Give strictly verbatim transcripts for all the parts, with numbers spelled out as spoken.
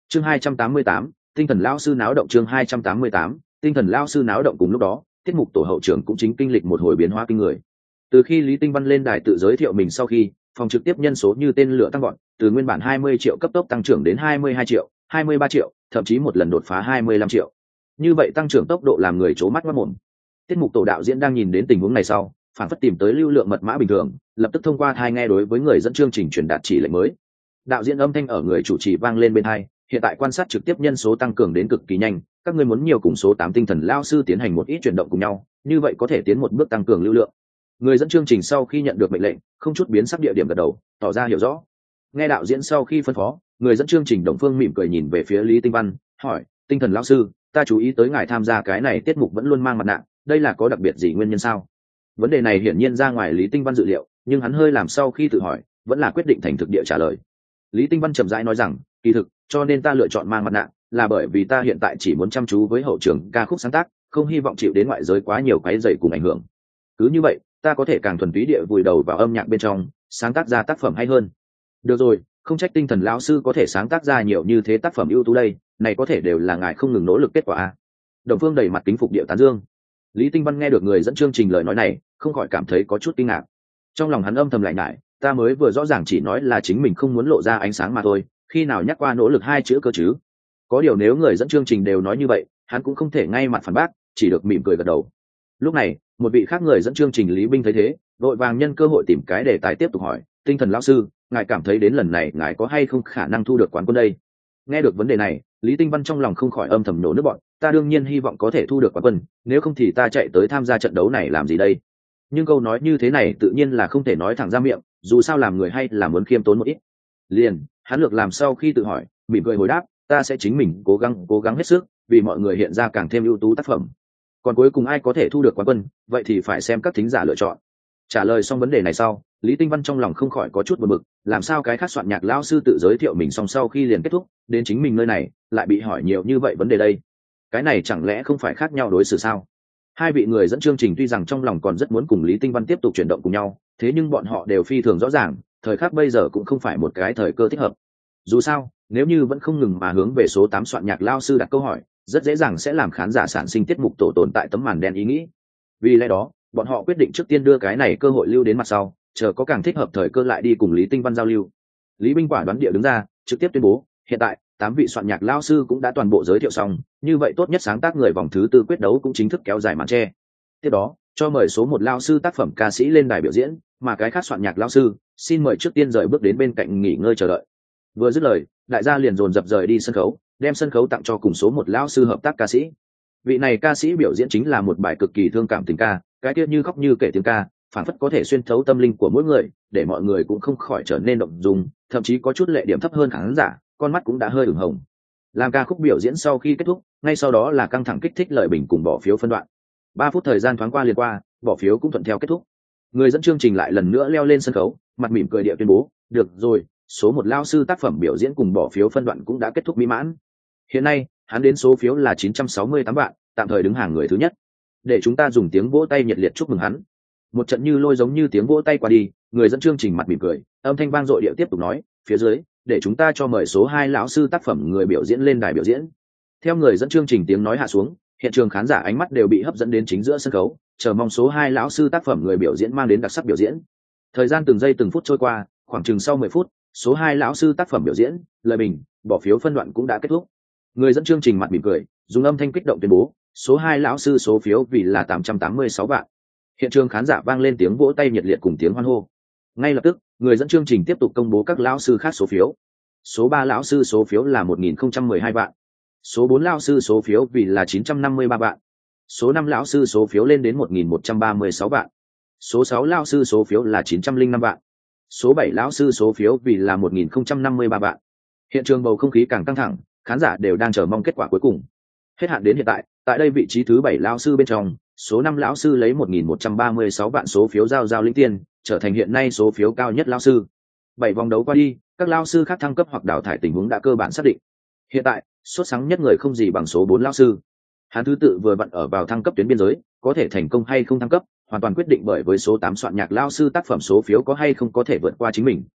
chương hai trăm tám mươi tám, tinh thần lão sư náo động. Chương hai trăm tám mươi tám, tinh thần lão sư náo động. Cùng lúc đó, tiết mục tổ hậu trưởng cũng chính kinh lịch một hồi biến hóa kinh người. Từ khi Lý Tinh Văn lên đài tự giới thiệu mình sau khi, phòng trực tiếp nhân số như tên lửa tăng gọn, từ nguyên bản hai mươi triệu cấp tốc tăng trưởng đến hai mươi hai triệu, hai mươi ba triệu, thậm chí một lần đột phá hai mươi lăm triệu. Như vậy tăng trưởng tốc độ làm người chố mắt ngoác mồm. Tiết mục tổ đạo diễn đang nhìn đến tình huống này sau, phản phất tìm tới lưu lượng mật mã bình thường, lập tức thông qua thai nghe đối với người dẫn chương trình truyền đạt chỉ lệnh mới. Đạo diễn âm thanh ở người chủ trì vang lên bên tai, hiện tại quan sát trực tiếp nhân số tăng cường đến cực kỳ nhanh, các ngươi muốn nhiều cùng số tám tinh thần lao sư tiến hành một ít chuyển động cùng nhau, như vậy có thể tiến một bước tăng cường lưu lượng. Người dẫn chương trình sau khi nhận được mệnh lệnh, không chút biến sắc địa điểm gật đầu, tỏ ra hiểu rõ. Nghe đạo diễn sau khi phân phó, người dẫn chương trình Đồng Phương mỉm cười nhìn về phía Lý Tinh Văn, hỏi: "Tinh thần lão sư, ta chú ý tới ngài tham gia cái này tiết mục vẫn luôn mang mặt nạ, đây là có đặc biệt gì nguyên nhân sao?" Vấn đề này hiển nhiên ra ngoài Lý Tinh Văn dự liệu, nhưng hắn hơi làm sau khi tự hỏi, vẫn là quyết định thành thực địa trả lời. Lý Tinh Văn chậm rãi nói rằng: "Kỳ thực, cho nên ta lựa chọn mang mặt nạ, là bởi vì ta hiện tại chỉ muốn chăm chú với hậu trường ca khúc sáng tác, không hy vọng chịu đến ngoại giới quá nhiều quấy rầy cùng ảnh hưởng. Cứ như vậy, ta có thể càng thuần túy địa vùi đầu vào âm nhạc bên trong, sáng tác ra tác phẩm hay hơn." Được rồi, không trách tinh thần lão sư có thể sáng tác ra nhiều như thế tác phẩm ưu tú đây, này có thể đều là ngài không ngừng nỗ lực kết quả a. Đồng Phương đầy mặt kính phục địa tán dương. Lý Tinh Văn nghe được người dẫn chương trình lời nói này, không khỏi cảm thấy có chút kinh ngạc. Trong lòng hắn âm thầm lại nhải, ta mới vừa rõ ràng chỉ nói là chính mình không muốn lộ ra ánh sáng mà thôi, khi nào nhắc qua nỗ lực hai chữ cơ chứ? Có điều nếu người dẫn chương trình đều nói như vậy, hắn cũng không thể ngay mặt phản bác, chỉ được mỉm cười gật đầu. Lúc này, một vị khác người dẫn chương trình Lý Binh thấy thế, vội vàng nhân cơ hội tìm cái đề tài tiếp tục hỏi: "Tinh thần lão sư, ngài cảm thấy đến lần này ngài có hay không khả năng thu được quán quân đây?" Nghe được vấn đề này, Lý Tinh Văn trong lòng không khỏi âm thầm nổ nước bọn, ta đương nhiên hy vọng có thể thu được quán quân, nếu không thì ta chạy tới tham gia trận đấu này làm gì đây? Nhưng câu nói như thế này tự nhiên là không thể nói thẳng ra miệng, dù sao làm người hay là muốn khiêm tốn một ít. Liền, hắn lược làm sau khi tự hỏi, mỉm cười hồi đáp: "Ta sẽ chính mình cố gắng cố gắng hết sức, vì mọi người hiện ra càng thêm ưu tú tác phẩm. Còn cuối cùng ai có thể thu được quán quân, vậy thì phải xem các thính giả lựa chọn." Trả lời xong vấn đề này sau, Lý Tinh Văn trong lòng không khỏi có chút buồn bực, làm sao cái khác soạn nhạc lão sư tự giới thiệu mình xong sau khi liền kết thúc, đến chính mình nơi này lại bị hỏi nhiều như vậy vấn đề đây. Cái này chẳng lẽ không phải khác nhau đối xử sao? Hai vị người dẫn chương trình tuy rằng trong lòng còn rất muốn cùng Lý Tinh Văn tiếp tục chuyển động cùng nhau, thế nhưng bọn họ đều phi thường rõ ràng, thời khắc bây giờ cũng không phải một cái thời cơ thích hợp. Dù sao, nếu như vẫn không ngừng mà hướng về số tám soạn nhạc lão sư đặt câu hỏi, rất dễ dàng sẽ làm khán giả sản sinh tiết mục tổ tồn tại tấm màn đen ý nghĩ. Vì lẽ đó, bọn họ quyết định trước tiên đưa cái này cơ hội lưu đến mặt sau, chờ có càng thích hợp thời cơ lại đi cùng Lý Tinh Văn giao lưu. Lý Binh quả đoán địa đứng ra, trực tiếp tuyên bố: "Hiện tại, tám vị soạn nhạc lão sư cũng đã toàn bộ giới thiệu xong, như vậy tốt nhất sáng tác người vòng thứ tư quyết đấu cũng chính thức kéo dài màn che. Tiếp đó, cho mời số một lão sư tác phẩm ca sĩ lên đài biểu diễn, mà cái khác soạn nhạc lão sư, xin mời trước tiên rời bước đến bên cạnh nghỉ ngơi chờ đợi." Vừa dứt lời, đại gia liền dồn dập rời đi sân khấu, đem sân khấu tặng cho cùng số một lão sư hợp tác ca sĩ. Vị này ca sĩ biểu diễn chính là một bài cực kỳ thương cảm tình ca, cái tiết như khóc như kể tiếng ca, phản phất có thể xuyên thấu tâm linh của mỗi người, để mọi người cũng không khỏi trở nên động dung, thậm chí có chút lệ điểm thấp hơn khán giả, con mắt cũng đã hơi ửng hồng. Làm ca khúc biểu diễn sau khi kết thúc, ngay sau đó là căng thẳng kích thích lời bình cùng bỏ phiếu phân đoạn. Ba phút thời gian thoáng qua liền qua, bỏ phiếu cũng thuận theo kết thúc. Người dẫn chương trình lại lần nữa leo lên sân khấu, mặt mỉm cười địa tuyên bố: "Được rồi, số một lao sư tác phẩm biểu diễn cùng bỏ phiếu phân đoạn cũng đã kết thúc mỹ mãn. Hiện nay, hắn đến số phiếu là chín trăm sáu mươi tám vạn, tạm thời đứng hàng người thứ nhất. Để chúng ta dùng tiếng vỗ tay nhiệt liệt chúc mừng hắn." Một trận như lôi giống như tiếng vỗ tay qua đi, người dẫn chương trình mặt mỉm cười, âm thanh vang dội địa tiếp tục nói: "Phía dưới, để chúng ta cho mời số hai lão sư tác phẩm người biểu diễn lên đài biểu diễn." Theo người dẫn chương trình tiếng nói hạ xuống, hiện trường khán giả ánh mắt đều bị hấp dẫn đến chính giữa sân khấu, chờ mong số hai lão sư tác phẩm người biểu diễn mang đến đặc sắc biểu diễn. Thời gian từng giây từng phút trôi qua, khoảng chừng sau mười phút, số hai lão sư tác phẩm biểu diễn, lời bình, bỏ phiếu phân đoạn cũng đã kết thúc. Người dẫn chương trình mặt mỉm cười, dùng âm thanh kích động tuyên bố: "Số hai lão sư số phiếu vì là tám trăm tám mươi sáu vạn." Hiện trường khán giả vang lên tiếng vỗ tay nhiệt liệt cùng tiếng hoan hô. Ngay lập tức, người dẫn chương trình tiếp tục công bố các lão sư khác số phiếu. Số ba lão sư số phiếu là một nghìn không trăm mười hai vạn. Số bốn lão sư số phiếu vì là chín trăm năm mươi ba vạn. Số năm lão sư số phiếu lên đến một nghìn một trăm ba mươi sáu vạn. Số sáu lão sư số phiếu là chín trăm lẻ năm vạn. Số bảy lão sư số phiếu vì là một nghìn không trăm năm mươi ba vạn. Hiện trường bầu không khí càng căng thẳng, khán giả đều đang chờ mong kết quả cuối cùng. Hết hạn đến hiện tại, tại đây vị trí thứ bảy lão sư bên trong, số năm lão sư lấy một nghìn một trăm ba mươi sáu vạn số phiếu giao giao lĩnh tiên, trở thành hiện nay số phiếu cao nhất lão sư. Bảy vòng đấu qua đi, các lão sư khác thăng cấp hoặc đào thải tình huống đã cơ bản xác định. Hiện tại, xuất sắc nhất người không gì bằng số bốn lão sư. Hắn thứ tự vừa vặn ở vào thăng cấp tuyến biên giới, có thể thành công hay không thăng cấp, hoàn toàn quyết định bởi với số tám soạn nhạc lão sư tác phẩm số phiếu có hay không có thể vượt qua chính mình.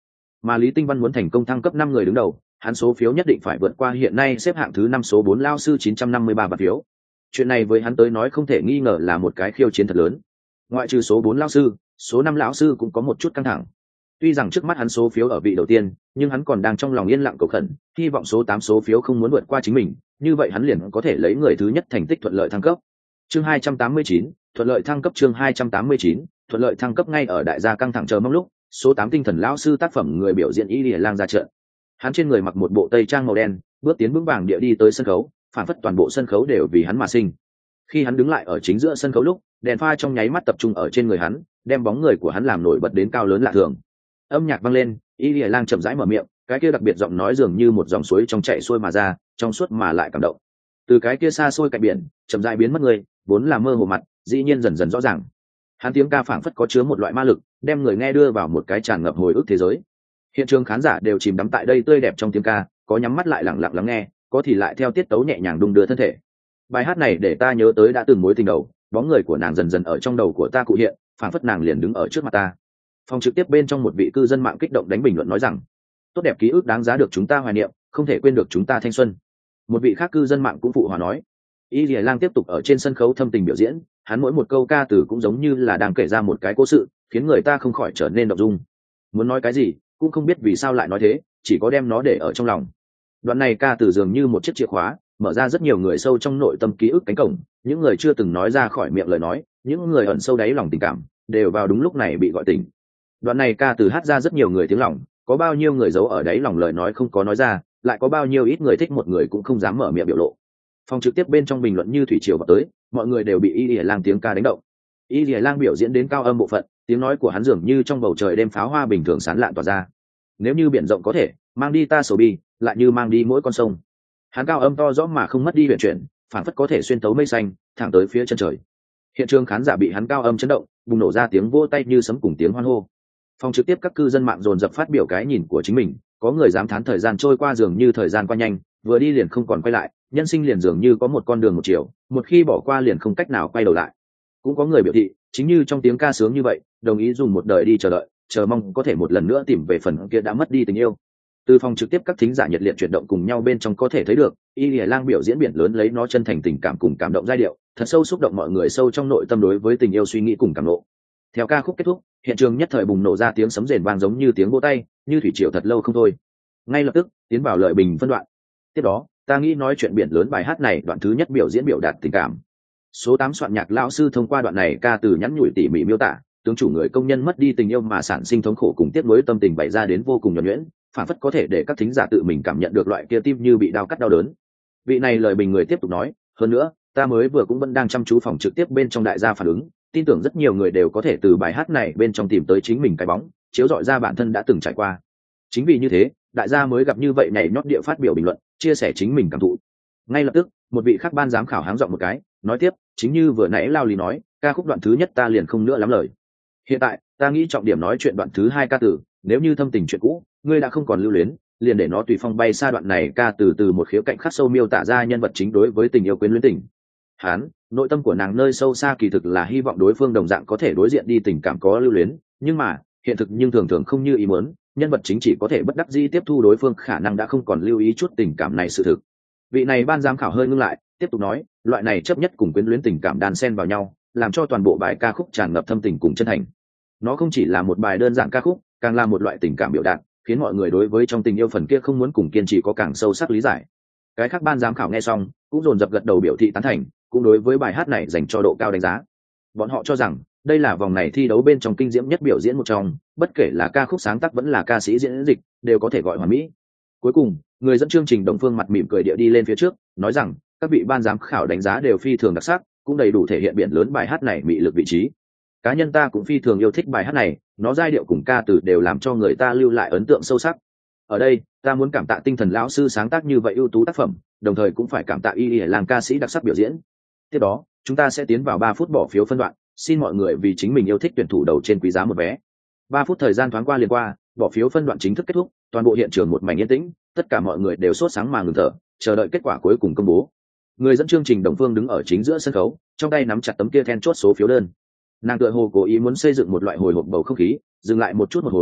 mà Lý Tinh Văn muốn thành công thăng cấp năm người đứng đầu, hắn số phiếu nhất định phải vượt qua hiện nay xếp hạng thứ năm số bốn lao sư chín trăm năm mươi ba vạn phiếu. Chuyện này với hắn tới nói không thể nghi ngờ là một cái khiêu chiến thật lớn. Ngoại trừ số bốn lao sư, số năm lão sư cũng có một chút căng thẳng. Tuy rằng trước mắt hắn số phiếu ở vị đầu tiên, nhưng hắn còn đang trong lòng yên lặng cầu khẩn, hy vọng số tám số phiếu không muốn vượt qua chính mình, như vậy hắn liền có thể lấy người thứ nhất thành tích thuận lợi thăng cấp. Chương hai trăm tám mươi chín, thuận lợi thăng cấp chương hai trăm tám mươi chín, thuận lợi thăng cấp ngay ở đại gia căng thẳng chờ mong lúc, số tám tinh thần lão sư tác phẩm người biểu diễn Y Lìa Lang ra trận. Hắn trên người mặc một bộ tây trang màu đen, bước tiến vững vàng địa đi tới sân khấu, phản phất toàn bộ sân khấu đều vì hắn mà sinh. Khi hắn đứng lại ở chính giữa sân khấu lúc, đèn pha trong nháy mắt tập trung ở trên người hắn, đem bóng người của hắn làm nổi bật đến cao lớn lạ thường. Âm nhạc vang lên, Y Lìa Lang chậm rãi mở miệng, cái kia đặc biệt giọng nói dường như một dòng suối trong chảy xuôi mà ra, trong suốt mà lại cảm động. Từ cái kia xa xôi cạnh biển, chậm rãi biến mất người, vốn là mơ hồ mặt, dĩ nhiên dần dần rõ ràng. Hắn tiếng ca phảng phất có chứa một loại ma lực, đem người nghe đưa vào một cái tràn ngập hồi ức thế giới. Hiện trường khán giả đều chìm đắm tại đây tươi đẹp trong tiếng ca, có nhắm mắt lại lặng lặng lắng nghe, có thì lại theo tiết tấu nhẹ nhàng đung đưa thân thể. Bài hát này để ta nhớ tới đã từng mối tình đầu, bóng người của nàng dần dần ở trong đầu của ta cụ hiện, phảng phất nàng liền đứng ở trước mặt ta. Phòng trực tiếp bên trong một vị cư dân mạng kích động đánh bình luận nói rằng, tốt đẹp ký ức đáng giá được chúng ta hoài niệm, không thể quên được chúng ta thanh xuân. Một vị khác cư dân mạng cũng phụ hòa nói. Y Lìa Lang tiếp tục ở trên sân khấu thâm tình biểu diễn, hắn mỗi một câu ca từ cũng giống như là đang kể ra một cái cố sự, khiến người ta không khỏi trở nên động dung. Muốn nói cái gì, cũng không biết vì sao lại nói thế, chỉ có đem nó để ở trong lòng. Đoạn này ca từ dường như một chiếc chìa khóa, mở ra rất nhiều người sâu trong nội tâm ký ức cánh cổng, những người chưa từng nói ra khỏi miệng lời nói, những người ẩn sâu đáy lòng tình cảm, đều vào đúng lúc này bị gọi tỉnh. Đoạn này ca từ hát ra rất nhiều người tiếng lòng, có bao nhiêu người giấu ở đáy lòng lời nói không có nói ra, lại có bao nhiêu ít người thích một người cũng không dám mở miệng biểu lộ. Phòng trực tiếp bên trong bình luận như thủy triều vào tới, mọi người đều bị Y Lìa Lang tiếng ca đánh động. Y Lìa Lang biểu diễn đến cao âm bộ phận, tiếng nói của hắn dường như trong bầu trời đêm pháo hoa bình thường sáng lạn tỏa ra. Nếu như biển rộng có thể mang đi ta sầu bi, lại như mang đi mỗi con sông. Hắn cao âm to rõ mà không mất đi huyền chuyển, phản phất có thể xuyên tấu mây xanh, thẳng tới phía chân trời. Hiện trường khán giả bị hắn cao âm chấn động, bùng nổ ra tiếng vỗ tay như sấm cùng tiếng hoan hô. Phòng trực tiếp các cư dân mạng dồn dập phát biểu cái nhìn của chính mình, có người dám thán thời gian trôi qua dường như thời gian qua nhanh, vừa đi liền không còn quay lại, nhân sinh liền dường như có một con đường một chiều, một khi bỏ qua liền không cách nào quay đầu lại. Cũng có người biểu thị, chính như trong tiếng ca sướng như vậy, đồng ý dùng một đời đi chờ đợi, chờ mong có thể một lần nữa tìm về phần kia đã mất đi tình yêu. Từ phòng trực tiếp các thính giả nhiệt liệt chuyển động cùng nhau bên trong có thể thấy được, Y Lìa Lang biểu diễn biển lớn lấy nó chân thành tình cảm cùng cảm động giai điệu, thật sâu xúc động mọi người sâu trong nội tâm đối với tình yêu suy nghĩ cùng cảm ngộ. Theo ca khúc kết thúc, hiện trường nhất thời bùng nổ ra tiếng sấm rền vang giống như tiếng vỗ tay, như thủy triều thật lâu không thôi. Ngay lập tức, tiến vào lời bình phân đoạn. Tiếp đó, ta nghĩ nói chuyện biển lớn bài hát này đoạn thứ nhất biểu diễn biểu đạt tình cảm. Số tám soạn nhạc lão sư thông qua đoạn này ca từ nhắn nhủi tỉ mỉ miêu tả, tướng chủ người công nhân mất đi tình yêu mà sản sinh thống khổ cùng tiếc nuối tâm tình bày ra đến vô cùng nhuần nhuyễn, phản phất có thể để các thính giả tự mình cảm nhận được loại kia tim như bị đau cắt đau đớn. Vị này lời bình người tiếp tục nói, hơn nữa, ta mới vừa cũng vẫn đang chăm chú phòng trực tiếp bên trong đại gia phản ứng, tin tưởng rất nhiều người đều có thể từ bài hát này bên trong tìm tới chính mình cái bóng, chiếu rọi ra bản thân đã từng trải qua. Chính vì như thế, đại gia mới gặp như vậy nhảy nhót địa phát biểu bình luận, chia sẻ chính mình cảm thụ. Ngay lập tức, một vị khác ban giám khảo háng giọng một cái, nói tiếp, chính như vừa nãy Lao Lý nói, ca khúc đoạn thứ nhất ta liền không nữa lắm lời. Hiện tại, ta nghĩ trọng điểm nói chuyện đoạn thứ hai ca từ, nếu như thâm tình chuyện cũ, ngươi đã không còn lưu luyến, liền để nó tùy phong bay xa. Đoạn này ca từ từ một khía cạnh khắc sâu miêu tả ra nhân vật chính đối với tình yêu quyến luyến tình. Hán, nội tâm của nàng nơi sâu xa kỳ thực là hy vọng đối phương đồng dạng có thể đối diện đi tình cảm có lưu luyến, nhưng mà, hiện thực nhưng thường thường không như ý muốn, nhân vật chính chỉ có thể bất đắc dĩ tiếp thu đối phương khả năng đã không còn lưu ý chút tình cảm này sự thực. Vị này ban giám khảo hơi ngưng lại, tiếp tục nói, loại này chấp nhất cùng quyến luyến tình cảm đan xen vào nhau, làm cho toàn bộ bài ca khúc tràn ngập thâm tình cùng chân thành. Nó không chỉ là một bài đơn giản ca khúc, càng là một loại tình cảm biểu đạt, khiến mọi người đối với trong tình yêu phần kia không muốn cùng kiên trì có càng sâu sắc lý giải. Cái khác ban giám khảo nghe xong, cũng dồn dập gật đầu biểu thị tán thành, cũng đối với bài hát này dành cho độ cao đánh giá. Bọn họ cho rằng, đây là vòng này thi đấu bên trong kinh diễm nhất biểu diễn một trong, bất kể là ca khúc sáng tác vẫn là ca sĩ diễn dịch, đều có thể gọi hoàn mỹ. Cuối cùng, người dẫn chương trình Đồng Phương mặt mỉm cười địa đi lên phía trước, nói rằng, các vị ban giám khảo đánh giá đều phi thường đặc sắc, cũng đầy đủ thể hiện biển lớn bài hát này mị lực vị trí. Cá nhân ta cũng phi thường yêu thích bài hát này, nó giai điệu cùng ca từ đều làm cho người ta lưu lại ấn tượng sâu sắc. Ở đây, ta muốn cảm tạ tinh thần lão sư sáng tác như vậy ưu tú tác phẩm, đồng thời cũng phải cảm tạ Y Lìa Lang ca sĩ đặc sắc biểu diễn. Tiếp đó, chúng ta sẽ tiến vào ba phút bỏ phiếu phân đoạn, xin mọi người vì chính mình yêu thích tuyển thủ đầu trên quý giá một vé. Ba phút thời gian thoáng qua liền qua, bỏ phiếu phân đoạn chính thức kết thúc, toàn bộ hiện trường một mảnh yên tĩnh, tất cả mọi người đều sốt sáng mà ngừng thở, chờ đợi kết quả cuối cùng công bố. Người dẫn chương trình Đồng Phương đứng ở chính giữa sân khấu, trong tay nắm chặt tấm kia then chốt số phiếu đơn. Nàng tựa hồ cố ý muốn xây dựng một loại hồi hộp bầu không khí, dừng lại một chút một hồi,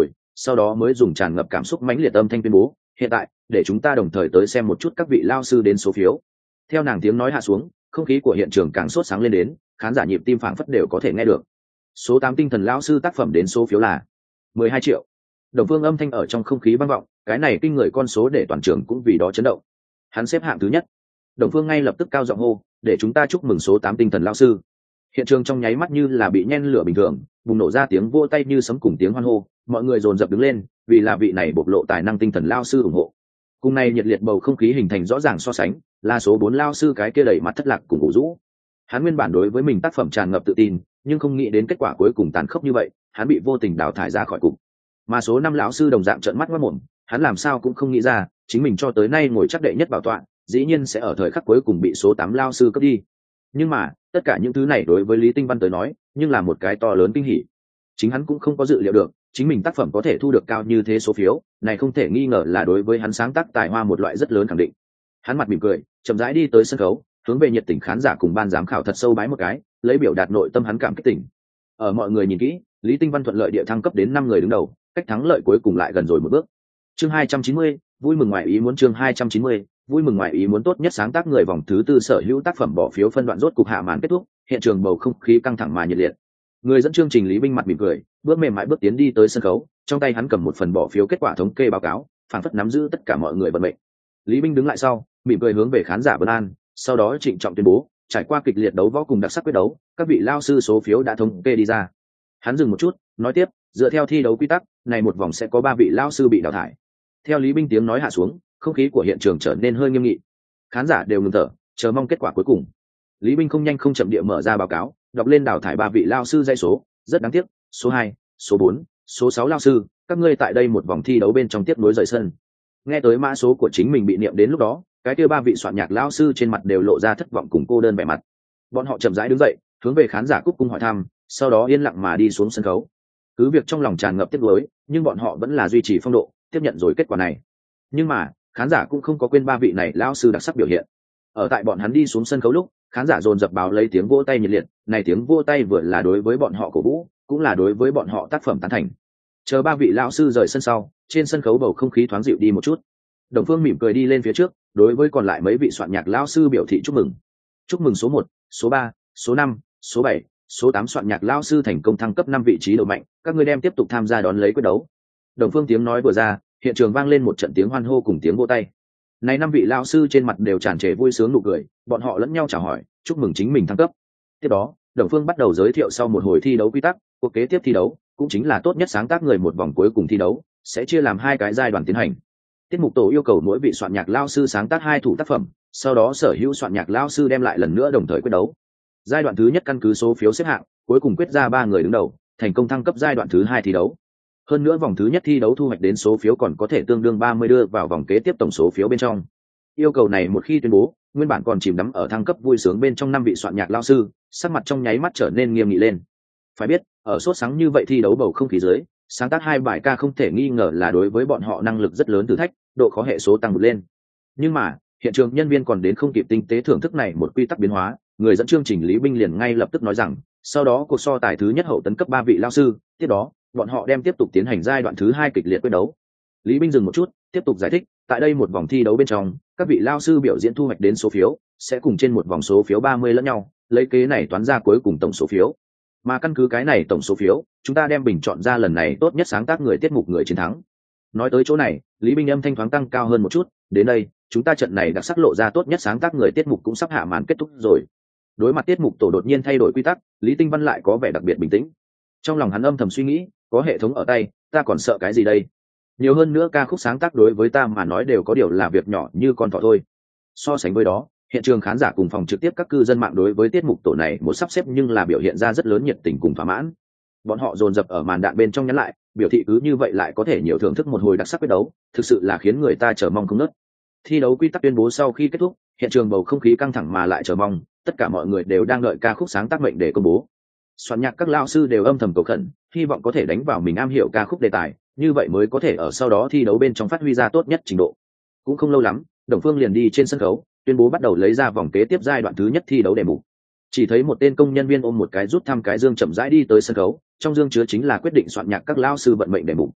sau đó mới dùng tràn ngập cảm xúc mãnh liệt âm thanh tuyên bố, hiện tại để chúng ta đồng thời tới xem một chút các vị lao sư đến số phiếu. Theo nàng tiếng nói hạ xuống, không khí của hiện trường càng sốt sáng lên đến, khán giả nhịp tim phảng phất đều có thể nghe được. Số tám tinh thần lão sư tác phẩm đến số phiếu là mười hai triệu. Đồng Phương âm thanh ở trong không khí vang vọng, cái này kinh người con số để toàn trường cũng vì đó chấn động. Hắn xếp hạng thứ nhất. Đồng Phương ngay lập tức cao giọng hô, để chúng ta chúc mừng số tám tinh thần lão sư. Hiện trường trong nháy mắt như là bị nhen lửa bình thường, bùng nổ ra tiếng vỗ tay như sấm cùng tiếng hoan hô, mọi người dồn dập đứng lên, vì là vị này bộc lộ tài năng tinh thần lão sư ủng hộ. Cùng này nhiệt liệt bầu không khí hình thành rõ ràng so sánh, là số bốn lão sư cái kia đẩy mặt thất lạc cùng ủ rũ. Hắn nguyên bản đối với mình tác phẩm tràn ngập tự tin, nhưng không nghĩ đến kết quả cuối cùng tàn khốc như vậy, hắn bị vô tình đào thải ra khỏi cục. Mà số năm lão sư đồng dạng trợn mắt ngoác mồm, hắn làm sao cũng không nghĩ ra, chính mình cho tới nay ngồi chắc đệ nhất bảo tọa, dĩ nhiên sẽ ở thời khắc cuối cùng bị số tám lão sư cướp đi. Nhưng mà, tất cả những thứ này đối với Lý Tinh Văn tới nói, nhưng là một cái to lớn kinh hỉ. Chính hắn cũng không có dự liệu được, chính mình tác phẩm có thể thu được cao như thế số phiếu, này không thể nghi ngờ là đối với hắn sáng tác tài hoa một loại rất lớn khẳng định. Hắn mặt mỉm cười, chậm rãi đi tới sân khấu, hướng về nhiệt tình khán giả cùng ban giám khảo thật sâu bái một cái, lấy biểu đạt nội tâm hắn cảm kích tỉnh. Ở mọi người nhìn kỹ, Lý Tinh Văn thuận lợi địa thăng cấp đến năm người đứng đầu, cách thắng lợi cuối cùng lại gần rồi một bước. Chương hai trăm chín mươi, vui mừng ngoại ý muốn. Chương hai trăm chín mươi, vui mừng ngoại ý muốn. Tốt nhất sáng tác người vòng thứ tư sở hữu tác phẩm bỏ phiếu phân đoạn rốt cục hạ màn kết thúc, hiện trường bầu không khí căng thẳng mà nhiệt liệt. Người dẫn chương trình Lý Binh mặt mỉm cười, bước mềm mại bước tiến đi tới sân khấu, trong tay hắn cầm một phần bỏ phiếu kết quả thống kê báo cáo, phảng phất nắm giữ tất cả mọi người vận mệnh. Lý Binh đứng lại sau, mỉm cười hướng về khán giả vân an, sau đó trịnh trọng tuyên bố, trải qua kịch liệt đấu võ cùng đặc sắc quyết đấu, các vị lao sư số phiếu đã thống kê đi ra. Hắn dừng một chút, nói tiếp, dựa theo thi đấu quy tắc, này một vòng sẽ có ba vị lao sư bị đào thải. Theo Lý Binh tiếng nói hạ xuống, không khí của hiện trường trở nên hơi nghiêm nghị. Khán giả đều ngừng thở, chờ mong kết quả cuối cùng. Lý Binh không nhanh không chậm địa mở ra báo cáo, đọc lên đào thải ba vị lao sư dãy số, rất đáng tiếc, số hai, số bốn, số sáu lao sư, các ngươi tại đây một vòng thi đấu bên trong tiếp nối rời sân. Nghe tới mã số của chính mình bị niệm đến lúc đó, cái kia ba vị soạn nhạc lao sư trên mặt đều lộ ra thất vọng cùng cô đơn vẻ mặt. Bọn họ chậm rãi đứng dậy, hướng về khán giả cúc cung hỏi thăm, sau đó yên lặng mà đi xuống sân khấu. Cứ việc trong lòng tràn ngập tiếc nuối, nhưng bọn họ vẫn là duy trì phong độ, tiếp nhận rồi kết quả này. Nhưng mà, khán giả cũng không có quên ba vị này lao sư đặc sắc biểu hiện. Ở tại bọn hắn đi xuống sân khấu lúc, khán giả dồn dập báo lấy tiếng vỗ tay nhiệt liệt, này tiếng vỗ tay vừa là đối với bọn họ cổ vũ, cũng là đối với bọn họ tác phẩm tán thành. Chờ ba vị lão sư rời sân sau, trên sân khấu bầu không khí thoáng dịu đi một chút. Đồng Phương mỉm cười đi lên phía trước, đối với còn lại mấy vị soạn nhạc lão sư biểu thị chúc mừng. Chúc mừng số một, số ba, số năm, số bảy, số tám soạn nhạc lão sư thành công thăng cấp năm vị trí đầu mạnh, các ngươi đem tiếp tục tham gia đón lấy quyết đấu. Đồng Phương tiếng nói vừa ra, hiện trường vang lên một trận tiếng hoan hô cùng tiếng vỗ tay. Này năm vị lão sư trên mặt đều tràn trề vui sướng nụ cười, bọn họ lẫn nhau chào hỏi, chúc mừng chính mình thăng cấp. Tiếp đó, Đồng Phương bắt đầu giới thiệu sau một hồi thi đấu quy tắc, cuộc kế tiếp thi đấu cũng chính là tốt nhất sáng tác người một vòng cuối cùng thi đấu, sẽ chia làm hai cái giai đoạn tiến hành. Tiết mục tổ yêu cầu mỗi vị soạn nhạc lao sư sáng tác hai thủ tác phẩm, sau đó sở hữu soạn nhạc lao sư đem lại lần nữa đồng thời quyết đấu. Giai đoạn thứ nhất căn cứ số phiếu xếp hạng, cuối cùng quyết ra ba người đứng đầu, thành công thăng cấp giai đoạn thứ hai thi đấu. Hơn nữa vòng thứ nhất thi đấu thu hoạch đến số phiếu còn có thể tương đương ba mươi đưa vào vòng kế tiếp tổng số phiếu bên trong. Yêu cầu này một khi tuyên bố, nguyên bản còn chìm đắm ở thăng cấp vui sướng bên trong năm vị soạn nhạc lao sư, sắc mặt trong nháy mắt trở nên nghiêm nghị lên. Phải biết, ở sốt sáng như vậy thi đấu bầu không khí dưới, sáng tác hai bài ca không thể nghi ngờ là đối với bọn họ năng lực rất lớn thử thách, độ khó hệ số tăng vượt lên. Nhưng mà, hiện trường nhân viên còn đến không kịp tinh tế thưởng thức này một quy tắc biến hóa, người dẫn chương trình Lý Binh liền ngay lập tức nói rằng, sau đó cuộc so tài thứ nhất hậu tấn cấp ba vị lao sư, tiếp đó, bọn họ đem tiếp tục tiến hành giai đoạn thứ hai kịch liệt quyết đấu. Lý Binh dừng một chút, tiếp tục giải thích, tại đây một vòng thi đấu bên trong, các vị lao sư biểu diễn thu hoạch đến số phiếu sẽ cùng trên một vòng số phiếu ba mươi lẫn nhau, lấy kế này toán ra cuối cùng tổng số phiếu. Mà căn cứ cái này tổng số phiếu, chúng ta đem bình chọn ra lần này tốt nhất sáng tác người tiết mục người chiến thắng. Nói tới chỗ này, Lý Binh âm thanh thoáng tăng cao hơn một chút, đến đây, chúng ta trận này đặc sắc lộ ra tốt nhất sáng tác người tiết mục cũng sắp hạ màn kết thúc rồi. Đối mặt tiết mục tổ đột nhiên thay đổi quy tắc, Lý Tinh Văn lại có vẻ đặc biệt bình tĩnh. Trong lòng hắn âm thầm suy nghĩ, có hệ thống ở tay, ta còn sợ cái gì đây? Nhiều hơn nữa ca khúc sáng tác đối với ta mà nói đều có điều là việc nhỏ như con thỏ thôi. So sánh với đó, hiện trường khán giả cùng phòng trực tiếp các cư dân mạng đối với tiết mục tổ này một sắp xếp nhưng là biểu hiện ra rất lớn nhiệt tình cùng thỏa mãn. Bọn họ dồn dập ở màn đạn bên trong nhắn lại, biểu thị cứ như vậy lại có thể nhiều thưởng thức một hồi đặc sắc quyết đấu, thực sự là khiến người ta chờ mong không ngớt. Thi đấu quy tắc tuyên bố sau khi kết thúc, hiện trường bầu không khí căng thẳng mà lại chờ mong, tất cả mọi người đều đang đợi ca khúc sáng tác mệnh để công bố. Soạn nhạc các lão sư đều âm thầm cầu khẩn, hy vọng có thể đánh vào mình am hiểu ca khúc đề tài, như vậy mới có thể ở sau đó thi đấu bên trong phát huy ra tốt nhất trình độ. Cũng không lâu lắm, Đồng Phương liền đi trên sân khấu, tuyên bố bắt đầu lấy ra vòng kế tiếp giai đoạn thứ nhất thi đấu đề mục. Chỉ thấy một tên công nhân viên ôm một cái rút thăm cái dương chậm rãi đi tới sân khấu, trong dương chứa chính là quyết định soạn nhạc các lão sư vận mệnh đề mục.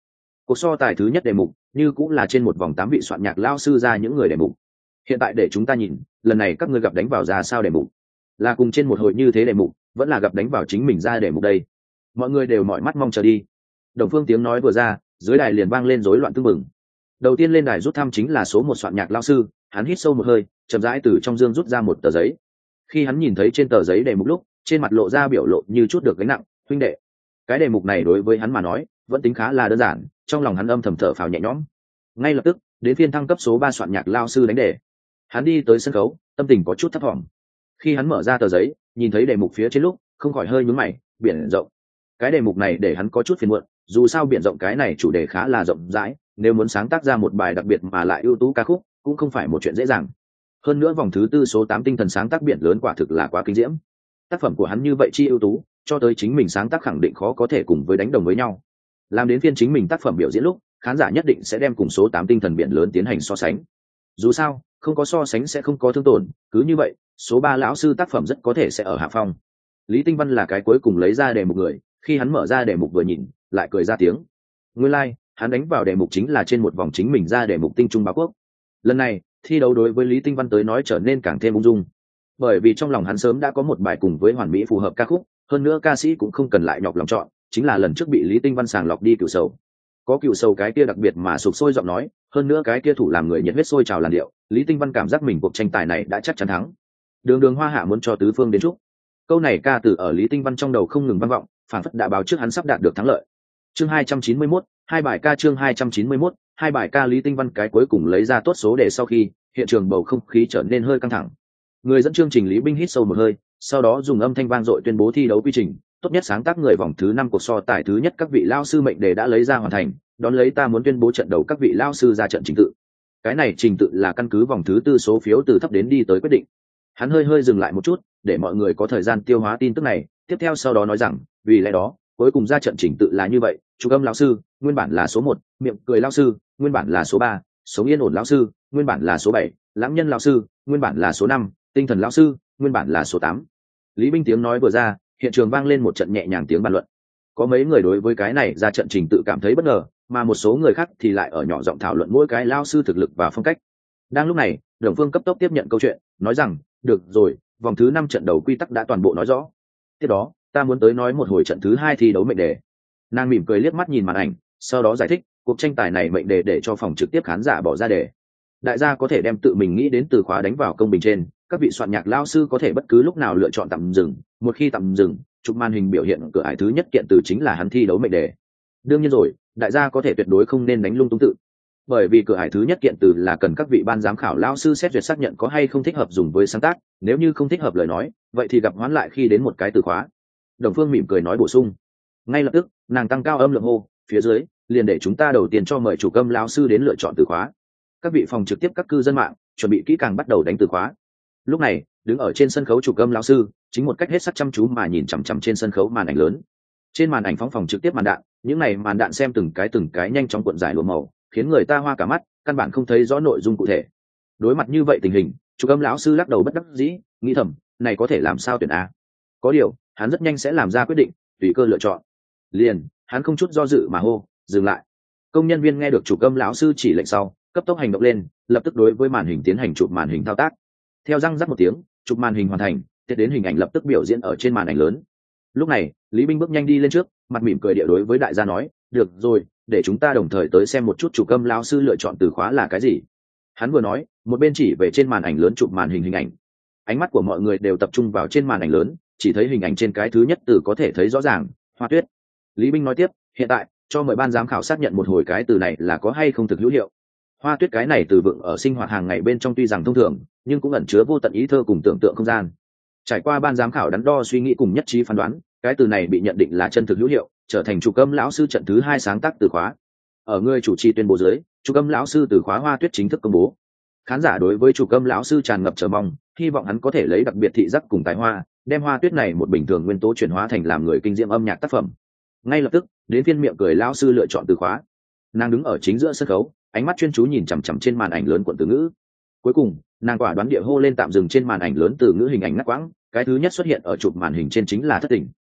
Cuộc so tài thứ nhất đề mục như cũng là trên một vòng tám vị soạn nhạc lao sư ra những người đề mục. Hiện tại để chúng ta nhìn, lần này các ngươi gặp đánh vào ra sao đề mục, là cùng trên một hồi như thế đề mục, vẫn là gặp đánh vào chính mình ra đề mục đây. Mọi người đều mỏi mắt mong chờ đi. Đồng Phương tiếng nói vừa ra, dưới đài liền vang lên rối loạn tưng bừng. Đầu tiên lên đài rút thăm chính là số một soạn nhạc lao sư, hắn hít sâu một hơi, chậm rãi từ trong dương rút ra một tờ giấy. Khi hắn nhìn thấy trên tờ giấy đề mục lúc, trên mặt lộ ra biểu lộ như chút được gánh nặng. Huynh đệ, cái đề mục này đối với hắn mà nói vẫn tính khá là đơn giản, trong lòng hắn âm thầm thở phào nhẹ nhõm. Ngay lập tức đến phiên thăng cấp số ba soạn nhạc lao sư đánh đề. Hắn đi tới sân khấu, tâm tình có chút thấp thỏm. Khi hắn mở ra tờ giấy, nhìn thấy đề mục phía trên lúc, không khỏi hơi nhướng mày. Biển rộng. Cái đề mục này để hắn có chút phiền muộn, dù sao biển rộng cái này chủ đề khá là rộng rãi, nếu muốn sáng tác ra một bài đặc biệt mà lại ưu tú ca khúc cũng không phải một chuyện dễ dàng. Hơn nữa vòng thứ tư số tám tinh thần sáng tác biển lớn quả thực là quá kinh diễm. Tác phẩm của hắn như vậy chi ưu tú, cho tới chính mình sáng tác khẳng định khó có thể cùng với đánh đồng với nhau. Làm đến phiên chính mình tác phẩm biểu diễn lúc, khán giả nhất định sẽ đem cùng số tám tinh thần biển lớn tiến hành so sánh. Dù sao không có so sánh sẽ không có thương tổn, cứ như vậy số ba lão sư tác phẩm rất có thể sẽ ở hạ phong. Lý Tinh Văn là cái cuối cùng lấy ra đề mục người, khi hắn mở ra đề mục vừa nhìn lại cười ra tiếng. Nguyên lai like, hắn đánh vào đề mục chính là trên một vòng chính mình ra đề mục tinh trung báo quốc. Lần này thi đấu đối với Lý Tinh Văn tới nói trở nên càng thêm ung dung, bởi vì trong lòng hắn sớm đã có một bài cùng với hoàn mỹ phù hợp ca khúc, hơn nữa ca sĩ cũng không cần lại nhọc lòng chọn, chính là lần trước bị Lý Tinh Văn sàng lọc đi Cựu Sầu. Có Cựu Sầu cái kia đặc biệt mà sục sôi giọng nói, hơn nữa cái kia thủ làm người nhiệt huyết sôi trào làn điệu, Lý Tinh Văn cảm giác mình cuộc tranh tài này đã chắc chắn thắng. Đường Đường Hoa Hạ muốn cho tứ phương đến chúc. Câu này ca từ ở Lý Tinh Văn trong đầu không ngừng vang vọng, phảng phất đã báo trước hắn sắp đạt được thắng lợi. Chương hai trăm chín mươi mốt, hai bài ca chương hai trăm chín mươi mốt, hai bài ca Lý Tinh Văn cái cuối cùng lấy ra tốt số đề sau khi, hiện trường bầu không khí trở nên hơi căng thẳng. Người dẫn chương trình Lý Binh hít sâu một hơi, sau đó dùng âm thanh vang dội tuyên bố thi đấu quy trình. Tốt nhất sáng tác người vòng thứ năm cuộc so tài thứ nhất các vị lao sư mệnh đề đã lấy ra hoàn thành, đón lấy ta muốn tuyên bố trận đầu các vị lao sư ra trận trình tự. Cái này trình tự là căn cứ vòng thứ tư số phiếu từ thấp đến đi tới quyết định. Hắn hơi hơi dừng lại một chút, để mọi người có thời gian tiêu hóa tin tức này, tiếp theo sau đó nói rằng, vì lẽ đó, cuối cùng ra trận trình tự là như vậy: Trục Âm lão sư, nguyên bản là số một, Miệng Cười lão sư, nguyên bản là số ba, Sống Yên Ổn lão sư, nguyên bản là số bảy, Lãng Nhân lão sư, nguyên bản là số năm, Tinh Thần lão sư, nguyên bản là số tám. Lý Binh tiếng nói vừa ra, hiện trường vang lên một trận nhẹ nhàng tiếng bàn luận. Có mấy người đối với cái này ra trận trình tự cảm thấy bất ngờ, mà một số người khác thì lại ở nhỏ giọng thảo luận mỗi cái lão sư thực lực và phong cách. Đang lúc này, Đồng Phương cấp tốc tiếp nhận câu chuyện, nói rằng, được rồi, vòng thứ năm trận đầu quy tắc đã toàn bộ nói rõ. Tiếp đó, ta muốn tới nói một hồi trận thứ hai thi đấu mệnh đề. Nàng mỉm cười liếc mắt nhìn màn ảnh, sau đó giải thích, cuộc tranh tài này mệnh đề để cho phòng trực tiếp khán giả bỏ ra đề. Đại gia có thể đem tự mình nghĩ đến từ khóa đánh vào công bình trên, các vị soạn nhạc lao sư có thể bất cứ lúc nào lựa chọn tạm dừng, một khi tạm dừng, chụp màn hình biểu hiện cửa ải thứ nhất kiện từ chính là hắn thi đấu mệnh đề. Đương nhiên rồi, đại gia có thể tuyệt đối không nên đánh lung tung tự, bởi vì cửa ải thứ nhất kiện từ là cần các vị ban giám khảo lao sư xét duyệt xác nhận có hay không thích hợp dùng với sáng tác, nếu như không thích hợp lời nói, vậy thì gặp hoán lại khi đến một cái từ khóa. Đồng Phương mỉm cười nói bổ sung. Ngay lập tức, nàng tăng cao âm lượng hô, phía dưới, liền để chúng ta đầu tiên cho mời chủ câm lão sư đến lựa chọn từ khóa. Các vị phòng trực tiếp các cư dân mạng, chuẩn bị kỹ càng bắt đầu đánh từ khóa. Lúc này, đứng ở trên sân khấu chủ câm lão sư, chính một cách hết sức chăm chú mà nhìn chằm chằm trên sân khấu màn ảnh lớn. Trên màn ảnh phóng phòng trực tiếp màn đạn, những này màn đạn xem từng cái từng cái nhanh chóng cuộn giải lụa màu, khiến người ta hoa cả mắt, căn bản không thấy rõ nội dung cụ thể. Đối mặt như vậy tình hình, chủ câm lão sư lắc đầu bất đắc dĩ, nghĩ thầm, này có thể làm sao tuyển a? Có điều, hắn rất nhanh sẽ làm ra quyết định, tùy cơ lựa chọn. Liền, hắn không chút do dự mà hô, dừng lại. Công nhân viên nghe được chủ câm lão sư chỉ lệnh sau, cấp tốc hành động lên, lập tức đối với màn hình tiến hành chụp màn hình thao tác. Theo răng rắc một tiếng, chụp màn hình hoàn thành, tiếp đến hình ảnh lập tức biểu diễn ở trên màn ảnh lớn. Lúc này, Lý Binh bước nhanh đi lên trước, mặt mỉm cười địa đối với đại gia nói, được rồi, để chúng ta đồng thời tới xem một chút chủ câm lão sư lựa chọn từ khóa là cái gì. Hắn vừa nói, một bên chỉ về trên màn ảnh lớn chụp màn hình hình ảnh. Ánh mắt của mọi người đều tập trung vào trên màn ảnh lớn, chỉ thấy hình ảnh trên cái thứ nhất từ có thể thấy rõ ràng, Hoa Tuyết. Lý Binh nói tiếp, hiện tại cho mời ban giám khảo xác nhận một hồi cái từ này là có hay không thực hữu hiệu. Hoa Tuyết cái này từ vựng ở sinh hoạt hàng ngày bên trong tuy rằng thông thường, nhưng cũng ẩn chứa vô tận ý thơ cùng tưởng tượng không gian. Trải qua ban giám khảo đắn đo suy nghĩ cùng nhất trí phán đoán, cái từ này bị nhận định là chân thực hữu hiệu, trở thành chủ câm lão sư trận thứ hai sáng tác từ khóa. Ở người chủ trì tuyên bố dưới, chủ câm lão sư từ khóa Hoa Tuyết chính thức công bố. Khán giả đối với chủ câm lão sư tràn ngập chờ mong, hy vọng hắn có thể lấy đặc biệt thị giác cùng tài hoa, đem Hoa Tuyết này một bình thường nguyên tố chuyển hóa thành làm người kinh diễm âm nhạc tác phẩm. Ngay lập tức, đến phiên Miệng Cười lão sư lựa chọn từ khóa. Nàng đứng ở chính giữa sân khấu, ánh mắt chuyên chú nhìn chằm chằm trên màn ảnh lớn cuộn từ ngữ. Cuối cùng, nàng quả đoán địa hô lên tạm dừng trên màn ảnh lớn từ ngữ hình ảnh ngắt quãng, cái thứ nhất xuất hiện ở chụp màn hình trên chính là thất tình.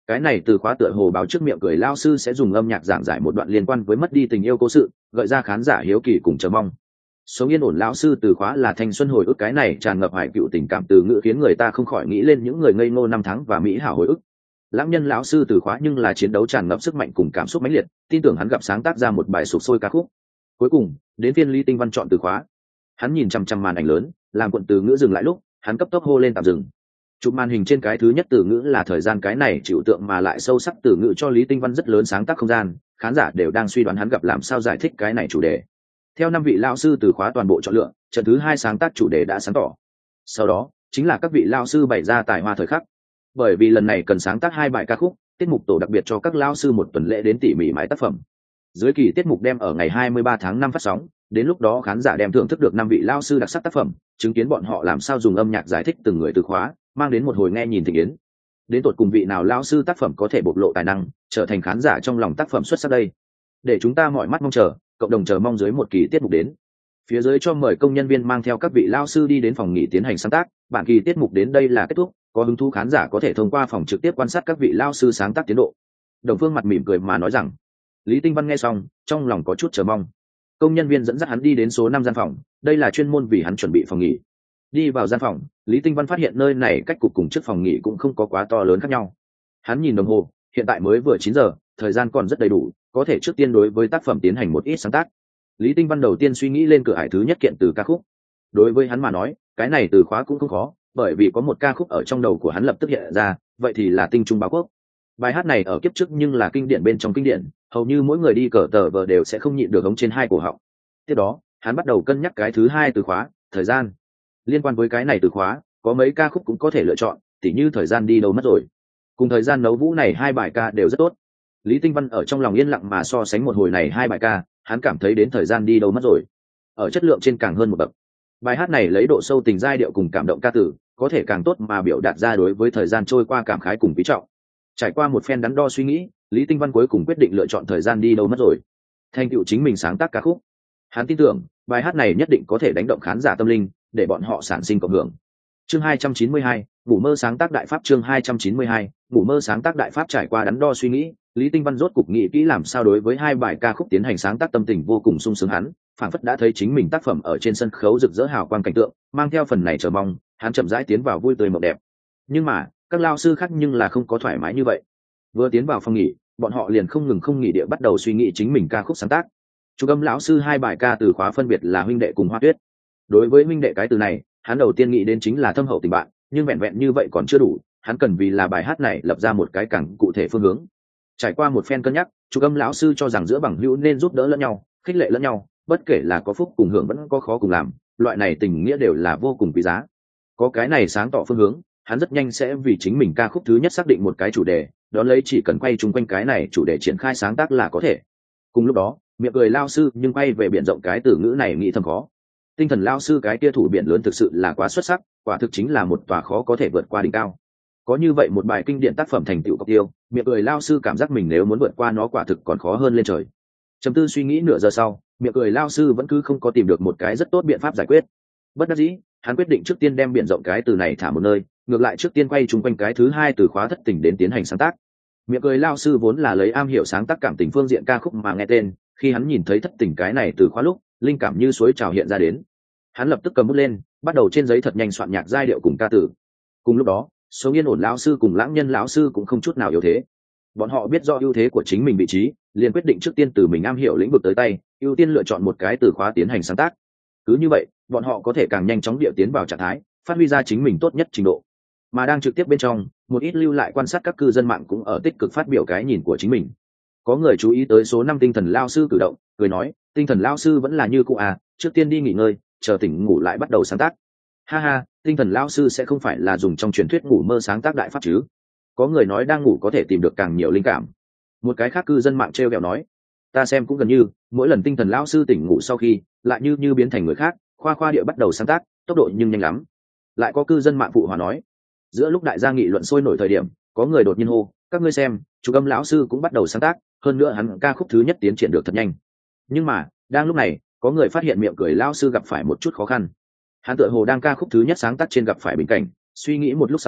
Cái này từ khóa tựa hồ báo trước miệng cười lao sư sẽ dùng âm nhạc giảng giải một đoạn liên quan với mất đi tình yêu cố sự, gợi ra khán giả hiếu kỳ cùng chờ mong. Sống yên ổn lão sư từ khóa là thanh xuân hồi ức, cái này tràn ngập hải cựu tình cảm từ ngữ khiến người ta không khỏi nghĩ lên những người ngây ngô năm tháng và mỹ hảo hồi ức. Lãng nhân lão sư từ khóa nhưng là chiến đấu tràn ngập sức mạnh cùng cảm xúc mãnh liệt, tin tưởng hắn gặp sáng tác ra một bài sục sôi ca khúc. Cuối cùng đến phiên Lý Tinh Văn chọn từ khóa. Hắn nhìn chằm chằm màn ảnh lớn, làm cuộn từ ngữ dừng lại lúc hắn cấp tốc hô lên tạm dừng. Chụp màn hình trên cái thứ nhất từ ngữ là thời gian, cái này chịu tượng mà lại sâu sắc từ ngữ cho Lý Tinh Văn rất lớn sáng tác không gian, khán giả đều đang suy đoán hắn gặp làm sao giải thích cái này chủ đề. Theo năm vị lão sư từ khóa toàn bộ chọn lựa, trận thứ hai sáng tác chủ đề đã sáng tỏ. Sau đó chính là các vị lão sư bày ra tài hoa thời khắc. Bởi vì lần này cần sáng tác hai bài ca khúc, tiết mục tổ đặc biệt cho các lão sư một tuần lễ đến tỉ mỉ mãi tác phẩm. Dưới kỳ tiết mục đem ở ngày hai mươi ba tháng năm phát sóng, đến lúc đó khán giả đem thưởng thức được năm vị lão sư đặc sắc tác phẩm, chứng kiến bọn họ làm sao dùng âm nhạc giải thích từng người từ khóa, mang đến một hồi nghe nhìn thịnh yến. Đến tột cùng vị nào lão sư tác phẩm có thể bộc lộ tài năng, trở thành khán giả trong lòng tác phẩm xuất sắc đây. Để chúng ta mọi mắt mong chờ, cộng đồng chờ mong dưới một kỳ tiết mục đến. Phía dưới cho mời công nhân viên mang theo các vị lão sư đi đến phòng nghỉ tiến hành sáng tác, bản kỳ tiết mục đến đây là kết thúc, có hứng thú khán giả có thể thông qua phòng trực tiếp quan sát các vị lão sư sáng tác tiến độ. Đồng Phương mặt mỉm cười mà nói rằng. Lý Tinh Văn nghe xong, trong lòng có chút chờ mong. Công nhân viên dẫn dắt hắn đi đến số năm gian phòng, đây là chuyên môn vì hắn chuẩn bị phòng nghỉ. Đi vào gian phòng, Lý Tinh Văn phát hiện nơi này cách cục cùng trước phòng nghỉ cũng không có quá to lớn khác nhau. Hắn nhìn đồng hồ, hiện tại mới vừa chín giờ, thời gian còn rất đầy đủ, có thể trước tiên đối với tác phẩm tiến hành một ít sáng tác. Lý Tinh Văn đầu tiên suy nghĩ lên cửa ải thứ nhất kiện từ ca khúc. Đối với hắn mà nói, cái này từ khóa cũng không khó, bởi vì có một ca khúc ở trong đầu của hắn lập tức hiện ra, vậy thì là Tinh Trung Báo Quốc. Bài hát này ở kiếp trước nhưng là kinh điển bên trong kinh điển, hầu như mỗi người đi cờ tờ vờ đều sẽ không nhịn được hống trên hai cổ họng. Tiếp đó, hắn bắt đầu cân nhắc cái thứ hai từ khóa, thời gian. Liên quan với cái này từ khóa, có mấy ca khúc cũng có thể lựa chọn, tỉ như thời gian đi đâu mất rồi. Cùng thời gian nấu vũ này hai bài ca đều rất tốt. Lý Tinh Văn ở trong lòng yên lặng mà so sánh một hồi này hai bài ca, hắn cảm thấy đến thời gian đi đâu mất rồi. Ở chất lượng trên càng hơn một bậc. Bài hát này lấy độ sâu tình giai điệu cùng cảm động ca từ, có thể càng tốt mà biểu đạt ra đối với thời gian trôi qua cảm khái cùng quý trọng. Trải qua một phen đắn đo suy nghĩ, Lý Tinh Văn cuối cùng quyết định lựa chọn thời gian đi đâu mất rồi. Thành tựu chính mình sáng tác ca khúc. Hắn tin tưởng, bài hát này nhất định có thể đánh động khán giả tâm linh, để bọn họ sản sinh cộng hưởng. Chương hai trăm chín mươi hai, ngủ mơ sáng tác đại pháp. Chương hai trăm chín mươi hai, ngủ mơ sáng tác đại pháp. Trải qua đắn đo suy nghĩ, Lý Tinh Văn rốt cục nghĩ kỹ làm sao đối với hai bài ca khúc tiến hành sáng tác, tâm tình vô cùng sung sướng. Hắn phảng phất đã thấy chính mình tác phẩm ở trên sân khấu rực rỡ hào quang cảnh tượng, mang theo phần này chờ mong, hắn chậm rãi tiến vào vui tươi mộng đẹp. Nhưng mà, các lao sư khác nhưng là không có thoải mái như vậy. Vừa tiến vào phòng nghỉ, bọn họ liền không ngừng không nghỉ địa bắt đầu suy nghĩ chính mình ca khúc sáng tác. Chú âm lão sư hai bài ca từ khóa phân biệt là huynh đệ cùng hoa tuyết. Đối với huynh đệ cái từ này, hắn đầu tiên nghĩ đến chính là thâm hậu tình bạn, nhưng vẹn vẹn như vậy còn chưa đủ, hắn cần vì là bài hát này lập ra một cái càng cụ thể phương hướng. Trải qua một phen cân nhắc, chú âm lão sư cho rằng giữa bằng hữu nên giúp đỡ lẫn nhau, khích lệ lẫn nhau, bất kể là có phúc cùng hưởng vẫn có khó cùng làm, loại này tình nghĩa đều là vô cùng quý giá. Có cái này sáng tỏ phương hướng, hắn rất nhanh sẽ vì chính mình ca khúc thứ nhất xác định một cái chủ đề, đó lấy chỉ cần quay chung quanh cái này chủ đề triển khai sáng tác là có thể. Cùng lúc đó, miệng cười lao sư nhưng quay về biển rộng cái từ ngữ này nghĩ thầm khó. Tinh thần lao sư cái kia thủ biển lớn thực sự là quá xuất sắc, quả thực chính là một tòa khó có thể vượt qua đỉnh cao. Có như vậy một bài kinh điển tác phẩm thành tựu cọc tiêu, miệng cười lao sư cảm giác mình nếu muốn vượt qua nó quả thực còn khó hơn lên trời. Trầm tư suy nghĩ nửa giờ sau, miệng cười lao sư vẫn cứ không có tìm được một cái rất tốt biện pháp giải quyết. Bất đắc dĩ, hắn quyết định trước tiên đem biển rộng cái từ này thả một nơi, ngược lại trước tiên quay chung quanh cái thứ hai từ khóa thất tình đến tiến hành sáng tác. Miệng cười lao sư vốn là lấy am hiểu sáng tác cảm tình phương diện ca khúc mà nghe tên, khi hắn nhìn thấy thất tình cái này từ khóa lúc, linh cảm như suối trào hiện ra đến. Hắn lập tức cầm bút lên, bắt đầu trên giấy thật nhanh soạn nhạc giai điệu cùng ca từ. Cùng lúc đó, Sống Yên Ổn lão sư cùng Lãng Nhân lão sư cũng không chút nào yếu thế. Bọn họ biết rõ ưu thế của chính mình vị trí, liền quyết định trước tiên từ mình am hiểu lĩnh vực tới tay, ưu tiên lựa chọn một cái từ khóa tiến hành sáng tác. Cứ như vậy, bọn họ có thể càng nhanh chóng điệu tiến vào trạng thái, phát huy ra chính mình tốt nhất trình độ. Mà đang trực tiếp bên trong, một ít lưu lại quan sát các cư dân mạng cũng ở tích cực phát biểu cái nhìn của chính mình. Có người chú ý tới số năm tinh thần lao sư cử động, cười nói, tinh thần lao sư vẫn là như cũ à, trước tiên đi nghỉ ngơi, chờ tỉnh ngủ lại bắt đầu sáng tác. Ha ha, tinh thần lao sư sẽ không phải là dùng trong truyền thuyết ngủ mơ sáng tác đại pháp chứ? Có người nói đang ngủ có thể tìm được càng nhiều linh cảm. Một cái khác cư dân mạng trêu ghẹo nói, ta xem cũng gần như, mỗi lần tinh thần lao sư tỉnh ngủ sau khi, lại như như biến thành người khác, khoa khoa địa bắt đầu sáng tác, tốc độ nhưng nhanh lắm. Lại có cư dân mạng phụ hòa nói, giữa lúc đại gia nghị luận sôi nổi thời điểm, có người đột nhiên hô, các ngươi xem, chú âm lão sư cũng bắt đầu sáng tác, hơn nữa hắn ca khúc thứ nhất tiến triển được thật nhanh. Nhưng mà đang lúc này, có người phát hiện miệng cười lão sư gặp phải một chút khó khăn. Hắn tựa hồ đang ca khúc thứ nhất sáng tác trên gặp phải bình cảnh, suy nghĩ một lúc sau,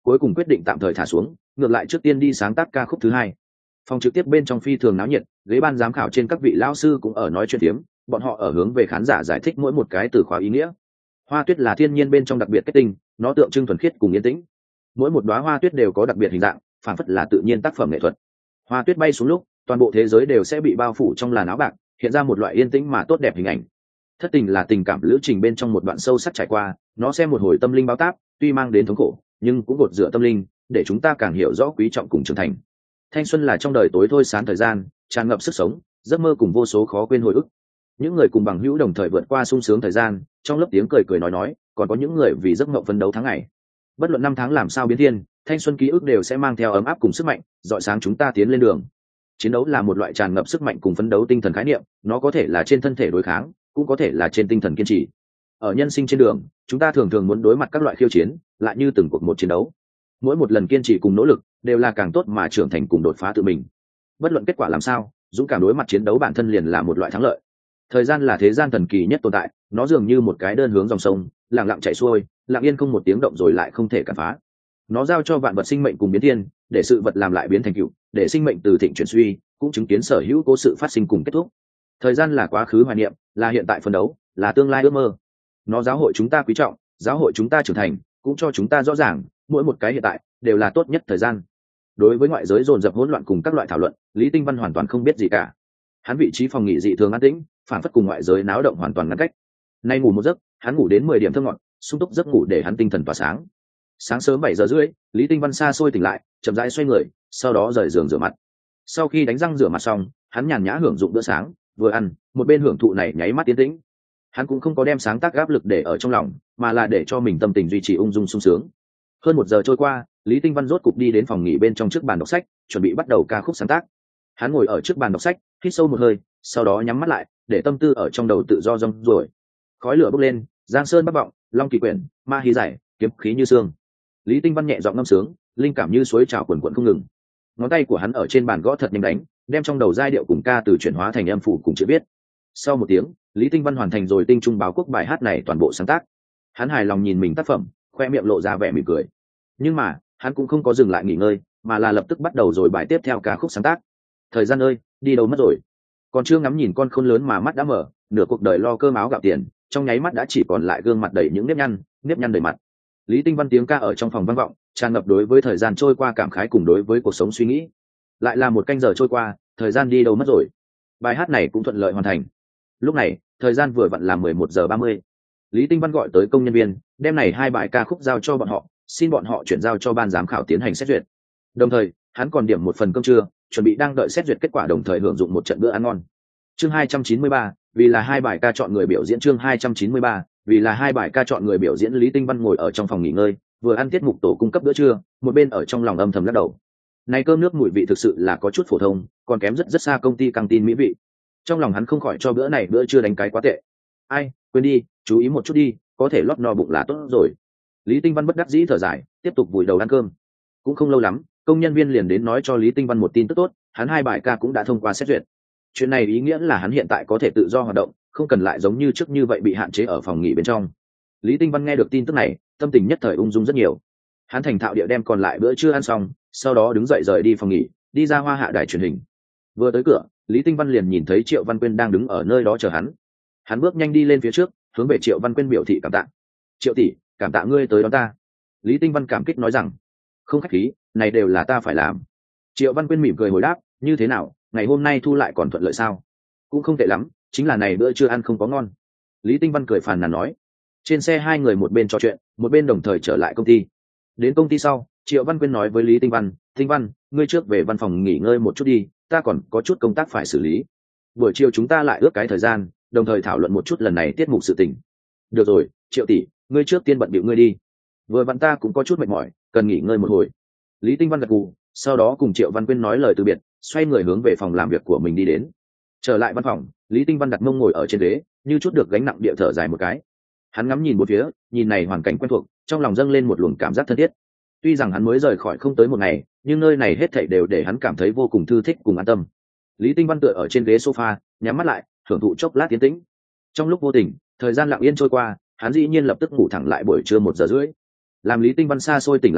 cuối cùng quyết định tạm thời thả xuống, ngược lại trước tiên đi sáng tác ca khúc thứ hai. Phòng trực tiếp bên trong phi thường náo nhiệt, ghế ban giám khảo trên các vị lão sư cũng ở nói chuyện tiếm, bọn họ ở hướng về khán giả giải thích mỗi một cái từ khóa ý nghĩa. Hoa tuyết là thiên nhiên bên trong đặc biệt kết tinh, nó tượng trưng thuần khiết cùng yên tĩnh. Mỗi một đóa hoa tuyết đều có đặc biệt hình dạng, phản phất là tự nhiên tác phẩm nghệ thuật. Hoa tuyết bay xuống lúc, toàn bộ thế giới đều sẽ bị bao phủ trong làn áo bạc, hiện ra một loại yên tĩnh mà tốt đẹp hình ảnh. Thất tình là tình cảm lữ trình bên trong một đoạn sâu sắc trải qua, nó xem một hồi tâm linh báo táp, tuy mang đến thống khổ, nhưng cũng gột rửa tâm linh, để chúng ta càng hiểu rõ quý trọng cùng trưởng thành. Thanh xuân là trong đời tối thôi sáng thời gian, tràn ngập sức sống, giấc mơ cùng vô số khó quên hồi ức. Những người cùng bằng hữu đồng thời vượt qua sung sướng thời gian, trong lớp tiếng cười cười nói nói, còn có những người vì giấc mộng phấn đấu tháng ngày. Bất luận năm tháng làm sao biến thiên, thanh xuân ký ức đều sẽ mang theo ấm áp cùng sức mạnh, rọi sáng chúng ta tiến lên đường. Chiến đấu là một loại tràn ngập sức mạnh cùng phấn đấu tinh thần khái niệm, nó có thể là trên thân thể đối kháng, cũng có thể là trên tinh thần kiên trì. Ở nhân sinh trên đường, chúng ta thường thường muốn đối mặt các loại khiêu chiến, lại như từng cuộc một chiến đấu. Mỗi một lần kiên trì cùng nỗ lực đều là càng tốt mà trưởng thành cùng đột phá tự mình. Bất luận kết quả làm sao, dũng cảm đối mặt chiến đấu bản thân liền là một loại thắng lợi. Thời gian là thế gian thần kỳ nhất tồn tại, nó dường như một cái đơn hướng dòng sông, lặng lặng chảy xuôi, lặng yên không một tiếng động rồi lại không thể cản phá. Nó giao cho vạn vật sinh mệnh cùng biến thiên, để sự vật làm lại biến thành cựu, để sinh mệnh từ thịnh chuyển suy, cũng chứng kiến sở hữu cố sự phát sinh cùng kết thúc. Thời gian là quá khứ hoài niệm, là hiện tại phấn đấu, là tương lai ước mơ. Nó giáo hội chúng ta quý trọng, giáo hội chúng ta trưởng thành, cũng cho chúng ta rõ ràng, mỗi một cái hiện tại đều là tốt nhất thời gian. Đối với ngoại giới dồn dập hỗn loạn cùng các loại thảo luận, Lý Tinh Văn hoàn toàn không biết gì cả. Hắn vị trí phòng nghỉ dị thường an tĩnh, phản phất cùng ngoại giới náo động hoàn toàn ngăn cách. Nay ngủ một giấc, hắn ngủ đến mười điểm thơ ngọt, sung túc giấc ngủ để hắn tinh thần tỏa sáng. Sáng sớm bảy giờ rưỡi, Lý Tinh Văn xa xôi tỉnh lại, chậm rãi xoay người, sau đó rời giường rửa mặt. Sau khi đánh răng rửa mặt xong, hắn nhàn nhã hưởng dụng bữa sáng, vừa ăn, một bên hưởng thụ này nháy mắt tiến tĩnh. Hắn cũng không có đem sáng tác áp lực để ở trong lòng, mà là để cho mình tâm tình duy trì ung dung sung sướng. Hơn một giờ trôi qua, Lý Tinh Văn rốt cục đi đến phòng nghỉ bên trong trước bàn đọc sách, chuẩn bị bắt đầu ca khúc sáng tác. Hắn ngồi ở trước bàn đọc sách, hít sâu một hơi, sau đó nhắm mắt lại, để tâm tư ở trong đầu tự do rong ruổi. Khói lửa bốc lên, giang sơn bắc vọng, long kỳ quyển, ma hí giải, kiếm khí như xương. Lý Tinh Văn nhẹ giọng ngâm sướng, linh cảm như suối trào quần quần không ngừng. Ngón tay của hắn ở trên bàn gõ thật nhanh đánh, đem trong đầu giai điệu cùng ca từ chuyển hóa thành âm phủ cùng chữ viết. Sau một tiếng, Lý Tinh Văn hoàn thành rồi tinh trung báo quốc bài hát này toàn bộ sáng tác. Hắn hài lòng nhìn mình tác phẩm, khoe miệng lộ ra vẻ mỉm cười. Nhưng mà, hắn cũng không có dừng lại nghỉ ngơi, mà là lập tức bắt đầu rồi bài tiếp theo ca khúc sáng tác. Thời gian ơi, đi đâu mất rồi? Còn chưa ngắm nhìn con khôn lớn mà mắt đã mở, nửa cuộc đời lo cơm áo gạo tiền, trong nháy mắt đã chỉ còn lại gương mặt đầy những nếp nhăn, nếp nhăn đầy mặt. Lý Tinh Văn tiếng ca ở trong phòng vang vọng, tràn ngập đối với thời gian trôi qua cảm khái cùng đối với cuộc sống suy nghĩ. Lại là một canh giờ trôi qua, thời gian đi đâu mất rồi? Bài hát này cũng thuận lợi hoàn thành. Lúc này, thời gian vừa vặn là mười một giờ ba mươi. Lý Tinh Văn gọi tới công nhân viên, đem này hai bài ca khúc giao cho bọn họ, xin bọn họ chuyển giao cho ban giám khảo tiến hành xét duyệt. Đồng thời, hắn còn điểm một phần cơm trưa, chuẩn bị đang đợi xét duyệt kết quả đồng thời hưởng dụng một trận bữa ăn ngon. Chương hai trăm chín mươi ba, vì là hai bài ca chọn người biểu diễn chương hai trăm chín mươi ba, vì là hai bài ca chọn người biểu diễn Lý Tinh Văn ngồi ở trong phòng nghỉ ngơi, vừa ăn tiết mục tổ cung cấp bữa trưa, một bên ở trong lòng âm thầm lắc đầu. Này cơm nước mùi vị thực sự là có chút phổ thông, còn kém rất rất xa công ty căng tin mỹ vị. Trong lòng hắn không khỏi cho bữa này bữa trưa đánh cái quá tệ. Ai, quên đi, chú ý một chút đi, có thể lót no bụng là tốt rồi. Lý Tinh Văn bất đắc dĩ thở dài, tiếp tục vùi đầu ăn cơm. Cũng không lâu lắm, công nhân viên liền đến nói cho Lý Tinh Văn một tin tức tốt, hắn hai bài ca cũng đã thông qua xét duyệt. Chuyện này ý nghĩa là hắn hiện tại có thể tự do hoạt động, không cần lại giống như trước như vậy bị hạn chế ở phòng nghỉ bên trong. Lý Tinh Văn nghe được tin tức này, tâm tình nhất thời ung dung rất nhiều. Hắn thành thạo địa đem còn lại bữa trưa ăn xong, sau đó đứng dậy rời đi phòng nghỉ, đi ra Hoa Hạ đài truyền hình. Vừa tới cửa, Lý Tinh Văn liền nhìn thấy Triệu Văn Quyên đang đứng ở nơi đó chờ hắn. Hắn bước nhanh đi lên phía trước, hướng về Triệu Văn Quyên biểu thị cảm tạ. Triệu tỷ, cảm tạ ngươi tới đón ta. Lý Tinh Văn cảm kích nói rằng, không khách khí, này đều là ta phải làm. Triệu Văn Quyên mỉm cười hồi đáp, như thế nào, ngày hôm nay thu lại còn thuận lợi sao? Cũng không tệ lắm, chính là này bữa trưa ăn không có ngon. Lý Tinh Văn cười phàn nàn nói. Trên xe hai người một bên trò chuyện, một bên đồng thời trở lại công ty. Đến công ty sau, Triệu Văn Quyên nói với Lý Tinh Văn, Tinh Văn, ngươi trước về văn phòng nghỉ ngơi một chút đi, ta còn có chút công tác phải xử lý. Buổi chiều chúng ta lại ước cái thời gian, đồng thời thảo luận một chút lần này tiết mục sự tình. Được rồi, Triệu tỷ, ngươi trước tiên bận bịu ngươi đi. Vừa vặn ta cũng có chút mệt mỏi, cần nghỉ ngơi một hồi. Lý Tinh Văn gật gù, sau đó cùng Triệu Văn Quyên nói lời từ biệt, xoay người hướng về phòng làm việc của mình đi đến. Trở lại văn phòng, Lý Tinh Văn đặt mông ngồi ở trên ghế, như chút được gánh nặng địa thở dài một cái. Hắn ngắm nhìn bốn phía, nhìn này hoàn cảnh quen thuộc, trong lòng dâng lên một luồng cảm giác thân thiết. Tuy rằng hắn mới rời khỏi không tới một ngày, nhưng nơi này hết thảy đều để hắn cảm thấy vô cùng thư thích cùng an tâm. Lý Tinh Văn tựa ở trên ghế sofa, nhắm mắt lại, hưởng thụ chốc lát tiến tĩnh. Trong lúc vô tình, thời gian lặng yên trôi qua, hắn dĩ nhiên lập tức ngủ thẳng lại buổi trưa một giờ rưỡi. Làm Lý Tinh Văn xa xôi tỉnh lại lúc,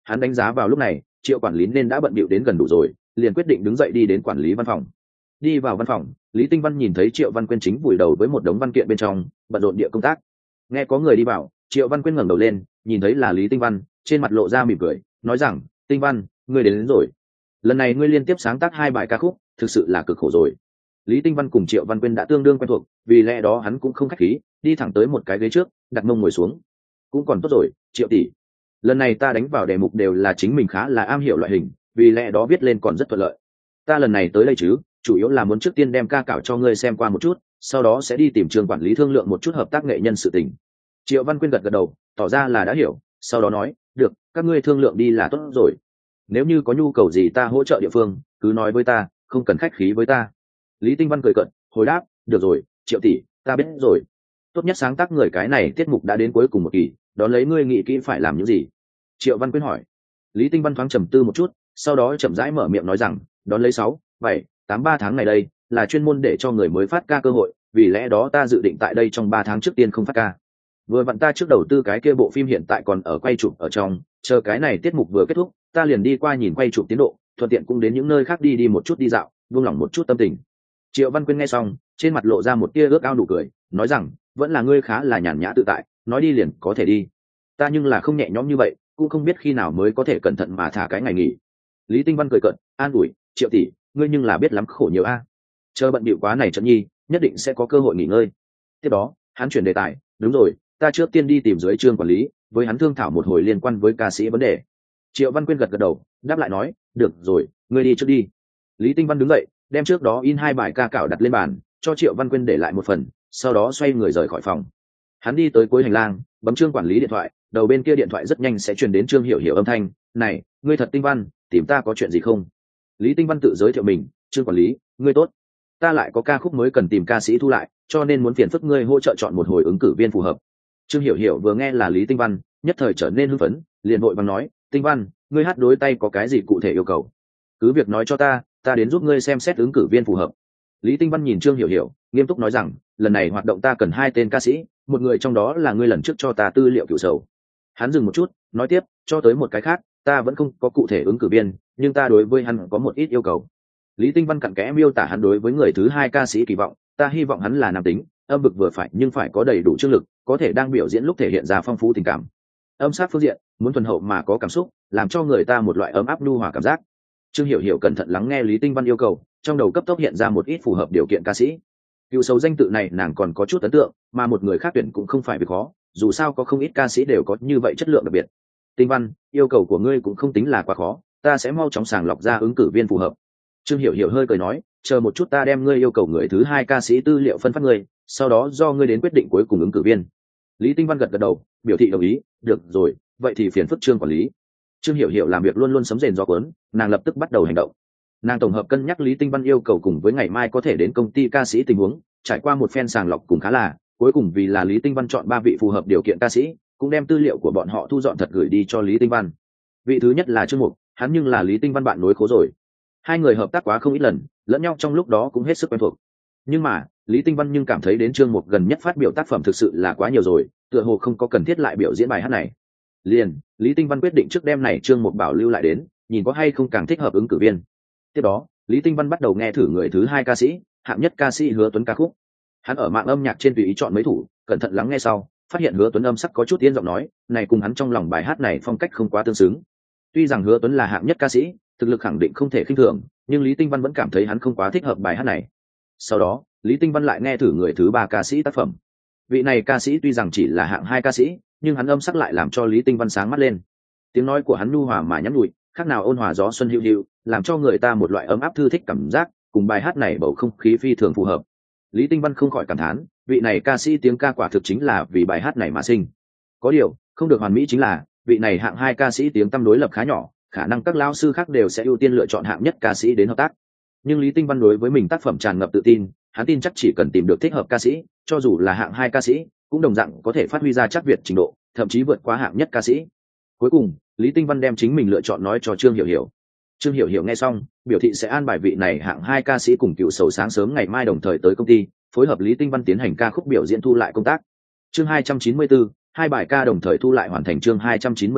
hắn đánh giá vào lúc này Triệu quản lý nên đã bận bịu đến gần đủ rồi, liền quyết định đứng dậy đi đến quản lý văn phòng. Đi vào văn phòng, Lý Tinh Văn nhìn thấy Triệu Văn Quyên chính vùi đầu với một đống văn kiện bên trong bận rộn địa công tác. Nghe có người đi vào, Triệu Văn Quyên ngẩng đầu lên, nhìn thấy là Lý Tinh Văn, trên mặt lộ ra mỉm cười, nói rằng: Tinh Văn, ngươi đến, đến rồi. Lần này ngươi liên tiếp sáng tác hai bài ca khúc, thực sự là cực khổ rồi. Lý Tinh Văn cùng Triệu Văn Quyên đã tương đương quen thuộc, vì lẽ đó hắn cũng không khách khí, đi thẳng tới một cái ghế trước, đặt mông ngồi xuống. Cũng còn tốt rồi, Triệu tỷ. Lần này ta đánh vào đề mục đều là chính mình khá là am hiểu loại hình, vì lẽ đó viết lên còn rất thuận lợi. Ta lần này tới đây chứ, chủ yếu là muốn trước tiên đem ca cảo cho ngươi xem qua một chút, sau đó sẽ đi tìm trường quản lý thương lượng một chút hợp tác nghệ nhân sự tình. Triệu Văn Quyên gật gật đầu, tỏ ra là đã hiểu, sau đó nói: được, các ngươi thương lượng đi là tốt rồi. Nếu như có nhu cầu gì ta hỗ trợ địa phương, cứ nói với ta, không cần khách khí với ta. Lý Tinh Văn cười cợt, hồi đáp: được rồi, Triệu tỷ, ta biết rồi. Tốt nhất sáng tác người cái này tiết mục đã đến cuối cùng một kỳ, đón lấy ngươi nghĩ kỹ phải làm những gì? Triệu Văn Quyên hỏi. Lý Tinh Văn thoáng trầm tư một chút, sau đó chậm rãi mở miệng nói rằng: đón lấy sáu, bảy, tám ba tháng này đây là chuyên môn để cho người mới phát ca cơ hội, vì lẽ đó ta dự định tại đây trong ba tháng trước tiên không phát ca. Vừa vặn ta trước đầu tư cái kia bộ phim hiện tại còn ở quay chụp ở trong, chờ cái này tiết mục vừa kết thúc, ta liền đi qua nhìn quay chụp tiến độ, thuận tiện cũng đến những nơi khác đi đi một chút đi dạo, buông lỏng một chút tâm tình. Triệu Văn Quyên nghe xong, trên mặt lộ ra một tia ước ao nụ cười, nói rằng: vẫn là ngươi khá là nhàn nhã tự tại, nói đi liền có thể đi. Ta nhưng là không nhẹ nhõm như vậy, cũng không biết khi nào mới có thể cẩn thận mà thả cái ngày nghỉ. Lý Tinh Văn cười cợt, an ủi: Triệu tỷ, ngươi nhưng là biết lắm khổ nhiều a. Chờ bận bịu quá này trận nhi, nhất định sẽ có cơ hội nghỉ ngơi. Tiếp đó, hắn chuyển đề tài: đúng rồi, ta trước tiên đi tìm dưới trương quản lý, với hắn thương thảo một hồi liên quan với ca sĩ vấn đề. Triệu Văn Quyên gật gật đầu, đáp lại nói: được rồi, ngươi đi trước đi. Lý Tinh Văn đứng dậy, đem trước đó in hai bài ca cảo đặt lên bàn, cho Triệu Văn Quyên để lại một phần, sau đó xoay người rời khỏi phòng. Hắn đi tới cuối hành lang, bấm trương quản lý điện thoại, đầu bên kia điện thoại rất nhanh sẽ truyền đến Trương Hiểu Hiểu âm thanh: này, ngươi thật Tinh Văn, tìm ta có chuyện gì không? Lý Tinh Văn tự giới thiệu mình: Trương quản lý, ngươi tốt, ta lại có ca khúc mới cần tìm ca sĩ thu lại, cho nên muốn phiền phức ngươi hỗ trợ chọn một hồi ứng cử viên phù hợp. Trương Hiểu Hiểu vừa nghe là Lý Tinh Văn, nhất thời trở nên hưng phấn, liền vội vàng nói: Tinh Văn, ngươi hát đối tay có cái gì cụ thể yêu cầu? Cứ việc nói cho ta, ta đến giúp ngươi xem xét ứng cử viên phù hợp. Lý Tinh Văn nhìn Trương Hiểu Hiểu, nghiêm túc nói rằng: lần này hoạt động ta cần hai tên ca sĩ, một người trong đó là ngươi lần trước cho ta tư liệu cựu sầu. Hắn dừng một chút, nói tiếp: cho tới một cái khác, ta vẫn không có cụ thể ứng cử viên, nhưng ta đối với hắn có một ít yêu cầu. Lý Tinh Văn cặn kẽ miêu tả hắn đối với người thứ hai ca sĩ kỳ vọng: ta hy vọng hắn là nam tính, âm vực vừa phải nhưng phải có đầy đủ chương lực, có thể đang biểu diễn lúc thể hiện ra phong phú tình cảm. Âm sắc phương diện, muốn thuần hậu mà có cảm xúc, làm cho người ta một loại ấm áp nhu hòa cảm giác. Trương Hiểu Hiểu cẩn thận lắng nghe Lý Tinh Văn yêu cầu, trong đầu cấp tốc hiện ra một ít phù hợp điều kiện ca sĩ. Cựu sầu danh tự này nàng còn có chút ấn tượng, mà một người khác tuyển cũng không phải việc khó, dù sao có không ít ca sĩ đều có như vậy chất lượng đặc biệt. Tinh Văn, yêu cầu của ngươi cũng không tính là quá khó, ta sẽ mau chóng sàng lọc ra ứng cử viên phù hợp. Trương Hiểu Hiểu hơi cười nói: chờ một chút ta đem ngươi yêu cầu người thứ hai ca sĩ tư liệu phân phát ngươi, sau đó do ngươi đến quyết định cuối cùng ứng cử viên. Lý Tinh Văn gật gật đầu, biểu thị đồng ý. Được rồi, vậy thì phiền phức Trương quản lý. Trương Hiểu Hiểu làm việc luôn luôn sấm rền gió cuốn, nàng lập tức bắt đầu hành động. Nàng tổng hợp cân nhắc Lý Tinh Văn yêu cầu cùng với ngày mai có thể đến công ty ca sĩ tình huống, trải qua một phen sàng lọc cùng khá là, cuối cùng vì là Lý Tinh Văn chọn ba vị phù hợp điều kiện ca sĩ, cũng đem tư liệu của bọn họ thu dọn thật gửi đi cho Lý Tinh Văn. Vị thứ nhất là Trương Mục, hắn nhưng là Lý Tinh Văn bạn nối khố rồi. Hai người hợp tác quá không ít lần, lẫn nhau trong lúc đó cũng hết sức quen thuộc. Nhưng mà, Lý Tinh Văn nhưng cảm thấy đến Trương Mục gần nhất phát biểu tác phẩm thực sự là quá nhiều rồi, tựa hồ không có cần thiết lại biểu diễn bài hát này. Liền, Lý Tinh Văn quyết định trước đêm này Trương Mục bảo lưu lại đến, nhìn có hay không càng thích hợp ứng cử viên. Tiếp đó, Lý Tinh Văn bắt đầu nghe thử người thứ hai ca sĩ, hạng nhất ca sĩ Hứa Tuấn ca khúc. Hắn ở mạng âm nhạc trên tùy ý chọn mấy thủ, cẩn thận lắng nghe sau, phát hiện Hứa Tuấn âm sắc có chút tiên giọng nói, này cùng hắn trong lòng bài hát này phong cách không quá tương xứng. Tuy rằng Hứa Tuấn là hạng nhất ca sĩ, thực lực khẳng định không thể khinh thường, nhưng Lý Tinh Văn vẫn cảm thấy hắn không quá thích hợp bài hát này. Sau đó, Lý Tinh Văn lại nghe thử người thứ ba ca sĩ tác phẩm. Vị này ca sĩ tuy rằng chỉ là hạng hai ca sĩ, nhưng hắn âm sắc lại làm cho Lý Tinh Văn sáng mắt lên. Tiếng nói của hắn nhu hòa mà nhắn nhủi, khác nào ôn hòa gió xuân hữu hữu, làm cho người ta một loại ấm áp thư thích cảm giác, cùng bài hát này bầu không khí phi thường phù hợp. Lý Tinh Văn không khỏi cảm thán, vị này ca sĩ tiếng ca quả thực chính là vì bài hát này mà sinh. Có điều, không được hoàn mỹ chính là, vị này hạng hai ca sĩ tiếng tăm đối lập khá nhỏ, khả năng các lão sư khác đều sẽ ưu tiên lựa chọn hạng nhất ca sĩ đến hợp tác. Nhưng Lý Tinh Văn đối với mình tác phẩm tràn ngập tự tin, hắn tin chắc chỉ cần tìm được thích hợp ca sĩ, cho dù là hạng hai ca sĩ, cũng đồng dạng có thể phát huy ra chắc Việt trình độ, thậm chí vượt qua hạng nhất ca sĩ. Cuối cùng, Lý Tinh Văn đem chính mình lựa chọn nói cho Trương Hiểu Hiểu. Trương Hiểu Hiểu nghe xong, biểu thị sẽ an bài vị này hạng hai ca sĩ cùng Cựu Sầu sáng sớm ngày mai đồng thời tới công ty, phối hợp Lý Tinh Văn tiến hành ca khúc biểu diễn thu lại công tác. Chương hai trăm chín mươi tư, hai bài ca đồng thời thu lại hoàn thành. Chương hai trăm chín mươi tư,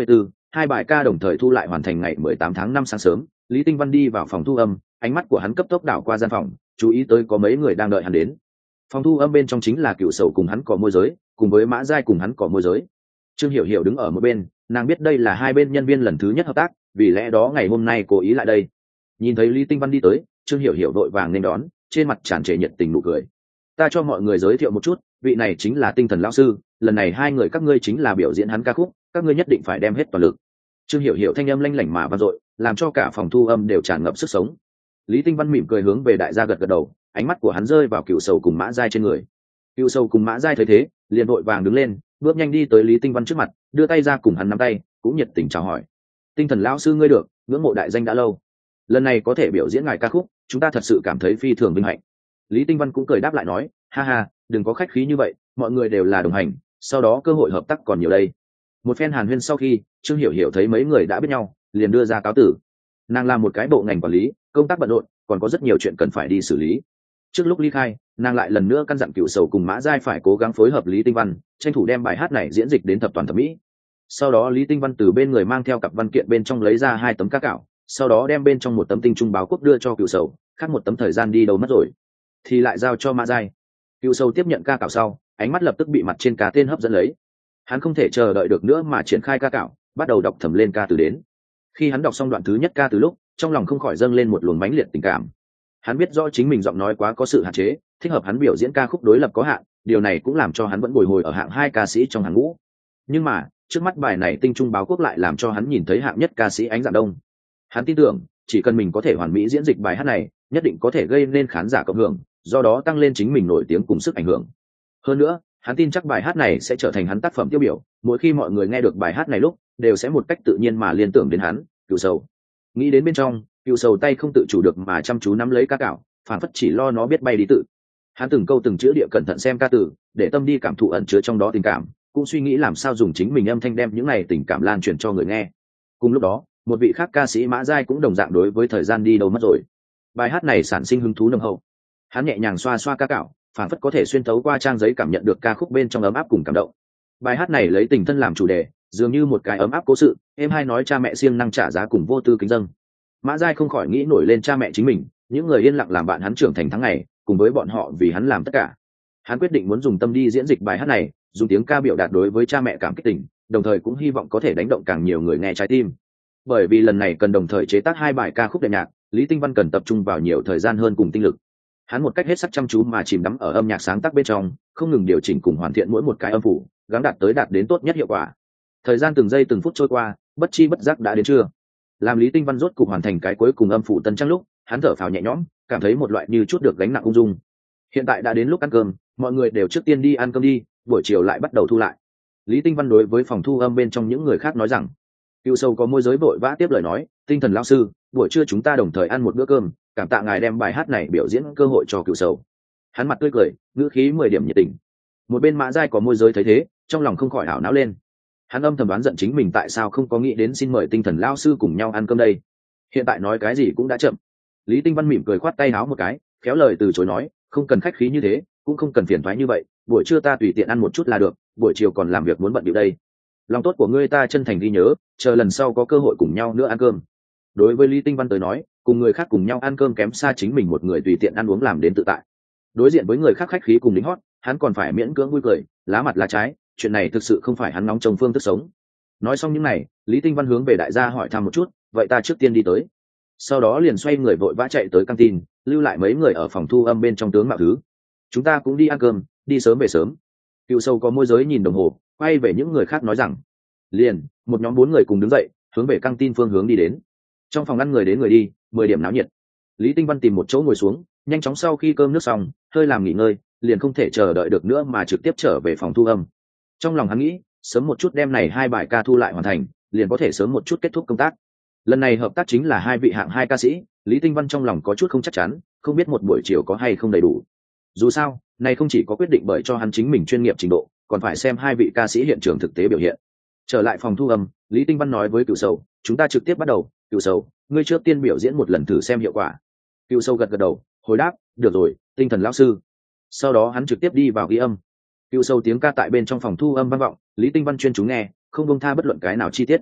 hai bài ca đồng thời thu lại hoàn thành ngày mười tám tháng năm sáng sớm. Lý Tinh Văn đi vào phòng thu âm, ánh mắt của hắn cấp tốc đảo qua gian phòng, chú ý tới có mấy người đang đợi hắn đến. Phòng thu âm bên trong chính là Cựu Sầu cùng hắn có môi giới, cùng với Mã Giai cùng hắn có môi giới. Trương Hiểu Hiểu đứng ở một bên, nàng biết đây là hai bên nhân viên lần thứ nhất hợp tác, vì lẽ đó ngày hôm nay cố ý lại đây. Nhìn thấy Lý Tinh Văn đi tới, Trương Hiểu Hiểu vội vàng nên đón, trên mặt tràn trề nhiệt tình nụ cười. Ta cho mọi người giới thiệu một chút, vị này chính là Tinh Thần lão sư, lần này hai người các ngươi chính là biểu diễn hắn ca khúc, các ngươi nhất định phải đem hết toàn lực. Trương Hiểu Hiểu thanh âm lanh lảnh mà vang dội, làm cho cả phòng thu âm đều tràn ngập sức sống. Lý Tinh Văn mỉm cười hướng về đại gia gật gật đầu, ánh mắt của hắn rơi vào Cựu Sầu cùng Mã Giai trên người. Cựu Sầu cùng Mã Giai thấy thế, liền vội vàng đứng lên, bước nhanh đi tới Lý Tinh Văn trước mặt, đưa tay ra cùng hắn nắm tay, cũng nhiệt tình chào hỏi. Tinh Thần lão sư ngươi được, ngưỡng mộ đại danh đã lâu, lần này có thể biểu diễn ngài ca khúc, chúng ta thật sự cảm thấy phi thường vinh hạnh. Lý Tinh Văn cũng cười đáp lại nói, ha ha, đừng có khách khí như vậy, mọi người đều là đồng hành, sau đó cơ hội hợp tác còn nhiều đây. Một phen hàn huyên sau khi, Trương Hiểu Hiểu thấy mấy người đã biết nhau, liền đưa ra cáo tử. Nàng làm một cái bộ ngành quản lý, công tác bận rộn, còn có rất nhiều chuyện cần phải đi xử lý. Trước lúc ly khai, nàng lại lần nữa căn dặn Cựu Sầu cùng Mã Giai phải cố gắng phối hợp Lý Tinh Văn, tranh thủ đem bài hát này diễn dịch đến thập toàn thẩm mỹ. Sau đó Lý Tinh Văn từ bên người mang theo cặp văn kiện bên trong lấy ra hai tấm ca cạo, sau đó đem bên trong một tấm tinh trung báo quốc đưa cho Cựu Sầu, khác một tấm thời gian đi đâu mất rồi thì lại giao cho Mã Giai. Cựu Sầu tiếp nhận ca cạo sau, ánh mắt lập tức bị mặt trên ca tên hấp dẫn lấy. Hắn không thể chờ đợi được nữa mà triển khai ca cạo, bắt đầu đọc thầm lên ca từ đến. Khi hắn đọc xong đoạn thứ nhất ca từ lúc, trong lòng không khỏi dâng lên một luồng mãnh liệt tình cảm. Hắn biết rõ chính mình giọng nói quá có sự hạn chế, thích hợp hắn biểu diễn ca khúc đối lập có hạn, điều này cũng làm cho hắn vẫn bồi hồi ở hạng hai ca sĩ trong hàng ngũ. Nhưng mà, trước mắt bài này tinh trung báo quốc lại làm cho hắn nhìn thấy hạng nhất ca sĩ Ánh Dạng Đông. Hắn tin tưởng, chỉ cần mình có thể hoàn mỹ diễn dịch bài hát này, nhất định có thể gây nên khán giả cộng hưởng, do đó tăng lên chính mình nổi tiếng cùng sức ảnh hưởng. Hơn nữa, hắn tin chắc bài hát này sẽ trở thành hắn tác phẩm tiêu biểu, mỗi khi mọi người nghe được bài hát này lúc, đều sẽ một cách tự nhiên mà liên tưởng đến hắn, Cựu Sầu. Nghĩ đến bên trong, Cựu Sầu tay không tự chủ được mà chăm chú nắm lấy ca cạo, phản phất chỉ lo nó biết bay đi tự. Hắn từng câu từng chữ địa cẩn thận xem ca từ, để tâm đi cảm thụ ẩn chứa trong đó tình cảm, cũng suy nghĩ làm sao dùng chính mình âm thanh đem những này tình cảm lan truyền cho người nghe. Cùng lúc đó, một vị khác ca sĩ Mã Giai cũng đồng dạng đối với thời gian đi đâu mất rồi. Bài hát này sản sinh hứng thú nồng hậu. Hắn nhẹ nhàng xoa xoa ca cạo, phản phất có thể xuyên tấu qua trang giấy cảm nhận được ca khúc bên trong ấm áp cùng cảm động. Bài hát này lấy tình thân làm chủ đề, dường như một cái ấm áp cố sự, em hai nói cha mẹ siêng năng trả giá cùng vô tư kính dâng. Mã Giai không khỏi nghĩ nổi lên cha mẹ chính mình, những người yên lặng làm bạn hắn trưởng thành tháng ngày, cùng với bọn họ vì hắn làm tất cả. Hắn quyết định muốn dùng tâm đi diễn dịch bài hát này, dùng tiếng ca biểu đạt đối với cha mẹ cảm kích tình, đồng thời cũng hy vọng có thể đánh động càng nhiều người nghe trái tim. Bởi vì lần này cần đồng thời chế tác hai bài ca khúc đệm nhạc, Lý Tinh Văn cần tập trung vào nhiều thời gian hơn cùng tinh lực. Hắn một cách hết sức chăm chú mà chìm đắm ở âm nhạc sáng tác bên trong, không ngừng điều chỉnh cùng hoàn thiện mỗi một cái âm phủ, gắng đạt tới đạt đến tốt nhất hiệu quả. Thời gian từng giây từng phút trôi qua, bất chi bất giác đã đến trưa. Làm Lý Tinh Văn rốt cục hoàn thành cái cuối cùng âm phủ tân trang lúc, hắn thở phào nhẹ nhõm, cảm thấy một loại như chút được gánh nặng ung dung. Hiện tại đã đến lúc ăn cơm, mọi người đều trước tiên đi ăn cơm đi, buổi chiều lại bắt đầu thu lại. Lý Tinh Văn đối với phòng thu âm bên trong những người khác nói rằng. Cựu Sầu có môi giới vội vã tiếp lời nói, Tinh Thần lão sư, buổi trưa chúng ta đồng thời ăn một bữa cơm, cảm tạ ngài đem bài hát này biểu diễn cơ hội cho Cựu Sầu. Hắn mặt tươi cười, ngữ khí mười điểm nhiệt tình. Một bên Mã Giai có môi giới thấy thế, trong lòng không khỏi hảo não lên. Hắn âm thầm đoán giận chính mình tại sao không có nghĩ đến xin mời Tinh Thần lão sư cùng nhau ăn cơm đây. Hiện tại nói cái gì cũng đã chậm. Lý Tinh Văn mỉm cười khoát tay áo một cái, khéo lời từ chối nói, không cần khách khí như thế, cũng không cần phiền toái như vậy, buổi trưa ta tùy tiện ăn một chút là được, buổi chiều còn làm việc muốn bận điệu đây. Lòng tốt của ngươi ta chân thành ghi nhớ, chờ lần sau có cơ hội cùng nhau nữa ăn cơm. Đối với Lý Tinh Văn tới nói, cùng người khác cùng nhau ăn cơm kém xa chính mình một người tùy tiện ăn uống làm đến tự tại. Đối diện với người khác khách khí cùng lính hót, hắn còn phải miễn cưỡng vui cười, lá mặt lá trái, chuyện này thực sự không phải hắn nóng trong phương thức sống. Nói xong những này, Lý Tinh Văn hướng về đại gia hỏi thăm một chút, vậy ta trước tiên đi tới. Sau đó liền xoay người vội vã chạy tới căng tin, lưu lại mấy người ở phòng thu âm bên trong tướng mạo thứ. Chúng ta cũng đi ăn cơm, đi sớm về sớm. Cựu Sầu có môi giới nhìn đồng hồ, quay về những người khác nói rằng. Liền, một nhóm bốn người cùng đứng dậy, hướng về căng tin phương hướng đi đến. Trong phòng ăn người đến người đi, mười điểm náo nhiệt. Lý Tinh Văn tìm một chỗ ngồi xuống, nhanh chóng sau khi cơm nước xong, hơi làm nghỉ ngơi, liền không thể chờ đợi được nữa mà trực tiếp trở về phòng thu âm. Trong lòng hắn nghĩ, sớm một chút đem này hai bài ca thu lại hoàn thành, liền có thể sớm một chút kết thúc công tác. Lần này hợp tác chính là hai vị hạng hai ca sĩ, Lý Tinh Văn trong lòng có chút không chắc chắn, không biết một buổi chiều có hay không đầy đủ. Dù sao, này không chỉ có quyết định bởi cho hắn chính mình chuyên nghiệp trình độ, còn phải xem hai vị ca sĩ hiện trường thực tế biểu hiện. Trở lại phòng thu âm, Lý Tinh Văn nói với Cựu Sầu, chúng ta trực tiếp bắt đầu. Cựu Sầu, ngươi trước tiên biểu diễn một lần thử xem hiệu quả. Cựu Sầu gật gật đầu, hồi đáp, được rồi, Tinh Thần lão sư. Sau đó hắn trực tiếp đi vào ghi âm. Cựu Sầu tiếng ca tại bên trong phòng thu âm vang vọng, Lý Tinh Văn chuyên chú nghe, không buông tha bất luận cái nào chi tiết.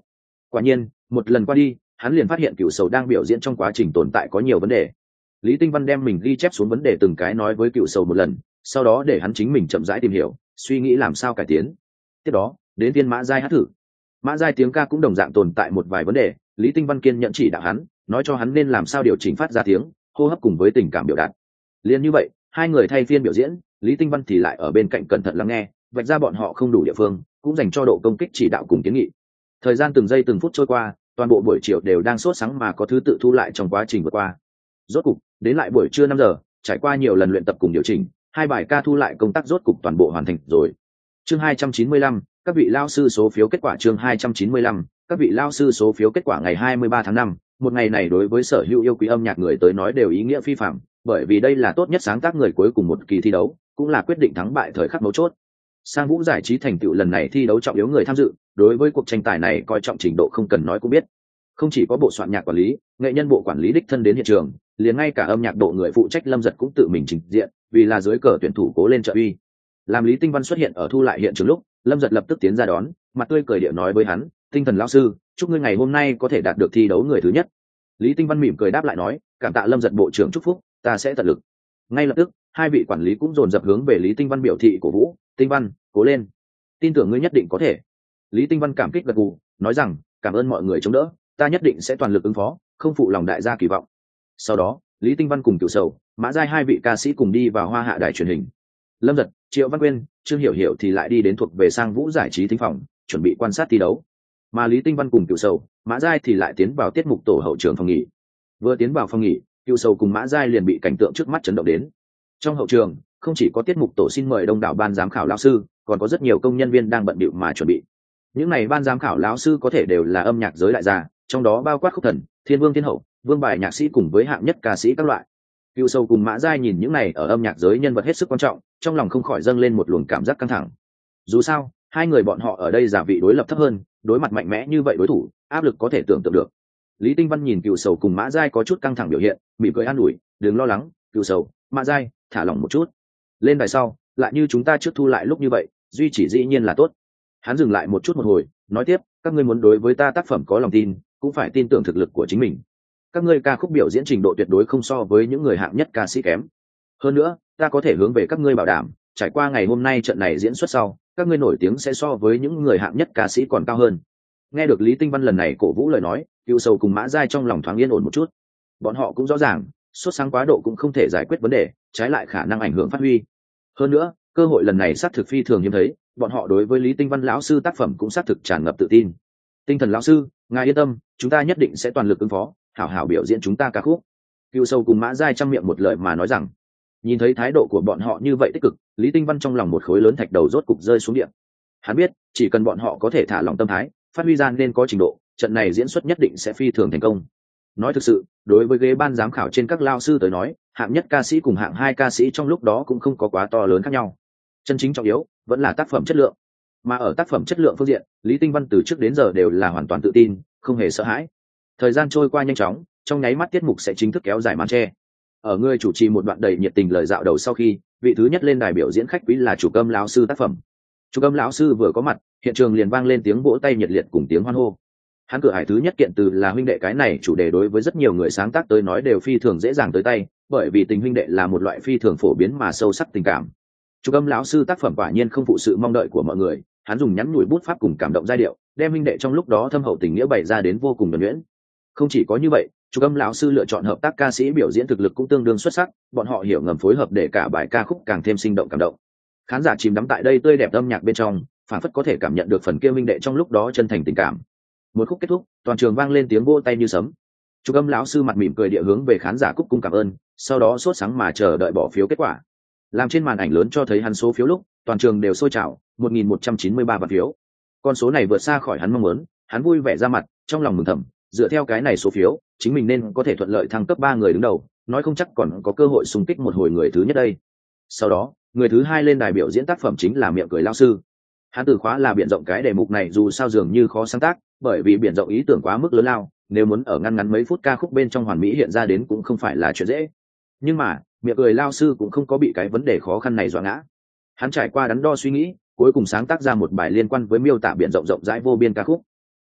Quả nhiên một lần qua đi, hắn liền phát hiện Cửu Sầu đang biểu diễn trong quá trình tồn tại có nhiều vấn đề. Lý Tinh Văn đem mình ghi chép xuống vấn đề từng cái nói với Cửu Sầu một lần, sau đó để hắn chính mình chậm rãi tìm hiểu, suy nghĩ làm sao cải tiến. Tiếp đó đến tiên Mã Giai hát thử. Mã Giai tiếng ca cũng đồng dạng tồn tại một vài vấn đề, Lý Tinh Văn kiên nhận chỉ đạo hắn, nói cho hắn nên làm sao điều chỉnh phát ra tiếng, hô hấp cùng với tình cảm biểu đạt. Liên như vậy, hai người thay phiên biểu diễn, Lý Tinh Văn thì lại ở bên cạnh cẩn thận lắng nghe, vạch ra bọn họ không đủ địa phương, cũng dành cho độ công kích chỉ đạo cùng kiến nghị. Thời gian từng giây từng phút trôi qua, toàn bộ buổi chiều đều đang sốt sắng mà có thứ tự thu lại trong quá trình vượt qua. Rốt cục đến lại buổi trưa năm giờ, trải qua nhiều lần luyện tập cùng điều chỉnh, hai bài ca thu lại công tác rốt cục toàn bộ hoàn thành rồi. Chương hai trăm chín mươi lăm, các vị lao sư số phiếu kết quả. Chương hai trăm chín mươi lăm, các vị lao sư số phiếu kết quả. Ngày hai mươi ba tháng năm, một ngày này đối với sở hữu yêu quý âm nhạc người tới nói đều ý nghĩa phi phàm, bởi vì đây là tốt nhất sáng tác người cuối cùng một kỳ thi đấu, cũng là quyết định thắng bại thời khắc mấu chốt. Sang Vũ giải trí thành tựu lần này thi đấu trọng yếu người tham dự, đối với cuộc tranh tài này coi trọng trình độ không cần nói cũng biết. Không chỉ có bộ soạn nhạc quản lý, nghệ nhân bộ quản lý đích thân đến hiện trường, liền ngay cả âm nhạc độ người phụ trách Lâm Giật cũng tự mình trình diện, vì là dưới cờ tuyển thủ cố lên trợ uy. Làm Lý Tinh Văn xuất hiện ở thu lại hiện trường lúc, Lâm Giật lập tức tiến ra đón, mặt tươi cười điệu nói với hắn, "Tinh Thần lão sư, chúc ngươi ngày hôm nay có thể đạt được thi đấu người thứ nhất." Lý Tinh Văn mỉm cười đáp lại nói, "Cảm tạ Lâm Giật bộ trưởng chúc phúc, ta sẽ tận lực." Ngay lập tức, hai vị quản lý cũng dồn dập hướng về Lý Tinh Văn biểu thị cổ vũ, "Tinh Văn, cố lên, tin tưởng ngươi nhất định có thể." Lý Tinh Văn cảm kích gật gù, nói rằng, "Cảm ơn mọi người chống đỡ, ta nhất định sẽ toàn lực ứng phó, không phụ lòng đại gia kỳ vọng." Sau đó, Lý Tinh Văn cùng Cửu Sầu, Mã Giai hai vị ca sĩ cùng đi vào Hoa Hạ đài truyền hình. Lâm Giật, Triệu Văn Quyên, Trương Hiểu Hiểu thì lại đi đến thuộc về Sang Vũ giải trí thính phòng, chuẩn bị quan sát thi đấu. Mà Lý Tinh Văn cùng Cửu Sầu, Mã Giai thì lại tiến vào tiết mục tổ hậu trường phòng nghỉ. Vừa tiến vào phòng nghỉ, Cửu Sầu cùng Mã Giai liền bị cảnh tượng trước mắt chấn động đến. Trong hậu trường, không chỉ có tiết mục tổ xin mời đông đảo ban giám khảo lão sư, còn có rất nhiều công nhân viên đang bận bịu mà chuẩn bị. Những này ban giám khảo lão sư có thể đều là âm nhạc giới đại gia, trong đó bao quát Khúc Thần, Thiên Vương Thiên Hậu, vương bài nhạc sĩ cùng với hạng nhất ca sĩ các loại. Cửu Sầu cùng Mã Giai nhìn những này ở âm nhạc giới nhân vật hết sức quan trọng, trong lòng không khỏi dâng lên một luồng cảm giác căng thẳng. Dù sao, hai người bọn họ ở đây giả vị đối lập thấp hơn, đối mặt mạnh mẽ như vậy đối thủ, áp lực có thể tưởng tượng được. Lý Tinh Văn nhìn Cửu Sầu cùng Mã Giai có chút căng thẳng biểu hiện, mỉm cười an ủi, "Đừng lo lắng, Cửu Sầu, Mã Giai, thả lỏng một chút. Lên đài sau, lại như chúng ta trước thu lại lúc như vậy, duy chỉ dĩ nhiên là tốt." Hắn dừng lại một chút một hồi, nói tiếp, "Các ngươi muốn đối với ta tác phẩm có lòng tin, cũng phải tin tưởng thực lực của chính mình. Các ngươi ca khúc biểu diễn trình độ tuyệt đối không so với những người hạng nhất ca sĩ kém. Hơn nữa, ta có thể hướng về các ngươi bảo đảm, trải qua ngày hôm nay trận này diễn xuất sau, các ngươi nổi tiếng sẽ so với những người hạng nhất ca sĩ còn cao hơn." Nghe được Lý Tinh Văn lần này cổ vũ lời nói, Cửu Sầu cùng Mã Giai trong lòng thoáng yên ổn một chút. Bọn họ cũng rõ ràng, sốt sáng quá độ cũng không thể giải quyết vấn đề, trái lại khả năng ảnh hưởng phát huy. Hơn nữa, cơ hội lần này xác thực phi thường hiếm thấy, bọn họ đối với Lý Tinh Văn lão sư tác phẩm cũng xác thực tràn ngập tự tin. "Tinh Thần lão sư, ngài yên tâm, chúng ta nhất định sẽ toàn lực ứng phó, hảo hảo biểu diễn chúng ta ca khúc." Cửu Sầu cùng Mã Giai trăm miệng một lời mà nói rằng. Nhìn thấy thái độ của bọn họ như vậy tích cực, Lý Tinh Văn trong lòng một khối lớn thạch đầu rốt cục rơi xuống địa. Hắn biết, chỉ cần bọn họ có thể thả lỏng tâm thái, phát huy ra nên có trình độ, trận này diễn xuất nhất định sẽ phi thường thành công. Nói thực sự, đối với ghế ban giám khảo trên các lao sư tới nói, hạng nhất ca sĩ cùng hạng hai ca sĩ trong lúc đó cũng không có quá to lớn khác nhau. Chân chính trọng yếu vẫn là tác phẩm chất lượng. Mà ở tác phẩm chất lượng phương diện, Lý Tinh Văn từ trước đến giờ đều là hoàn toàn tự tin, không hề sợ hãi. Thời gian trôi qua nhanh chóng, trong nháy mắt tiết mục sẽ chính thức kéo dài màn che. Ở người chủ trì một đoạn đầy nhiệt tình lời dạo đầu sau khi, vị thứ nhất lên đài biểu diễn khách quý là chủ âm lão sư tác phẩm. Chủ âm lão sư vừa có mặt, hiện trường liền vang lên tiếng vỗ tay nhiệt liệt cùng tiếng hoan hô. Hắn cửa hải thứ nhất kiện từ là huynh đệ, cái này chủ đề đối với rất nhiều người sáng tác tới nói đều phi thường dễ dàng tới tay, bởi vì tình huynh đệ là một loại phi thường phổ biến mà sâu sắc tình cảm. Chủ âm lão sư tác phẩm quả nhiên không phụ sự mong đợi của mọi người, hắn dùng nhắn nhủi bút pháp cùng cảm động giai điệu, đem huynh đệ trong lúc đó thâm hậu tình nghĩa bày ra đến vô cùng nhuần nhuyễn. Không chỉ có như vậy, Chủ âm lão sư lựa chọn hợp tác ca sĩ biểu diễn thực lực cũng tương đương xuất sắc, bọn họ hiểu ngầm phối hợp để cả bài ca khúc càng thêm sinh động cảm động. Khán giả chìm đắm tại đây tươi đẹp âm nhạc bên trong, phản phất có thể cảm nhận được phần kia huynh đệ trong lúc đó chân thành tình cảm. Một khúc kết thúc, toàn trường vang lên tiếng vỗ tay như sấm. Chủ âm lão sư mặt mỉm cười địa hướng về khán giả cúc cung cảm ơn, sau đó sốt sắng mà chờ đợi bỏ phiếu kết quả. Làm trên màn ảnh lớn cho thấy hắn số phiếu lúc, toàn trường đều sôi trào, một nghìn một trăm chín mươi ba vạn phiếu. Con số này vượt xa khỏi hắn mong muốn, hắn vui vẻ ra mặt, trong lòng mừng thầm, dựa theo cái này số phiếu, chính mình nên có thể thuận lợi thăng cấp ba người đứng đầu, nói không chắc còn có cơ hội xung kích một hồi người thứ nhất đây. Sau đó, người thứ hai lên đài biểu diễn tác phẩm chính là Miệng Cười lão sư. Hắn từ khóa là biển rộng, cái đề mục này dù sao dường như khó sáng tác, bởi vì biển rộng ý tưởng quá mức lớn lao, nếu muốn ở ngăn ngắn mấy phút ca khúc bên trong hoàn mỹ hiện ra đến cũng không phải là chuyện dễ. Nhưng mà, Miệng Cười lão sư cũng không có bị cái vấn đề khó khăn này dọa ngã. Hắn trải qua đắn đo suy nghĩ, cuối cùng sáng tác ra một bài liên quan với miêu tả biển rộng rộng rãi vô biên ca khúc.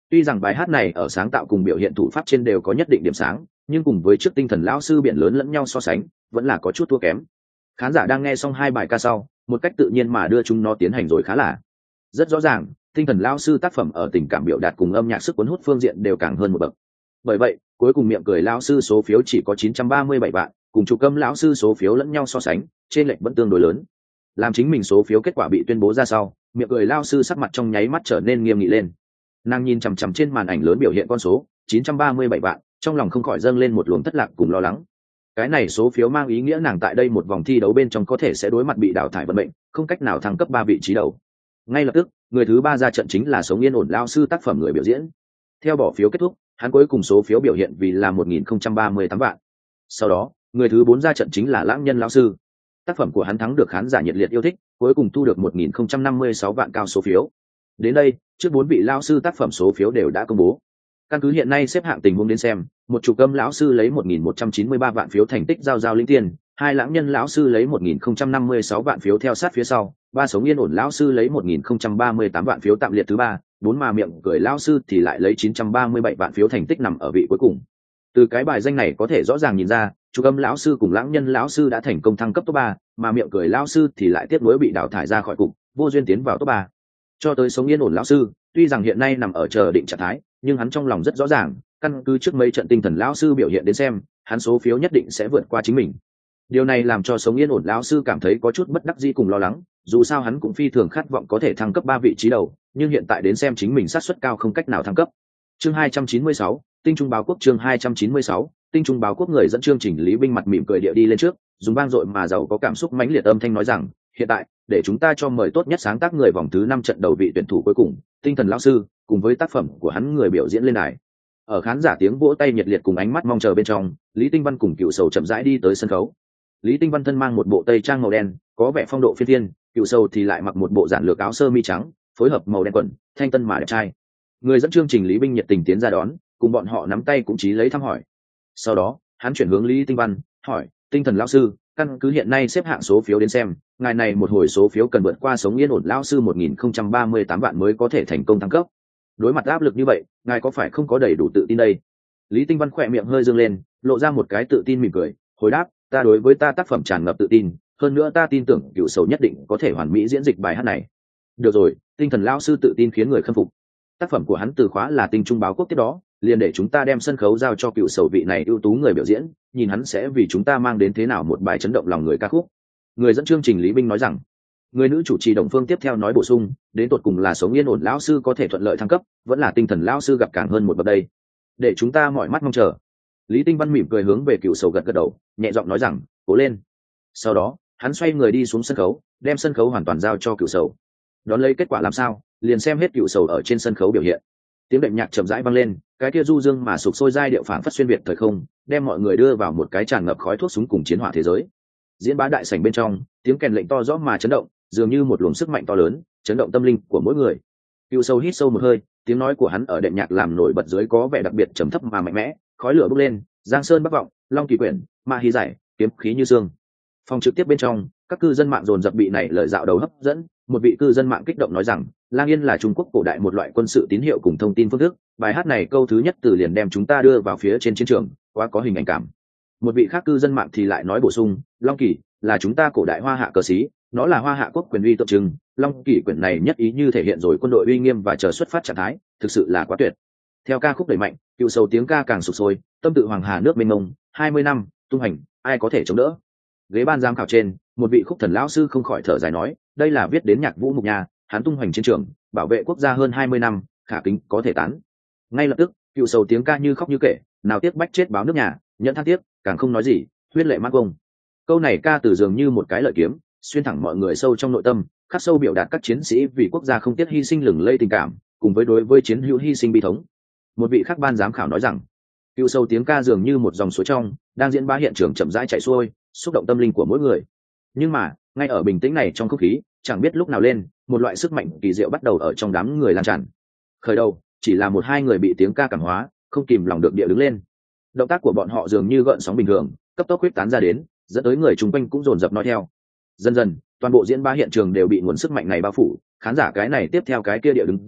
Tuy rằng bài hát này ở sáng tạo cùng biểu hiện thủ pháp trên đều có nhất định điểm sáng, nhưng cùng với trước tinh thần lão sư biển lớn lẫn nhau so sánh, vẫn là có chút thua kém. Khán giả đang nghe xong hai bài ca sau, một cách tự nhiên mà đưa chúng nó tiến hành rồi khá là. Rất rõ ràng, tinh thần lão sư tác phẩm ở tình cảm biểu đạt cùng âm nhạc sức cuốn hút phương diện đều càng hơn một bậc. Bởi vậy, cuối cùng miệng cười lão sư số phiếu chỉ có chín trăm ba mươi bảy vạn, cùng Trục Âm lão sư số phiếu lẫn nhau so sánh, trên lệch vẫn tương đối lớn. Làm chính mình số phiếu kết quả bị tuyên bố ra sau, miệng cười lão sư sắc mặt trong nháy mắt trở nên nghiêm nghị lên. Nàng nhìn chằm chằm trên màn ảnh lớn biểu hiện con số chín trăm ba mươi bảy vạn, trong lòng không khỏi dâng lên một luồng thất lạc cùng lo lắng. Cái này số phiếu mang ý nghĩa nàng tại đây một vòng thi đấu bên trong có thể sẽ đối mặt bị đào thải vận mệnh, không cách nào thăng cấp ba vị trí đầu. Ngay lập tức, người thứ ba ra trận chính là Sống Yên Ổn lão sư tác phẩm người biểu diễn. Theo bỏ phiếu kết thúc, hắn cuối cùng số phiếu biểu hiện vì là một nghìn không trăm ba mươi tám vạn. Sau đó, người thứ bốn ra trận chính là Lãng Nhân lão sư. Tác phẩm của hắn thắng được khán giả nhiệt liệt yêu thích, cuối cùng thu được một nghìn không trăm năm mươi sáu vạn cao số phiếu. Đến đây, trước bốn vị lão sư tác phẩm số phiếu đều đã công bố. Căn cứ hiện nay xếp hạng tình huống đến xem, một Trục Âm lão sư lấy một nghìn một trăm chín mươi ba vạn phiếu thành tích giao giao lĩnh tiền, hai Lãng Nhân lão sư lấy một nghìn không trăm năm mươi sáu vạn phiếu theo sát phía sau, ba Sống Yên Ổn lão sư lấy một nghìn không trăm ba mươi tám vạn phiếu tạm liệt thứ ba, bốn mà Miệng Cười lão sư thì lại lấy chín trăm ba mươi bảy vạn phiếu thành tích nằm ở vị cuối cùng. Từ cái bài danh này có thể rõ ràng nhìn ra, Trục Âm lão sư cùng Lãng Nhân lão sư đã thành công thăng cấp top ba, mà Miệng Cười lão sư thì lại tiếp nối bị đào thải ra khỏi cục, vô duyên tiến vào top ba. Cho tới Sống Yên Ổn lão sư, tuy rằng hiện nay nằm ở chờ định trạng thái, nhưng hắn trong lòng rất rõ ràng, căn cứ trước mấy trận tinh thần lão sư biểu hiện đến xem, hắn số phiếu nhất định sẽ vượt qua chính mình. Điều này làm cho Sống Yên Ổn lão sư cảm thấy có chút bất đắc dĩ cùng lo lắng, dù sao hắn cũng phi thường khát vọng có thể thăng cấp ba vị trí đầu, nhưng hiện tại đến xem chính mình sát suất cao không cách nào thăng cấp. Chương hai trăm chín mươi sáu, Tinh Trung Báo Quốc. Chương hai trăm chín mươi sáu, Tinh Trung Báo Quốc. Người dẫn chương trình Lý Binh mặt mỉm cười địa đi lên trước, dùng vang dội mà giàu có cảm xúc mãnh liệt âm thanh nói rằng, hiện tại, để chúng ta cho mời tốt nhất sáng tác người vòng thứ năm trận đầu vị tuyển thủ cuối cùng, Tinh Thần lão sư, cùng với tác phẩm của hắn người biểu diễn lên đài. Ở khán giả tiếng vỗ tay nhiệt liệt cùng ánh mắt mong chờ bên trong, Lý Tinh Văn cùng Cựu Sầu chậm rãi đi tới sân khấu. Lý Tinh Văn thân mang một bộ tây trang màu đen, có vẻ phong độ phi thiên, Cựu Sầu thì lại mặc một bộ giản lược áo sơ mi trắng, phối hợp màu đen quần, thanh tân mà đẹp trai. Người dẫn chương trình Lý Binh nhiệt tình tiến ra đón, cùng bọn họ nắm tay cũng chí lấy thăm hỏi. Sau đó, hắn chuyển hướng Lý Tinh Văn, hỏi: "Tinh Thần lão sư, căn cứ hiện nay xếp hạng số phiếu đến xem, ngài này một hồi số phiếu cần vượt qua Sống Yên Ổn lão sư một nghìn không trăm ba mươi tám vạn mới có thể thành công thăng cấp. Đối mặt áp lực như vậy, ngài có phải không có đầy đủ tự tin đây?" Lý Tinh Văn khỏe miệng hơi dương lên, lộ ra một cái tự tin mỉm cười, hồi đáp: "Ta đối với ta tác phẩm tràn ngập tự tin, hơn nữa ta tin tưởng Cựu Sầu nhất định có thể hoàn mỹ diễn dịch bài hát này." Được rồi, Tinh Thần lão sư tự tin khiến người khâm phục. Tác phẩm của hắn từ khóa là Tinh Trung Báo Quốc, tiếp đó liền để chúng ta đem sân khấu giao cho Cựu Sầu vị này ưu tú người biểu diễn, nhìn hắn sẽ vì chúng ta mang đến thế nào một bài chấn động lòng người ca khúc. Người dẫn chương trình Lý Binh nói rằng. Người nữ chủ trì Đồng Phương tiếp theo nói bổ sung, đến tột cùng là Sống Yên Ổn lão sư có thể thuận lợi thăng cấp, vẫn là Tinh Thần lão sư gặp càng hơn một bậc đây. Để chúng ta mọi mắt mong chờ. Lý Tinh Văn mỉm cười hướng về Cựu Sầu gật gật đầu, nhẹ giọng nói rằng, cố lên. Sau đó, hắn xoay người đi xuống sân khấu, đem sân khấu hoàn toàn giao cho Cựu Sầu. Đón lấy kết quả làm sao, liền xem hết Cựu Sầu ở trên sân khấu biểu hiện. Tiếng đệm nhạc chậm rãi vang lên, cái kia du dương mà sục sôi giai điệu phảng phất xuyên việt thời không, đem mọi người đưa vào một cái tràn ngập khói thuốc súng cùng chiến hỏa thế giới. Diễn bá đại sảnh bên trong, tiếng kèn lệnh to rõ mà chấn động, dường như một luồng sức mạnh to lớn, chấn động tâm linh của mỗi người. Cựu Sầu hít sâu một hơi, tiếng nói của hắn ở đệm nhạc làm nổi bật dưới có vẻ đặc biệt trầm thấp mà mạnh mẽ, khói lửa bốc lên, giang sơn bắc vọng, long kỳ quyển, ma hí giải, kiếm khí như xương. Phòng trực tiếp bên trong, các cư dân mạng dồn dập bị này lời dạo đầu hấp dẫn, một vị cư dân mạng kích động nói rằng, Lang Yên là Trung Quốc cổ đại một loại quân sự tín hiệu cùng thông tin phương thức, bài hát này câu thứ nhất từ liền đem chúng ta đưa vào phía trên chiến trường, quá có hình ảnh cảm. Một vị khác cư dân mạng thì lại nói bổ sung, Long Kỳ là chúng ta cổ đại Hoa Hạ cờ xí, nó là Hoa Hạ quốc quyền uy tượng trưng, Long Kỳ quyển này nhất ý như thể hiện rồi quân đội uy nghiêm và chờ xuất phát trạng thái, thực sự là quá tuyệt. Theo ca khúc đẩy mạnh, Cựu Sầu tiếng ca càng sục sôi, tâm tự hoàng hà nước mênh mông, hai mươi năm tung hành, ai có thể chống đỡ. Ghế ban giám khảo trên, một vị khúc thần lão sư không khỏi thở dài nói, đây là viết đến Nhạc Vũ Mục nhà, hắn tung hoành chiến trường, bảo vệ quốc gia hơn hai mươi năm, khả kính có thể tán. Ngay lập tức, Cựu Sầu tiếng ca như khóc như kể, nào tiếc bách chết báo nước nhà, nhận than tiếc, càng không nói gì, huyết lệ mát công. Câu này ca từ dường như một cái lợi kiếm, xuyên thẳng mọi người sâu trong nội tâm, khắc sâu biểu đạt các chiến sĩ vì quốc gia không tiếc hy sinh lừng lây tình cảm, cùng với đối với chiến hữu hy sinh bi thống. Một vị khác ban giám khảo nói rằng, Cựu Sầu tiếng ca dường như một dòng suối trong, đang diễn bá hiện trường chậm rãi chảy xuôi, xúc động tâm linh của mỗi người. Nhưng mà, ngay ở bình tĩnh này trong không khí, chẳng biết lúc nào lên, một loại sức mạnh kỳ diệu bắt đầu ở trong đám người lan tràn. Khởi đầu, chỉ là một hai người bị tiếng ca cảm hóa, không kìm lòng được địa đứng lên. Động tác của bọn họ dường như gợn sóng bình thường, cấp tốc huyết tán ra đến, dẫn tới người chung quanh cũng dồn dập nói theo. Dần dần, toàn bộ diễn bá hiện trường đều bị nguồn sức mạnh này bao phủ, khán giả cái này tiếp theo cái kia địa đứng dậy,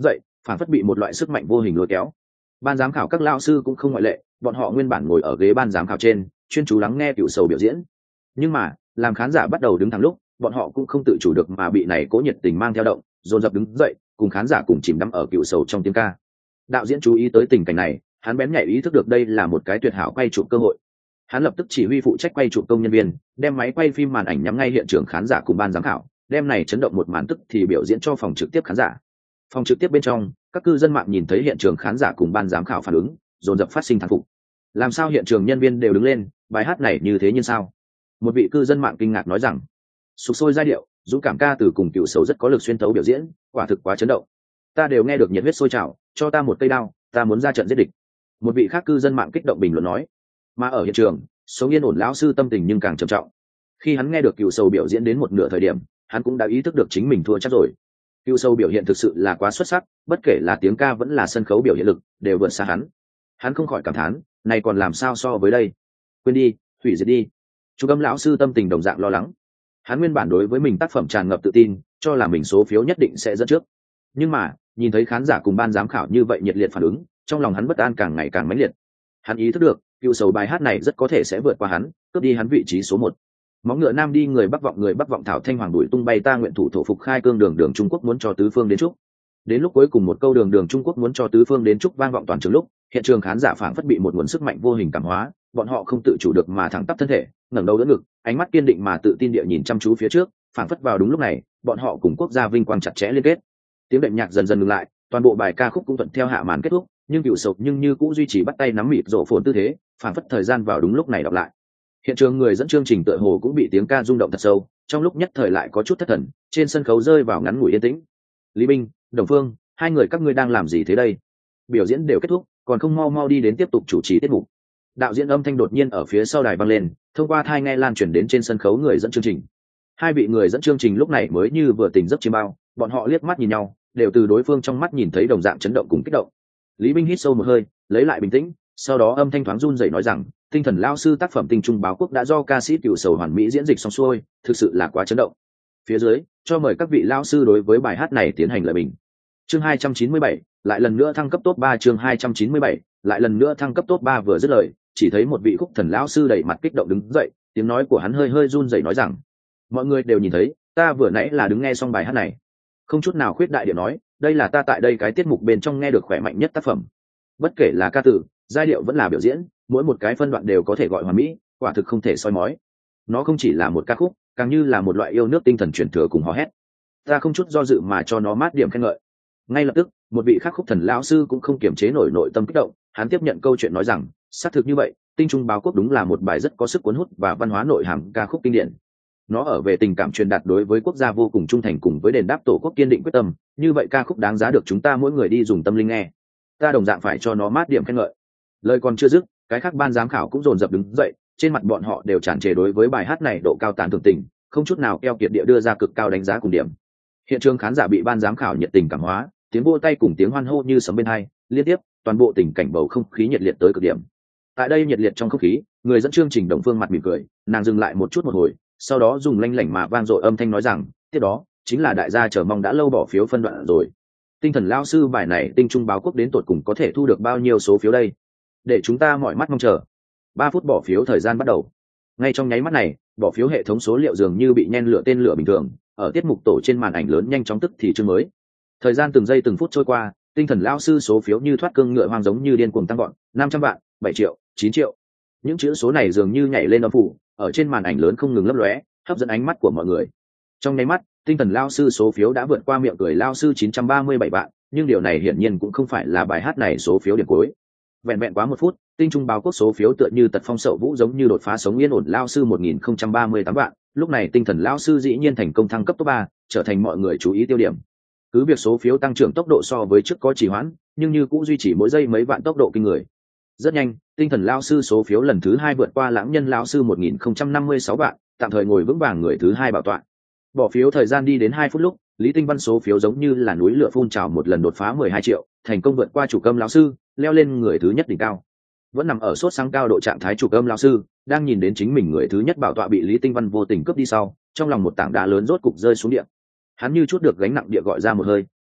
phản phất bị một loại sức mạnh vô hình lôi kéo. Ban giám khảo các lao sư cũng không ngoại lệ, bọn họ nguyên bản ngồi ở ghế ban giám khảo trên, chuyên chú lắng nghe cựu sầu biểu diễn. Nhưng mà làm khán giả bắt đầu đứng thẳng lúc, bọn họ cũng không tự chủ được mà bị này cố nhiệt tình mang theo động, dồn dập đứng dậy, cùng khán giả cùng chìm đắm ở cựu sầu trong tiếng ca. Đạo diễn chú ý tới tình cảnh này, hắn bén nhạy ý thức được đây là một cái tuyệt hảo quay chụp cơ hội. Hắn lập tức chỉ huy phụ trách quay chụp công nhân viên, đem máy quay phim màn ảnh nhắm ngay hiện trường khán giả cùng ban giám khảo, đem này chấn động một màn tức thì biểu diễn cho phòng trực tiếp khán giả. Phòng trực tiếp bên trong, các cư dân mạng nhìn thấy hiện trường khán giả cùng ban giám khảo phản ứng, dồn dập phát sinh thán phục. Làm sao hiện trường nhân viên đều đứng lên, bài hát này như thế nhưng sao? Một vị cư dân mạng kinh ngạc nói rằng, sục sôi giai điệu, dũng cảm ca từ cùng cựu sầu rất có lực xuyên thấu biểu diễn, quả thực quá chấn động. Ta đều nghe được nhiệt huyết sôi trào, cho ta một cây đao, ta muốn ra trận giết địch. Một vị khác cư dân mạng kích động bình luận nói. Mà ở hiện trường, sống yên ổn lão sư tâm tình nhưng càng trầm trọng. Khi hắn nghe được cựu sầu biểu diễn đến một nửa thời điểm, hắn cũng đã ý thức được chính mình thua chắc rồi. Cựu sầu biểu hiện thực sự là quá xuất sắc, bất kể là tiếng ca vẫn là sân khấu biểu hiện lực đều vượt xa hắn. Hắn không khỏi cảm thán, này còn làm sao so với đây? Quên đi, hủy diệt đi. Trung âm lão sư tâm tình đồng dạng lo lắng. Hắn nguyên bản đối với mình tác phẩm tràn ngập tự tin, cho là mình số phiếu nhất định sẽ dẫn trước. Nhưng mà nhìn thấy khán giả cùng ban giám khảo như vậy nhiệt liệt phản ứng, trong lòng hắn bất an càng ngày càng mãnh liệt. Hắn ý thức được cựu sầu bài hát này rất có thể sẽ vượt qua hắn, cướp đi hắn vị trí số một. Móng ngựa nam đi người bắc vọng, người bắc vọng thảo thanh hoàng đuổi tung bay, ta nguyện thủ thổ phục khai cương, đường đường Trung Quốc muốn cho tứ phương đến chúc. Đến lúc cuối cùng một câu đường đường Trung Quốc muốn cho tứ phương đến chúc vang vọng toàn trường lúc, hiện trường khán giả phảng phất bị một nguồn sức mạnh vô hình cảm hóa, bọn họ không tự chủ được mà thẳng tắp thân thể, ngẩng đầu đỡ ngực, ánh mắt kiên định mà tự tin địa nhìn chăm chú phía trước, phảng phất vào đúng lúc này, bọn họ cùng quốc gia vinh quang chặt chẽ liên kết. Tiếng đệm nhạc dần dần ngừng lại, toàn bộ bài ca khúc cũng thuận theo hạ màn kết thúc, nhưng cựu sầu nhưng như cũng duy trì bắt tay nắm mịt rộ phồn tư thế, phảng phất thời gian vào đúng lúc này đọc lại. Hiện trường người dẫn chương trình tựa hồ cũng bị tiếng ca rung động thật sâu, trong lúc nhất thời lại có chút thất thần, trên sân khấu rơi vào ngắn ngủi yên tĩnh. Lý Binh, Đồng Phương, hai người các ngươi đang làm gì thế đây? Biểu diễn đều kết thúc, còn không mau mau đi đến tiếp tục chủ trì tiết mục. Đạo diễn âm thanh đột nhiên ở phía sau đài vang lên, thông qua thai nghe lan truyền đến trên sân khấu người dẫn chương trình. Hai vị người dẫn chương trình lúc này mới như vừa tỉnh giấc chiêm bao, bọn họ liếc mắt nhìn nhau, đều từ đối phương trong mắt nhìn thấy đồng dạng chấn động cùng kích động. Lý Binh hít sâu một hơi, lấy lại bình tĩnh, sau đó âm thanh thoáng run rẩy nói rằng, tinh thần lao sư tác phẩm Tinh Trung Báo Quốc đã do ca sĩ cựu sầu hoàn mỹ diễn dịch xong xuôi, thực sự là quá chấn động. Phía dưới, cho mời các vị lao sư đối với bài hát này tiến hành lời bình. Chương hai trăm chín mươi bảy, lại lần nữa thăng cấp top ba. Chương hai trăm chín mươi bảy, lại lần nữa thăng cấp top ba. Vừa dứt lời, chỉ thấy một vị khúc thần lão sư đầy mặt kích động đứng dậy, tiếng nói của hắn hơi hơi run rẩy nói rằng, mọi người đều nhìn thấy, ta vừa nãy là đứng nghe xong bài hát này, không chút nào khuyết đại điệu nói, đây là ta tại đây cái tiết mục bên trong nghe được khỏe mạnh nhất tác phẩm. Bất kể là ca từ, giai điệu vẫn là biểu diễn, mỗi một cái phân đoạn đều có thể gọi hoàn mỹ, quả thực không thể soi mói. Nó không chỉ là một ca khúc, càng như là một loại yêu nước tinh thần truyền thừa cùng hò hét. Ta không chút do dự mà cho nó mát điểm khen ngợi. Ngay lập tức, một vị khác khúc thần lão sư cũng không kiềm chế nổi nội tâm kích động, hắn tiếp nhận câu chuyện nói rằng, xác thực như vậy, Tinh Trung Báo Quốc đúng là một bài rất có sức cuốn hút và văn hóa nội hàm ca khúc kinh điển. Nó ở về tình cảm truyền đạt đối với quốc gia vô cùng trung thành, cùng với đền đáp tổ quốc kiên định quyết tâm, như vậy ca khúc đáng giá được chúng ta mỗi người đi dùng tâm linh nghe. Ta đồng dạng phải cho nó mát điểm khen ngợi. Lời còn chưa dứt, cái khác ban giám khảo cũng dồn dập đứng dậy, trên mặt bọn họ đều tràn trề đối với bài hát này độ cao tán thưởng tình, không chút nào keo kiệt địa đưa ra cực cao đánh giá cùng điểm. Hiện trường khán giả bị ban giám khảo nhiệt tình cảm hóa, tiếng vỗ tay cùng tiếng hoan hô như sấm bên tai, liên tiếp, toàn bộ tình cảnh bầu không khí nhiệt liệt tới cực điểm. Tại đây nhiệt liệt trong không khí, người dẫn chương trình Đồng Phương mặt mỉm cười, nàng dừng lại một chút một hồi, sau đó dùng lanh lảnh mà vang dội âm thanh nói rằng, tiếp đó chính là đại gia chờ mong đã lâu bỏ phiếu phân đoạn rồi. Tinh thần lao sư bài này Tinh Trung Báo Quốc đến tột cùng có thể thu được bao nhiêu số phiếu đây? Để chúng ta mỏi mắt mong chờ. Ba phút bỏ phiếu thời gian bắt đầu. Ngay trong nháy mắt này, bỏ phiếu hệ thống số liệu dường như bị nhen lửa tên lửa bình thường, ở tiết mục tổ trên màn ảnh lớn nhanh chóng tức thì chương mới. Thời gian từng giây từng phút trôi qua, tinh thần lao sư số phiếu như thoát cương ngựa hoang giống như điên cuồng tăng gọn, năm trăm vạn, bảy triệu, chín triệu. Những chữ số này dường như nhảy lên âm phủ, ở trên màn ảnh lớn không ngừng lấp lóe, hấp dẫn ánh mắt của mọi người. Trong nháy mắt, tinh thần lao sư số phiếu đã vượt qua miệng cười lao sư chín trăm ba mươi bảy vạn, nhưng điều này hiển nhiên cũng không phải là bài hát này số phiếu điểm cuối. Vẹn vẹn quá một phút, Tinh Trung Báo Quốc số phiếu tựa như tật phong sậu vũ giống như đột phá sống yên ổn lao sư một nghìn không trăm ba mươi tám vạn, lúc này tinh thần lao sư dĩ nhiên thành công thăng cấp top ba, trở thành mọi người chú ý tiêu điểm. Cứ việc số phiếu tăng trưởng tốc độ so với trước có trì hoãn, nhưng như cũng duy trì mỗi giây mấy vạn tốc độ kinh người. Rất nhanh, tinh thần lao sư số phiếu lần thứ hai vượt qua lãng nhân lao sư một nghìn không trăm năm mươi sáu vạn, tạm thời ngồi vững vàng người thứ hai bảo tọa. Bỏ phiếu thời gian đi đến hai phút lúc, Lý Tinh Văn số phiếu giống như là núi lửa phun trào một lần đột phá mười hai triệu, thành công vượt qua chủ câm lão sư, leo lên người thứ nhất đỉnh cao. Vẫn nằm ở sốt sáng cao độ trạng thái chủ câm lão sư, đang nhìn đến chính mình người thứ nhất bảo tọa bị Lý Tinh Văn vô tình cướp đi sau, trong lòng một tảng đá lớn rốt cục rơi xuống địa. Hắn như chút được gánh nặng địa gọi ra một hơi,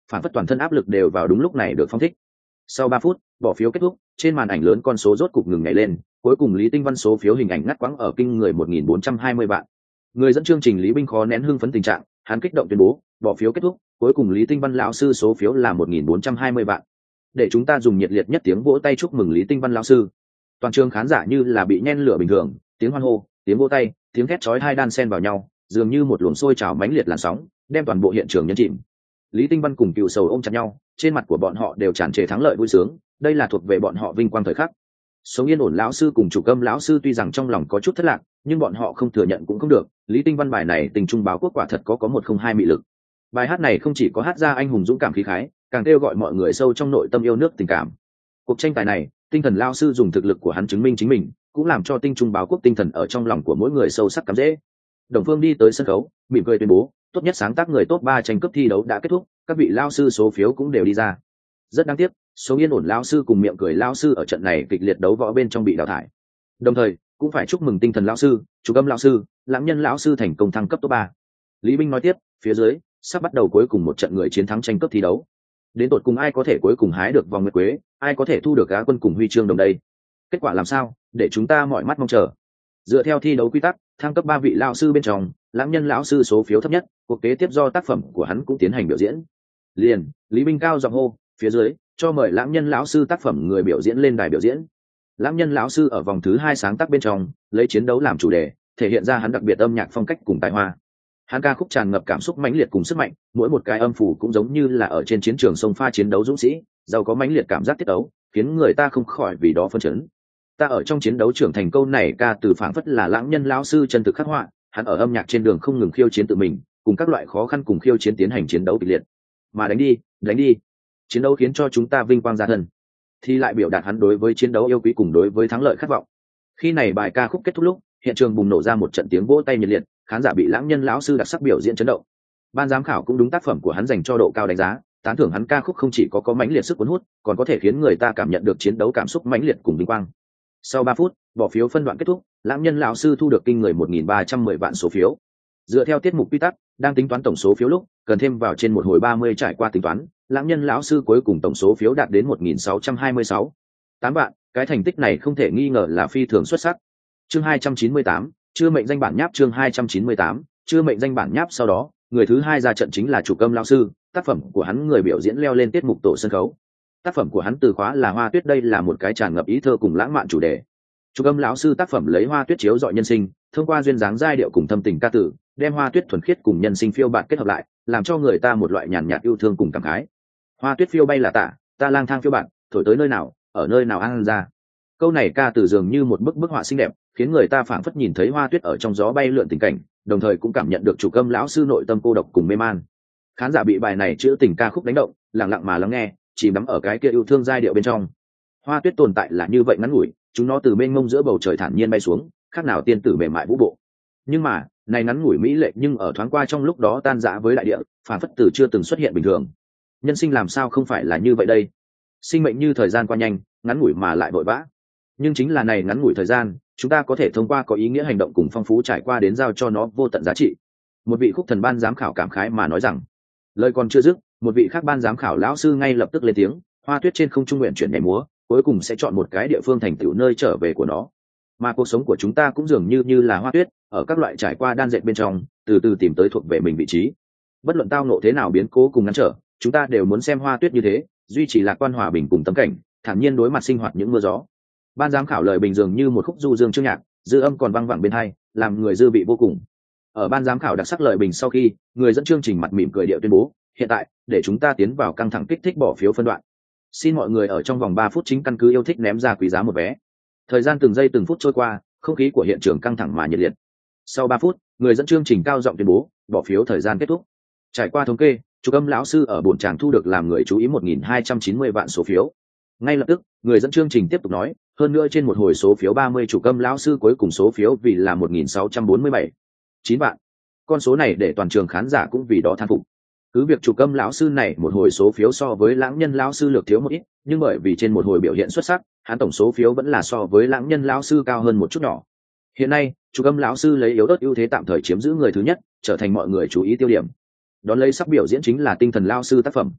phản phất toàn thân áp lực đều vào đúng lúc này được phong thích. Sau ba phút, bỏ phiếu kết thúc, trên màn ảnh lớn con số rốt cục ngừng nhảy lên, cuối cùng Lý Tinh Văn số phiếu hình ảnh ngắt quãng ở kinh người một nghìn bốn trăm hai mươi vạn. Người dẫn chương trình Lý Binh khó nén hưng phấn tình trạng, hắn kích động tuyên bố, bỏ phiếu kết thúc, cuối cùng Lý Tinh Văn lão sư số phiếu là một nghìn bốn trăm hai mươi vạn. Để chúng ta dùng nhiệt liệt nhất tiếng vỗ tay chúc mừng Lý Tinh Văn lão sư. Toàn trường khán giả như là bị nhen lửa bình thường, tiếng hoan hô, tiếng vỗ tay, tiếng thét chói tai đan xen vào nhau, dường như một luồng sôi trào mãnh liệt làn sóng, đem toàn bộ hiện trường nhấn chìm. Lý Tinh Văn cùng Cựu Sầu ôm chặt nhau, trên mặt của bọn họ đều tràn trề thắng lợi vui sướng, đây là thuộc về bọn họ vinh quang thời khắc. Sống Yên Ổn lão sư cùng Chủ Câm lão sư tuy rằng trong lòng có chút thất lạc, nhưng bọn họ không thừa nhận cũng không được, Lý Tinh Văn bài này tình trung báo quốc quả thật có có một không hai mị lực. Bài hát này không chỉ có hát ra anh hùng dũng cảm khí khái, càng kêu gọi mọi người sâu trong nội tâm yêu nước tình cảm. Cuộc tranh tài này, Tinh Thần lão sư dùng thực lực của hắn chứng minh chính mình, cũng làm cho tinh trung báo quốc tinh thần ở trong lòng của mỗi người sâu sắc cắm rễ. Đồng Phương đi tới sân khấu, mỉm cười tuyên bố, tốt nhất sáng tác người top ba tranh cướp thi đấu đã kết thúc, các vị lão sư số phiếu cũng đều đi ra. Rất đáng tiếc, Sống Yên Ổn lão sư cùng Miệng Cười lão sư ở trận này kịch liệt đấu võ bên trong bị đào thải. Đồng thời, cũng phải chúc mừng Tinh Thần lão sư, Chủ Câm lão sư, Lãng Nhân lão sư thành công thăng cấp top ba. Lý Binh nói tiếp, phía dưới sắp bắt đầu cuối cùng một trận người chiến thắng tranh cướp thi đấu. Đến tột cùng ai có thể cuối cùng hái được vòng nguyệt quế, ai có thể thu được Á quân cùng huy chương đồng đây? Kết quả làm sao, để chúng ta mọi mắt mong chờ. Dựa theo thi đấu quy tắc, thăng cấp ba vị lão sư bên trong, Lãng Nhân lão sư số phiếu thấp nhất, cuộc kế tiếp do tác phẩm của hắn cũng tiến hành biểu diễn. Liền, Lý Binh cao giọng hô, phía dưới cho mời Lãng Nhân lão sư tác phẩm người biểu diễn lên đài biểu diễn. Lãng Nhân lão sư ở vòng thứ hai sáng tác bên trong, lấy chiến đấu làm chủ đề, thể hiện ra hắn đặc biệt âm nhạc phong cách cùng tài hoa. Hắn ca khúc tràn ngập cảm xúc mãnh liệt cùng sức mạnh, mỗi một cái âm phủ cũng giống như là ở trên chiến trường sông pha chiến đấu dũng sĩ, giàu có mãnh liệt cảm giác tiết đấu, khiến người ta không khỏi vì đó phân chấn. Ta ở trong chiến đấu trưởng thành câu này ca từ phảng phất là Lãng Nhân lão sư chân thực khắc họa, hắn ở âm nhạc trên đường không ngừng khiêu chiến tự mình, cùng các loại khó khăn cùng khiêu chiến tiến hành chiến đấu kịch liệt. Mà đánh đi, đánh đi. Chiến đấu khiến cho chúng ta vinh quang gia thân, thì lại biểu đạt hắn đối với chiến đấu yêu quý cùng đối với thắng lợi khát vọng. Khi này bài ca khúc kết thúc lúc, hiện trường bùng nổ ra một trận tiếng vỗ tay nhiệt liệt, khán giả bị Lãng Nhân lão sư đặc sắc biểu diễn chấn động. Ban giám khảo cũng đúng tác phẩm của hắn dành cho độ cao đánh giá, tán thưởng hắn ca khúc không chỉ có có mãnh liệt sức cuốn hút, còn có thể khiến người ta cảm nhận được chiến đấu cảm xúc mãnh liệt cùng vinh quang. Sau ba phút, bỏ phiếu phân đoạn kết thúc, Lãng Nhân lão sư thu được kinh người một nghìn ba trăm mười vạn số phiếu. Dựa theo tiết mục quy tắc, đang tính toán tổng số phiếu lúc, cần thêm vào trên một hồi ba mươi trải qua tính toán, Lãng Nhân lão sư cuối cùng tổng số phiếu đạt đến một nghìn sáu trăm hai mươi sáu. tám vạn, cái thành tích này không thể nghi ngờ là phi thường xuất sắc. Chương hai trăm chín mươi tám, chưa mệnh danh bản nháp chương hai trăm chín mươi tám, chưa mệnh danh bản nháp sau đó, người thứ hai ra trận chính là Chủ Câm lão sư, tác phẩm của hắn người biểu diễn leo lên tiết mục tổ sân khấu. Tác phẩm của hắn từ khóa là Hoa Tuyết, đây là một cái tràn ngập ý thơ cùng lãng mạn chủ đề. Chủ Câm lão sư tác phẩm lấy Hoa Tuyết chiếu rọi nhân sinh, thông qua duyên dáng giai điệu cùng thâm tình ca tử, đem Hoa Tuyết thuần khiết cùng nhân sinh phiêu bạt kết hợp lại, làm cho người ta một loại nhàn nhạt yêu thương cùng cảm khái. Hoa tuyết phiêu bay là tả, ta lang thang phiêu bạt, thổi tới nơi nào, ở nơi nào ăn ra. Câu này ca từ dường như một bức bức họa xinh đẹp, khiến người ta phảng phất nhìn thấy hoa tuyết ở trong gió bay lượn tình cảnh, đồng thời cũng cảm nhận được Chủ Câm lão sư nội tâm cô độc cùng mê man. Khán giả bị bài này trữ tình ca khúc đánh động, lặng lặng mà lắng nghe, chìm đắm ở cái kia yêu thương giai điệu bên trong. Hoa tuyết tồn tại là như vậy ngắn ngủi, chúng nó từ mênh mông giữa bầu trời thản nhiên bay xuống, khác nào tiên tử mềm mại vũ bộ. Nhưng mà, này ngắn ngủi mỹ lệ nhưng ở thoáng qua trong lúc đó tan rã với đại địa, phảng phất từ chưa từng xuất hiện bình thường. Nhân sinh làm sao không phải là như vậy đây? Sinh mệnh như thời gian qua nhanh, ngắn ngủi mà lại vội vã. Nhưng chính là này ngắn ngủi thời gian, chúng ta có thể thông qua có ý nghĩa hành động cùng phong phú trải qua đến giao cho nó vô tận giá trị. Một vị khúc thần ban giám khảo cảm khái mà nói rằng, lời còn chưa dứt, một vị khác ban giám khảo lão sư ngay lập tức lên tiếng, hoa tuyết trên không trung nguyện chuyển nhảy múa, cuối cùng sẽ chọn một cái địa phương thành tựu nơi trở về của nó. Mà cuộc sống của chúng ta cũng dường như như là hoa tuyết, ở các loại trải qua đan dệt bên trong, từ từ tìm tới thuộc về mình vị trí. Bất luận tao ngộ thế nào biến cố cùng ngăn trở, chúng ta đều muốn xem hoa tuyết như thế, duy trì lạc quan hòa bình cùng tâm cảnh, thản nhiên đối mặt sinh hoạt những mưa gió. Ban giám khảo lời bình dường như một khúc du dương chương nhạc, dư âm còn vang vẳng bên tai, làm người dư vị vô cùng. Ở ban giám khảo đặc sắc lời bình sau khi, người dẫn chương trình mặt mỉm cười điệu tuyên bố, hiện tại, để chúng ta tiến vào căng thẳng kích thích bỏ phiếu phân đoạn. Xin mọi người ở trong vòng ba phút chính căn cứ yêu thích ném ra quý giá một vé. Thời gian từng giây từng phút trôi qua, không khí của hiện trường căng thẳng mà nhiệt liệt. Sau ba phút, người dẫn chương trình cao giọng tuyên bố, bỏ phiếu thời gian kết thúc. Trải qua thống kê, Chủ Câm lão sư ở bổn tràng thu được làm người chú ý một nghìn hai trăm chín mươi vạn số phiếu. Ngay lập tức, người dẫn chương trình tiếp tục nói, hơn nữa trên một hồi số phiếu ba mươi Chủ Câm lão sư cuối cùng số phiếu vì là một nghìn sáu trăm bốn mươi bảy. chín vạn. Con số này để toàn trường khán giả cũng vì đó thán phục. Cứ việc Chủ Câm lão sư này một hồi số phiếu so với Lãng Nhân lão sư lược thiếu một ít, nhưng bởi vì trên một hồi biểu hiện xuất sắc, hắn tổng số phiếu vẫn là so với Lãng Nhân lão sư cao hơn một chút nhỏ. Hiện nay, Chủ Câm lão sư lấy yếu ớt ưu thế tạm thời chiếm giữ người thứ nhất, trở thành mọi người chú ý tiêu điểm. Đón lấy sắp biểu diễn chính là Tinh Thần lão sư tác phẩm.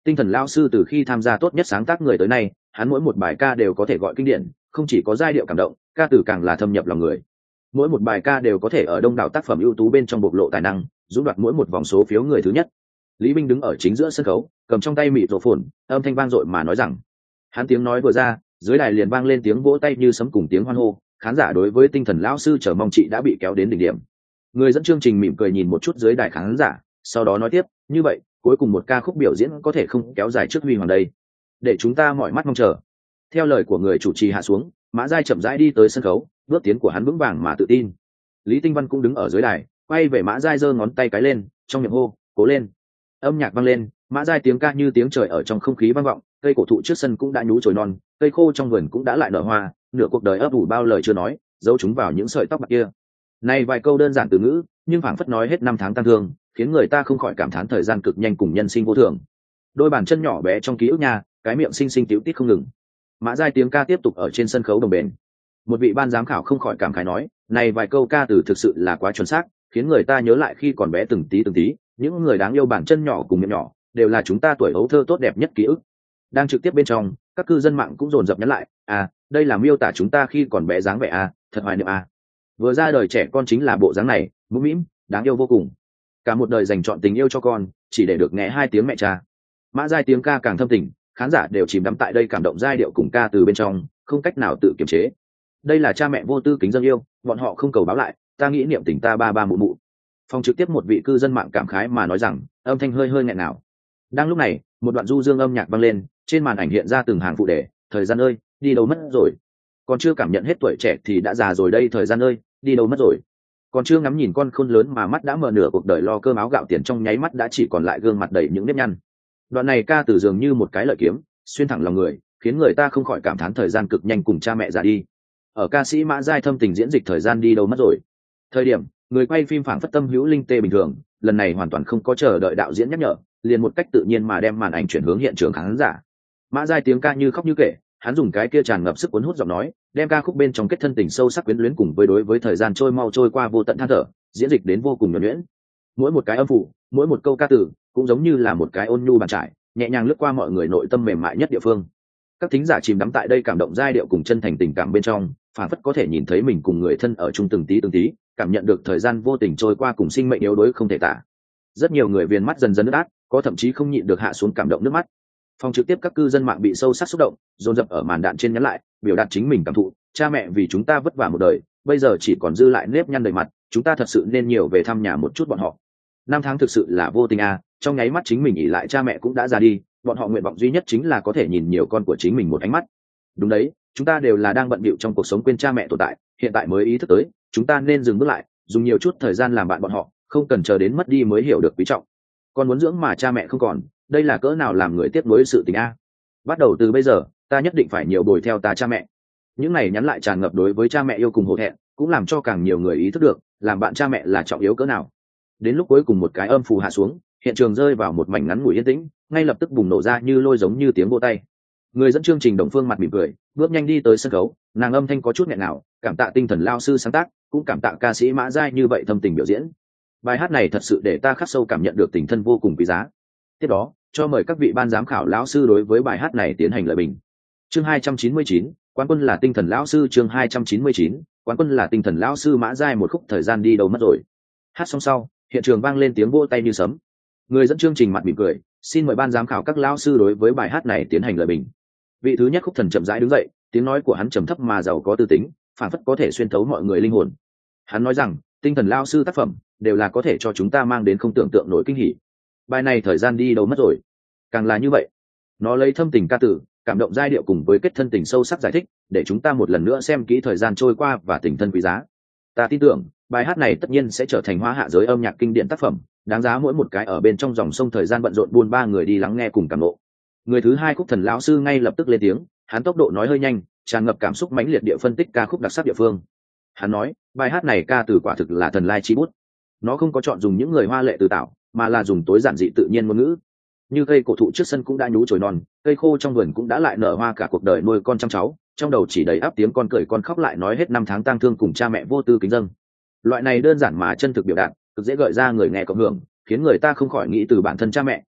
Tinh thần lao sư từ khi tham gia tốt nhất sáng tác người tới nay, hắn mỗi một bài ca đều có thể gọi kinh điển, không chỉ có giai điệu cảm động, ca từ càng là thâm nhập lòng người. Mỗi một bài ca đều có thể ở đông đảo tác phẩm ưu tú bên trong bộc lộ tài năng, dũng đoạt mỗi một vòng số phiếu người thứ nhất. Lý Binh đứng ở chính giữa sân khấu, cầm trong tay mịt rộ phồn, âm thanh vang dội mà nói rằng, hắn tiếng nói vừa ra, dưới đài liền vang lên tiếng vỗ tay như sấm cùng tiếng hoan hô, khán giả đối với tinh thần lão sư chờ mong chị đã bị kéo đến đỉnh điểm. Người dẫn chương trình mỉm cười nhìn một chút dưới đài khán giả, sau đó nói tiếp, như vậy, cuối cùng một ca khúc biểu diễn có thể không kéo dài trước huy hoàng đây, để chúng ta mỏi mắt mong chờ. Theo lời của người chủ trì hạ xuống, Mã Giai chậm rãi đi tới sân khấu, bước tiến của hắn vững vàng mà tự tin. Lý Tinh Văn cũng đứng ở dưới đài, quay về Mã Giai giơ ngón tay cái lên, trong miệng hô, cố lên. Âm nhạc vang lên, Mã Giai tiếng ca như tiếng trời ở trong không khí vang vọng, cây cổ thụ trước sân cũng đã nhú chồi non, cây khô trong vườn cũng đã lại nở hoa, nửa cuộc đời ấp ủ bao lời chưa nói, giấu chúng vào những sợi tóc bạc kia. Này vài câu đơn giản từ ngữ, nhưng phảng phất nói hết năm tháng tăng thương, khiến người ta không khỏi cảm thán thời gian cực nhanh cùng nhân sinh vô thường. Đôi bàn chân nhỏ bé trong ký ức nha, cái miệng xinh xinh tíu tít không ngừng. Mã Giai tiếng ca tiếp tục ở trên sân khấu đồng bền. Một vị ban giám khảo không khỏi cảm khái nói, này vài câu ca từ thực sự là quá chuẩn xác, khiến người ta nhớ lại khi còn bé từng tí từng tí, những người đáng yêu bàn chân nhỏ cùng miệng nhỏ, đều là chúng ta tuổi hấu thơ tốt đẹp nhất ký ức. Đang trực tiếp bên trong, các cư dân mạng cũng dồn dập nhắn lại, à, đây là miêu tả chúng ta khi còn bé dáng vẻ à, thật hoài niệm à. Vừa ra đời trẻ con chính là bộ dáng này, mũm mĩm, đáng yêu vô cùng. Cả một đời dành chọn tình yêu cho con, chỉ để được nghe hai tiếng mẹ cha. Mã Giai tiếng ca càng thâm tình, khán giả đều chìm đắm tại đây cảm động giai điệu cùng ca từ bên trong, không cách nào tự kiềm chế. Đây là cha mẹ vô tư kính dâng yêu, bọn họ không cầu báo lại, ta nghĩ niệm tình ta ba ba mụ mụ. Phòng trực tiếp một vị cư dân mạng cảm khái mà nói rằng, âm thanh hơi hơi nghẹn nào. Đang lúc này, một đoạn du dương âm nhạc vang lên, trên màn ảnh hiện ra từng hàng phụ đề, thời gian ơi, đi đâu mất rồi. Còn chưa cảm nhận hết tuổi trẻ thì đã già rồi đây, thời gian ơi, đi đâu mất rồi. Còn chưa ngắm nhìn con khôn lớn mà mắt đã mờ nửa cuộc đời lo cơm áo gạo tiền, trong nháy mắt đã chỉ còn lại gương mặt đầy những nếp nhăn. Đoạn này ca từ dường như một cái lợi kiếm, xuyên thẳng lòng người, khiến người ta không khỏi cảm thán thời gian cực nhanh cùng cha mẹ già đi. Ở ca sĩ Mã Giai thâm tình diễn dịch thời gian đi đâu mất rồi thời điểm, người quay phim phảng phất tâm hữu linh tê bình thường, lần này hoàn toàn không có chờ đợi đạo diễn nhắc nhở, liền một cách tự nhiên mà đem màn ảnh chuyển hướng hiện trường khán giả. Mã Giai tiếng ca như khóc như kể, hắn dùng cái kia tràn ngập sức cuốn hút giọng nói, đem ca khúc bên trong kết thân tình sâu sắc quyến luyến cùng với đối với thời gian trôi mau trôi qua vô tận than thở, diễn dịch đến vô cùng nhuần nhuyễn. Mỗi một cái âm phụ, mỗi một câu ca từ, cũng giống như là một cái ôn nhu bàn trải, nhẹ nhàng lướt qua mọi người nội tâm mềm mại nhất địa phương. Các thính giả chìm đắm tại đây cảm động giai điệu cùng chân thành tình cảm bên trong, phản phất có thể nhìn thấy mình cùng người thân ở chung từng tí từng tí, cảm nhận được thời gian vô tình trôi qua cùng sinh mệnh yếu đuối không thể tả. Rất nhiều người viền mắt dần dần nước át, có thậm chí không nhịn được hạ xuống cảm động nước mắt. Phòng trực tiếp các cư dân mạng bị sâu sắc xúc động, dồn dập ở màn đạn trên nhắn lại, biểu đạt chính mình cảm thụ, cha mẹ vì chúng ta vất vả một đời, bây giờ chỉ còn dư lại nếp nhăn đầy mặt, chúng ta thật sự nên nhiều về thăm nhà một chút bọn họ. Năm tháng thực sự là vô tình à, trong nháy mắt chính mình ỷ lại cha mẹ cũng đã già đi, bọn họ nguyện vọng duy nhất chính là có thể nhìn nhiều con của chính mình một ánh mắt. Đúng đấy, chúng ta đều là đang bận bịu trong cuộc sống quên cha mẹ tồn tại, hiện tại mới ý thức tới, chúng ta nên dừng bước lại, dùng nhiều chút thời gian làm bạn bọn họ, không cần chờ đến mất đi mới hiểu được quý trọng. Con muốn dưỡng mà cha mẹ không còn, đây là cỡ nào làm người tiếc nuối sự tình a. Bắt đầu từ bây giờ, ta nhất định phải nhiều bồi theo ta cha mẹ. Những này nhắn lại tràn ngập đối với cha mẹ yêu cùng hổ thẹn, cũng làm cho càng nhiều người ý thức được, làm bạn cha mẹ là trọng yếu cỡ nào. Đến lúc cuối cùng một cái âm phù hạ xuống, hiện trường rơi vào một mảnh ngắn ngủi yên tĩnh, ngay lập tức bùng nổ ra như lôi giống như tiếng vỗ tay. Người dẫn chương trình Đồng Phương mặt mỉm cười, bước nhanh đi tới sân khấu, nàng âm thanh có chút nghẹn ngào, cảm tạ tinh thần lao sư sáng tác, cũng cảm tạ ca sĩ Mã Giai như vậy thâm tình biểu diễn. Bài hát này thật sự để ta khắc sâu cảm nhận được tình thân vô cùng quý giá. Tiếp đó, cho mời các vị ban giám khảo lão sư đối với bài hát này tiến hành lời bình. Chương hai trăm chín mươi chín, quán quân là tinh thần lão sư. Chương hai trăm chín mươi chín, quán quân là tinh thần lão sư. Mã Giai một khúc thời gian đi đâu mất rồi. Hát xong sau, hiện trường vang lên tiếng vỗ tay như sấm. Người dẫn chương trình mặt mỉm cười, xin mời ban giám khảo các lão sư đối với bài hát này tiến hành lời bình. Vị thứ nhất Khúc Thần chậm rãi đứng dậy, tiếng nói của hắn trầm thấp mà giàu có tư tính, phản phất có thể xuyên thấu mọi người linh hồn. Hắn nói rằng, tinh thần lao sư tác phẩm đều là có thể cho chúng ta mang đến không tưởng tượng nổi kinh hỉ. Bài này thời gian đi đâu mất rồi. Càng là như vậy, nó lấy thâm tình ca từ, cảm động giai điệu cùng với kết thân tình sâu sắc giải thích, để chúng ta một lần nữa xem kỹ thời gian trôi qua và tình thân quý giá. Ta tin tưởng, bài hát này tất nhiên sẽ trở thành hoa hạ giới âm nhạc kinh điển tác phẩm, đáng giá mỗi một cái ở bên trong dòng sông thời gian bận rộn buôn ba người đi lắng nghe cùng cảm ngộ. Người thứ hai Khúc Thần lão sư ngay lập tức lên tiếng, hắn tốc độ nói hơi nhanh, tràn ngập cảm xúc mãnh liệt địa phân tích ca khúc đặc sắc địa phương. Hắn nói, bài hát này ca từ quả thực là thần lai chi bút. Nó không có chọn dùng những người hoa lệ từ tạo, mà là dùng tối giản dị tự nhiên ngôn ngữ. Như cây cổ thụ trước sân cũng đã nhú chồi non, cây khô trong vườn cũng đã lại nở hoa, cả cuộc đời nuôi con chăm cháu, trong đầu chỉ đầy áp tiếng con cười con khóc, lại nói hết năm tháng tang thương cùng cha mẹ vô tư kính dâng. Loại này đơn giản mà chân thực biểu đạt, cực dễ gợi ra người nghe cộng hưởng, khiến người ta không khỏi nghĩ từ bản thân cha mẹ,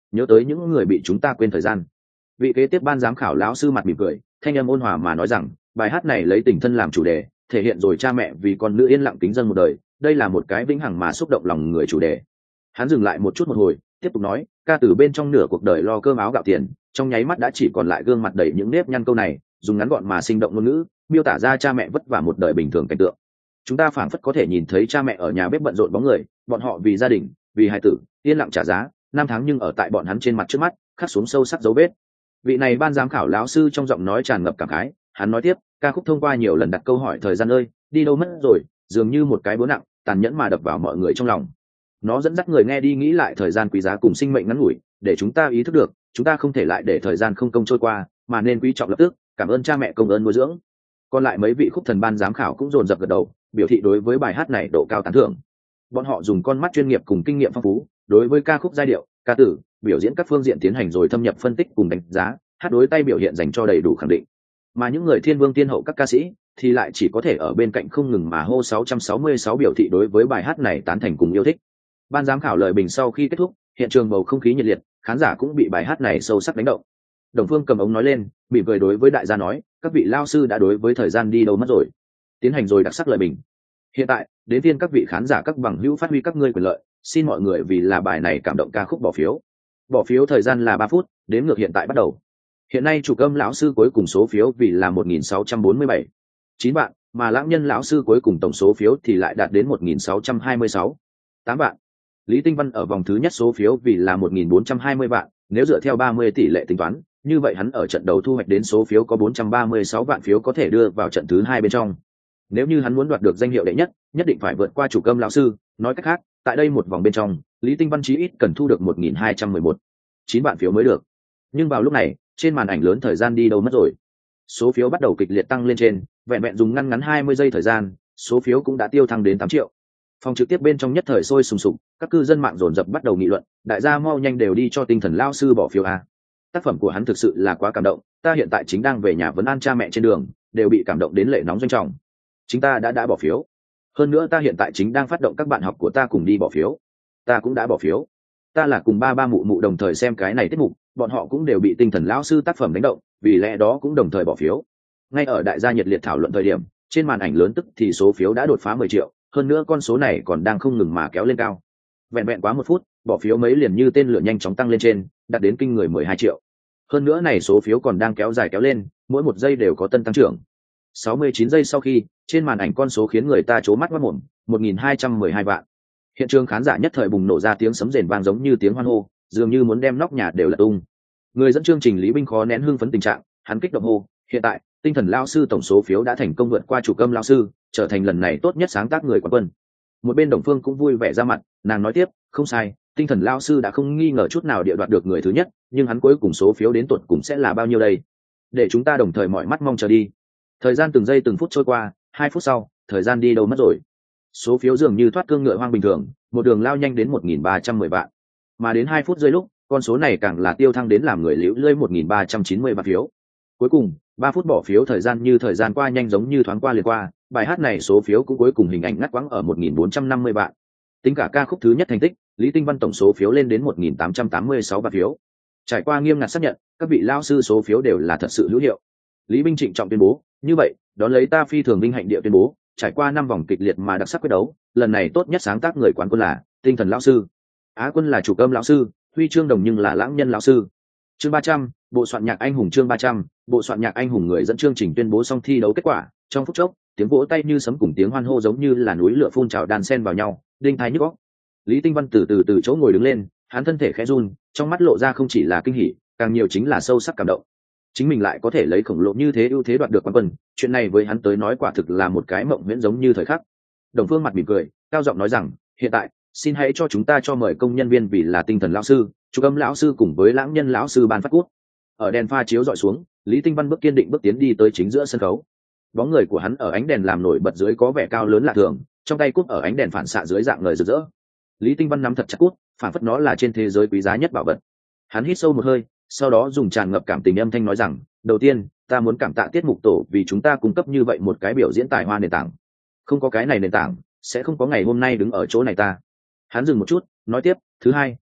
nhớ tới những người bị chúng ta quên thời gian. Vị kế tiếp ban giám khảo lão sư mặt mỉm cười, thanh âm ôn hòa mà nói rằng bài hát này lấy tình thân làm chủ đề, thể hiện rồi cha mẹ vì con nữ yên lặng kính dân một đời, đây là một cái vĩnh hằng mà xúc động lòng người chủ đề. Hắn dừng lại một chút một hồi, tiếp tục nói, ca từ bên trong nửa cuộc đời lo cơm áo gạo tiền, trong nháy mắt đã chỉ còn lại gương mặt đầy những nếp nhăn. Câu này dùng ngắn gọn mà sinh động ngôn ngữ miêu tả ra cha mẹ vất vả một đời bình thường cảnh tượng. Chúng ta phảng phất có thể nhìn thấy cha mẹ ở nhà bếp bận rộn bóng người, bọn họ vì gia đình, vì hài tử yên lặng trả giá năm tháng, nhưng ở tại bọn hắn trên mặt trước mắt khắc xuống sâu sắc dấu vết. Vị này ban giám khảo lão sư trong giọng nói tràn ngập cảm khái. Hắn nói tiếp, ca khúc thông qua nhiều lần đặt câu hỏi thời gian ơi đi đâu mất rồi, dường như một cái búa nặng tàn nhẫn mà đập vào mọi người trong lòng. Nó dẫn dắt người nghe đi nghĩ lại thời gian quý giá cùng sinh mệnh ngắn ngủi, để chúng ta ý thức được chúng ta không thể lại để thời gian không công trôi qua, mà nên quý trọng lập tức, cảm ơn cha mẹ công ơn nuôi dưỡng. Còn lại mấy vị khúc thần ban giám khảo cũng dồn dập gật đầu, biểu thị đối với bài hát này độ cao tán thưởng. Bọn họ dùng con mắt chuyên nghiệp cùng kinh nghiệm phong phú đối với ca khúc giai điệu, ca từ, biểu diễn các phương diện tiến hành rồi thâm nhập phân tích cùng đánh giá, hát đối tay biểu hiện dành cho đầy đủ khẳng định. Mà những người thiên vương tiên hậu các ca sĩ thì lại chỉ có thể ở bên cạnh không ngừng mà hô sáu sáu sáu biểu thị đối với bài hát này tán thành cùng yêu thích. Ban giám khảo lời bình sau khi kết thúc, hiện trường bầu không khí nhiệt liệt, khán giả cũng bị bài hát này sâu sắc đánh động. Đồng Phương cầm ống nói lên, mỉm cười đối với đại gia nói, các vị lao sư đã đối với thời gian đi đâu mất rồi tiến hành rồi đặc sắc lời bình. Hiện tại đến phiên các vị khán giả các bằng hữu phát huy các ngươi quyền lợi, xin mọi người vì là bài này cảm động ca khúc bỏ phiếu. Bỏ phiếu thời gian là ba phút, đếm ngược hiện tại bắt đầu. Hiện nay chủ âm lão sư cuối cùng số phiếu vì là một nghìn sáu trăm bốn mươi bảy chín bạn, mà lãng nhân lão sư cuối cùng tổng số phiếu thì lại đạt đến một nghìn sáu trăm hai mươi sáu tám bạn. Lý Tinh Văn ở vòng thứ nhất số phiếu vì là một nghìn bốn trăm hai mươi bạn, nếu dựa theo ba mươi tỷ lệ tính toán, như vậy hắn ở trận đấu thu hoạch đến số phiếu có bốn trăm ba mươi sáu vạn phiếu có thể đưa vào trận thứ hai bên trong. Nếu như hắn muốn đoạt được danh hiệu đệ nhất, nhất định phải vượt qua chủ âm lão sư, nói cách khác, tại đây một vòng bên trong, Lý Tinh Văn chí ít cần thu được một nghìn hai trăm mười một chín vạn phiếu mới được. Nhưng vào lúc này, trên màn ảnh lớn thời gian đi đâu mất rồi. Số phiếu bắt đầu kịch liệt tăng lên trên, vẹn vẹn dùng ngăn ngắn hai mươi giây thời gian, số phiếu cũng đã tiêu thăng đến tám triệu. Phòng trực tiếp bên trong nhất thời sôi sùng sục, các cư dân mạng dồn dập bắt đầu nghị luận, đại gia mau nhanh đều đi cho tinh thần lao sư bỏ phiếu a. Tác phẩm của hắn thực sự là quá cảm động, ta hiện tại chính đang về nhà vấn an cha mẹ trên đường, đều bị cảm động đến lệ nóng doanh trọng. Chính ta đã đã bỏ phiếu. Hơn nữa ta hiện tại chính đang phát động các bạn học của ta cùng đi bỏ phiếu. Ta cũng đã bỏ phiếu. Ta là cùng ba ba mụ mụ đồng thời xem cái này tiết mục, bọn họ cũng đều bị tinh thần lão sư tác phẩm đánh động, vì lẽ đó cũng đồng thời bỏ phiếu. Ngay ở đại gia nhiệt liệt thảo luận thời điểm, trên màn ảnh lớn tức thì số phiếu đã đột phá mười triệu, hơn nữa con số này còn đang không ngừng mà kéo lên cao. Vẹn vẹn quá một phút, bỏ phiếu mấy liền như tên lửa nhanh chóng tăng lên trên, đạt đến kinh người mười hai triệu. Hơn nữa này số phiếu còn đang kéo dài kéo lên, mỗi một giây đều có tân tăng trưởng. sáu mươi chín giây sau khi, trên màn ảnh con số khiến người ta trố mắt mắt mồm, một nghìn hai trăm mười hai vạn. Hiện trường khán giả nhất thời bùng nổ ra tiếng sấm rền vang giống như tiếng hoan hô, dường như muốn đem nóc nhà đều lật tung. Người dẫn chương trình Lý Binh khó nén hưng phấn tình trạng, hắn kích động hô, hiện tại, tinh thần lao sư tổng số phiếu đã thành công vượt qua chủ âm lao sư, trở thành lần này tốt nhất sáng tác người quán quân. Một bên Đồng Phương cũng vui vẻ ra mặt, nàng nói tiếp, không sai, tinh thần lao sư đã không nghi ngờ chút nào địa đoạt được người thứ nhất, nhưng hắn cuối cùng số phiếu đến tuột cùng sẽ là bao nhiêu đây? Để chúng ta đồng thời mọi mắt mong chờ đi. Thời gian từng giây từng phút trôi qua, hai phút sau, thời gian đi đâu mất rồi. Số phiếu dường như thoát cương ngựa hoang bình thường, một đường lao nhanh đến một nghìn ba trăm mười vạn. Mà đến hai phút rơi lúc, con số này càng là tiêu thăng đến làm người liễu lơi một nghìn ba trăm chín mươi vạn phiếu. Cuối cùng, ba phút bỏ phiếu thời gian như thời gian qua nhanh giống như thoáng qua liền qua, bài hát này số phiếu cũng cuối cùng hình ảnh ngắt quãng ở một nghìn bốn trăm năm mươi vạn. Tính cả ca khúc thứ nhất thành tích, Lý Tinh Văn tổng số phiếu lên đến một nghìn tám trăm tám mươi sáu vạn phiếu. Trải qua nghiêm ngặt xác nhận, các vị lao sư số phiếu đều là thật sự hữu hiệu. Lý Binh trịnh trọng tuyên bố, như vậy, đón lấy ta phi thường vinh hạnh địa tuyên bố, trải qua năm vòng kịch liệt mà đặc sắc quyết đấu, lần này tốt nhất sáng tác người quán quân là tinh thần lão sư, á quân là chủ âm lão sư, huy chương đồng nhưng là lãng nhân lão sư. Chương ba trăm, bộ soạn nhạc anh hùng chương ba trăm, bộ soạn nhạc anh hùng người dẫn chương trình tuyên bố xong thi đấu kết quả, trong phút chốc, tiếng vỗ tay như sấm cùng tiếng hoan hô giống như là núi lửa phun trào đan xen vào nhau, đinh tai nhức óc. Lý Tinh Văn từ từ từ chỗ ngồi đứng lên, hắn thân thể khẽ run, trong mắt lộ ra không chỉ là kinh hỉ, càng nhiều chính là sâu sắc cảm động. Chính mình lại có thể lấy khổng lồ như thế ưu thế đoạt được quán quân, chuyện này với hắn tới nói quả thực là một cái mộng huyễn giống như thời khắc. Đồng Phương mặt mỉm cười, cao giọng nói rằng, hiện tại, xin hãy cho chúng ta cho mời công nhân viên vì là tinh thần lão sư, chủ âm lão sư cùng với lãng nhân lão sư ban phát cúp. Ở đèn pha chiếu dọi xuống, Lý Tinh Văn bước kiên định bước tiến đi tới chính giữa sân khấu. Bóng người của hắn ở ánh đèn làm nổi bật dưới có vẻ cao lớn lạ thường, trong tay cúp ở ánh đèn phản xạ dưới dạng ngời rực rỡ. Lý Tinh Văn nắm thật chặt cúp, phản phất nó là trên thế giới quý giá nhất bảo vật. Hắn hít sâu một hơi, sau đó dùng tràn ngập cảm tình âm thanh nói rằng, đầu tiên, ta muốn cảm tạ tiết mục tổ vì chúng ta cung cấp như vậy một cái biểu diễn tài hoa nền tảng. Không có cái này nền tảng, sẽ không có ngày hôm nay đứng ở chỗ này ta. Hắn dừng một chút, nói tiếp, thứ hai,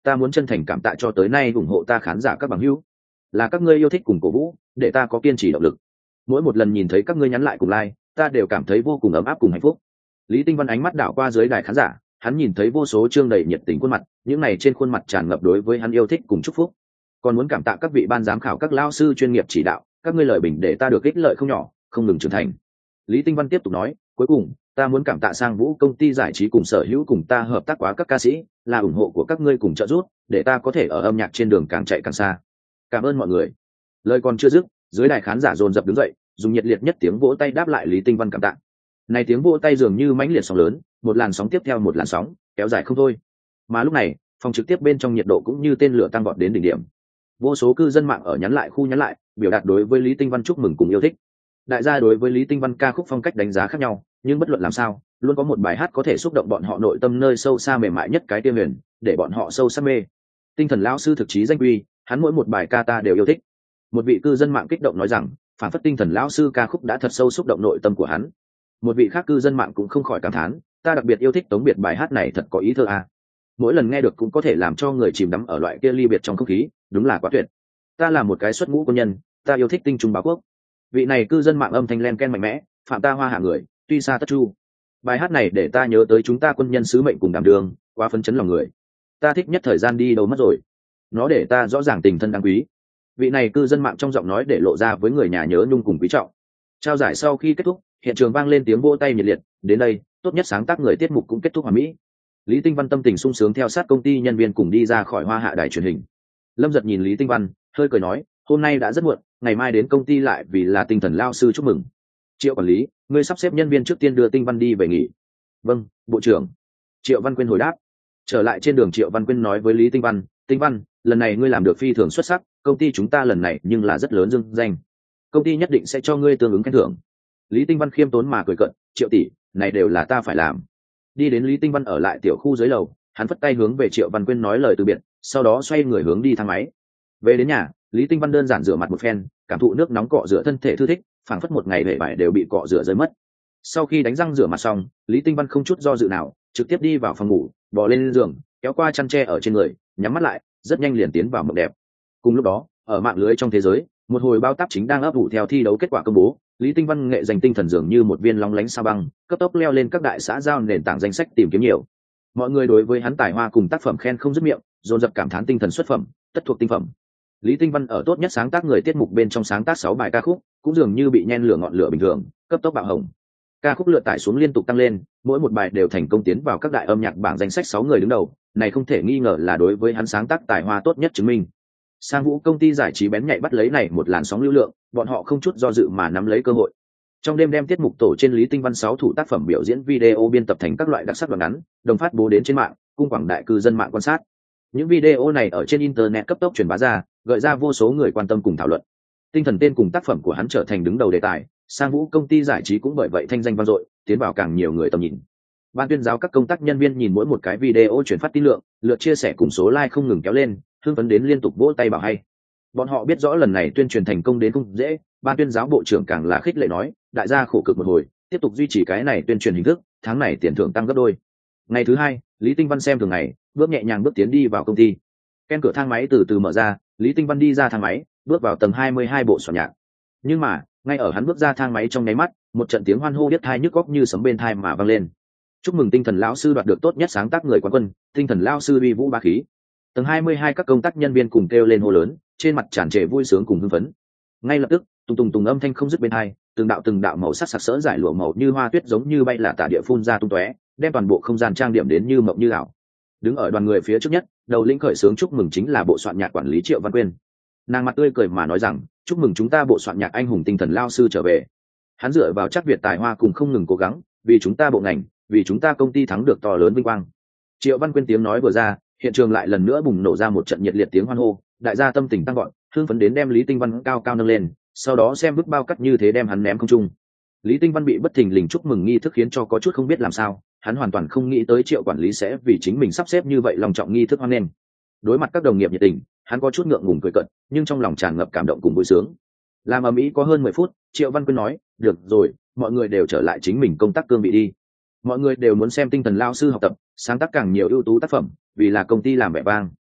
ta muốn chân thành cảm tạ cho tới nay ủng hộ ta khán giả các bằng hữu, là các ngươi yêu thích cùng cổ vũ để ta có kiên trì động lực. Mỗi một lần nhìn thấy các ngươi nhắn lại cùng like, ta đều cảm thấy vô cùng ấm áp cùng hạnh phúc. Lý Tinh Văn ánh mắt đảo qua dưới đài khán giả, hắn nhìn thấy vô số trương đầy nhiệt tình khuôn mặt, những này trên khuôn mặt tràn ngập đối với hắn yêu thích cùng chúc phúc. Còn muốn cảm tạ các vị ban giám khảo, các lao sư chuyên nghiệp chỉ đạo, các ngươi lời bình để ta được ích lợi không nhỏ, không ngừng trưởng thành. Lý Tinh Văn tiếp tục nói, cuối cùng ta muốn cảm tạ Sang Vũ công ty giải trí cùng sở hữu cùng ta hợp tác quá các ca sĩ, là ủng hộ của các ngươi cùng trợ giúp để ta có thể ở âm nhạc trên đường càng chạy càng xa. Cảm ơn mọi người. Lời còn chưa dứt, dưới đài khán giả dồn dập đứng dậy, dùng nhiệt liệt nhất tiếng vỗ tay đáp lại Lý Tinh Văn cảm tạ. Này tiếng vỗ tay dường như mãnh liệt sóng lớn, một làn sóng tiếp theo một làn sóng, kéo dài không thôi. Mà lúc này, phòng trực tiếp bên trong nhiệt độ cũng như tên lửa tăng vọt đến đỉnh điểm. Vô số cư dân mạng ở nhắn lại khu nhắn lại, biểu đạt đối với Lý Tinh Văn chúc mừng cùng yêu thích. Đại gia đối với Lý Tinh Văn ca khúc phong cách đánh giá khác nhau, nhưng bất luận làm sao, luôn có một bài hát có thể xúc động bọn họ nội tâm nơi sâu xa mềm mại nhất cái tiêu huyền, để bọn họ sâu sắc mê. Tinh thần lão sư thực chí danh quy, hắn mỗi một bài ca ta đều yêu thích. Một vị cư dân mạng kích động nói rằng, phản phất tinh thần lão sư ca khúc đã thật sâu xúc động nội tâm của hắn. Một vị khác cư dân mạng cũng không khỏi cảm thán, ta đặc biệt yêu thích tống biệt bài hát này thật có ý thơ à. Mỗi lần nghe được cũng có thể làm cho người chìm đắm ở loại kia ly biệt trong không khí, đúng là quá tuyệt. Ta là một cái xuất ngũ quân nhân, ta yêu thích tinh trung báo quốc. Vị này cư dân mạng âm thanh len ken mạnh mẽ, phạm ta hoa hạ người, tuy xa tất chu. Bài hát này để ta nhớ tới chúng ta quân nhân sứ mệnh cùng đảm đường, quá phấn chấn lòng người. Ta thích nhất thời gian đi đâu mất rồi. Nó để ta rõ ràng tình thân đáng quý. Vị này cư dân mạng trong giọng nói để lộ ra với người nhà nhớ nhung cùng quý trọng. Trao giải sau khi kết thúc, hiện trường vang lên tiếng vỗ tay nhiệt liệt, đến đây, tốt nhất sáng tác người tiết mục cũng kết thúc hoàn mỹ. Lý Tinh Văn tâm tình sung sướng theo sát công ty nhân viên cùng đi ra khỏi Hoa Hạ đài truyền hình. Lâm Giật nhìn Lý Tinh Văn, hơi cười nói, hôm nay đã rất muộn, ngày mai đến công ty lại vì là tinh thần lao sư chúc mừng. Triệu quản lý, ngươi sắp xếp nhân viên trước tiên đưa Tinh Văn đi về nghỉ. Vâng, bộ trưởng. Triệu Văn Quyên hồi đáp. Trở lại trên đường, Triệu Văn Quyên nói với Lý Tinh Văn, Tinh Văn, lần này ngươi làm được phi thường xuất sắc, công ty chúng ta lần này nhưng là rất lớn dương danh, công ty nhất định sẽ cho ngươi tương ứng khen thưởng. Lý Tinh Văn khiêm tốn mà cười cợt, Triệu tỷ, này đều là ta phải làm. Đi đến Lý Tinh Văn ở lại tiểu khu dưới lầu, hắn phất tay hướng về Triệu Văn Quyên nói lời từ biệt, sau đó xoay người hướng đi thang máy. Về đến nhà, Lý Tinh Văn đơn giản rửa mặt một phen, cảm thụ nước nóng cọ rửa thân thể thư thích, phảng phất một ngày hệ vải đều bị cọ rửa rơi mất. Sau khi đánh răng rửa mặt xong, Lý Tinh Văn không chút do dự nào, trực tiếp đi vào phòng ngủ, bò lên giường, kéo qua chăn tre ở trên người, nhắm mắt lại, rất nhanh liền tiến vào mộng đẹp. Cùng lúc đó, ở mạng lưới trong thế giới, một hồi bao táp chính đang ấp ủ theo thi đấu kết quả công bố. Lý Tinh Văn nghệ dành tinh thần dường như một viên long lánh sao băng, cấp tốc leo lên các đại xã giao nền tảng danh sách tìm kiếm nhiều. Mọi người đối với hắn tài hoa cùng tác phẩm khen không dứt miệng, dồn dập cảm thán tinh thần xuất phẩm, tất thuộc tinh phẩm. Lý Tinh Văn ở tốt nhất sáng tác người tiết mục bên trong sáng tác sáu bài ca khúc, cũng dường như bị nhen lửa ngọn lửa bình thường, cấp tốc bạo hồng. Ca khúc lượt tải xuống liên tục tăng lên, mỗi một bài đều thành công tiến vào các đại âm nhạc bảng danh sách sáu người đứng đầu, này không thể nghi ngờ là đối với hắn sáng tác tài hoa tốt nhất chứng minh. Sang Vũ công ty giải trí bén nhạy bắt lấy này một làn sóng lưu lượng, bọn họ không chút do dự mà nắm lấy cơ hội. Trong đêm đem tiết mục tổ trên Lý Tinh Văn sáu thủ tác phẩm biểu diễn video biên tập thành các loại đặc sắc đoạn ngắn, đồng phát bố đến trên mạng, cung quảng đại cư dân mạng quan sát. Những video này ở trên internet cấp tốc truyền bá ra, gợi ra vô số người quan tâm cùng thảo luận. Tinh thần tên cùng tác phẩm của hắn trở thành đứng đầu đề tài, Sang Vũ công ty giải trí cũng bởi vậy thanh danh vang dội, tiến vào càng nhiều người tầm nhìn. Ban tuyên giáo các công tác nhân viên nhìn mỗi một cái video truyền phát tin lượng, lượt chia sẻ cùng số like không ngừng kéo lên, hưng phấn đến liên tục vỗ tay bảo hay. Bọn họ biết rõ lần này tuyên truyền thành công đến không dễ, ban tuyên giáo bộ trưởng càng là khích lệ nói, đại gia khổ cực một hồi, tiếp tục duy trì cái này tuyên truyền hình thức, tháng này tiền thưởng tăng gấp đôi. Ngày thứ hai, Lý Tinh Văn xem thường ngày, bước nhẹ nhàng bước tiến đi vào công ty. Ken cửa thang máy từ từ mở ra, Lý Tinh Văn đi ra thang máy, bước vào tầng hai mươi hai bộ soạn nhạc. Nhưng mà, ngay ở hắn bước ra thang máy trong nháy mắt, một trận tiếng hoan hô điếc tai nhức óc như sấm bên tai mà vang lên. Chúc mừng tinh thần lão sư đoạt được tốt nhất sáng tác người quán quân, tinh thần lão sư uy vũ bá khí. Tầng hai mươi hai các công tác nhân viên cùng kêu lên hô lớn, trên mặt tràn trề vui sướng cùng hưng phấn. Ngay lập tức, tùng tùng tùng âm thanh không dứt bên tai, từng đạo từng đạo màu sắc sặc sỡ giải lụa màu như hoa tuyết giống như bay là tả địa phun ra tung tóe, đem toàn bộ không gian trang điểm đến như mộng như ảo. Đứng ở đoàn người phía trước nhất, đầu lĩnh khởi sướng chúc mừng chính là bộ soạn nhạc quản lý Triệu Văn Quyên. Nàng mặt tươi cười mà nói rằng, chúc mừng chúng ta bộ soạn nhạc anh hùng tinh thần lao sư trở về. Hắn dựa vào chắc Việt tài hoa cùng không ngừng cố gắng, vì chúng ta bộ ngành, vì chúng ta công ty thắng được to lớn vinh quang. Triệu Văn Quyên tiếng nói vừa ra, hiện trường lại lần nữa bùng nổ ra một trận nhiệt liệt tiếng hoan hô, đại gia tâm tình tăng gọn, hưng phấn đến đem Lý Tinh Văn cao cao nâng lên, sau đó xem bức bao cắt như thế đem hắn ném không trung. Lý Tinh Văn bị bất thình lình chúc mừng nghi thức khiến cho có chút không biết làm sao, hắn hoàn toàn không nghĩ tới Triệu quản lý sẽ vì chính mình sắp xếp như vậy lòng trọng nghi thức hoan nghênh. Đối mặt các đồng nghiệp nhiệt tình, hắn có chút ngượng ngùng cười cợt, nhưng trong lòng tràn ngập cảm động cùng vui sướng. Làm ầm ĩ có hơn mười phút, Triệu Văn Quyên nói, được rồi, mọi người đều trở lại chính mình công tác cương vị đi. Mọi người đều muốn xem tinh thần lao sư học tập, sáng tác càng nhiều ưu tú tác phẩm, vì là công ty làm vẻ vang.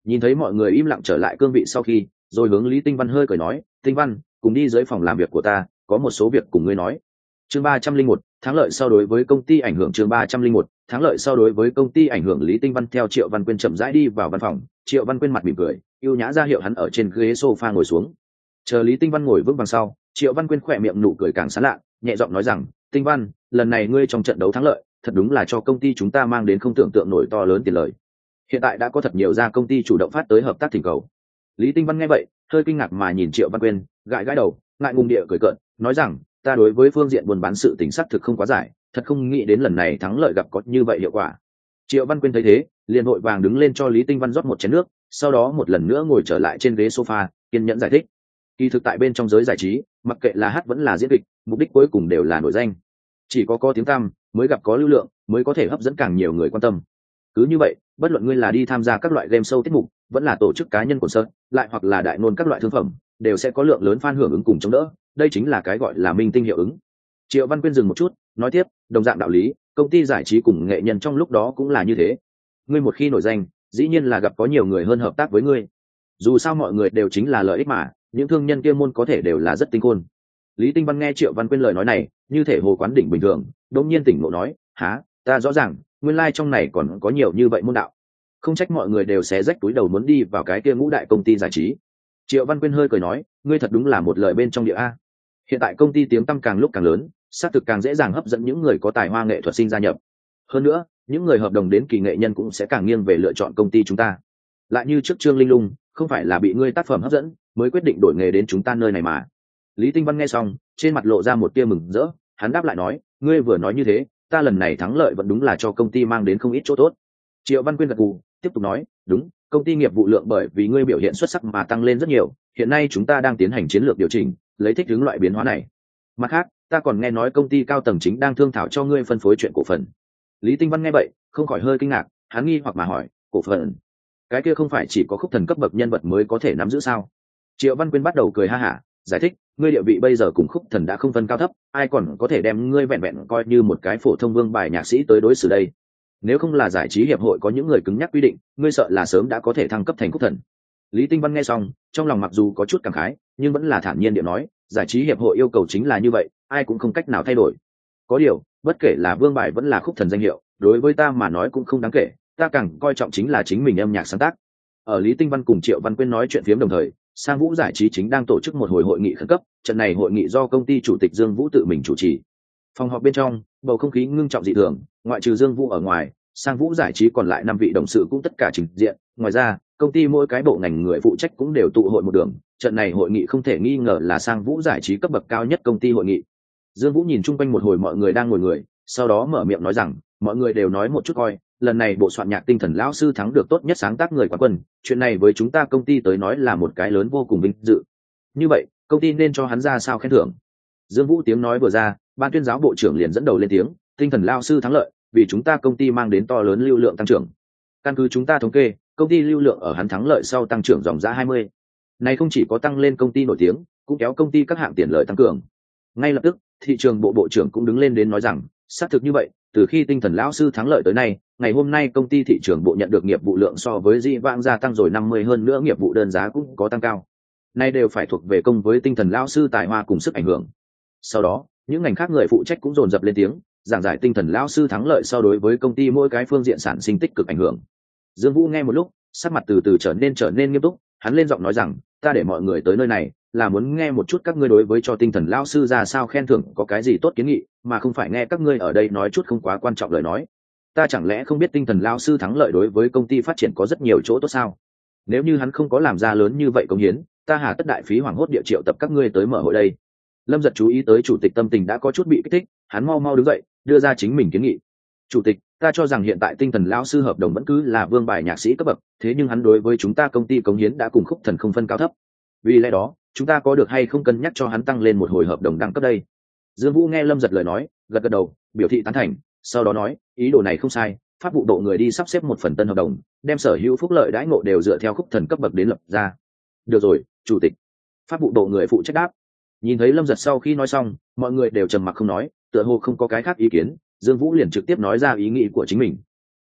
Nhìn thấy mọi người im lặng trở lại cương vị sau khi, rồi hướng Lý Tinh Văn hơi cười nói, Tinh Văn, cùng đi dưới phòng làm việc của ta, có một số việc cùng ngươi nói. Chương ba trăm linh một, thắng lợi sau đối với công ty ảnh hưởng. Chương ba trăm linh một, thắng lợi sau đối với công ty ảnh hưởng. Lý Tinh Văn theo Triệu Văn Quyên chậm rãi đi vào văn phòng. Triệu Văn Quyên mặt mỉm cười, yêu nhã ra hiệu hắn ở trên ghế sofa ngồi xuống. Chờ Lý Tinh Văn ngồi vững vàng sau, Triệu Văn Quyên khỏe miệng nụ cười càng sán lạ, nhẹ giọng nói rằng, Tinh Văn, lần này ngươi trong trận đấu thắng lợi, thật đúng là cho công ty chúng ta mang đến không tưởng tượng nổi to lớn tiền lời. Hiện tại đã có thật nhiều gia công ty chủ động phát tới hợp tác thỉnh cầu. Lý Tinh Văn nghe vậy, hơi kinh ngạc mà nhìn Triệu Văn Quyên, gãi gãi đầu, ngại ngùng địa cười cợt, nói rằng, ta đối với phương diện buôn bán sự tình xác thực không quá giải, thật không nghĩ đến lần này thắng lợi gặp có như vậy hiệu quả. Triệu Văn Quyên thấy thế, liền vội vàng đứng lên cho Lý Tinh Văn rót một chén nước, sau đó một lần nữa ngồi trở lại trên ghế sofa, kiên nhẫn giải thích. Kỳ thực tại bên trong giới giải trí, mặc kệ là hát vẫn là diễn kịch, mục đích cuối cùng đều là nổi danh. Chỉ có có tiếng tăm, mới gặp có lưu lượng, mới có thể hấp dẫn càng nhiều người quan tâm. Cứ như vậy, bất luận ngươi là đi tham gia các loại game show tiết mục, vẫn là tổ chức cá nhân concert, lại hoặc là đại ngôn các loại thương phẩm, đều sẽ có lượng lớn fan hưởng ứng cùng chống đỡ, đây chính là cái gọi là minh tinh hiệu ứng. Triệu Văn Quyên dừng một chút, nói tiếp, đồng dạng đạo lý, công ty giải trí cùng nghệ nhân trong lúc đó cũng là như thế. Ngươi một khi nổi danh, dĩ nhiên là gặp có nhiều người hơn hợp tác với ngươi. Dù sao mọi người đều chính là lợi ích mà, những thương nhân kia môn có thể đều là rất tinh khôn. Lý Tinh Văn nghe Triệu Văn Quyên lời nói này, như thể hồ quán đỉnh bình thường, đột nhiên tỉnh ngộ nói, há, ta rõ ràng, nguyên lai like trong này còn có nhiều như vậy môn đạo. Không trách mọi người đều xé rách túi đầu muốn đi vào cái kia ngũ đại công ty giải trí. Triệu Văn Quyên hơi cười nói, ngươi thật đúng là một lời bên trong địa a. Hiện tại công ty tiếng tăm càng lúc càng lớn, xác thực càng dễ dàng hấp dẫn những người có tài hoa nghệ thuật sinh gia nhập. Hơn nữa, những người hợp đồng đến kỳ nghệ nhân cũng sẽ càng nghiêng về lựa chọn công ty chúng ta. Lại như trước Trương Linh Lung, không phải là bị ngươi tác phẩm hấp dẫn, mới quyết định đổi nghề đến chúng ta nơi này mà. Lý Tinh Văn nghe xong, trên mặt lộ ra một tia mừng rỡ, hắn đáp lại nói, ngươi vừa nói như thế, ta lần này thắng lợi vẫn đúng là cho công ty mang đến không ít chỗ tốt. Triệu Văn Quyên gật gù, tiếp tục nói, đúng, công ty nghiệp vụ lượng bởi vì ngươi biểu hiện xuất sắc mà tăng lên rất nhiều, hiện nay chúng ta đang tiến hành chiến lược điều chỉnh, lấy thích ứng loại biến hóa này. Mặt khác, ta còn nghe nói công ty cao tầng chính đang thương thảo cho ngươi phân phối chuyện cổ phần. Lý Tinh Văn nghe vậy, không khỏi hơi kinh ngạc, hắn nghi hoặc mà hỏi, cổ phần? Cái kia không phải chỉ có Khúc Thần cấp bậc nhân vật mới có thể nắm giữ sao? Triệu Văn Quyên bắt đầu cười ha hả, giải thích, ngươi địa vị bây giờ cùng Khúc Thần đã không phân cao thấp, ai còn có thể đem ngươi vẹn vẹn coi như một cái phổ thông vương bài nhạc sĩ tới đối xử đây? Nếu không là giải trí hiệp hội có những người cứng nhắc quy định, ngươi sợ là sớm đã có thể thăng cấp thành Khúc Thần. Lý Tinh Văn nghe xong, trong lòng mặc dù có chút cảm khái, nhưng vẫn là thản nhiên điệu nói, giải trí hiệp hội yêu cầu chính là như vậy, ai cũng không cách nào thay đổi. Có điều, bất kể là vương bài vẫn là Khúc Thần danh hiệu, đối với ta mà nói cũng không đáng kể, ta càng coi trọng chính là chính mình âm nhạc sáng tác. Ở Lý Tinh Văn cùng Triệu Văn Quyên nói chuyện phiếm đồng thời, Sang Vũ giải trí chính đang tổ chức một hồi hội nghị khẩn cấp, trận này hội nghị do công ty chủ tịch Dương Vũ tự mình chủ trì. Phòng họp bên trong, bầu không khí ngưng trọng dị thường, ngoại trừ Dương Vũ ở ngoài, Sang Vũ giải trí còn lại năm vị đồng sự cũng tất cả trình diện, ngoài ra, công ty mỗi cái bộ ngành người phụ trách cũng đều tụ hội một đường, trận này hội nghị không thể nghi ngờ là Sang Vũ giải trí cấp bậc cao nhất công ty hội nghị. Dương Vũ nhìn chung quanh một hồi mọi người đang ngồi người, sau đó mở miệng nói rằng, mọi người đều nói một chút coi, lần này bộ soạn nhạc tinh thần lão sư thắng được tốt nhất sáng tác người quán quân, chuyện này với chúng ta công ty tới nói là một cái lớn vô cùng vinh dự. Như vậy, công ty nên cho hắn ra sao khen thưởng? Dương Vũ tiếng nói vừa ra, ban tuyên giáo bộ trưởng liền dẫn đầu lên tiếng, tinh thần lão sư thắng lợi, vì chúng ta công ty mang đến to lớn lưu lượng tăng trưởng. Căn cứ chúng ta thống kê, công ty lưu lượng ở hắn thắng lợi sau tăng trưởng dòng giá hai mươi. Này không chỉ có tăng lên công ty nổi tiếng, cũng kéo công ty các hạng tiền lợi tăng cường. Ngay lập tức, thị trường bộ bộ trưởng cũng đứng lên đến nói rằng, xác thực như vậy, từ khi tinh thần lão sư thắng lợi tới nay, ngày hôm nay công ty thị trường bộ nhận được nghiệp vụ lượng so với di vãng gia tăng rồi năm mươi hơn nữa, nghiệp vụ đơn giá cũng có tăng cao. Nay đều phải thuộc về công với tinh thần lão sư tài hoa cùng sức ảnh hưởng. Sau đó, những ngành khác người phụ trách cũng dồn dập lên tiếng, giảng giải tinh thần lão sư thắng lợi so đối với công ty mỗi cái phương diện sản sinh tích cực ảnh hưởng. Dương Vũ nghe một lúc, sắc mặt từ từ trở nên trở nên nghiêm túc, hắn lên giọng nói rằng, ta để mọi người tới nơi này là muốn nghe một chút các ngươi đối với cho tinh thần lão sư ra sao khen thưởng có cái gì tốt kiến nghị, mà không phải nghe các ngươi ở đây nói chút không quá quan trọng lời nói. Ta chẳng lẽ không biết tinh thần lão sư thắng lợi đối với công ty phát triển có rất nhiều chỗ tốt sao? Nếu như hắn không có làm ra lớn như vậy công hiến, ta hà tất đại phí hoảng hốt địa triệu tập các ngươi tới mở hội đây. Lâm Giật chú ý tới chủ tịch tâm tình đã có chút bị kích thích, hắn mau mau đứng dậy, đưa ra chính mình kiến nghị. Chủ tịch, ta cho rằng hiện tại tinh thần lão sư hợp đồng vẫn cứ là vương bài nhạc sĩ cấp bậc, thế nhưng hắn đối với chúng ta công ty cống hiến đã cùng Khúc Thần không phân cao thấp. Vì lẽ đó, chúng ta có được hay không cân nhắc cho hắn tăng lên một hồi hợp đồng đẳng cấp đây? Dương Vũ nghe Lâm Giật lời nói, gật gật đầu, biểu thị tán thành, sau đó nói, ý đồ này không sai, pháp vụ bộ người đi sắp xếp một phần tân hợp đồng, đem sở hữu phúc lợi đãi ngộ đều dựa theo Khúc Thần cấp bậc đến lập ra. Được rồi, chủ tịch. Pháp vụ bộ người phụ trách đáp. Nhìn thấy Lâm Giật sau khi nói xong, mọi người đều trầm mặc không nói, tựa hồ không có cái khác ý kiến, Dương Vũ liền trực tiếp nói ra ý nghĩ của chính mình.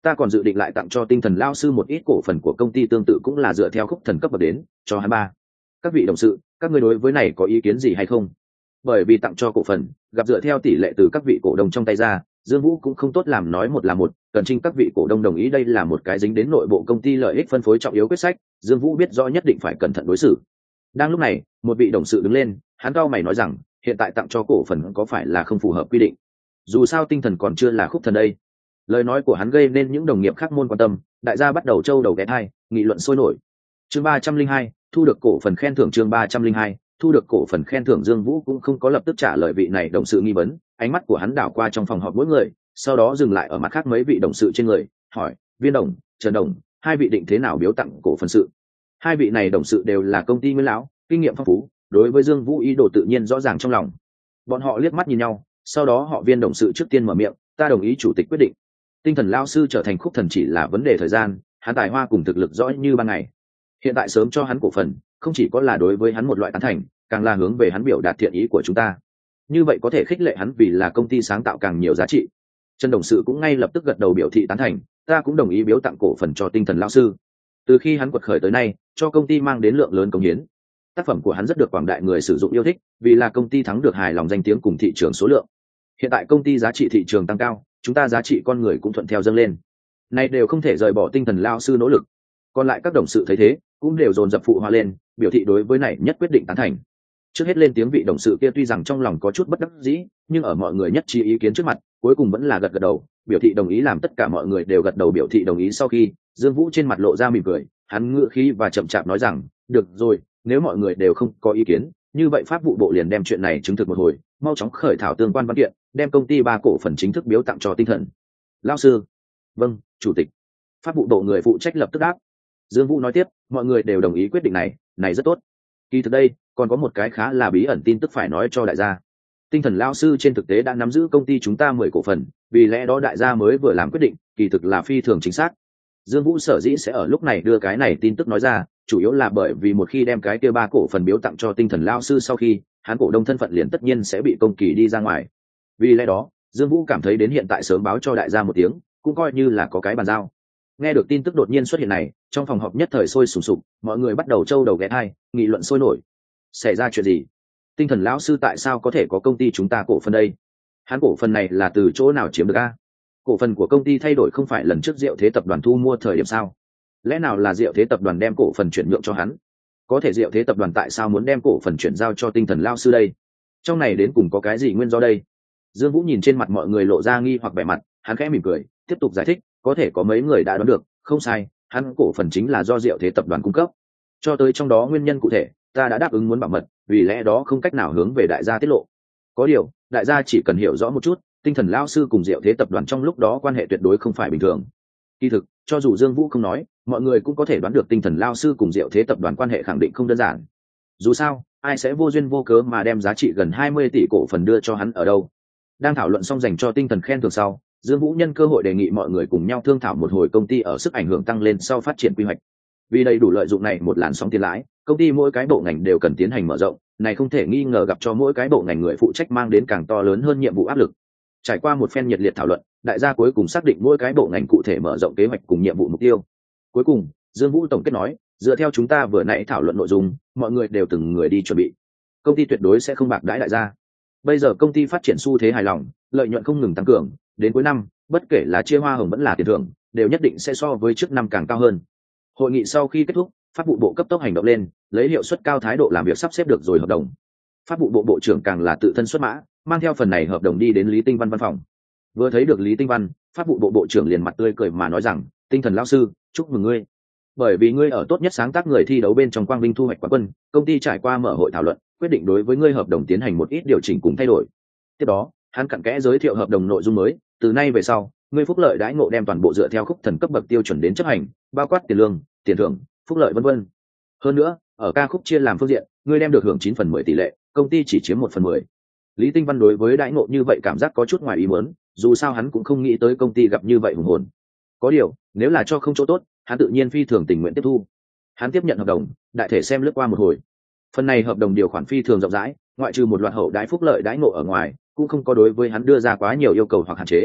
ta còn dự định lại tặng cho tinh thần lao sư một ít cổ phần của công ty tương tự cũng là dựa theo khúc thần cấp bậc đến cho hắn ba. Các vị đồng sự, các ngươi đối với này có ý kiến gì hay không? Bởi vì tặng cho cổ phần gặp dựa theo tỷ lệ từ các vị cổ đông trong tay ra, Dương Vũ cũng không tốt làm nói một là một, cần trinh các vị cổ đông đồng ý, đây là một cái dính đến nội bộ công ty lợi ích phân phối trọng yếu quyết sách, Dương Vũ biết rõ nhất định phải cẩn thận đối xử. Đang lúc này, một vị đồng sự đứng lên, hắn cao mày nói rằng, hiện tại tặng cho cổ phần có phải là không phù hợp quy định? Dù sao tinh thần còn chưa là khúc thần đây. Lời nói của hắn gây nên những đồng nghiệp khác môn quan tâm, đại gia bắt đầu trâu đầu ghé thai, nghị luận sôi nổi. Chương ba trăm linh hai, thu được cổ phần khen thưởng. Chương ba trăm linh hai, thu được cổ phần khen thưởng. Dương Vũ cũng không có lập tức trả lời vị này đồng sự nghi vấn, ánh mắt của hắn đảo qua trong phòng họp mỗi người, sau đó dừng lại ở mặt khác mấy vị đồng sự trên người, hỏi: Viên đồng, Trần đồng, hai vị định thế nào biếu tặng cổ phần sự? Hai vị này đồng sự đều là công ty nguyên lão, kinh nghiệm phong phú, đối với Dương Vũ ý đồ tự nhiên rõ ràng trong lòng. Bọn họ liếc mắt nhìn nhau, sau đó họ Viên đồng sự trước tiên mở miệng: ta đồng ý chủ tịch quyết định. Tinh thần lao sư trở thành khúc thần chỉ là vấn đề thời gian, hắn tài hoa cùng thực lực rõ như ban ngày. Hiện tại sớm cho hắn cổ phần, không chỉ có là đối với hắn một loại tán thành, càng là hướng về hắn biểu đạt thiện ý của chúng ta. Như vậy có thể khích lệ hắn vì là công ty sáng tạo càng nhiều giá trị. Trần đồng sự cũng ngay lập tức gật đầu biểu thị tán thành, ta cũng đồng ý biếu tặng cổ phần cho tinh thần lao sư. Từ khi hắn quật khởi tới nay, cho công ty mang đến lượng lớn công hiến. Tác phẩm của hắn rất được quảng đại người sử dụng yêu thích, vì là công ty thắng được hài lòng danh tiếng cùng thị trường số lượng. Hiện tại công ty giá trị thị trường tăng cao, chúng ta giá trị con người cũng thuận theo dâng lên. Này đều không thể rời bỏ tinh thần lao sư nỗ lực. Còn lại các đồng sự thấy thế, cũng đều dồn dập phụ hoa lên, biểu thị đối với này nhất quyết định tán thành. Trước hết lên tiếng vị đồng sự kia tuy rằng trong lòng có chút bất đắc dĩ, nhưng ở mọi người nhất trí ý kiến trước mặt, cuối cùng vẫn là gật gật đầu, biểu thị đồng ý. Làm tất cả mọi người đều gật đầu biểu thị đồng ý sau khi, Dương Vũ trên mặt lộ ra mỉm cười, hắn ngữ khí và chậm chạp nói rằng, được rồi, nếu mọi người đều không có ý kiến, như vậy pháp vụ bộ liền đem chuyện này chứng thực một hồi, mau chóng khởi thảo tương quan văn kiện, đem công ty ba cổ phần chính thức biếu tặng cho tinh thần lao sư. Vâng, chủ tịch. Pháp vụ bộ người phụ trách lập tức đáp. Dương Vũ nói tiếp, mọi người đều đồng ý quyết định này, này rất tốt. Kỳ thực đây, còn có một cái khá là bí ẩn tin tức phải nói cho đại gia. Tinh thần lao sư trên thực tế đã nắm giữ công ty chúng ta mười cổ phần, vì lẽ đó đại gia mới vừa làm quyết định, kỳ thực là phi thường chính xác. Dương Vũ sở dĩ sẽ ở lúc này đưa cái này tin tức nói ra, chủ yếu là bởi vì một khi đem cái kia ba cổ phần biếu tặng cho tinh thần lao sư sau khi, hắn cổ đông thân phận liền tất nhiên sẽ bị công kỳ đi ra ngoài. Vì lẽ đó, Dương Vũ cảm thấy đến hiện tại sớm báo cho đại gia một tiếng, cũng coi như là có cái bàn giao. Nghe được tin tức đột nhiên xuất hiện này, trong phòng họp nhất thời sôi sùng sục, mọi người bắt đầu trâu đầu ghé thai, nghị luận sôi nổi. Xảy ra chuyện gì? Tinh thần lão sư tại sao có thể có công ty chúng ta cổ phần đây? Hắn cổ phần này là từ chỗ nào chiếm được a? Cổ phần của công ty thay đổi không phải lần trước Diệu Thế tập đoàn thu mua thời điểm sao? Lẽ nào là Diệu Thế tập đoàn đem cổ phần chuyển nhượng cho hắn? Có thể Diệu Thế tập đoàn tại sao muốn đem cổ phần chuyển giao cho tinh thần lão sư đây? Trong này đến cùng có cái gì nguyên do đây? Dương Vũ nhìn trên mặt mọi người lộ ra nghi hoặc vẻ mặt, hắn khẽ mỉm cười, tiếp tục giải thích, có thể có mấy người đã đoán được, không sai, hắn cổ phần chính là do Diệu Thế tập đoàn cung cấp. Cho tới trong đó nguyên nhân cụ thể, ta đã đáp ứng muốn bảo mật, vì lẽ đó không cách nào hướng về đại gia tiết lộ. Có điều, đại gia chỉ cần hiểu rõ một chút, tinh thần lão sư cùng Diệu Thế tập đoàn trong lúc đó quan hệ tuyệt đối không phải bình thường. Kỳ thực, cho dù Dương Vũ không nói, mọi người cũng có thể đoán được tinh thần lão sư cùng Diệu Thế tập đoàn quan hệ khẳng định không đơn giản. Dù sao, ai sẽ vô duyên vô cớ mà đem giá trị gần hai mươi tỷ cổ phần đưa cho hắn ở đâu? Đang thảo luận xong dành cho tinh thần khen thưởng sau, Dương Vũ nhân cơ hội đề nghị mọi người cùng nhau thương thảo một hồi công ty ở sức ảnh hưởng tăng lên sau phát triển quy hoạch. Vì đầy đủ lợi dụng này một làn sóng tiền lãi, công ty mỗi cái bộ ngành đều cần tiến hành mở rộng, này không thể nghi ngờ gặp cho mỗi cái bộ ngành người phụ trách mang đến càng to lớn hơn nhiệm vụ áp lực. Trải qua một phen nhiệt liệt thảo luận, đại gia cuối cùng xác định mỗi cái bộ ngành cụ thể mở rộng kế hoạch cùng nhiệm vụ mục tiêu. Cuối cùng, Dương Vũ tổng kết nói, dựa theo chúng ta vừa nãy thảo luận nội dung, mọi người đều từng người đi chuẩn bị. Công ty tuyệt đối sẽ không bạc đãi đại gia. Bây giờ công ty phát triển xu thế hài lòng, lợi nhuận không ngừng tăng cường, đến cuối năm, bất kể là chia hoa hồng vẫn là tiền thưởng, đều nhất định sẽ so với trước năm càng cao hơn. Hội nghị sau khi kết thúc, pháp vụ bộ cấp tốc hành động lên, lấy hiệu suất cao thái độ làm việc sắp xếp được rồi hợp đồng. Pháp vụ bộ bộ trưởng càng là tự thân xuất mã, mang theo phần này hợp đồng đi đến Lý Tinh Văn văn phòng. Vừa thấy được Lý Tinh Văn, pháp vụ bộ bộ trưởng liền mặt tươi cười mà nói rằng, tinh thần lão sư, chúc mừng ngươi. Bởi vì ngươi ở tốt nhất sáng tác người thi đấu bên trong quang vinh thu hoạch quán quân, công ty trải qua mở hội thảo luận, quyết định đối với ngươi hợp đồng tiến hành một ít điều chỉnh cùng thay đổi. Tiếp đó, hắn cặn kẽ giới thiệu hợp đồng nội dung mới, từ nay về sau, ngươi phúc lợi đãi ngộ đem toàn bộ dựa theo khúc thần cấp bậc tiêu chuẩn đến chấp hành, bao quát tiền lương, tiền thưởng, phúc lợi vân vân. Hơn nữa, ở ca khúc chia làm phương diện, ngươi đem được hưởng chín phần mười tỷ lệ, công ty chỉ chiếm một phần mười. Lý Tinh Văn đối với đãi ngộ như vậy cảm giác có chút ngoài ý muốn, dù sao hắn cũng không nghĩ tới công ty gặp như vậy hùng hồn. Có điều, nếu là cho không chỗ tốt, hắn tự nhiên phi thường tình nguyện tiếp thu. Hắn tiếp nhận hợp đồng, đại thể xem lướt qua một hồi. Phần này hợp đồng điều khoản phi thường rộng rãi, ngoại trừ một loạt hậu đãi phúc lợi đãi ngộ ở ngoài, cũng không có đối với hắn đưa ra quá nhiều yêu cầu hoặc hạn chế.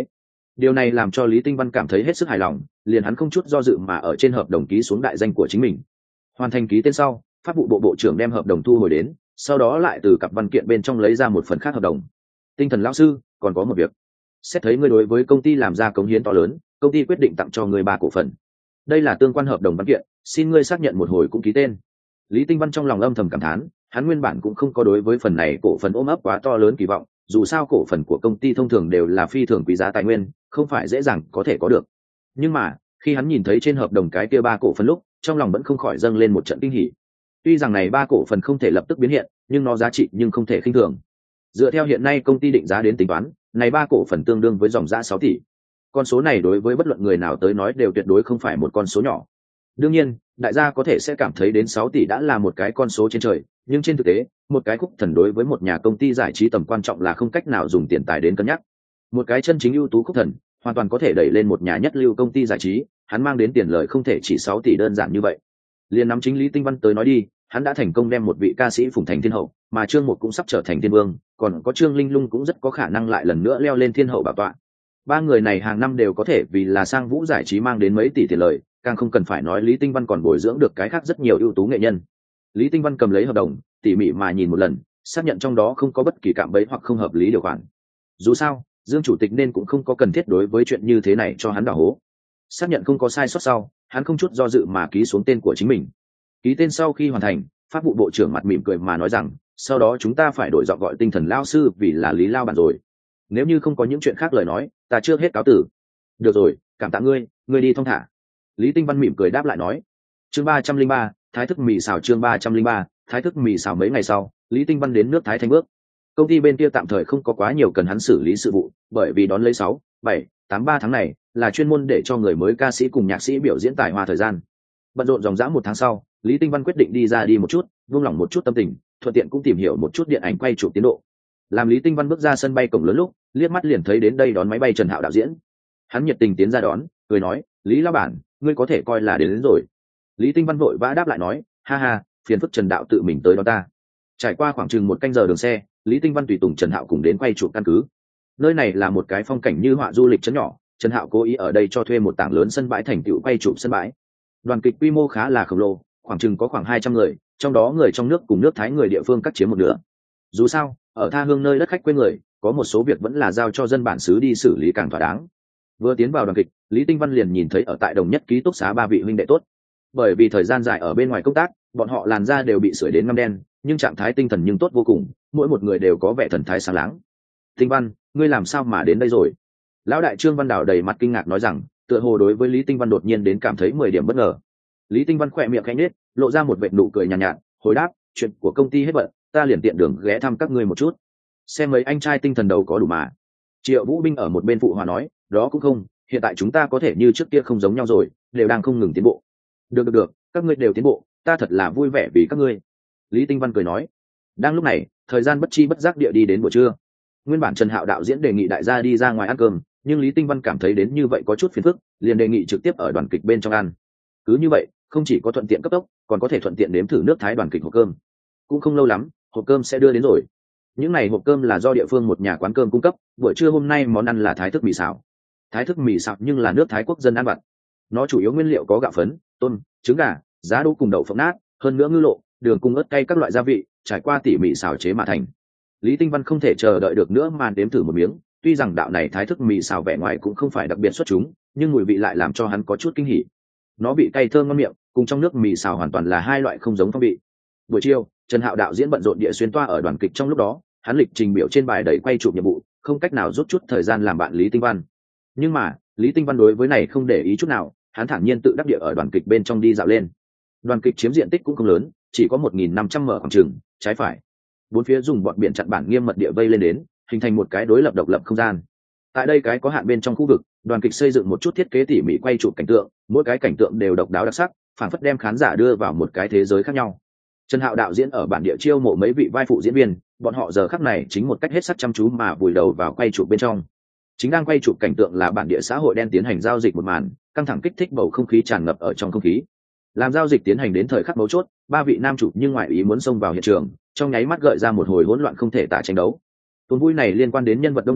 Điều này làm cho Lý Tinh Văn cảm thấy hết sức hài lòng, liền hắn không chút do dự mà ở trên hợp đồng ký xuống đại danh của chính mình. Hoàn thành ký tên sau, pháp vụ bộ bộ trưởng đem hợp đồng thu hồi đến, sau đó lại từ cặp văn kiện bên trong lấy ra một phần khác hợp đồng. Tinh Thần lão sư, còn có một việc. Xét thấy ngươi đối với công ty làm ra cống hiến to lớn, công ty quyết định tặng cho ngươi ba cổ phần. Đây là tương quan hợp đồng văn kiện, xin ngươi xác nhận một hồi cũng ký tên. Lý Tinh Văn trong lòng âm thầm cảm thán, hắn nguyên bản cũng không có đối với phần này cổ phần ôm ấp quá to lớn kỳ vọng, dù sao cổ phần của công ty thông thường đều là phi thường quý giá tài nguyên, không phải dễ dàng có thể có được. Nhưng mà khi hắn nhìn thấy trên hợp đồng cái kia ba cổ phần lúc, trong lòng vẫn không khỏi dâng lên một trận kinh hỉ. Tuy rằng này ba cổ phần không thể lập tức biến hiện, nhưng nó giá trị nhưng không thể khinh thường. Dựa theo hiện nay công ty định giá đến tính toán, này ba cổ phần tương đương với dòng giá sáu tỷ. Con số này đối với bất luận người nào tới nói đều tuyệt đối không phải một con số nhỏ. Đương nhiên, đại gia có thể sẽ cảm thấy đến sáu tỷ đã là một cái con số trên trời, nhưng trên thực tế, một cái khúc thần đối với một nhà công ty giải trí tầm quan trọng là không cách nào dùng tiền tài đến cân nhắc. Một cái chân chính ưu tú khúc thần, hoàn toàn có thể đẩy lên một nhà nhất lưu công ty giải trí, hắn mang đến tiền lời không thể chỉ sáu tỷ đơn giản như vậy. Liên nắm chính Lý Tinh Văn tới nói đi, hắn đã thành công đem một vị ca sĩ phụng thành thiên hậu, mà Trương Mục cũng sắp trở thành thiên vương, còn có Trương Linh Lung cũng rất có khả năng lại lần nữa leo lên thiên hậu bảo tọa. Ba người này hàng năm đều có thể vì là sang vũ giải trí mang đến mấy tỷ tiền lời, càng không cần phải nói Lý Tinh Văn còn bồi dưỡng được cái khác rất nhiều ưu tú nghệ nhân. Lý Tinh Văn cầm lấy hợp đồng, tỉ mỉ mà nhìn một lần, xác nhận trong đó không có bất kỳ cạm bẫy hoặc không hợp lý điều khoản. Dù sao, Dương chủ tịch nên cũng không có cần thiết đối với chuyện như thế này cho hắn đào hố. Xác nhận không có sai sót sau, hắn không chút do dự mà ký xuống tên của chính mình. Ký tên sau khi hoàn thành, pháp vụ bộ trưởng mặt mỉm cười mà nói rằng, sau đó chúng ta phải đổi giọng gọi Tinh Thần lao sư vì là Lý Lao bản rồi. Nếu như không có những chuyện khác lời nói, ta chưa hết cáo tử. Được rồi, cảm tạ ngươi, ngươi đi thong thả. Lý Tinh Văn mỉm cười đáp lại nói. Chương ba trăm linh ba, Thái thức mì xào chương ba trăm linh ba, Thái thức mì xào mấy ngày sau, Lý Tinh Văn đến nước Thái Thanh bước. Công ty bên kia tạm thời không có quá nhiều cần hắn xử lý sự vụ, bởi vì đón lấy sáu, bảy, tám ba tháng này là chuyên môn để cho người mới ca sĩ cùng nhạc sĩ biểu diễn tài hoa thời gian. Bận rộn dòng dã một tháng sau, Lý Tinh Văn quyết định đi ra đi một chút, buông lỏng một chút tâm tình, thuận tiện cũng tìm hiểu một chút điện ảnh quay chụp tiến độ. Làm Lý Tinh Văn bước ra sân bay cổng lớn lúc, liếc mắt liền thấy đến đây đón máy bay Trần Hạo đạo diễn. Hắn nhiệt tình tiến ra đón, cười nói, Lý lão bản, ngươi có thể coi là đến, đến rồi. Lý Tinh Văn vội vã đáp lại nói, ha ha, phiền phức Trần đạo tự mình tới đón ta. Trải qua khoảng chừng một canh giờ đường xe, Lý Tinh Văn tùy tùng Trần Hạo cùng đến quay chụp căn cứ. Nơi này là một cái phong cảnh như họa du lịch trấn nhỏ, Trần Hạo cố ý ở đây cho thuê một tảng lớn sân bãi thành tựu quay chụp sân bãi. Đoàn kịch quy mô khá là khổng lồ, khoảng chừng có khoảng hai trăm người, trong đó người trong nước cùng nước Thái người địa phương cắt chiếm một nửa. Dù sao, ở tha hương nơi đất khách quê người, có một số việc vẫn là giao cho dân bản xứ đi xử lý càng thỏa đáng. Vừa tiến vào đoàn kịch, Lý Tinh Văn liền nhìn thấy ở tại đồng nhất ký túc xá ba vị huynh đệ tốt. Bởi vì thời gian dài ở bên ngoài công tác, bọn họ làn da đều bị sưởi đến ngăm đen, nhưng trạng thái tinh thần nhưng tốt vô cùng, mỗi một người đều có vẻ thần thái sáng láng. Tinh Văn, ngươi làm sao mà đến đây rồi? Lão đại Trương Văn Đào đầy mặt kinh ngạc nói rằng, tựa hồ đối với Lý Tinh Văn đột nhiên đến cảm thấy mười điểm bất ngờ. Lý Tinh Văn khỏe miệng khẽ nhếch, lộ ra một vệt nụ cười nhàn nhạt, nhạt, hồi đáp, chuyện của công ty hết bận, ta liền tiện đường ghé thăm các ngươi một chút. Xem mấy anh trai tinh thần đầu có đủ mà. Triệu Vũ Binh ở một bên phụ hòa nói, đó cũng không, hiện tại chúng ta có thể như trước kia không giống nhau rồi, đều đang không ngừng tiến bộ. Được được được, các ngươi đều tiến bộ, ta thật là vui vẻ vì các ngươi. Lý Tinh Văn cười nói. Đang lúc này, thời gian bất chi bất giác địa đi đến buổi trưa. Nguyên bản Trần Hạo đạo diễn đề nghị đại gia đi ra ngoài ăn cơm, nhưng Lý Tinh Văn cảm thấy đến như vậy có chút phiền phức, liền đề nghị trực tiếp ở đoàn kịch bên trong ăn. Cứ như vậy, không chỉ có thuận tiện cấp tốc, còn có thể thuận tiện nếm thử nước Thái đoàn kịch hộp cơm. Cũng không lâu lắm, hộp cơm sẽ đưa đến rồi. Những này hộp cơm là do địa phương một nhà quán cơm cung cấp, buổi trưa hôm nay món ăn là thái thức mì xào. Thái thức mì xào nhưng là nước Thái quốc dân ăn vặt. Nó chủ yếu nguyên liệu có gạo phấn, tôm, trứng gà, giá đỗ cùng đậu phộng nát, hơn nữa ngư lộ, đường cùng ớt cay các loại gia vị, trải qua tỉ mỉ xào chế mà thành. Lý Tinh Văn không thể chờ đợi được nữa mà đếm thử một miếng, tuy rằng đạo này thái thức mì xào vẻ ngoài cũng không phải đặc biệt xuất chúng, nhưng mùi vị lại làm cho hắn có chút kinh hỉ. Nó vị cay thơm ngon miệng, cùng trong nước mì xào hoàn toàn là hai loại không giống phong vị. Buổi chiều, Trần Hạo đạo diễn bận rộn địa xuyên toa ở đoàn kịch trong lúc đó, hắn lịch trình biểu trên bài đầy quay chụp nhiệm vụ, không cách nào rút chút thời gian làm bạn Lý Tinh Văn. Nhưng mà, Lý Tinh Văn đối với này không để ý chút nào, hắn thản nhiên tự đắc địa ở đoàn kịch bên trong đi dạo lên. Đoàn kịch chiếm diện tích cũng không lớn, chỉ có một nghìn năm trăm mở khoảng chừng, trái phải. Bốn phía dùng bọt biển chặn bản nghiêm mật địa vây lên đến, hình thành một cái đối lập độc lập không gian. Tại đây cái có hạn bên trong khu vực, đoàn kịch xây dựng một chút thiết kế tỉ mỉ quay chụp cảnh tượng, mỗi cái cảnh tượng đều độc đáo đặc sắc, phản phất đem khán giả đưa vào một cái thế giới khác nhau. Trần Hạo đạo diễn ở bản địa chiêu mộ mấy vị vai phụ diễn viên, bọn họ giờ khắc này chính một cách hết sức chăm chú mà vùi đầu vào quay chụp bên trong. Chính đang quay chụp cảnh tượng là bản địa xã hội đen tiến hành giao dịch một màn, căng thẳng kích thích bầu không khí tràn ngập ở trong không khí. Làm giao dịch tiến hành đến thời khắc mấu chốt, ba vị nam chủ nhưng ngoại ý muốn xông vào hiện trường, trong nháy mắt gợi ra một hồi hỗn loạn không thể tả tranh đấu. Tuần vui này liên quan đến nhân vật đông đảo,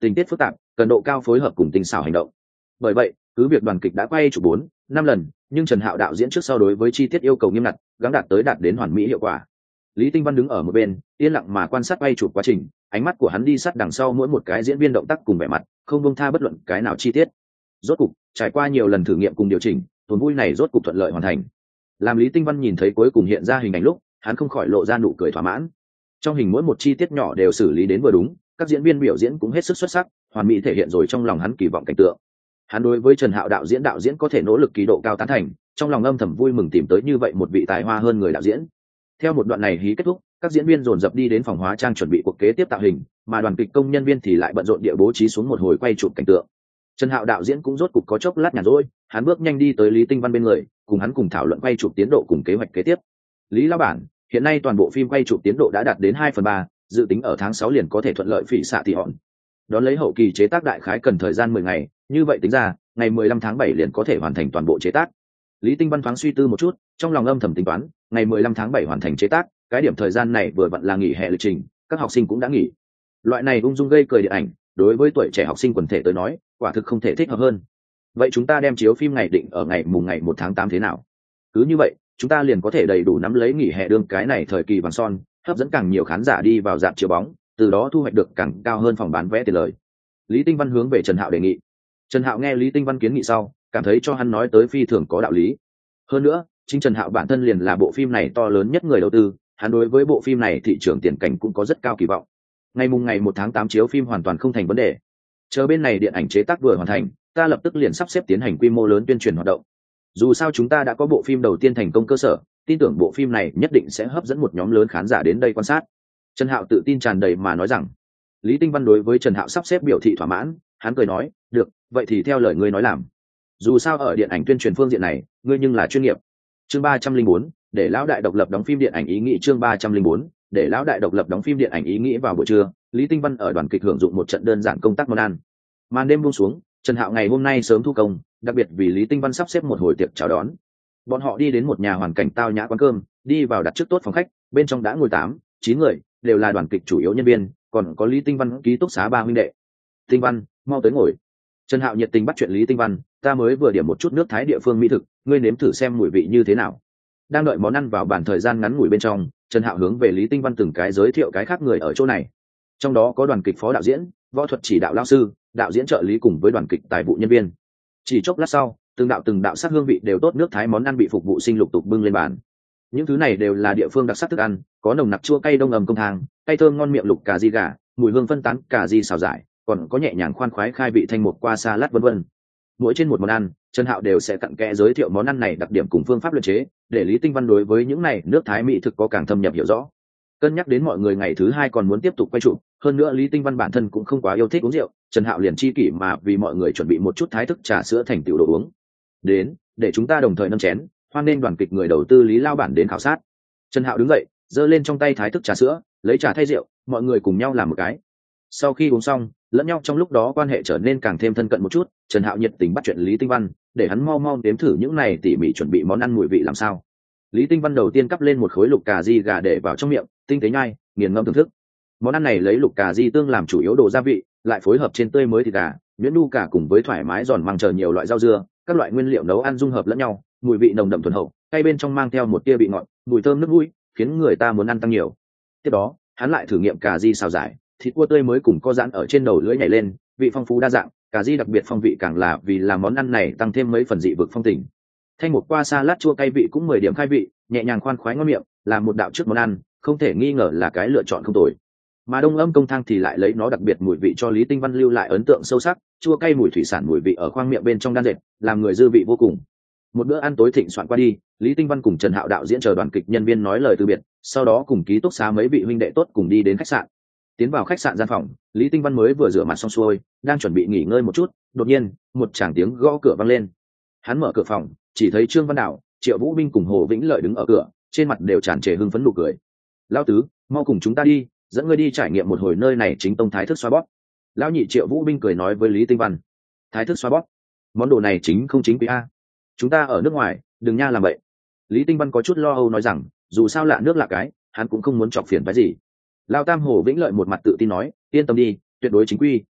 tình tiết phức tạp, cần độ cao phối hợp cùng tinh xảo hành động. Bởi vậy cứ việc đoàn kịch đã quay chụp bốn năm lần, nhưng Trần Hạo đạo diễn trước sau đối với chi tiết yêu cầu nghiêm ngặt, gắng đạt tới đạt đến hoàn mỹ hiệu quả. Lý Tinh Văn đứng ở một bên yên lặng mà quan sát quay chụp quá trình, ánh mắt của hắn đi sát đằng sau mỗi một cái diễn viên động tác cùng vẻ mặt, không buông tha bất luận cái nào chi tiết. Rốt cục trải qua nhiều lần thử nghiệm cùng điều chỉnh, tuần vui này rốt cục thuận lợi hoàn thành. Làm Lý Tinh Văn nhìn thấy cuối cùng hiện ra hình ảnh lúc, hắn không khỏi lộ ra nụ cười thỏa mãn. Trong hình mỗi một chi tiết nhỏ đều xử lý đến vừa đúng, các diễn viên biểu diễn cũng hết sức xuất sắc, hoàn mỹ thể hiện rồi trong lòng hắn kỳ vọng cảnh tượng. Hắn đối với Trần Hạo đạo diễn đạo diễn có thể nỗ lực kỳ độ cao tán thành, trong lòng âm thầm vui mừng tìm tới như vậy một vị tài hoa hơn người đạo diễn. Theo một đoạn này hí kết thúc, các diễn viên dồn dập đi đến phòng hóa trang chuẩn bị cuộc kế tiếp tạo hình, mà đoàn kịch công nhân viên thì lại bận rộn địa bố trí xuống một hồi quay chụp cảnh tượng. Trần Hạo đạo diễn cũng rốt cục có chốc lát nhàn rỗi, hắn bước nhanh đi tới Lý Tinh Văn bên người, cùng hắn cùng thảo luận quay chụp tiến độ cùng kế hoạch kế tiếp. Lý lão bản, hiện nay toàn bộ phim quay chụp tiến độ đã đạt đến hai phần ba, dự tính ở tháng sáu liền có thể thuận lợi phỉ xạ tỷ hòn. Đón lấy hậu kỳ chế tác đại khái cần thời gian mười ngày, như vậy tính ra, ngày mười lăm tháng bảy liền có thể hoàn thành toàn bộ chế tác. Lý Tinh Văn thoáng suy tư một chút, trong lòng âm thầm tính toán, ngày mười lăm tháng bảy hoàn thành chế tác, cái điểm thời gian này vừa vặn là nghỉ hè lịch trình, các học sinh cũng đã nghỉ. Loại này ung dung gây cười điện ảnh, đối với tuổi trẻ học sinh quần thể tới nói, quả thực không thể thích hợp hơn. Vậy chúng ta đem chiếu phim ngày định ở ngày mùng ngày một tháng tám thế nào? Cứ như vậy, chúng ta liền có thể đầy đủ nắm lấy nghỉ hè đương cái này thời kỳ vàng son, hấp dẫn càng nhiều khán giả đi vào rạp chiếu bóng, từ đó thu hoạch được càng cao hơn phòng bán vé tiền lời. Lý Tinh Văn hướng về Trần Hạo đề nghị. Trần Hạo nghe Lý Tinh Văn kiến nghị sau, cảm thấy cho hắn nói tới phi thường có đạo lý. Hơn nữa, chính Trần Hạo bản thân liền là bộ phim này to lớn nhất người đầu tư, hắn đối với bộ phim này thị trường tiền cảnh cũng có rất cao kỳ vọng. Ngày mùng ngày một tháng tám chiếu phim hoàn toàn không thành vấn đề. Chờ bên này điện ảnh chế tác vừa hoàn thành, ta lập tức liền sắp xếp tiến hành quy mô lớn tuyên truyền hoạt động. Dù sao chúng ta đã có bộ phim đầu tiên thành công cơ sở, tin tưởng bộ phim này nhất định sẽ hấp dẫn một nhóm lớn khán giả đến đây quan sát. Trần Hạo tự tin tràn đầy mà nói rằng. Lý Tinh Văn đối với Trần Hạo sắp xếp biểu thị thỏa mãn, hắn cười nói, được, vậy thì theo lời ngươi nói làm. Dù sao ở điện ảnh tuyên truyền phương diện này, ngươi nhưng là chuyên nghiệp. Chương ba trăm linh bốn, để lão đại độc lập đóng phim điện ảnh ý nghĩ chương ba trăm linh bốn, để lão đại độc lập đóng phim điện ảnh ý nghĩ vào buổi trưa, Lý Tinh Văn ở đoàn kịch hưởng dụng một trận đơn giản công tác món ăn. Màn đêm buông xuống, Trần Hạo ngày hôm nay sớm thu công, đặc biệt vì Lý Tinh Văn sắp xếp một hồi tiệc chào đón. Bọn họ đi đến một nhà hoàn cảnh tao nhã quán cơm, đi vào đặt trước tốt phòng khách, bên trong đã ngồi tám, chín người, đều là đoàn kịch chủ yếu nhân viên, còn có Lý Tinh Văn ký túc xá ba huynh đệ. Tinh Văn, mau tới ngồi. Trần Hạo nhiệt tình bắt chuyện Lý Tinh Văn, ta mới vừa điểm một chút nước Thái địa phương mỹ thực, ngươi nếm thử xem mùi vị như thế nào. Đang đợi món ăn vào bản thời gian ngắn ngủi bên trong, Trần Hạo hướng về Lý Tinh Văn từng cái giới thiệu cái khác người ở chỗ này. Trong đó có đoàn kịch phó đạo diễn, võ thuật chỉ đạo lao sư, đạo diễn trợ lý cùng với đoàn kịch tài vụ nhân viên. Chỉ chốc lát sau, từng đạo từng đạo sắc hương vị đều tốt nước Thái món ăn bị phục vụ sinh lục tục bưng lên bàn. Những thứ này đều là địa phương đặc sắc thức ăn, có nồng nặc chua cay đông ầm công thang, cay thơm ngon miệng lục cà ri gà, mùi hương phân tán cà ri xào dại, còn có nhẹ nhàng khoan khoái khai vị thanh một qua salad vân vân. Mỗi trên một món ăn, Trần Hạo đều sẽ cặn kẽ giới thiệu món ăn này đặc điểm cùng phương pháp luyện chế, để Lý Tinh Văn đối với những này nước Thái mỹ thực có càng thâm nhập hiểu rõ. Cân nhắc đến mọi người ngày thứ hai còn muốn tiếp tục quay chụp, hơn nữa Lý Tinh Văn bản thân cũng không quá yêu thích uống rượu, Trần Hạo liền chi kỷ mà vì mọi người chuẩn bị một chút thái thức trà sữa thành tựu đồ uống. Đến, để chúng ta đồng thời nâng chén, hoan nên đoàn kịch người đầu tư Lý lao bản đến khảo sát. Trần Hạo đứng dậy, giơ lên trong tay thái thức trà sữa, lấy trà thay rượu, mọi người cùng nhau làm một cái. Sau khi uống xong, lẫn nhau trong lúc đó quan hệ trở nên càng thêm thân cận một chút, Trần Hạo nhiệt tình bắt chuyện Lý Tinh Văn, để hắn mau mau đếm thử những này tỉ mỉ chuẩn bị món ăn mùi vị làm sao. Lý Tinh Văn đầu tiên cắp lên một khối lục cà ri gà để vào trong miệng, tinh tế nhai, nghiền ngẫm thưởng thức. Món ăn này lấy lục cà ri tương làm chủ yếu đồ gia vị, lại phối hợp trên tươi mới thịt gà, nhuyễn nu cả cùng với thoải mái giòn măng chờ nhiều loại rau dưa, các loại nguyên liệu nấu ăn dung hợp lẫn nhau, mùi vị nồng đậm thuần hậu, cay bên trong mang theo một tia vị ngọt, mùi thơm nước mũi, khiến người ta muốn ăn tăng nhiều. Tiếp đó, hắn lại thử nghiệm cà ri xào giải, thịt cua tươi mới cùng co giãn ở trên đầu lưỡi nhảy lên, vị phong phú đa dạng, cà ri đặc biệt phong vị càng là vì làm món ăn này tăng thêm mấy phần dị vực phong tình. Thanh một qua salad chua cay vị cũng mười điểm khai vị, nhẹ nhàng khoan khoái ngon miệng, là một đạo trước món ăn, không thể nghi ngờ là cái lựa chọn không tồi. Mà đông âm công thang thì lại lấy nó đặc biệt mùi vị cho Lý Tinh Văn lưu lại ấn tượng sâu sắc, chua cay mùi thủy sản mùi vị ở khoang miệng bên trong đan dệt, làm người dư vị vô cùng. Một bữa ăn tối thịnh soạn qua đi, Lý Tinh Văn cùng Trần Hạo đạo diễn chờ đoàn kịch nhân viên nói lời từ biệt, sau đó cùng ký túc xá mấy vị huynh đệ tốt cùng đi đến khách sạn. Tiến vào khách sạn gian phòng, Lý Tinh Văn mới vừa rửa mặt xong xuôi, đang chuẩn bị nghỉ ngơi một chút, đột nhiên, một tràng tiếng gõ cửa vang lên. Hắn mở cửa phòng, chỉ thấy Trương Văn Đạo, Triệu Vũ Minh cùng Hồ Vĩnh Lợi đứng ở cửa, trên mặt đều tràn trề hưng phấn nụ cười. "Lão tứ, mau cùng chúng ta đi, dẫn ngươi đi trải nghiệm một hồi nơi này chính tông thái thức xoa bóp." Lão nhị Triệu Vũ Minh cười nói với Lý Tinh Văn. "Thái thức xoa bóp? Món đồ này chính không chính quý a? Chúng ta ở nước ngoài, đừng nha làm vậy." Lý Tinh Văn có chút lo âu nói rằng, dù sao lạ nước lạ cái, hắn cũng không muốn chọc phiền phái gì. Lão tam Hồ Vĩnh Lợi một mặt tự tin nói, "Yên tâm đi, tuyệt đối chính quy,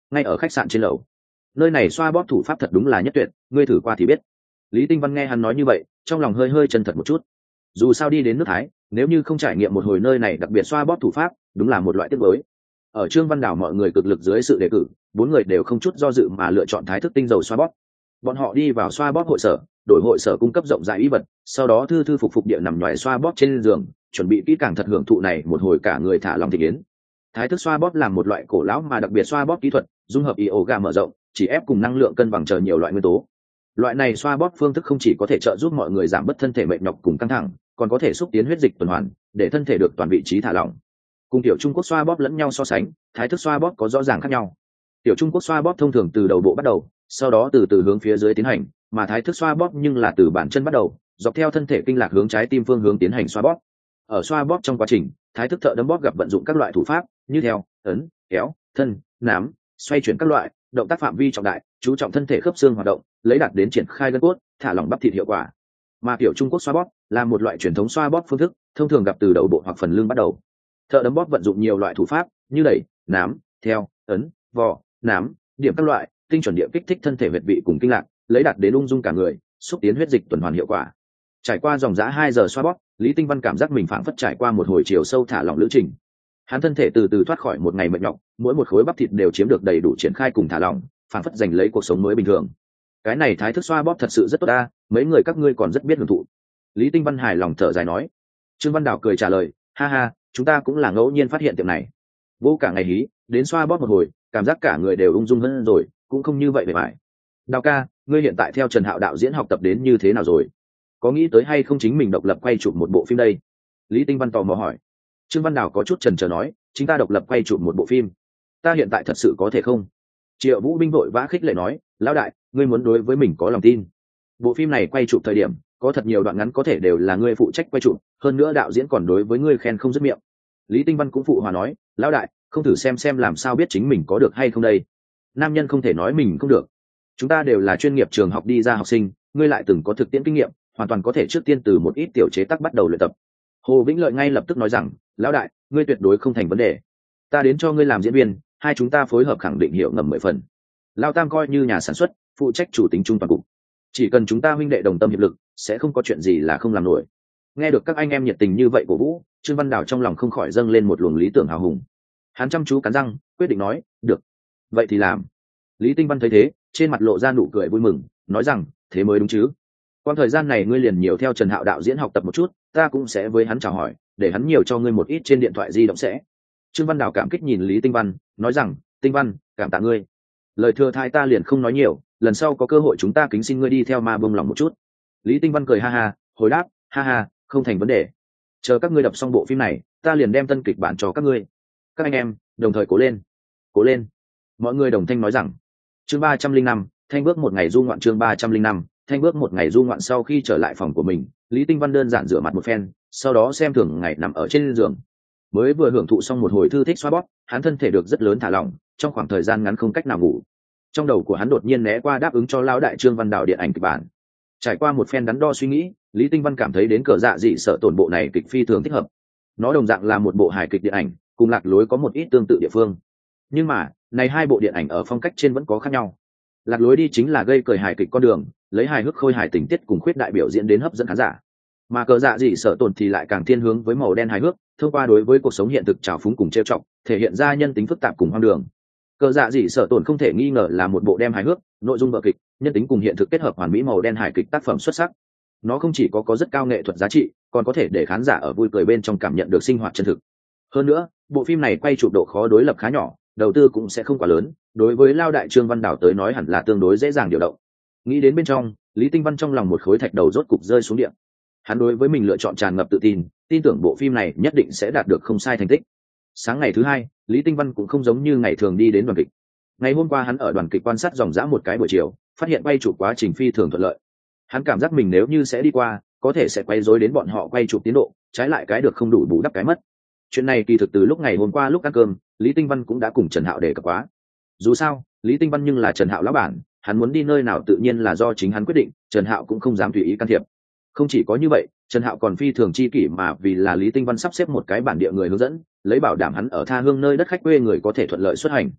ngay ở khách sạn trên lầu. Nơi này xoa bóp thủ pháp thật đúng là nhất tuyệt, ngươi thử qua thì biết. Lý Tinh Văn nghe hắn nói như vậy, trong lòng hơi hơi chân thật một chút. Dù sao đi đến nước Thái, nếu như không trải nghiệm một hồi nơi này đặc biệt xoa bóp thủ pháp, đúng là một loại tiếc nuối. Ở Trương Văn Đảo mọi người cực lực dưới sự đề cử, bốn người đều không chút do dự mà lựa chọn thái thức tinh dầu xoa bóp. Bọn họ đi vào xoa bóp hội sở, đổi hội sở cung cấp rộng rãi ý vật, sau đó thư thư phục phục địa nằm nhòi xoa bóp trên giường, chuẩn bị kỹ càng thật hưởng thụ này một hồi cả người thả lòng thị yến. Thái thức xoa bóp là một loại cổ lão mà đặc biệt xoa bóp kỹ thuật, dung hợp yoga mở rộng, chỉ ép cùng năng lượng cân bằng chờ nhiều loại nguyên tố. Loại này xoa bóp phương thức không chỉ có thể trợ giúp mọi người giảm bớt thân thể mệt nhọc cùng căng thẳng, còn có thể xúc tiến huyết dịch tuần hoàn, để thân thể được toàn vị trí thả lỏng. Cùng tiểu Trung Quốc xoa bóp lẫn nhau so sánh, thái thức xoa bóp có rõ ràng khác nhau. Tiểu Trung Quốc xoa bóp thông thường từ đầu bộ bắt đầu, sau đó từ từ hướng phía dưới tiến hành, mà thái thức xoa bóp nhưng là từ bàn chân bắt đầu, dọc theo thân thể kinh lạc hướng trái tim phương hướng tiến hành xoa bóp. Ở xoa bóp trong quá trình, thái thức thợ đấm bóp gặp vận dụng các loại thủ pháp như theo, ấn, kéo, thân, nắm, xoay chuyển các loại động tác phạm vi trọng đại, chú trọng thân thể khớp xương hoạt động, lấy đạt đến triển khai gân cốt, thả lỏng bắp thịt hiệu quả. Mà tiểu Trung Quốc xoa bóp là một loại truyền thống xoa bóp phương thức, thông thường gặp từ đầu bộ hoặc phần lưng bắt đầu. Thợ đấm bóp vận dụng nhiều loại thủ pháp như đẩy, nắm, theo, ấn, vò, nắm, điểm các loại, tinh chuẩn địa kích thích thân thể huyệt vị cùng kinh lạc, lấy đạt đến ung dung cả người, xúc tiến huyết dịch tuần hoàn hiệu quả. Trải qua dòng dã hai giờ xoa bóp, Lý Tinh Văn cảm giác mình phảng phất trải qua một hồi chiều sâu thả lỏng lữ trình. Hắn thân thể từ từ thoát khỏi một ngày mệt nhọc, mỗi một khối bắp thịt đều chiếm được đầy đủ triển khai cùng thả lỏng, phảng phất giành lấy cuộc sống mới bình thường. Cái này thái thức xoa bóp thật sự rất tốt ta, mấy người các ngươi còn rất biết hưởng thụ. Lý Tinh Văn hài lòng thở dài nói. Trương Văn Đảo cười trả lời, ha ha, chúng ta cũng là ngẫu nhiên phát hiện tiệm này. Vô cả ngày hí, đến xoa bóp một hồi, cảm giác cả người đều ung dung hơn rồi, cũng không như vậy bề bại. Đào ca, ngươi hiện tại theo Trần Hạo đạo diễn học tập đến như thế nào rồi? Có nghĩ tới hay không chính mình độc lập quay chụp một bộ phim đây? Lý Tinh Văn tò mò hỏi. Trương Văn Đảo có chút chần chờ nói, chính ta độc lập quay chụp một bộ phim, ta hiện tại thật sự có thể không? Triệu Vũ Binh vội vã khích lệ nói, lão đại, ngươi muốn đối với mình có lòng tin. Bộ phim này quay chụp thời điểm, có thật nhiều đoạn ngắn có thể đều là ngươi phụ trách quay chụp, hơn nữa đạo diễn còn đối với ngươi khen không dứt miệng. Lý Tinh Văn cũng phụ hòa nói, lão đại, không thử xem xem làm sao biết chính mình có được hay không đây? Nam nhân không thể nói mình không được. Chúng ta đều là chuyên nghiệp trường học đi ra học sinh, ngươi lại từng có thực tiễn kinh nghiệm, hoàn toàn có thể trước tiên từ một ít tiểu chế tác bắt đầu luyện tập. Hồ Vĩnh Lợi ngay lập tức nói rằng, lão đại, ngươi tuyệt đối không thành vấn đề. Ta đến cho ngươi làm diễn viên, hai chúng ta phối hợp khẳng định hiệu ngầm mười phần. Lão Tam coi như nhà sản xuất, phụ trách chủ tính trung toàn cục. Chỉ cần chúng ta huynh đệ đồng tâm hiệp lực, sẽ không có chuyện gì là không làm nổi. Nghe được các anh em nhiệt tình như vậy của Vũ, Trương Văn Đảo trong lòng không khỏi dâng lên một luồng lý tưởng hào hùng. Hắn chăm chú cắn răng, quyết định nói, được, vậy thì làm. Lý Tinh Văn thấy thế, trên mặt lộ ra nụ cười vui mừng, nói rằng, thế mới đúng chứ. Qua thời gian này ngươi liền nhiều theo Trần Hạo đạo diễn học tập một chút, ta cũng sẽ với hắn chào hỏi, để hắn nhiều cho ngươi một ít trên điện thoại di động sẽ. Trương Văn Đảo cảm kích nhìn Lý Tinh Văn, nói rằng, Tinh Văn, cảm tạ ngươi. Lời thừa thai ta liền không nói nhiều, lần sau có cơ hội chúng ta kính xin ngươi đi theo ma bông lòng một chút. Lý Tinh Văn cười ha ha, hồi đáp, ha ha, không thành vấn đề. Chờ các ngươi đập xong bộ phim này, ta liền đem tân kịch bản cho các ngươi. Các anh em, đồng thời cố lên, cố lên. Mọi người đồng thanh nói rằng. Chương ba trăm linh năm, thanh bước một ngày du ngoạn. Chương ba trăm linh năm, thanh bước một ngày du ngoạn. Sau khi trở lại phòng của mình, Lý Tinh Văn đơn giản rửa mặt một phen, sau đó xem thường ngày nằm ở trên giường. Mới vừa hưởng thụ xong một hồi thư thích xoa bóp, hắn thân thể được rất lớn thả lỏng, trong khoảng thời gian ngắn không cách nào ngủ. Trong đầu của hắn đột nhiên né qua đáp ứng cho lão đại Trương Văn Đảo điện ảnh kịch bản. Trải qua một phen đắn đo suy nghĩ, Lý Tinh Văn cảm thấy đến cờ dạ dị sợ tổn bộ này kịch phi thường thích hợp. Nó đồng dạng là một bộ hài kịch điện ảnh, cùng Lạc Lối có một ít tương tự địa phương. Nhưng mà, này hai bộ điện ảnh ở phong cách trên vẫn có khác nhau. Lạc Lối đi chính là gây cười hài kịch con đường, lấy hài hước khôi hài tình tiết cùng khuyết đại biểu diễn đến hấp dẫn khán giả. Mà cờ dạ dị sợ tổn thì lại càng thiên hướng với màu đen hài hước, thông qua đối với cuộc sống hiện thực trào phúng cùng trêu chọc, thể hiện ra nhân tính phức tạp cùng hoang đường. Cờ dạ dị sợ tổn không thể nghi ngờ là một bộ đem hài hước, nội dung vở kịch, nhân tính cùng hiện thực kết hợp hoàn mỹ màu đen hài kịch tác phẩm xuất sắc. Nó không chỉ có có rất cao nghệ thuật giá trị, còn có thể để khán giả ở vui cười bên trong cảm nhận được sinh hoạt chân thực. Hơn nữa, bộ phim này quay chụp độ khó đối lập khá nhỏ, đầu tư cũng sẽ không quá lớn, đối với lao đại Trương Văn Đảo tới nói hẳn là tương đối dễ dàng điều động. Nghĩ đến bên trong, Lý Tinh Văn trong lòng một khối thạch đầu rốt cục rơi xuống địa. Hắn đối với mình lựa chọn tràn ngập tự tin, tin tưởng bộ phim này nhất định sẽ đạt được không sai thành tích. Sáng ngày thứ hai, Lý Tinh Văn cũng không giống như ngày thường đi đến đoàn kịch. Ngày hôm qua hắn ở đoàn kịch quan sát dòng dã một cái buổi chiều, phát hiện quay chụp quá trình phi thường thuận lợi. Hắn cảm giác mình nếu như sẽ đi qua, có thể sẽ quay rối đến bọn họ quay chụp tiến độ, trái lại cái được không đủ bù đắp cái mất. Chuyện này kỳ thực từ lúc ngày hôm qua lúc ăn cơm, Lý Tinh Văn cũng đã cùng Trần Hạo đề cập quá. Dù sao, Lý Tinh Văn nhưng là Trần Hạo lão bản, hắn muốn đi nơi nào tự nhiên là do chính hắn quyết định, Trần Hạo cũng không dám tùy ý can thiệp. Không chỉ có như vậy, Trần Hạo còn phi thường chi kỷ mà vì là Lý Tinh Văn sắp xếp một cái bản địa người hướng dẫn, lấy bảo đảm hắn ở tha hương nơi đất khách quê người có thể thuận lợi xuất hành.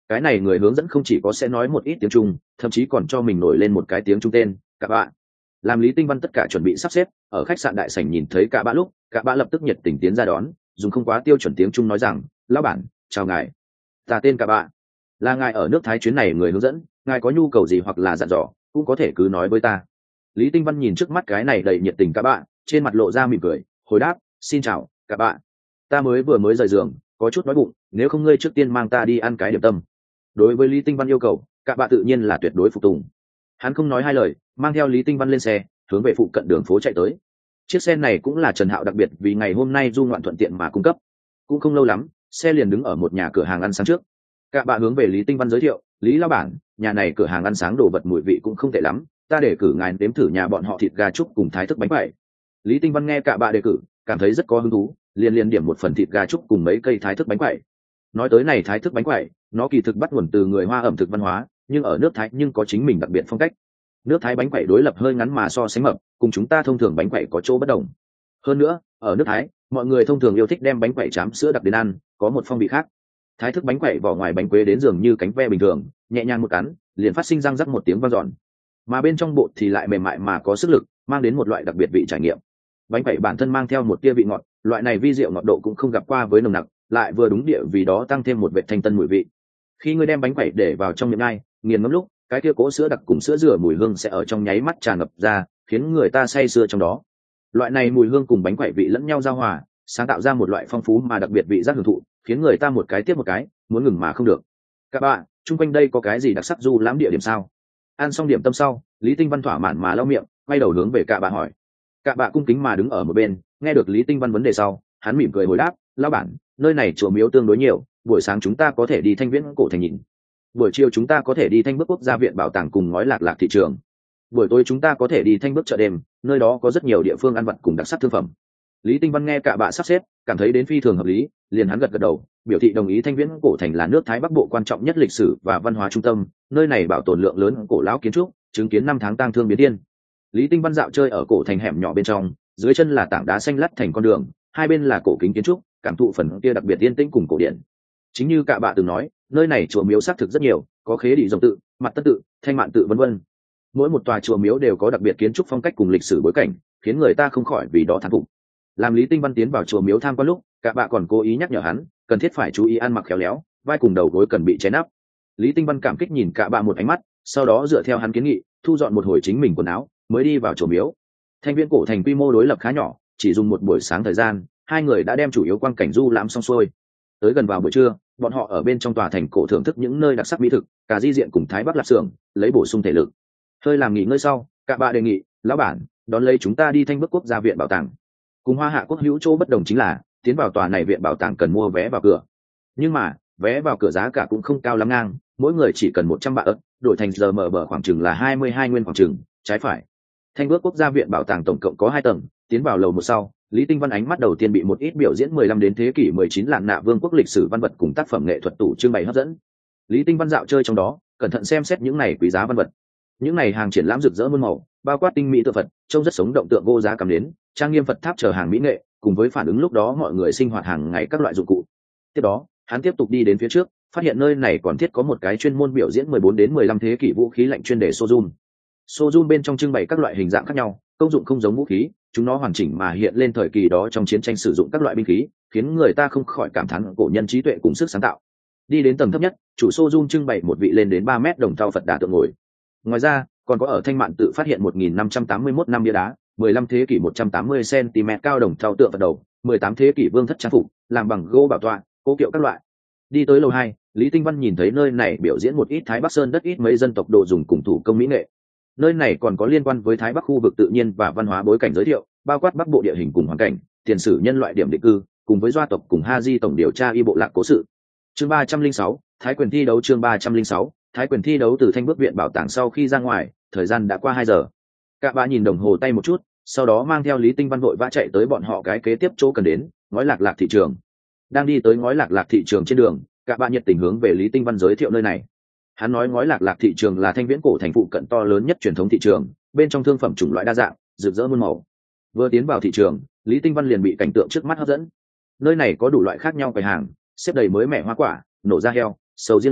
cái này người hướng dẫn không chỉ có sẽ nói một ít tiếng Trung, thậm chí còn cho mình nổi lên một cái tiếng Trung tên cả bạ. Làm Lý Tinh Văn tất cả chuẩn bị sắp xếp, ở khách sạn đại sảnh nhìn thấy cả bạ lúc, cả bạ lập tức nhiệt tình tiến ra đón, dùng không quá tiêu chuẩn tiếng Trung nói rằng: lão bản, chào ngài, ta tên cả bạ, là ngài ở nước Thái chuyến này người hướng dẫn, ngài có nhu cầu gì hoặc là dặn dò cũng có thể cứ nói với ta. Lý Tinh Văn nhìn trước mắt cái này đầy nhiệt tình cả bạ, trên mặt lộ ra mỉm cười, hồi đáp: xin chào cả bạ, ta mới vừa mới rời giường, có chút đói bụng, nếu không ngươi trước tiên mang ta đi ăn cái điểm tâm. Đối với Lý Tinh Văn yêu cầu, cả bạ tự nhiên là tuyệt đối phục tùng. Hắn không nói hai lời, mang theo Lý Tinh Văn lên xe, hướng về phụ cận đường phố chạy tới. Chiếc xe này cũng là Trần Hạo đặc biệt vì ngày hôm nay du ngoạn thuận tiện mà cung cấp. Cũng không lâu lắm, xe liền đứng ở một nhà cửa hàng ăn sáng trước. Cả bạ hướng về Lý Tinh Văn giới thiệu: Lý lão bản, nhà này cửa hàng ăn sáng đồ vật mùi vị cũng không tệ lắm, ta để cử ngài đếm thử nhà bọn họ thịt gà trúc cùng thái thức bánh quẩy. Lý Tinh Văn nghe cả bạ đề cử, cảm thấy rất có hứng thú, liền liền điểm một phần thịt gà trúc cùng mấy cây thái thức bánh quẩy. Nói tới này thái thức bánh quẩy, nó kỳ thực bắt nguồn từ người Hoa ẩm thực văn hóa, nhưng ở nước Thái nhưng có chính mình đặc biệt phong cách. Nước Thái bánh quẩy đối lập hơi ngắn mà so sánh mập, cùng chúng ta thông thường bánh quẩy có chỗ bất đồng. Hơn nữa, ở nước Thái, mọi người thông thường yêu thích đem bánh quẩy chám sữa đặc đến ăn, có một phong vị khác. Thái thức bánh quẩy vỏ ngoài bánh quế đến dường như cánh ve bình thường, nhẹ nhàng một cắn, liền phát sinh răng rắc một tiếng vang dọn. Mà bên trong bột thì lại mềm mại mà có sức lực, mang đến một loại đặc biệt vị trải nghiệm. Bánh quẩy bản thân mang theo một tia vị ngọt, loại này vi rượu ngọt độ cũng không gặp qua với nồng nặc, lại vừa đúng địa vì đó tăng thêm một vệ thanh tân mùi vị. Khi ngươi đem bánh quẩy để vào trong miệng ngay, nghiền ngấm lúc, cái kia cỗ sữa đặc cùng sữa dừa mùi hương sẽ ở trong nháy mắt tràn ngập ra, khiến người ta say sưa trong đó. Loại này mùi hương cùng bánh quẩy vị lẫn nhau giao hòa, sáng tạo ra một loại phong phú mà đặc biệt vị giác hưởng thụ, khiến người ta một cái tiếp một cái, muốn ngừng mà không được. Các bạn, chung quanh đây có cái gì đặc sắc du lãm địa điểm sao? Ăn xong điểm tâm sau, Lý Tinh Văn thỏa mãn mà lau miệng, quay đầu hướng về cả bà hỏi. Cả bà cung kính mà đứng ở một bên, nghe được Lý Tinh Văn vấn đề sau, hắn mỉm cười hồi đáp: lão bản, nơi này chùa miếu tương đối nhiều, buổi sáng chúng ta có thể đi Thanh Viễn cổ thành nhìn, buổi chiều chúng ta có thể đi Thanh Bước quốc gia viện bảo tàng cùng ngói lạc lạc thị trường, buổi tối chúng ta có thể đi Thanh Bước chợ đêm, nơi đó có rất nhiều địa phương ăn vặt cùng đặc sắc thương phẩm. Lý Tinh Văn nghe cả bà sắp xếp, cảm thấy đến phi thường hợp lý, liền hắn gật gật đầu, biểu thị đồng ý. Thanh Viễn cổ thành là nước Thái Bắc Bộ quan trọng nhất lịch sử và văn hóa trung tâm, nơi này bảo tồn lượng lớn cổ lão kiến trúc, chứng kiến năm tháng tang thương biến thiên. Lý Tinh Văn dạo chơi ở cổ thành hẻm nhỏ bên trong, dưới chân là tảng đá xanh lắt thành con đường, hai bên là cổ kính kiến trúc, cảm thụ phần kia đặc biệt yên tĩnh cùng cổ điển. Chính như cả bà từng nói, nơi này chùa miếu xác thực rất nhiều, có khế địa rồng tự, mặt tất tự, thanh mạn tự vân vân. Mỗi một tòa chùa miếu đều có đặc biệt kiến trúc phong cách cùng lịch sử bối cảnh, khiến người ta không khỏi vì đó thán phục. Làm Lý Tinh Văn tiến vào chùa miếu tham quan lúc, cả bà còn cố ý nhắc nhở hắn, cần thiết phải chú ý ăn mặc khéo léo, vai cùng đầu gối cần bị che nắp. Lý Tinh Văn cảm kích nhìn cả bà một ánh mắt, sau đó dựa theo hắn kiến nghị, thu dọn một hồi chính mình quần áo, mới đi vào chùa miếu. Thanh Viễn cổ thành quy mô đối lập khá nhỏ, chỉ dùng một buổi sáng thời gian, hai người đã đem chủ yếu quang cảnh du lãm xong xuôi. Tới gần vào buổi trưa, bọn họ ở bên trong tòa thành cổ thưởng thức những nơi đặc sắc mỹ thực, cả di diện cùng Thái Bắc lạp xưởng, lấy bổ sung thể lực. Hơi làm nghỉ ngơi sau, cả bà đề nghị: lão bản, đón lấy chúng ta đi Thanh Bước quốc gia viện bảo tàng. Cùng Hoa Hạ quốc hữu chỗ bất đồng chính là, tiến vào tòa này viện bảo tàng cần mua vé vào cửa. Nhưng mà, vé vào cửa giá cả cũng không cao lắm ngang, mỗi người chỉ cần một trăm bạc ớt, đổi thành giờ mở bờ khoảng chừng là hai mươi hai nguyên khoảng chừng, trái phải. Thanh Bước quốc gia viện bảo tàng tổng cộng có hai tầng, tiến vào lầu một sau, Lý Tinh Văn ánh mắt đầu tiên bị một ít biểu diễn mười lăm đến thế kỷ mười chín lạng nạ vương quốc lịch sử văn vật cùng tác phẩm nghệ thuật tủ trưng bày hấp dẫn. Lý Tinh Văn dạo chơi trong đó, cẩn thận xem xét những này quý giá văn vật. Những này hàng triển lãm rực rỡ muôn màu, bao quát tinh mỹ tượng Phật, trông rất sống động tượng gỗ giá cắm đến, trang nghiêm Phật tháp chờ hàng mỹ nghệ, cùng với phản ứng lúc đó mọi người sinh hoạt hàng ngày các loại dụng cụ. Tiếp đó, hắn tiếp tục đi đến phía trước, phát hiện nơi này còn thiết có một cái chuyên môn biểu diễn mười bốn đến mười lăm thế kỷ vũ khí lạnh chuyên đề Sojun. Sojun bên trong trưng bày các loại hình dạng khác nhau, công dụng không giống vũ khí, chúng nó hoàn chỉnh mà hiện lên thời kỳ đó trong chiến tranh sử dụng các loại binh khí, khiến người ta không khỏi cảm thán cổ nhân trí tuệ cùng sức sáng tạo. Đi đến tầng thấp nhất, chủ Sojun trưng bày một vị lên đến ba mét đồng thau Phật Đà tượng ngồi. Ngoài ra, còn có ở Thanh Mạn tự phát hiện một nghìn năm trăm tám mươi mốt năm bia đá, mười lăm thế kỷ một trăm tám mươi xăng-ti-mét cao đồng thau tượng Phật đầu, mười tám thế kỷ vương thất trang phục, làm bằng gỗ bảo tọa, cố kiệu các loại. Đi tới lầu hai, Lý Tinh Văn nhìn thấy nơi này biểu diễn một ít Thái Bắc Sơn đất ít mấy dân tộc đồ dùng cùng thủ công mỹ nghệ. Nơi này còn có liên quan với Thái Bắc khu vực tự nhiên và văn hóa bối cảnh giới thiệu, bao quát Bắc Bộ địa hình cùng hoàn cảnh, tiền sử nhân loại điểm định cư, cùng với Doa tộc cùng Ha Di tổng điều tra y bộ lạc cố sự. Chương ba trăm linh sáu, Thái quyền thi đấu. Chương ba trăm linh sáu, Thái quyền thi đấu. Từ Thanh Bước viện bảo tàng sau khi ra ngoài, thời gian đã qua hai giờ. Cả ba nhìn đồng hồ tay một chút, sau đó mang theo Lý Tinh Văn vội vã chạy tới bọn họ cái kế tiếp chỗ cần đến, ngói lạc lạc thị trường. Đang đi tới ngói lạc lạc thị trường trên đường, cả ba nhiệt tình hướng về Lý Tinh Văn giới thiệu nơi này. Hắn nói ngói lạc lạc thị trường là Thanh Viễn cổ thành phụ cận to lớn nhất truyền thống thị trường, bên trong thương phẩm chủng loại đa dạng, rực rỡ muôn màu. Vừa tiến vào thị trường, Lý Tinh Văn liền bị cảnh tượng trước mắt hấp dẫn. Nơi này có đủ loại khác nhau quầy hàng, xếp đầy mới mẻ hoa quả, nổ da heo, sầu riêng làm,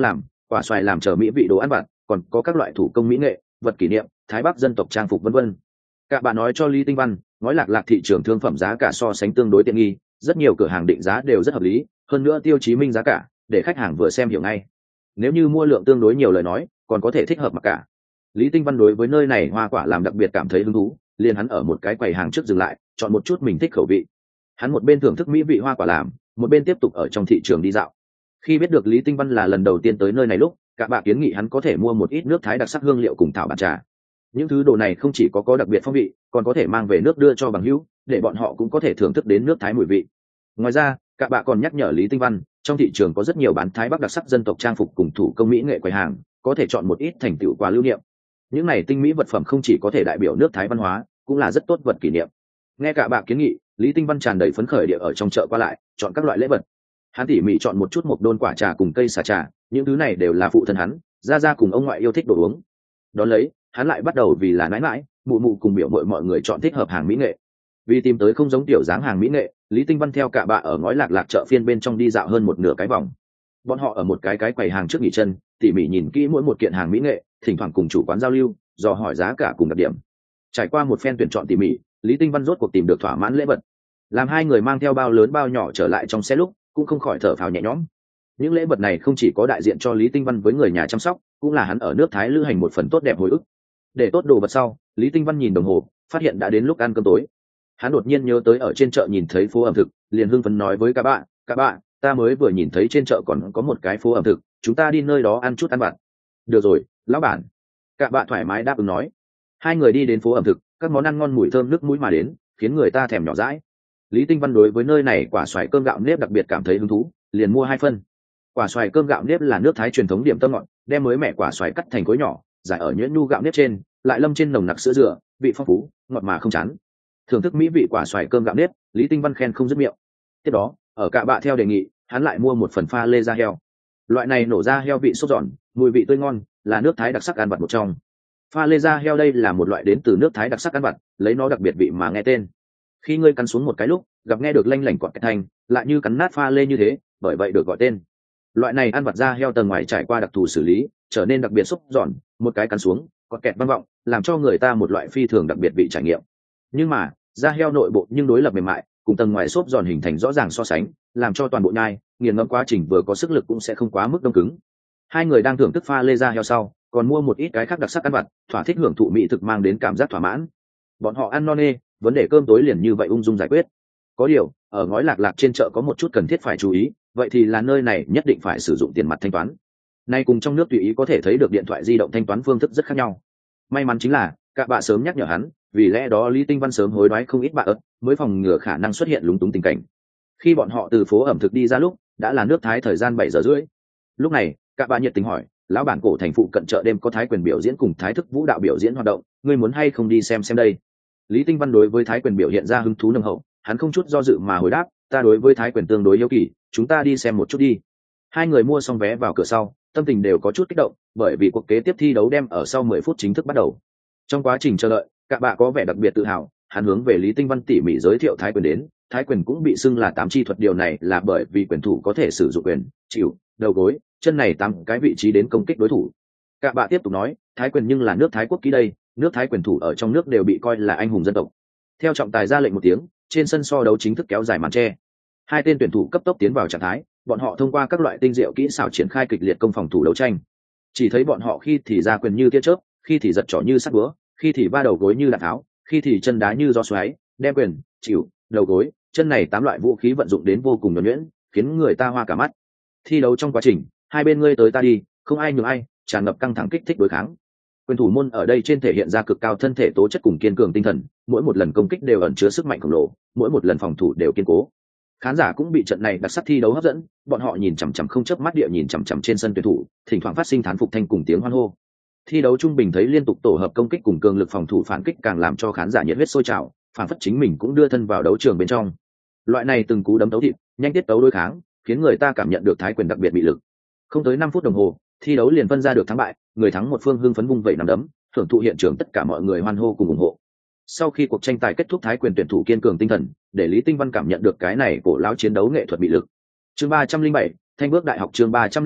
quả xoài làm chờ mỹ vị đồ ăn vặt, còn có các loại thủ công mỹ nghệ, vật kỷ niệm, thái bắc dân tộc trang phục vân vân. Cả bạn nói cho Lý Tinh Văn, nói lạc lạc thị trường thương phẩm giá cả so sánh tương đối tiện nghi, rất nhiều cửa hàng định giá đều rất hợp lý, hơn nữa tiêu chí minh giá cả, để khách hàng vừa xem hiểu ngay. Nếu như mua lượng tương đối nhiều lời nói, còn có thể thích hợp mặc cả. Lý Tinh Văn đối với nơi này hoa quả làm đặc biệt cảm thấy hứng thú, liền hắn ở một cái quầy hàng trước dừng lại, chọn một chút mình thích khẩu vị. Hắn một bên thưởng thức mỹ vị hoa quả làm, một bên tiếp tục ở trong thị trường đi dạo. Khi biết được Lý Tinh Văn là lần đầu tiên tới nơi này lúc, cả bạn kiến nghị hắn có thể mua một ít nước Thái đặc sắc hương liệu cùng thảo bản trà. Những thứ đồ này không chỉ có có đặc biệt phong vị, còn có thể mang về nước đưa cho bằng hữu, để bọn họ cũng có thể thưởng thức đến nước Thái mùi vị. Ngoài ra, cả bạn còn nhắc nhở Lý Tinh Văn, trong thị trường có rất nhiều bán Thái Bắc đặc sắc dân tộc trang phục cùng thủ công mỹ nghệ quầy hàng, có thể chọn một ít thành tựu quà lưu niệm. Những này tinh mỹ vật phẩm không chỉ có thể đại biểu nước Thái văn hóa, cũng là rất tốt vật kỷ niệm. Nghe cả bạn kiến nghị, Lý Tinh Văn tràn đầy phấn khởi địa ở trong chợ qua lại, chọn các loại lễ vật. Hắn tỉ mỉ chọn một chút mộc đôn quả trà cùng cây xà trà, những thứ này đều là phụ thân hắn, gia gia cùng ông ngoại yêu thích đồ uống. Đón lấy, hắn lại bắt đầu vì là nãi nãi, mụ mụ cùng biểu mội mọi người chọn thích hợp hàng mỹ nghệ. Vì tìm tới không giống tiểu dáng hàng mỹ nghệ, Lý Tinh Văn theo cả bạ ở ngói lạc lạc chợ phiên bên trong đi dạo hơn một nửa cái vòng. Bọn họ ở một cái cái quầy hàng trước nghỉ chân, tỉ mỉ nhìn kỹ mỗi một kiện hàng mỹ nghệ, thỉnh thoảng cùng chủ quán giao lưu, dò hỏi giá cả cùng đặc điểm. Trải qua một phen tuyển chọn tỉ mỉ, Lý Tinh Văn rốt cuộc tìm được thỏa mãn lễ vật. Làm hai người mang theo bao lớn bao nhỏ trở lại trong xe lúc, cũng không khỏi thở phào nhẹ nhõm. Những lễ vật này không chỉ có đại diện cho Lý Tinh Văn với người nhà chăm sóc, cũng là hắn ở nước Thái lữ hành một phần tốt đẹp hồi ức. Để tốt đồ vật sau, Lý Tinh Văn nhìn đồng hồ, phát hiện đã đến lúc ăn cơm tối. Hắn đột nhiên nhớ tới ở trên chợ nhìn thấy phố ẩm thực, liền hưng phấn nói với các bạn, các bạn, ta mới vừa nhìn thấy trên chợ còn có một cái phố ẩm thực, chúng ta đi nơi đó ăn chút ăn vặt. Được rồi, lão bản. Các bạn thoải mái đáp ứng nói. Hai người đi đến phố ẩm thực, các món ăn ngon mùi thơm nước mũi mà đến, khiến người ta thèm nhỏ dãi. Lý Tinh Văn đối với nơi này quả xoài cơm gạo nếp đặc biệt cảm thấy hứng thú, liền mua hai phân. Quả xoài cơm gạo nếp là nước Thái truyền thống điểm tâm ngọt, đem mới mẻ quả xoài cắt thành khối nhỏ, rải ở nhuyễn nhu gạo nếp trên, lại lâm trên nồng nặc sữa dừa, vị phong phú, ngọt mà không chán. Thưởng thức mỹ vị quả xoài cơm gạo nếp, Lý Tinh Văn khen không dứt miệng. Tiếp đó, ở cả bạ theo đề nghị, hắn lại mua một phần pha lê da heo. Loại này nổ ra heo vị sốt giòn, mùi vị tươi ngon, là nước Thái đặc sắc ăn vặt một trong. Pha lê da heo đây là một loại đến từ nước Thái đặc sắc ăn vặt, lấy nó đặc biệt vị mà nghe tên. Khi ngươi cắn xuống một cái lúc, gặp nghe được lanh lảnh quạt cái thanh, lại như cắn nát pha lê như thế, bởi vậy được gọi tên. Loại này ăn vặt da heo tầng ngoài trải qua đặc thù xử lý, trở nên đặc biệt xúc giòn, một cái cắn xuống, quạt kẹt vang vọng, làm cho người ta một loại phi thường đặc biệt vị trải nghiệm. Nhưng mà, da heo nội bộ nhưng đối lập mềm mại, cùng tầng ngoài xốp giòn hình thành rõ ràng so sánh, làm cho toàn bộ nhai, nghiền ngẫm quá trình vừa có sức lực cũng sẽ không quá mức đông cứng. Hai người đang thưởng thức pha lê da heo sau, còn mua một ít cái khác đặc sắc ăn vặt, thỏa thích hưởng thụ mỹ thực mang đến cảm giác thỏa mãn. Bọn họ ăn no nê, vấn đề cơm tối liền như vậy ung dung giải quyết. Có điều, ở ngói lạc lạc trên chợ có một chút cần thiết phải chú ý, vậy thì là nơi này nhất định phải sử dụng tiền mặt thanh toán. Nay cùng trong nước tùy ý có thể thấy được điện thoại di động thanh toán phương thức rất khác nhau. May mắn chính là, các bạn sớm nhắc nhở hắn, vì lẽ đó Lý Tinh Văn sớm hối đoái không ít bạ ớt, mới phòng ngừa khả năng xuất hiện lúng túng tình cảnh. Khi bọn họ từ phố ẩm thực đi ra lúc, đã là nước Thái thời gian bảy giờ rưỡi. Lúc này, các bạn nhiệt tình hỏi, lão bản cổ thành phụ cận chợ đêm có Thái quyền biểu diễn cùng Thái thức vũ đạo biểu diễn hoạt động, ngươi muốn hay không đi xem xem đây? Lý Tinh Văn đối với Thái quyền biểu hiện ra hứng thú nồng hậu, hắn không chút do dự mà hồi đáp, ta đối với Thái quyền tương đối yêu kỳ, chúng ta đi xem một chút đi. Hai người mua xong vé vào cửa sau, tâm tình đều có chút kích động, bởi vì cuộc kế tiếp thi đấu đem ở sau mười phút chính thức bắt đầu. Trong quá trình chờ đợi, các bạn có vẻ đặc biệt tự hào, hắn hướng về Lý Tinh Văn tỉ mỉ giới thiệu Thái quyền đến, Thái quyền cũng bị xưng là tám chi thuật, điều này là bởi vì quyền thủ có thể sử dụng quyền, chịu, đầu gối, chân này tám cái vị trí đến công kích đối thủ. Các bạn tiếp tục nói, Thái quyền nhưng là nước Thái quốc kỹ đây, nước Thái quyền thủ ở trong nước đều bị coi là anh hùng dân tộc. Theo trọng tài ra lệnh một tiếng, trên sân so đấu chính thức kéo dài màn che. Hai tên tuyển thủ cấp tốc tiến vào trạng thái, bọn họ thông qua các loại tinh diệu kỹ xảo triển khai kịch liệt công phòng thủ đấu tranh. Chỉ thấy bọn họ khi thì ra quyền như tia chớp, khi thì giật trỏ như sắt búa, khi thì ba đầu gối như đạn tháo, khi thì chân đá như gió xoáy, đem quyền, chịu, đầu gối, chân này tám loại vũ khí vận dụng đến vô cùng nhuần nhuyễn, khiến người ta hoa cả mắt. Thi đấu trong quá trình, hai bên ngươi tới ta đi, không ai nhường ai, tràn ngập căng thẳng kích thích đối kháng. Quyền thủ môn ở đây trên thể hiện ra cực cao thân thể tố chất cùng kiên cường tinh thần, mỗi một lần công kích đều ẩn chứa sức mạnh khổng lồ, mỗi một lần phòng thủ đều kiên cố. Khán giả cũng bị trận này đặc sắc thi đấu hấp dẫn, bọn họ nhìn chằm chằm không chớp mắt địa nhìn chằm chằm trên sân tuyển thủ, thỉnh thoảng phát sinh thán phục thanh cùng tiếng hoan hô. Thi đấu trung bình thấy liên tục tổ hợp công kích cùng cường lực phòng thủ phản kích càng làm cho khán giả nhiệt huyết sôi trào, phản phất chính mình cũng đưa thân vào đấu trường bên trong. Loại này từng cú đấm đấu thịt, nhanh tiết tấu đối kháng, khiến người ta cảm nhận được Thái quyền đặc biệt bị lực. Không tới năm phút đồng hồ, thi đấu liền phân ra được thắng bại, người thắng một phương hưng phấn vung vẩy nắm đấm, thưởng thụ hiện trường tất cả mọi người hoan hô cùng ủng hộ. Sau khi cuộc tranh tài kết thúc, Thái quyền tuyển thủ kiên cường tinh thần, để Lý Tinh Văn cảm nhận được cái này cổ lão chiến đấu nghệ thuật bị lực. Chương ba trăm linh bảy, Thanh bước đại học chương ba trăm linh bảy,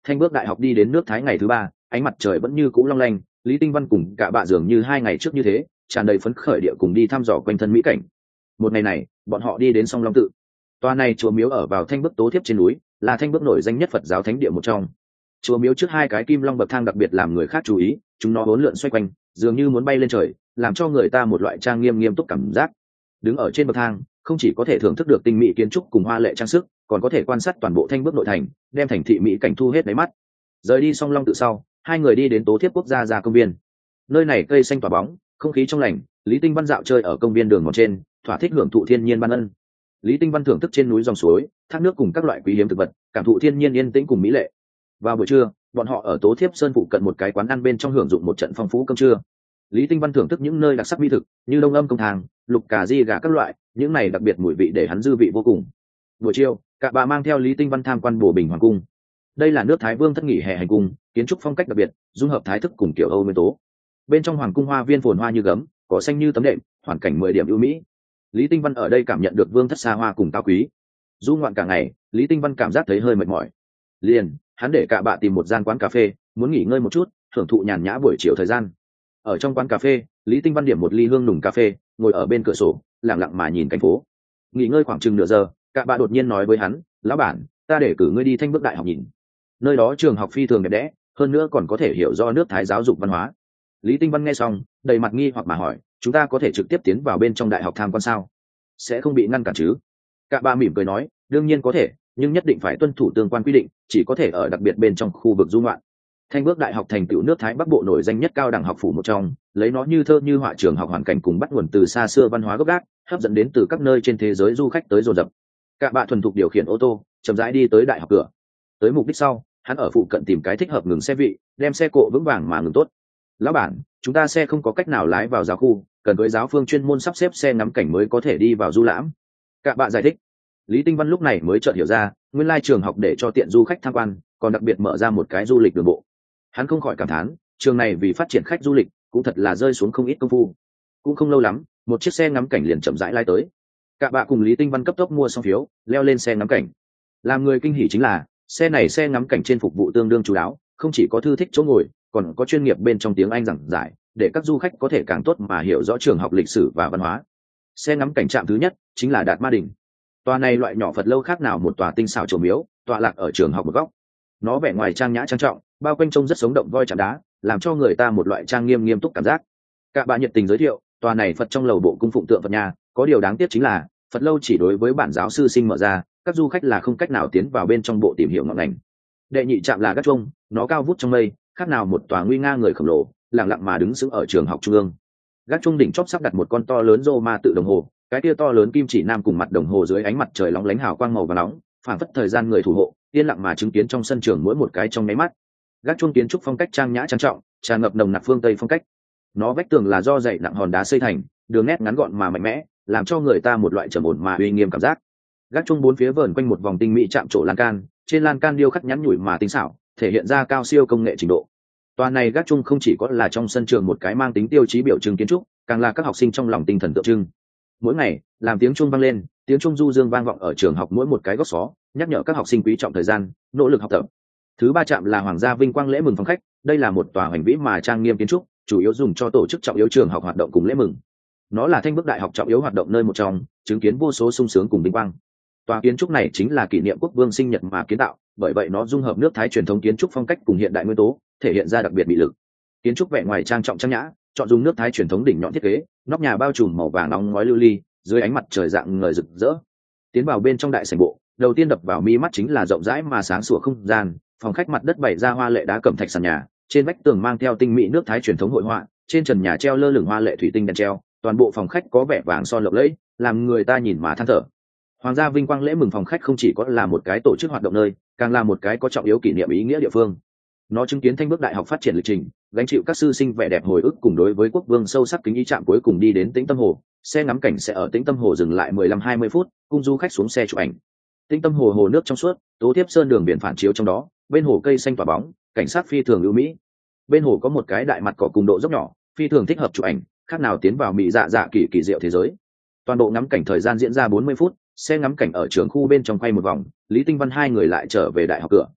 Thanh Bước Đại học đi đến nước Thái ngày thứ ba, ánh mặt trời vẫn như cũ long lanh, Lý Tinh Văn cùng cả bạ dường như hai ngày trước như thế, tràn đầy phấn khởi địa cùng đi thăm dò quanh thân mỹ cảnh. Một ngày này, bọn họ đi đến Song Long tự. Tòa này chùa miếu ở vào Thanh Bước Tố Thiếp trên núi, là Thanh Bước nổi danh nhất Phật giáo thánh địa một trong. Chùa miếu trước hai cái kim long bậc thang đặc biệt làm người khác chú ý, chúng nó uốn lượn xoay quanh, dường như muốn bay lên trời, làm cho người ta một loại trang nghiêm nghiêm túc cảm giác. Đứng ở trên bậc thang, không chỉ có thể thưởng thức được tinh mỹ kiến trúc cùng hoa lệ trang sức, còn có thể quan sát toàn bộ Thanh Bước nội thành, đem thành thị mỹ cảnh thu hết đáy mắt. Rời đi Song Long tự sau, hai người đi đến Tố Thiếp quốc gia ra công viên. Nơi này cây xanh tỏa bóng, không khí trong lành, Lý Tinh Văn dạo chơi ở công viên đường mòn trên, thỏa thích hưởng thụ thiên nhiên ban ân. Lý Tinh Văn thưởng thức trên núi dòng suối, thác nước cùng các loại quý hiếm thực vật, cảm thụ thiên nhiên yên tĩnh cùng mỹ lệ. Vào buổi trưa, bọn họ ở Tố Thiếp Sơn phụ cận một cái quán ăn bên trong hưởng dụng một trận phong phú cơm trưa. Lý Tinh Văn thưởng thức những nơi đặc sắc mỹ thực, như đông âm công thang, lục cà ri gà các loại, những này đặc biệt mùi vị để hắn dư vị vô cùng. Buổi chiều, cả bà mang theo Lý Tinh Văn tham quan Bồ Bình Hoàng cung. Đây là nước Thái Vương thất nghỉ hè hành cung, kiến trúc phong cách đặc biệt, dung hợp thái thức cùng kiểu Âu nguyên tố. Bên trong hoàng cung hoa viên phồn hoa như gấm, cỏ xanh như tấm đệm, hoàn cảnh mười điểm ưu mỹ. Lý Tinh Văn ở đây cảm nhận được vương thất xa hoa cùng cao quý. Du ngoạn cả ngày, Lý Tinh Văn cảm giác thấy hơi mệt mỏi. Liền, hắn để cả bà tìm một gian quán cà phê, muốn nghỉ ngơi một chút, thưởng thụ nhàn nhã buổi chiều thời gian. Ở trong quán cà phê, Lý Tinh Văn điểm một ly hương nùng cà phê, ngồi ở bên cửa sổ, lặng lặng mà nhìn cảnh phố. Nghỉ ngơi khoảng chừng nửa giờ, cả bà đột nhiên nói với hắn, lão bản, ta để cử ngươi đi Thanh Bước Đại học nhìn. Nơi đó trường học phi thường đẹp đẽ, hơn nữa còn có thể hiểu do nước Thái giáo dục văn hóa. Lý Tinh Văn nghe xong, đầy mặt nghi hoặc mà hỏi, chúng ta có thể trực tiếp tiến vào bên trong đại học tham quan sao? Sẽ không bị ngăn cản chứ? Cả ba mỉm cười nói, đương nhiên có thể, nhưng nhất định phải tuân thủ tương quan quy định, chỉ có thể ở đặc biệt bên trong khu vực du ngoạn. Thanh Bước Đại học thành tựu nước Thái Bắc Bộ nổi danh nhất cao đẳng học phủ một trong, lấy nó như thơ như họa trường học hoàn cảnh cùng bắt nguồn từ xa xưa văn hóa gốc gác, hấp dẫn đến từ các nơi trên thế giới du khách tới dồn dập. Cả bạn thuần thục điều khiển ô tô, chậm rãi đi tới đại học cửa. Tới mục đích sau, hắn ở phụ cận tìm cái thích hợp ngừng xe vị, đem xe cộ vững vàng mà ngừng tốt. Lão bản, chúng ta xe không có cách nào lái vào giáo khu, cần với giáo phương chuyên môn sắp xếp xe ngắm cảnh mới có thể đi vào du lãm. Cả bạn giải thích. Lý Tinh Văn lúc này mới chợt hiểu ra, nguyên lai trường học để cho tiện du khách tham quan, còn đặc biệt mở ra một cái du lịch đường bộ. Hắn không khỏi cảm thán, trường này vì phát triển khách du lịch, cũng thật là rơi xuống không ít công phu. Cũng không lâu lắm, một chiếc xe ngắm cảnh liền chậm rãi lái tới. Cả bạn cùng Lý Tinh Văn cấp tốc mua xong phiếu, leo lên xe ngắm cảnh. Làm người kinh hỉ chính là, xe này xe ngắm cảnh trên phục vụ tương đương chú đáo, không chỉ có thư thích chỗ ngồi, còn có chuyên nghiệp bên trong tiếng Anh giảng giải, để các du khách có thể càng tốt mà hiểu rõ trường học lịch sử và văn hóa. Xe ngắm cảnh trạm thứ nhất chính là Đạt Ma Đình. Tòa này loại nhỏ Phật lâu khác nào một tòa tinh xảo chùa miếu, tọa lạc ở trường học một góc. Nó vẻ ngoài trang nhã trang trọng, bao quanh trông rất sống động voi chạm đá, làm cho người ta một loại trang nghiêm nghiêm túc cảm giác. Cả bạn nhiệt tình giới thiệu, tòa này Phật trong lầu bộ cung phụng tượng Phật nhà, có điều đáng tiếc chính là Phật lâu chỉ đối với bản giáo sư sinh mở ra, các du khách là không cách nào tiến vào bên trong bộ tìm hiểu ngọn ngành. Đệ nhị trạm là Gác Chuông, nó cao vút trong mây, khác nào một tòa nguy nga người khổng lồ, lặng lặng mà đứng sững ở trường học trung ương. Gác Chuông đỉnh chóp sắp đặt một con to lớn rô ma tự đồng hồ, cái kia to lớn kim chỉ nam cùng mặt đồng hồ dưới ánh mặt trời lóng lánh hào quang màu vàng nóng, phảng phất thời gian người thủ hộ, yên lặng mà chứng kiến trong sân trường mỗi một cái trong nháy mắt. Gác Chuông kiến trúc phong cách trang nhã trang trọng, tràn ngập nồng nặc phương Tây phong cách. Nó vách tường là do dày nặng hòn đá xây thành, đường nét ngắn gọn mà mạnh mẽ, làm cho người ta một loại trầm ổn mà uy nghiêm cảm giác. Gác Chuông bốn phía vờn quanh một vòng tinh mỹ chạm trổ lan can, trên lan can điêu khắc nhắn nhủi mà tinh xảo, thể hiện ra cao siêu công nghệ trình độ. Tòa này Gác Chuông không chỉ có là trong sân trường một cái mang tính tiêu chí biểu trưng kiến trúc, càng là các học sinh trong lòng tinh thần tượng trưng. Mỗi ngày, làm tiếng chuông vang lên, tiếng chuông du dương vang vọng ở trường học mỗi một cái góc xó, nhắc nhở các học sinh quý trọng thời gian, nỗ lực học tập. Thứ ba trạm là Hoàng gia Vinh Quang lễ mừng phòng khách, đây là một tòa hoành vĩ mà trang nghiêm kiến trúc, chủ yếu dùng cho tổ chức trọng yếu trường học hoạt động cùng lễ mừng. Nó là Thanh Bước Đại học trọng yếu hoạt động nơi một trong, chứng kiến vô số sung sướng cùng vinh quang. Tòa kiến trúc này chính là kỷ niệm quốc vương sinh nhật mà kiến tạo, bởi vậy nó dung hợp nước Thái truyền thống kiến trúc phong cách cùng hiện đại nguyên tố, thể hiện ra đặc biệt bị lực. Kiến trúc vẻ ngoài trang trọng trang nhã, chọn dùng nước Thái truyền thống đỉnh nhọn thiết kế, nóc nhà bao trùm màu vàng nóng ngói lưu ly, dưới ánh mặt trời dạng ngời rực rỡ. Tiến vào bên trong đại sảnh bộ, đầu tiên đập vào mi mắt chính là rộng rãi mà sáng sủa không gian, phòng khách mặt đất bày ra hoa lệ đá cẩm thạch sàn nhà, trên vách tường mang theo tinh mỹ nước Thái truyền thống hội họa, trên trần nhà treo lơ lửng hoa lệ thủy tinh đèn treo, toàn bộ phòng khách có vẻ vàng son lộng lẫy, làm người ta nhìn mà than thở. Hoàng gia Vinh Quang lễ mừng phòng khách không chỉ có là một cái tổ chức hoạt động nơi, càng là một cái có trọng yếu kỷ niệm ý nghĩa địa phương. Nó chứng kiến Thanh Bước Đại học phát triển lịch trình, gánh chịu các sư sinh vẻ đẹp hồi ức cùng đối với quốc vương sâu sắc kính ý chạm cuối cùng đi đến Tĩnh Tâm Hồ. Xe ngắm cảnh sẽ ở Tĩnh Tâm Hồ dừng lại mười lăm hai mươi phút, cung du khách xuống xe chụp ảnh. Tĩnh Tâm Hồ hồ nước trong suốt, Tố Thiếp Sơn đường biển phản chiếu trong đó, bên hồ cây xanh tỏa bóng, cảnh sát phi thường ưu mỹ. Bên hồ có một cái đại mặt cỏ cùng độ dốc nhỏ, phi thường thích hợp chụp ảnh, khác nào tiến vào mỹ dạ dạ kỳ kỳ diệu thế giới. Toàn bộ ngắm cảnh thời gian diễn ra bốn mươi phút, xe ngắm cảnh ở trường khu bên trong quay một vòng, Lý Tinh Văn hai người lại trở về đại học cửa.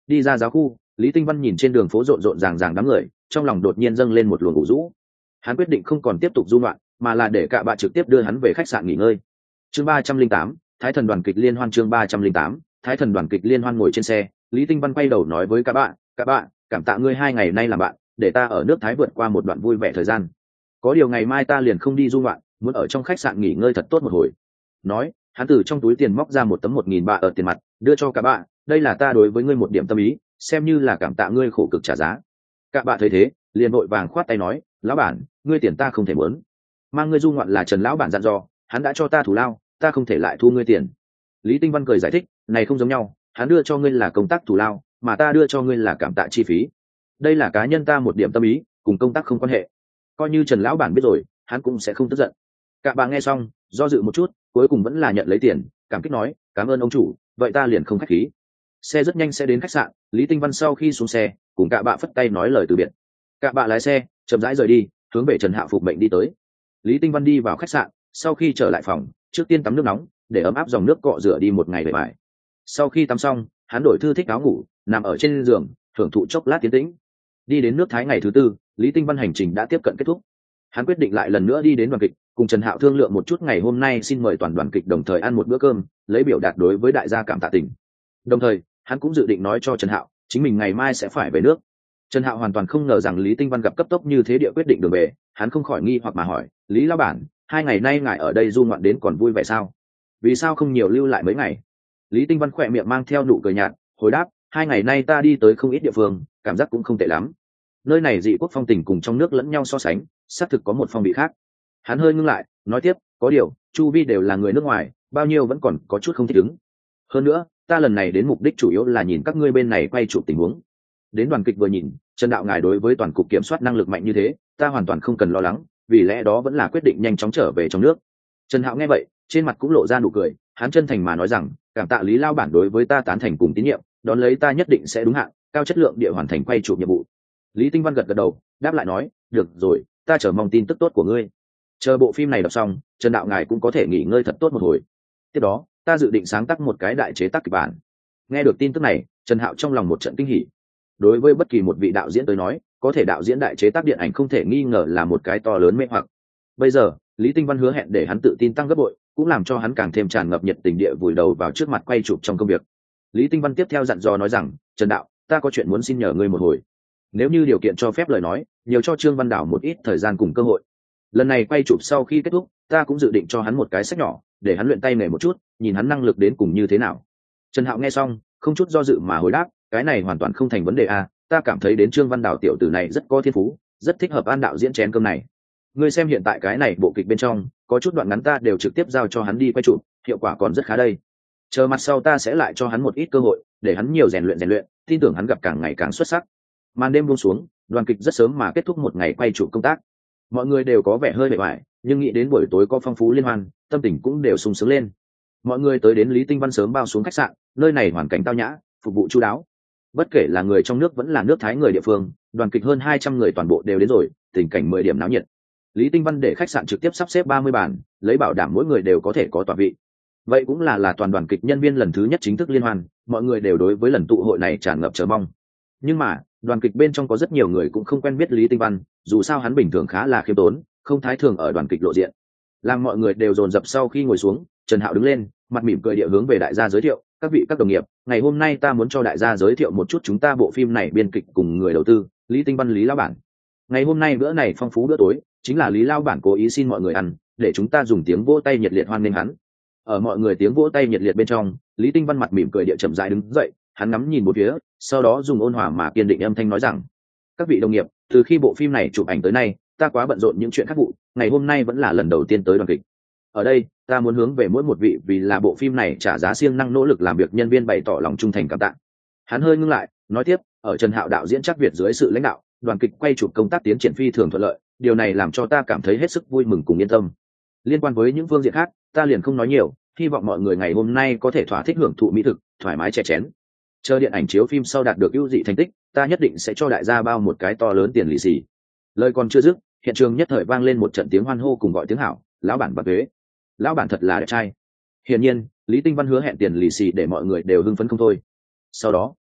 Đi ra giáo khu, Lý Tinh Văn nhìn trên đường phố rộn rộn ràng ràng đám người, trong lòng đột nhiên dâng lên một luồng ủ rũ. Hắn quyết định không còn tiếp tục du ngoạn, mà là để cả bạn trực tiếp đưa hắn về khách sạn nghỉ ngơi. Chương ba trăm linh tám, Thái Thần Đoàn Kịch Liên Hoan. Chương ba trăm linh tám, Thái Thần Đoàn Kịch Liên Hoan. Ngồi trên xe, Lý Tinh Văn quay đầu nói với các bạn, các bạn, cảm tạ ngươi hai ngày nay làm bạn, để ta ở nước Thái vượt qua một đoạn vui vẻ thời gian. Có điều ngày mai ta liền không đi du ngoạn, muốn ở trong khách sạn nghỉ ngơi thật tốt một hồi. Nói, hắn từ trong túi tiền móc ra một tấm một nghìn bạ ở tiền mặt, đưa cho cả bạn, đây là ta đối với ngươi một điểm tâm ý, xem như là cảm tạ ngươi khổ cực trả giá. Các bạn thấy thế, liền vội vàng khoát tay nói, lão bản, ngươi tiền ta không thể muốn. Mang ngươi du ngoạn là Trần lão bản dặn dò, hắn đã cho ta thủ lao, ta không thể lại thu ngươi tiền. Lý Tinh Văn cười giải thích, này không giống nhau, hắn đưa cho ngươi là công tác thủ lao, mà ta đưa cho ngươi là cảm tạ chi phí. Đây là cá nhân ta một điểm tâm ý, cùng công tác không quan hệ. Coi như Trần lão bản biết rồi, hắn cũng sẽ không tức giận. Cả bà nghe xong, do dự một chút, cuối cùng vẫn là nhận lấy tiền, cảm kích nói, cảm ơn ông chủ, vậy ta liền không khách khí. Xe rất nhanh sẽ đến khách sạn, Lý Tinh Văn sau khi xuống xe, cùng cả bà phất tay nói lời từ biệt. Cả bà lái xe, chậm rãi rời đi, hướng về Trần Hạo phục mệnh đi tới. Lý Tinh Văn đi vào khách sạn, sau khi trở lại phòng, trước tiên tắm nước nóng, để ấm áp dòng nước cọ rửa đi một ngày bề bại. Sau khi tắm xong, hắn đổi thư thích áo ngủ, nằm ở trên giường, hưởng thụ chốc lát tiến tĩnh. Đi đến nước Thái ngày thứ tư, Lý Tinh Văn hành trình đã tiếp cận kết thúc. Hắn quyết định lại lần nữa đi đến đoàn kịch, cùng Trần Hạo thương lượng một chút ngày hôm nay xin mời toàn đoàn kịch đồng thời ăn một bữa cơm, lấy biểu đạt đối với đại gia cảm tạ tình. Đồng thời, hắn cũng dự định nói cho Trần Hạo, chính mình ngày mai sẽ phải về nước. Trần Hạo hoàn toàn không ngờ rằng Lý Tinh Văn gặp cấp tốc như thế địa quyết định đường về, hắn không khỏi nghi hoặc mà hỏi, Lý lão bản, hai ngày nay ngài ở đây du ngoạn đến còn vui vẻ sao? Vì sao không nhiều lưu lại mấy ngày? Lý Tinh Văn khỏe miệng mang theo nụ cười nhạt, hồi đáp, hai ngày nay ta đi tới không ít địa phương, cảm giác cũng không tệ lắm. Nơi này dị quốc phong tình cùng trong nước lẫn nhau so sánh, xác thực có một phong vị khác. Hắn hơi ngưng lại, nói tiếp, có điều, chu vi đều là người nước ngoài, bao nhiêu vẫn còn có chút không thích ứng. Hơn nữa, ta lần này đến mục đích chủ yếu là nhìn các ngươi bên này quay chụp tình huống. Đến đoàn kịch vừa nhìn, Trần đạo ngài đối với toàn cục kiểm soát năng lực mạnh như thế, ta hoàn toàn không cần lo lắng, vì lẽ đó vẫn là quyết định nhanh chóng trở về trong nước. Trần Hạo nghe vậy, trên mặt cũng lộ ra nụ cười, hắn chân thành mà nói rằng, cảm tạ Lý lao bản đối với ta tán thành cùng tín nhiệm, đón lấy ta nhất định sẽ đúng hạn, cao chất lượng địa hoàn thành quay chụp nhiệm vụ. Lý Tinh Văn gật gật đầu, đáp lại nói, được rồi, ta chờ mong tin tức tốt của ngươi. Chờ bộ phim này đọc xong, Trần đạo ngài cũng có thể nghỉ ngơi thật tốt một hồi. Tiếp đó, ta dự định sáng tác một cái đại chế tác kịch bản. Nghe được tin tức này, Trần Hạo trong lòng một trận kinh hỉ. Đối với bất kỳ một vị đạo diễn tới nói, có thể đạo diễn đại chế tác điện ảnh không thể nghi ngờ là một cái to lớn mê hoặc. Bây giờ, Lý Tinh Văn hứa hẹn để hắn tự tin tăng gấp bội, cũng làm cho hắn càng thêm tràn ngập nhiệt tình địa vùi đầu vào trước mặt quay chụp trong công việc. Lý Tinh Văn tiếp theo dặn dò nói rằng, Trần đạo, ta có chuyện muốn xin nhờ ngươi một hồi. Nếu như điều kiện cho phép lời nói, nhiều cho Trương Văn Đảo một ít thời gian cùng cơ hội. Lần này quay chụp sau khi kết thúc, ta cũng dự định cho hắn một cái sách nhỏ, để hắn luyện tay nghề một chút, nhìn hắn năng lực đến cùng như thế nào. Trần Hạo nghe xong, không chút do dự mà hồi đáp, cái này hoàn toàn không thành vấn đề a, ta cảm thấy đến Trương Văn Đảo tiểu tử này rất có thiên phú, rất thích hợp an đạo diễn chén cơm này. Ngươi xem hiện tại cái này bộ kịch bên trong, có chút đoạn ngắn ta đều trực tiếp giao cho hắn đi quay chụp, hiệu quả còn rất khá đây. Chờ mặt sau ta sẽ lại cho hắn một ít cơ hội, để hắn nhiều rèn luyện rèn luyện, tin tưởng hắn gặp càng ngày càng xuất sắc. Màn đêm buông xuống, đoàn kịch rất sớm mà kết thúc một ngày quay chụp công tác. Mọi người đều có vẻ hơi bề ngoài, nhưng nghĩ đến buổi tối có phong phú liên hoan, tâm tình cũng đều sung sướng lên. Mọi người tới đến Lý Tinh Văn sớm bao xuống khách sạn, nơi này hoàn cảnh tao nhã, phục vụ chu đáo. Bất kể là người trong nước vẫn là nước Thái người địa phương, đoàn kịch hơn hai trăm người toàn bộ đều đến rồi, tình cảnh mười điểm náo nhiệt. Lý Tinh Văn để khách sạn trực tiếp sắp xếp ba mươi bàn, lấy bảo đảm mỗi người đều có thể có tọa vị. Vậy cũng là là toàn đoàn kịch nhân viên lần thứ nhất chính thức liên hoan, mọi người đều đối với lần tụ hội này tràn ngập chờ mong. Nhưng mà, đoàn kịch bên trong có rất nhiều người cũng không quen biết Lý Tinh Văn, dù sao hắn bình thường khá là khiêm tốn, không thái thường ở đoàn kịch lộ diện. Làm mọi người đều dồn dập sau khi ngồi xuống, Trần Hạo đứng lên, mặt mỉm cười địa hướng về đại gia giới thiệu, các vị các đồng nghiệp, ngày hôm nay ta muốn cho đại gia giới thiệu một chút chúng ta bộ phim này biên kịch cùng người đầu tư, Lý Tinh Văn Lý lão bản. Ngày hôm nay bữa này phong phú bữa tối, chính là Lý lão bản cố ý xin mọi người ăn, để chúng ta dùng tiếng vỗ tay nhiệt liệt hoan nghênh hắn. Ở mọi người tiếng vỗ tay nhiệt liệt bên trong, Lý Tinh Văn mặt mỉm cười địa chậm rãi đứng dậy, hắn ngắm nhìn một phía, sau đó dùng ôn hòa mà kiên định âm thanh nói rằng, các vị đồng nghiệp, từ khi bộ phim này chụp ảnh tới nay, ta quá bận rộn những chuyện khác vụ, ngày hôm nay vẫn là lần đầu tiên tới đoàn kịch. Ở đây, ta muốn hướng về mỗi một vị vì là bộ phim này trả giá siêng năng nỗ lực làm việc nhân viên bày tỏ lòng trung thành cảm tạ. Hắn hơi ngưng lại, nói tiếp, ở Trần Hạo đạo diễn chắc Việt dưới sự lãnh đạo, đoàn kịch quay chụp công tác tiến triển phi thường thuận lợi, điều này làm cho ta cảm thấy hết sức vui mừng cùng yên tâm. Liên quan với những phương diện khác, ta liền không nói nhiều, hy vọng mọi người ngày hôm nay có thể thỏa thích hưởng thụ mỹ thực, thoải mái chè chén. Chờ điện ảnh chiếu phim sau đạt được ưu dị thành tích, ta nhất định sẽ cho đại gia bao một cái to lớn tiền lì xì. Lời còn chưa dứt, hiện trường nhất thời vang lên một trận tiếng hoan hô cùng gọi tiếng hảo, lão bản bạc thuế, lão bản thật là đẹp trai. Hiển nhiên, Lý Tinh Văn hứa hẹn tiền lì xì để mọi người đều hưng phấn không thôi. Sau đó,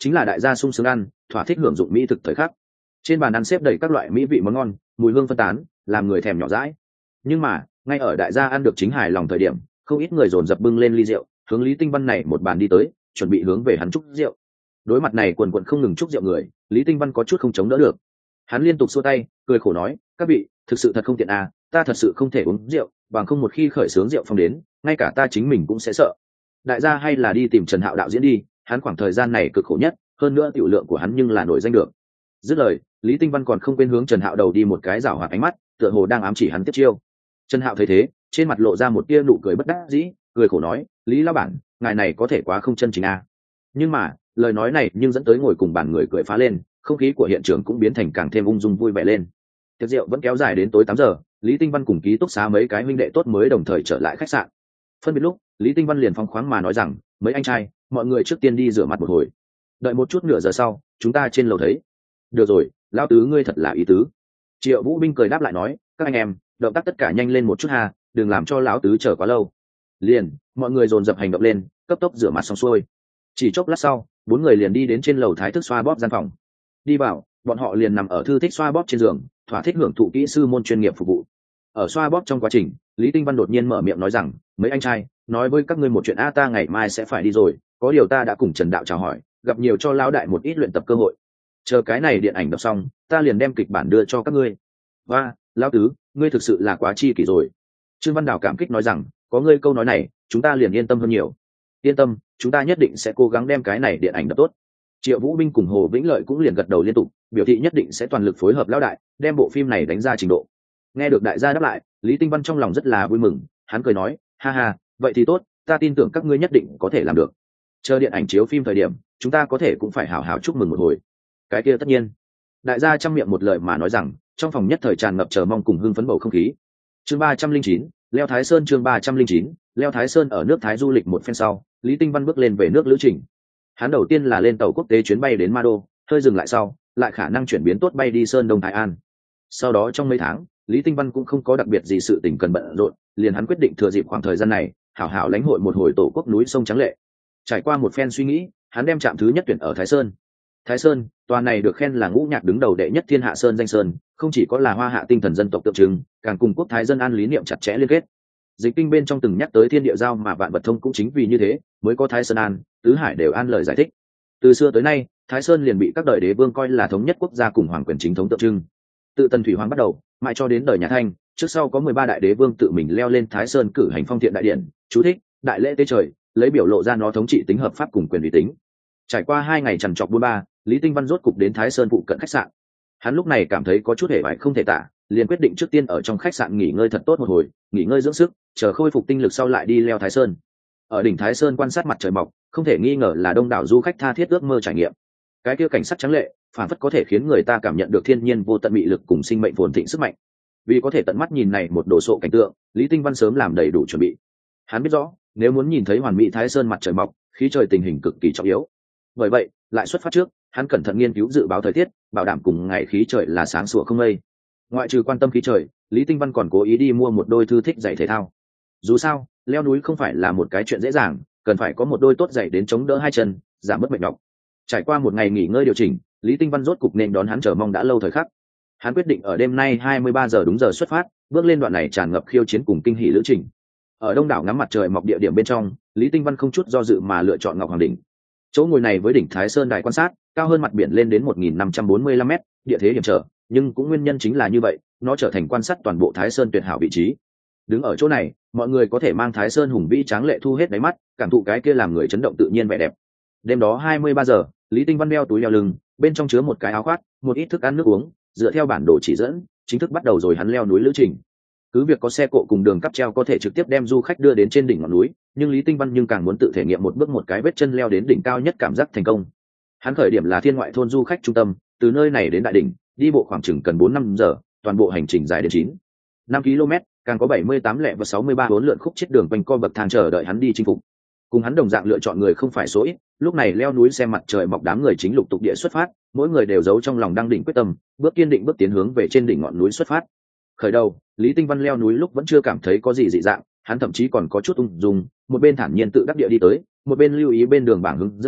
chính là đại gia sung sướng ăn thỏa thích hưởng dụng mỹ thực thời khắc. Trên bàn ăn xếp đầy các loại mỹ vị món ngon, mùi hương phân tán, làm người thèm nhỏ dãi. Nhưng mà ngay ở đại gia ăn được chính hài lòng thời điểm, không ít người dồn dập bưng lên ly rượu, hướng Lý Tinh Văn này một bàn đi tới, chuẩn bị hướng về hắn chúc rượu. Đối mặt này quần quần không ngừng chúc rượu người, Lý Tinh Văn có chút không chống đỡ được. Hắn liên tục xua tay, cười khổ nói: các vị, thực sự thật không tiện à, ta thật sự không thể uống rượu, bằng không một khi khởi sướng rượu phong đến, ngay cả ta chính mình cũng sẽ sợ. Đại gia hay là đi tìm Trần Hạo đạo diễn đi, hắn khoảng thời gian này cực khổ nhất, hơn nữa tiểu lượng của hắn nhưng là nổi danh được. Dứt lời, Lý Tinh Văn còn không quên hướng Trần Hạo đầu đi một cái giảo hoạt ánh mắt, tựa hồ đang ám chỉ hắn tiếp chiêu. Trần Hạo thấy thế, trên mặt lộ ra một tia nụ cười bất đắc dĩ, cười khổ nói: Lý lão bản, ngài này có thể quá không chân chính à. Nhưng mà lời nói này nhưng dẫn tới ngồi cùng bàn người cười phá lên, không khí của hiện trường cũng biến thành càng thêm ung dung vui vẻ lên. Tiệc rượu vẫn kéo dài đến tối tám giờ, Lý Tinh Văn cùng ký túc xá mấy cái huynh đệ tốt mới đồng thời trở lại khách sạn. Phân biệt lúc, Lý Tinh Văn liền phóng khoáng mà nói rằng: mấy anh trai, mọi người trước tiên đi rửa mặt một hồi, đợi một chút nửa giờ sau chúng ta trên lầu thấy. Được rồi, lão tứ ngươi thật là ý tứ. Triệu Vũ Binh cười đáp lại nói: các anh em, động tác tất cả nhanh lên một chút ha, đừng làm cho lão tứ chờ quá lâu. Liền mọi người dồn dập hành động lên, cấp tốc rửa mặt xong xuôi. Chỉ chốc lát sau, bốn người liền đi đến trên lầu thái thức xoa bóp gian phòng. Đi vào, bọn họ liền nằm ở thư thích xoa bóp trên giường, thỏa thích hưởng thụ kỹ sư môn chuyên nghiệp phục vụ. Ở xoa bóp trong quá trình, Lý Tinh Văn đột nhiên mở miệng nói rằng: mấy anh trai, nói với các ngươi một chuyện a, ta ngày mai sẽ phải đi rồi, có điều ta đã cùng Trần đạo chào hỏi, gặp nhiều cho lão đại một ít luyện tập cơ hội. Chờ cái này điện ảnh đọc xong, ta liền đem kịch bản đưa cho các ngươi. Và lão tứ, ngươi thực sự là quá chi kỷ rồi. Trương Văn Đào cảm kích nói rằng: có ngươi câu nói này, chúng ta liền yên tâm hơn nhiều. Yên tâm, chúng ta nhất định sẽ cố gắng đem cái này điện ảnh đập tốt. Triệu Vũ Binh cùng Hồ Vĩnh Lợi cũng liền gật đầu liên tục, biểu thị nhất định sẽ toàn lực phối hợp lão đại, đem bộ phim này đánh ra trình độ. Nghe được đại gia đáp lại, Lý Tinh Văn trong lòng rất là vui mừng, hắn cười nói: ha ha, vậy thì tốt, ta tin tưởng các ngươi nhất định có thể làm được. Chờ điện ảnh chiếu phim thời điểm, chúng ta có thể cũng phải hào hào chúc mừng một hồi. Cái kia tất nhiên. Đại gia trong miệng một lời mà nói rằng, trong phòng nhất thời tràn ngập chờ mong cùng hưng phấn bầu không khí. Chương ba trăm linh chín, leo Thái Sơn. Chương ba trăm linh chín, leo Thái Sơn. Ở nước Thái du lịch một phen sau, Lý Tinh Văn bước lên về nước lữ trình. Hắn đầu tiên là lên tàu quốc tế chuyến bay đến Ma Đô, hơi dừng lại sau, lại khả năng chuyển biến tốt bay đi Sơn Đông Thái An. Sau đó trong mấy tháng, Lý Tinh Văn cũng không có đặc biệt gì sự tình cần bận rộn, liền hắn quyết định thừa dịp khoảng thời gian này, hảo hảo lãnh hội một hồi tổ quốc núi sông trắng lệ. Trải qua một phen suy nghĩ, hắn đem trạm thứ nhất tuyển ở Thái Sơn. Thái Sơn, tòa này được khen là ngũ nhạc đứng đầu đệ nhất thiên hạ sơn danh sơn, không chỉ có là hoa hạ tinh thần dân tộc tượng trưng, càng cùng quốc thái dân an lý niệm chặt chẽ liên kết. Dịch kinh bên trong từng nhắc tới thiên địa giao mà vạn vật thông, cũng chính vì như thế mới có Thái Sơn an, tứ hải đều an lời giải thích. Từ xưa tới nay, Thái Sơn liền bị các đời đế vương coi là thống nhất quốc gia cùng hoàng quyền chính thống tượng trưng. Tự Tần Thủy Hoàng bắt đầu, mãi cho đến đời nhà Thanh, trước sau có mười ba đại đế vương tự mình leo lên Thái Sơn cử hành phong thiện đại điển, chú thích, đại lễ tế trời, lấy biểu lộ ra nó thống trị tính hợp pháp cùng quyền uy tín. Trải qua hai ngày trằn trọc buôn ba, Lý Tinh Văn rốt cục đến Thái Sơn phụ cận khách sạn. Hắn lúc này cảm thấy có chút hề bại không thể tả, liền quyết định trước tiên ở trong khách sạn nghỉ ngơi thật tốt một hồi, nghỉ ngơi dưỡng sức, chờ khôi phục tinh lực sau lại đi leo Thái Sơn. Ở đỉnh Thái Sơn quan sát mặt trời mọc, không thể nghi ngờ là đông đảo du khách tha thiết ước mơ trải nghiệm. Cái kia cảnh sắc trắng lệ, phản phất có thể khiến người ta cảm nhận được thiên nhiên vô tận mị lực cùng sinh mệnh phồn thịnh sức mạnh. Vì có thể tận mắt nhìn này một đồ sộ cảnh tượng, Lý Tinh Văn sớm làm đầy đủ chuẩn bị. Hắn biết rõ, nếu muốn nhìn thấy hoàn mỹ Thái Sơn mặt trời mọc, khí trời tình hình cực kỳ trọng yếu. Bởi vậy, lại xuất phát trước, hắn cẩn thận nghiên cứu dự báo thời tiết, bảo đảm cùng ngày khí trời là sáng sủa không mây. Ngoại trừ quan tâm khí trời, Lý Tinh Văn còn cố ý đi mua một đôi thư thích giày thể thao. Dù sao, leo núi không phải là một cái chuyện dễ dàng, cần phải có một đôi tốt giày đến chống đỡ hai chân, giảm bớt mệt nhọc. Trải qua một ngày nghỉ ngơi điều chỉnh, Lý Tinh Văn rốt cục nên đón hắn chờ mong đã lâu thời khắc. Hắn quyết định ở đêm nay hai mươi ba giờ đúng giờ xuất phát, bước lên đoạn này tràn ngập khiêu chiến cùng kinh hỉ lữ trình. Ở đông đảo ngắm mặt trời mọc địa điểm bên trong, Lý Tinh Văn không chút do dự mà lựa chọn Ngọc Hoàng đỉnh. Chỗ ngồi này với đỉnh Thái Sơn đài quan sát, cao hơn mặt biển lên đến một nghìn năm trăm bốn mươi lăm mét, địa thế hiểm trở, nhưng cũng nguyên nhân chính là như vậy, nó trở thành quan sát toàn bộ Thái Sơn tuyệt hảo vị trí. Đứng ở chỗ này, mọi người có thể mang Thái Sơn hùng vĩ tráng lệ thu hết đáy mắt, cảm thụ cái kia làm người chấn động tự nhiên vẻ đẹp. Đêm đó hai mươi ba giờ, Lý Tinh Văn đeo túi đeo lưng, bên trong chứa một cái áo khoác, một ít thức ăn nước uống, dựa theo bản đồ chỉ dẫn, chính thức bắt đầu rồi hắn leo núi lữ trình. Cứ việc có xe cộ cùng đường cáp treo có thể trực tiếp đem du khách đưa đến trên đỉnh ngọn núi, nhưng Lý Tinh Văn nhưng càng muốn tự thể nghiệm một bước một cái vết chân leo đến đỉnh cao nhất cảm giác thành công. Hắn khởi điểm là Thiên Ngoại thôn du khách trung tâm, từ nơi này đến đại đỉnh, đi bộ khoảng chừng cần bốn năm giờ, toàn bộ hành trình dài đến chín năm ki lô mét, càng có bảy mươi tám lẻ và sáu mươi ba bốn lượn khúc chết đường quanh co bậc thang chờ đợi hắn đi chinh phục. Cùng hắn đồng dạng lựa chọn người không phải số ít, lúc này leo núi xem mặt trời mọc đám người chính lục tục địa xuất phát, mỗi người đều giấu trong lòng đang đỉnh quyết tâm, bước kiên định bước tiến hướng về trên đỉnh ngọn núi xuất phát. Khởi đầu, Lý Tinh Văn leo núi lúc vẫn chưa cảm thấy có gì dị dạng, hắn thậm chí còn có chút ung dung, một bên thản nhiên tự đắc địa đi tới, một bên lưu ý bên đường bảng hướng dẫn,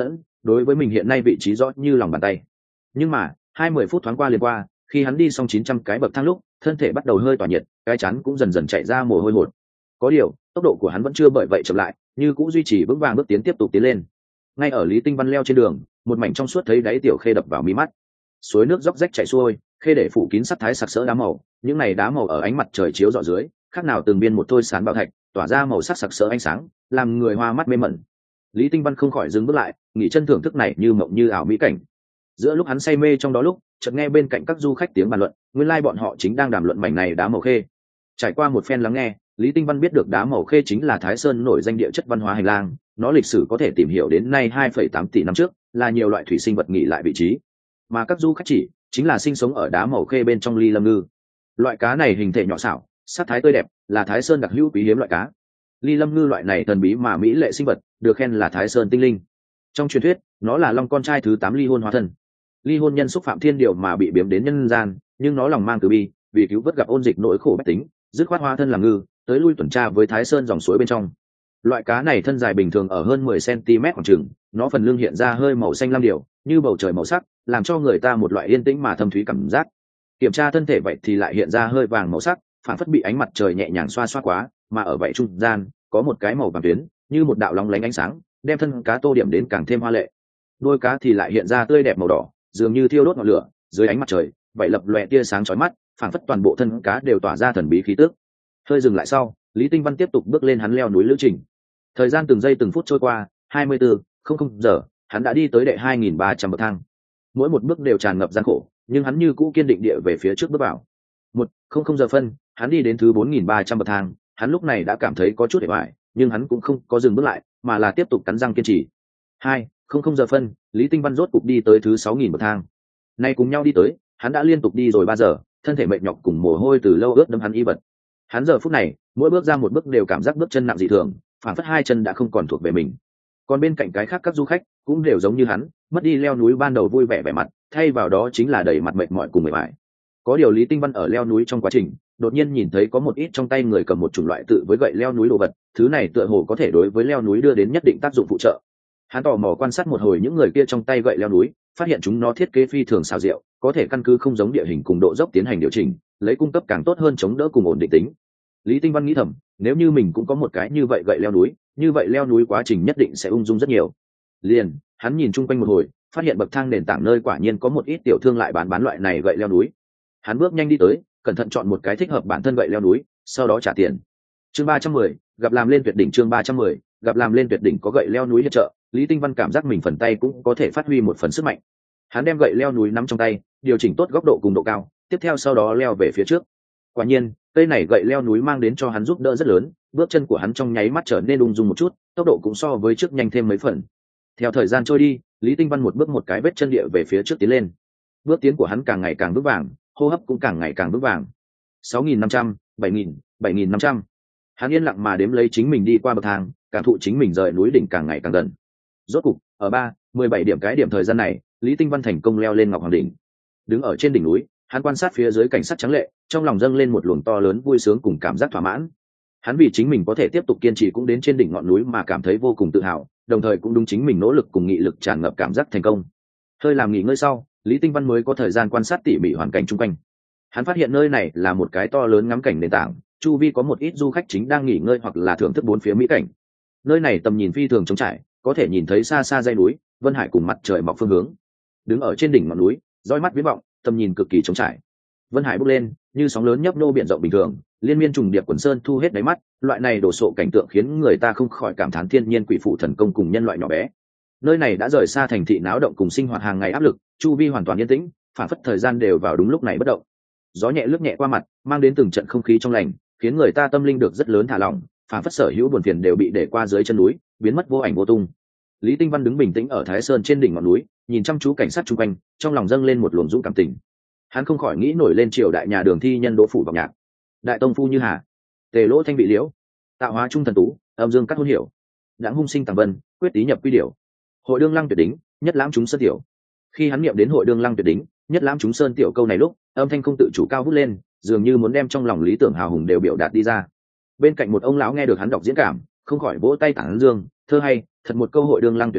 đối với mình hiện nay vị trí rõ như lòng bàn tay. Nhưng mà hai mươi phút thoáng qua liền qua, khi hắn đi xong chín trăm cái bậc thang lúc, thân thể bắt đầu hơi tỏa nhiệt, cái chắn cũng dần dần chạy ra mồ hôi hột. Có điều tốc độ của hắn vẫn chưa bởi vậy chậm lại, như cũng duy trì vững vàng bước tiến tiếp tục tiến lên. Ngay ở Lý Tinh Văn leo trên đường, một mảnh trong suốt thấy đáy tiểu khê đập vào mí mắt. Suối nước róc rách chảy xuôi, khê để phủ kín sắc thái sặc sỡ đá màu, những này đá màu ở ánh mặt trời chiếu rọi dưới, khác nào từng biên một thôi sán bảo thạch, tỏa ra màu sắc sặc sỡ ánh sáng, làm người hoa mắt mê mẩn. Lý Tinh Văn không khỏi dừng bước lại, nghỉ chân thưởng thức này như mộng như ảo mỹ cảnh. Giữa lúc hắn say mê trong đó lúc, chợt nghe bên cạnh các du khách tiếng bàn luận, nguyên lai bọn họ chính đang đàm luận mảnh này đá màu khê. Trải qua một phen lắng nghe, Lý Tinh Văn biết được đá màu khê chính là Thái Sơn nổi danh địa chất văn hóa hành lang, nó lịch sử có thể tìm hiểu đến nay hai phẩy tám tỷ năm trước, là nhiều loại thủy sinh vật nghỉ lại vị trí. Mà các du khách chỉ chính là sinh sống ở đá màu khê bên trong ly lâm ngư. Loại cá này hình thể nhỏ xảo, sắc thái tươi đẹp, là Thái Sơn đặc hữu quý hiếm loại cá. Ly lâm ngư loại này thần bí mà mỹ lệ sinh vật, được khen là Thái Sơn tinh linh. Trong truyền thuyết, nó là long con trai thứ tám ly hôn hóa thân. Ly hôn nhân xúc phạm thiên điều mà bị biếm đến nhân gian, nhưng nó lòng mang từ bi, vì cứu vớt gặp ôn dịch nỗi khổ bách tính, dứt khoát hóa thân làm ngư, tới lui tuần tra với Thái Sơn dòng suối bên trong. Loại cá này thân dài bình thường ở hơn mười xăng-ti-mét khoảng chừng, nó phần lưng hiện ra hơi màu xanh lam điệu, như bầu trời màu sắc, làm cho người ta một loại yên tĩnh mà thâm thúy cảm giác. Kiểm tra thân thể vậy thì lại hiện ra hơi vàng màu sắc, phản phất bị ánh mặt trời nhẹ nhàng xoa xoa quá, mà ở vậy trung gian có một cái màu vàng tuyến, như một đạo lóng lánh ánh sáng, đem thân cá tô điểm đến càng thêm hoa lệ. Đôi cá thì lại hiện ra tươi đẹp màu đỏ, dường như thiêu đốt ngọn lửa, dưới ánh mặt trời, vậy lập lòe tia sáng chói mắt, phản phất toàn bộ thân cá đều tỏa ra thần bí khí tức. Hơi dừng lại sau, Lý Tinh Văn tiếp tục bước lên hắn leo núi lữ trình. Thời gian từng giây từng phút trôi qua, hai mươi tư không không giờ, hắn đã đi tới đệ hai nghìn ba trăm bậc thang. Mỗi một bước đều tràn ngập gian khổ, nhưng hắn như cũ kiên định địa về phía trước bước vào. Một không không giờ phân, hắn đi đến thứ bốn nghìn ba trăm bậc thang, hắn lúc này đã cảm thấy có chút uể oải, nhưng hắn cũng không có dừng bước lại, mà là tiếp tục cắn răng kiên trì. Hai không không giờ phân, Lý Tinh Văn rốt cục đi tới thứ sáu nghìn bậc thang. Nay cùng nhau đi tới, hắn đã liên tục đi rồi ba giờ, thân thể mệt nhọc cùng mồ hôi từ lâu ướt đẫm hắn y vật. Hắn giờ phút này, mỗi bước ra một bước đều cảm giác bước chân nặng dị thường, phản phất hai chân đã không còn thuộc về mình. Còn bên cạnh cái khác các du khách cũng đều giống như hắn, mất đi leo núi ban đầu vui vẻ vẻ mặt, thay vào đó chính là đầy mặt mệt mỏi cùng mệt mỏi. Có điều Lý Tinh Văn ở leo núi trong quá trình, đột nhiên nhìn thấy có một ít trong tay người cầm một chủng loại tự với gậy leo núi đồ vật, thứ này tựa hồ có thể đối với leo núi đưa đến nhất định tác dụng phụ trợ. Hắn tò mò quan sát một hồi những người kia trong tay gậy leo núi, phát hiện chúng nó thiết kế phi thường xảo diệu, có thể căn cứ không giống địa hình cùng độ dốc tiến hành điều chỉnh, lấy cung cấp càng tốt hơn chống đỡ cùng ổn định tính. Lý Tinh Văn nghĩ thầm, nếu như mình cũng có một cái như vậy gậy leo núi, như vậy leo núi quá trình nhất định sẽ ung dung rất nhiều. Liền, hắn nhìn chung quanh một hồi, phát hiện bậc thang nền tảng nơi quả nhiên có một ít tiểu thương lại bán bán loại này gậy leo núi. Hắn bước nhanh đi tới, cẩn thận chọn một cái thích hợp bản thân gậy leo núi, sau đó trả tiền. Chương ba trăm mười, gặp làm lên tuyệt đỉnh. Chương ba trăm mười, gặp làm lên tuyệt đỉnh. Có gậy leo núi hỗ trợ, Lý Tinh Văn cảm giác mình phần tay cũng có thể phát huy một phần sức mạnh. Hắn đem gậy leo núi nắm trong tay, điều chỉnh tốt góc độ cùng độ cao, tiếp theo sau đó leo về phía trước. Quả nhiên, cây này gậy leo núi mang đến cho hắn giúp đỡ rất lớn, bước chân của hắn trong nháy mắt trở nên ung dung một chút, tốc độ cũng so với trước nhanh thêm mấy phần. Theo thời gian trôi đi, Lý Tinh Văn một bước một cái vết chân địa về phía trước tiến lên. Bước tiến của hắn càng ngày càng vững vàng, hô hấp cũng càng ngày càng vững vàng. sáu nghìn năm trăm, bảy nghìn, bảy nghìn năm trăm. Hắn yên lặng mà đếm lấy chính mình đi qua bậc thang, cảm thụ chính mình rời núi đỉnh càng ngày càng gần. Rốt cục, ở ba, mười bảy điểm cái điểm thời gian này, Lý Tinh Văn thành công leo lên Ngọc Hoàng đỉnh. Đứng ở trên đỉnh núi, hắn quan sát phía dưới cảnh sắc trắng lệ, trong lòng dâng lên một luồng to lớn vui sướng cùng cảm giác thỏa mãn. Hắn vì chính mình có thể tiếp tục kiên trì cũng đến trên đỉnh ngọn núi mà cảm thấy vô cùng tự hào, đồng thời cũng đúng chính mình nỗ lực cùng nghị lực tràn ngập cảm giác thành công. Hơi làm nghỉ ngơi sau, Lý Tinh Văn mới có thời gian quan sát tỉ mỉ hoàn cảnh xung quanh. Hắn phát hiện nơi này là một cái to lớn ngắm cảnh nền tảng, chu vi có một ít du khách chính đang nghỉ ngơi hoặc là thưởng thức bốn phía mỹ cảnh. Nơi này tầm nhìn phi thường trống trải, có thể nhìn thấy xa xa dãy núi, Vân Hải cùng mặt trời mọc phương hướng. Đứng ở trên đỉnh ngọn núi, dõi mắt viễn vọng, tầm nhìn cực kỳ trống trải. Vân Hải bốc lên, như sóng lớn nhấp nô biển rộng bình thường, liên miên trùng điệp quần sơn thu hết đáy mắt, loại này đổ sộ cảnh tượng khiến người ta không khỏi cảm thán thiên nhiên quỷ phụ thần công cùng nhân loại nhỏ bé. Nơi này đã rời xa thành thị náo động cùng sinh hoạt hàng ngày áp lực, chu vi hoàn toàn yên tĩnh, phản phất thời gian đều vào đúng lúc này bất động. Gió nhẹ lướt nhẹ qua mặt, mang đến từng trận không khí trong lành, khiến người ta tâm linh được rất lớn thả lỏng, phản phất sở hữu buồn phiền đều bị để qua dưới chân núi, biến mất vô ảnh vô tung. Lý Tinh Văn đứng bình tĩnh ở Thái Sơn trên đỉnh ngọn núi, nhìn chăm chú cảnh sát chung quanh, trong lòng dâng lên một luồng dũng cảm tình. Hắn không khỏi nghĩ nổi lên triều đại nhà Đường thi nhân Đỗ Phủ Vọng Nhạc, đại tông phu Như Hà, Tề Lỗ Thanh Vị Liễu, tạo hóa trung thần tú, âm dương cắt hôn hiểu, đãng hung sinh tàng vân, quyết tý nhập quy điểu, hội đương lăng tuyệt đính, nhất lãm chúng sơn tiểu. Khi hắn niệm đến hội đương lăng tuyệt đính, nhất lãm chúng sơn tiểu câu này lúc, âm thanh không tự chủ cao vút lên, dường như muốn đem trong lòng lý tưởng hào hùng đều biểu đạt đi ra. Bên cạnh một ông lão nghe được hắn đọc diễn cảm, không khỏi vỗ tay tán dương, thơ hay, thật một câu hội đương lăng tuyệt đính,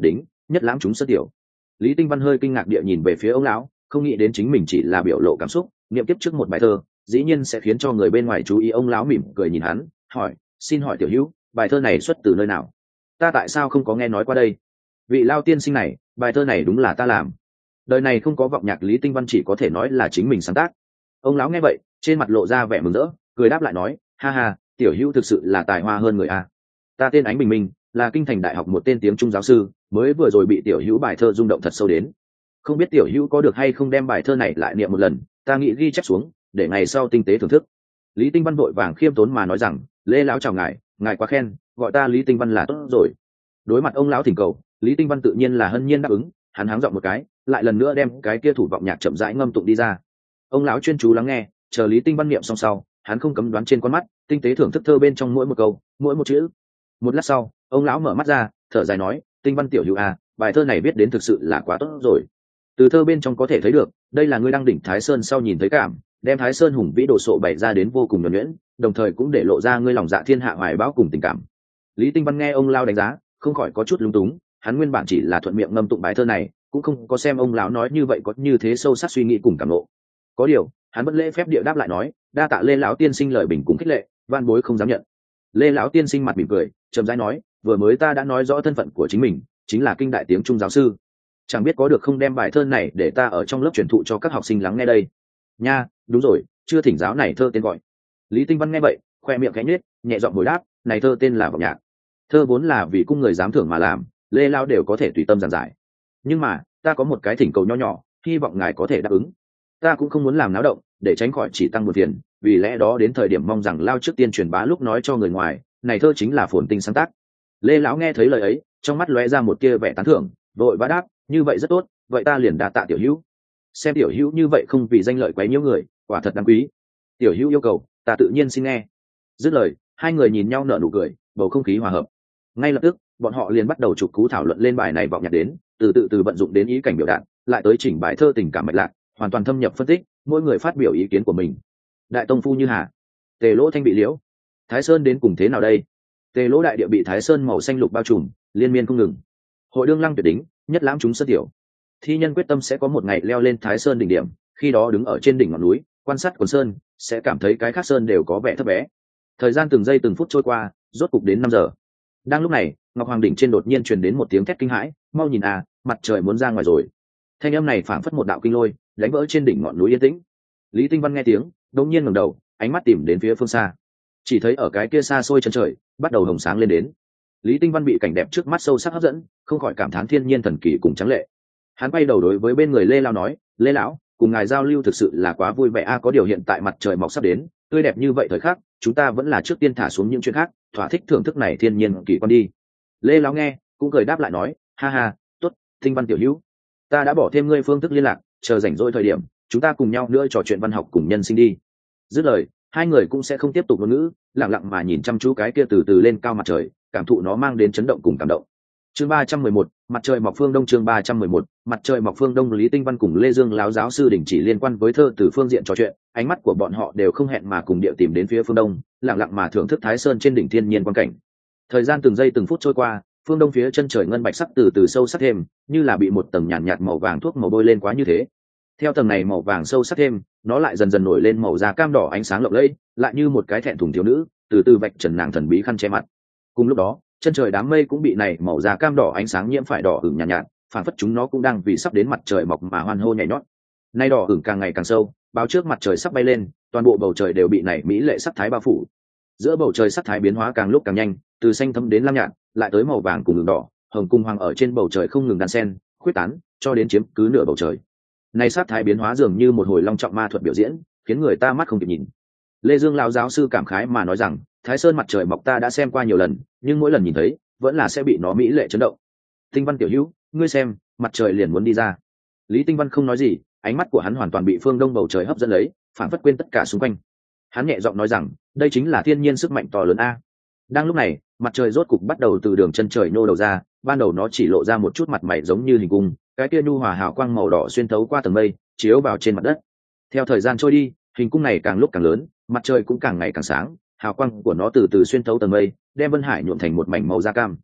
nhất lãng chúng sơ tiểu. Lý Tinh Văn hơi kinh ngạc địa nhìn về phía ông lão, không nghĩ đến chính mình chỉ là biểu lộ cảm xúc, niệm tiếp trước một bài thơ dĩ nhiên sẽ khiến cho người bên ngoài chú ý. Ông lão mỉm cười nhìn hắn, hỏi: xin hỏi tiểu hữu, bài thơ này xuất từ nơi nào? Ta tại sao không có nghe nói qua đây? Vị lao tiên sinh này, bài thơ này đúng là ta làm. Đời này không có vọng nhạc, Lý Tinh Văn chỉ có thể nói là chính mình sáng tác. Ông lão nghe vậy, trên mặt lộ ra vẻ mừng rỡ, cười đáp lại nói: ha ha, tiểu hữu thực sự là tài hoa hơn người a. Ta tên Ánh Bình Minh, là kinh thành đại học một tên tiếng Trung giáo sư, mới vừa rồi bị tiểu hữu bài thơ rung động thật sâu đến. Không biết tiểu hữu có được hay không đem bài thơ này lại niệm một lần, ta nghĩ ghi chép xuống để ngày sau tinh tế thưởng thức. Lý Tinh Văn vội vàng khiêm tốn mà nói rằng: lê lão chào ngài, ngài quá khen, gọi ta Lý Tinh Văn là tốt rồi. Đối mặt ông lão thỉnh cầu, Lý Tinh Văn tự nhiên là hân nhiên đáp ứng. Hắn háng giọng một cái, lại lần nữa đem cái kia thủ vọng nhạc chậm rãi ngâm tụng đi ra. Ông lão chuyên chú lắng nghe, chờ Lý Tinh Văn niệm xong sau, hắn không cấm đoán trên con mắt, tinh tế thưởng thức thơ bên trong mỗi một câu, mỗi một chữ. Một lát sau, ông lão mở mắt ra, thở dài nói: Tinh Văn tiểu hữu à, bài thơ này viết đến thực sự là quá tốt rồi. Từ thơ bên trong có thể thấy được, đây là ngươi đang đỉnh Thái Sơn sau nhìn thấy cảm, đem Thái Sơn hùng vĩ đồ sộ bày ra đến vô cùng nhuần nhuyễn, đồng thời cũng để lộ ra ngươi lòng dạ thiên hạ hoài bão cùng tình cảm. Lý Tinh Văn nghe ông lão đánh giá, không khỏi có chút lúng túng. Hắn nguyên bản chỉ là thuận miệng ngâm tụng bài thơ này, cũng không có xem ông lão nói như vậy có như thế sâu sắc suy nghĩ cùng cảm ngộ. Có điều, hắn vẫn lễ phép địa đáp lại nói: đa tạ Lê lão tiên sinh lời bình cùng khích lệ, van bối không dám nhận. Lê lão tiên sinh mặt mỉm cười, chậm rãi nói: vừa mới ta đã nói rõ thân phận của chính mình, chính là kinh đại tiếng Trung giáo sư. Chẳng biết có được không đem bài thơ này để ta ở trong lớp truyền thụ cho các học sinh lắng nghe đây. Nha, đúng rồi, chưa thỉnh giáo này thơ tên gọi. Lý Tinh Văn nghe vậy, khoe miệng khẽ nhếch, nhẹ giọng hồi đáp: này thơ tên là Vọng Nhạc. Thơ vốn là vì cung người giám thưởng mà làm, Lê lão đều có thể tùy tâm giảng giải. Nhưng mà, ta có một cái thỉnh cầu nho nhỏ, hy vọng ngài có thể đáp ứng. Ta cũng không muốn làm náo động, để tránh khỏi chỉ tăng một phiền, vì lẽ đó đến thời điểm mong rằng lao trước tiên truyền bá lúc nói cho người ngoài, này thơ chính là Phồn Tinh sáng tác. Lê lão nghe thấy lời ấy, trong mắt lóe ra một tia vẻ tán thưởng, vội vã đáp: như vậy rất tốt, vậy ta liền đa tạ tiểu hữu. Xem tiểu hữu như vậy không vì danh lợi quấy nhiễu người, quả thật đáng quý. Tiểu hữu yêu cầu, ta tự nhiên xin nghe. Dứt lời, hai người nhìn nhau nở nụ cười, bầu không khí hòa hợp. Ngay lập tức, bọn họ liền bắt đầu chụp cú thảo luận lên bài này vọng nhạc đến, từ từ từ vận dụng đến ý cảnh biểu đạt, lại tới chỉnh bài thơ tình cảm mạch lạc, hoàn toàn thâm nhập phân tích, mỗi người phát biểu ý kiến của mình. Đại tông phu như hà, Tề Lỗ thanh bị liễu, Thái Sơn đến cùng thế nào đây? Tề Lỗ đại địa bị Thái Sơn màu xanh lục bao trùm, liên miên không ngừng. Hội đương lăng tuyệt đỉnh, nhất lãm chúng sơ tiểu. Thi nhân quyết tâm sẽ có một ngày leo lên Thái Sơn đỉnh điểm, khi đó đứng ở trên đỉnh ngọn núi, quan sát quần sơn, sẽ cảm thấy cái khác sơn đều có vẻ thấp bé. Thời gian từng giây từng phút trôi qua, rốt cục đến năm giờ. Đang lúc này, Ngọc Hoàng đỉnh trên đột nhiên truyền đến một tiếng thét kinh hãi: mau nhìn à, mặt trời muốn ra ngoài rồi. Thanh âm này phảng phất một đạo kinh lôi, đánh vỡ trên đỉnh ngọn núi yên tĩnh. Lý Tinh Văn nghe tiếng, đột nhiên ngẩng đầu, ánh mắt tìm đến phía phương xa. Chỉ thấy ở cái kia xa xôi chân trời, bắt đầu hồng sáng lên đến. Lý Tinh Văn bị cảnh đẹp trước mắt sâu sắc hấp dẫn, không khỏi cảm thán thiên nhiên thần kỳ cùng trắng lệ. Hắn quay đầu đối với bên người Lê lão nói: Lê lão, cùng ngài giao lưu thực sự là quá vui vẻ a, có điều hiện tại mặt trời mọc sắp đến, tươi đẹp như vậy thời khắc, chúng ta vẫn là trước tiên thả xuống những chuyện khác, thỏa thích thưởng thức này thiên nhiên kỳ quan đi. Lê lão nghe, cũng cười đáp lại nói: ha ha, tốt, Tinh Văn tiểu hữu, ta đã bỏ thêm ngươi phương thức liên lạc, chờ rảnh rỗi thời điểm, chúng ta cùng nhau nữa trò chuyện văn học cùng nhân sinh đi. Dứt lời, hai người cũng sẽ không tiếp tục ngôn ngữ, lặng lặng mà nhìn chăm chú cái kia từ từ lên cao mặt trời, cảm thụ nó mang đến chấn động cùng cảm động. Chương ba trăm mười một, mặt trời mọc phương đông. Chương ba trăm mười một, mặt trời mọc phương đông. Lý Tinh Văn cùng Lê Dương lão giáo sư đình chỉ liên quan với thơ từ phương diện trò chuyện, ánh mắt của bọn họ đều không hẹn mà cùng điệu tìm đến phía phương đông, lặng lặng mà thưởng thức Thái Sơn trên đỉnh thiên nhiên quan cảnh. Thời gian từng giây từng phút trôi qua, phương đông phía chân trời ngân bạch sắc từ từ sâu sắc thêm, như là bị một tầng nhàn nhạt, nhạt màu vàng thuốc màu bôi lên quá như thế. Theo tầng này màu vàng sâu sắc thêm, nó lại dần dần nổi lên màu da cam đỏ ánh sáng lộng lẫy, lại như một cái thẹn thùng thiếu nữ, từ từ vạch trần nàng thần bí khăn che mặt. Cùng lúc đó, chân trời đám mây cũng bị này màu da cam đỏ ánh sáng nhiễm phải đỏ ửng nhàn nhạt, nhạt, phản phất chúng nó cũng đang vì sắp đến mặt trời mọc mà hoan hô nhảy nhót. Nay đỏ ửng càng ngày càng sâu, báo trước mặt trời sắp bay lên, toàn bộ bầu trời đều bị này mỹ lệ sắc thái bao phủ. Giữa bầu trời sắc thái biến hóa càng lúc càng nhanh, từ xanh thẫm đến lam nhạt, lại tới màu vàng cùng ửng đỏ, hồng cung hoàng ở trên bầu trời không ngừng đan xen, khuyết tán, cho đến chiếm cứ nửa bầu trời. Này sắc thái biến hóa dường như một hồi long trọng ma thuật biểu diễn, khiến người ta mắt không kịp nhìn. Lê Dương lão giáo sư cảm khái mà nói rằng: Thái Sơn mặt trời mọc ta đã xem qua nhiều lần, nhưng mỗi lần nhìn thấy, vẫn là sẽ bị nó mỹ lệ chấn động. Tinh Văn tiểu hữu, ngươi xem, mặt trời liền muốn đi ra. Lý Tinh Văn không nói gì, ánh mắt của hắn hoàn toàn bị phương đông bầu trời hấp dẫn lấy, phản phất quên tất cả xung quanh. Hắn nhẹ giọng nói rằng: đây chính là thiên nhiên sức mạnh to lớn a. Đang lúc này, mặt trời rốt cục bắt đầu từ đường chân trời nô đầu ra, ban đầu nó chỉ lộ ra một chút mặt mày giống như hình cung, cái kia nhu hòa hào quang màu đỏ xuyên thấu qua tầng mây, chiếu vào trên mặt đất. Theo thời gian trôi đi, hình cung này càng lúc càng lớn, mặt trời cũng càng ngày càng sáng, hào quang của nó từ từ xuyên thấu tầng mây, đem Vân Hải nhuộm thành một mảnh màu da cam.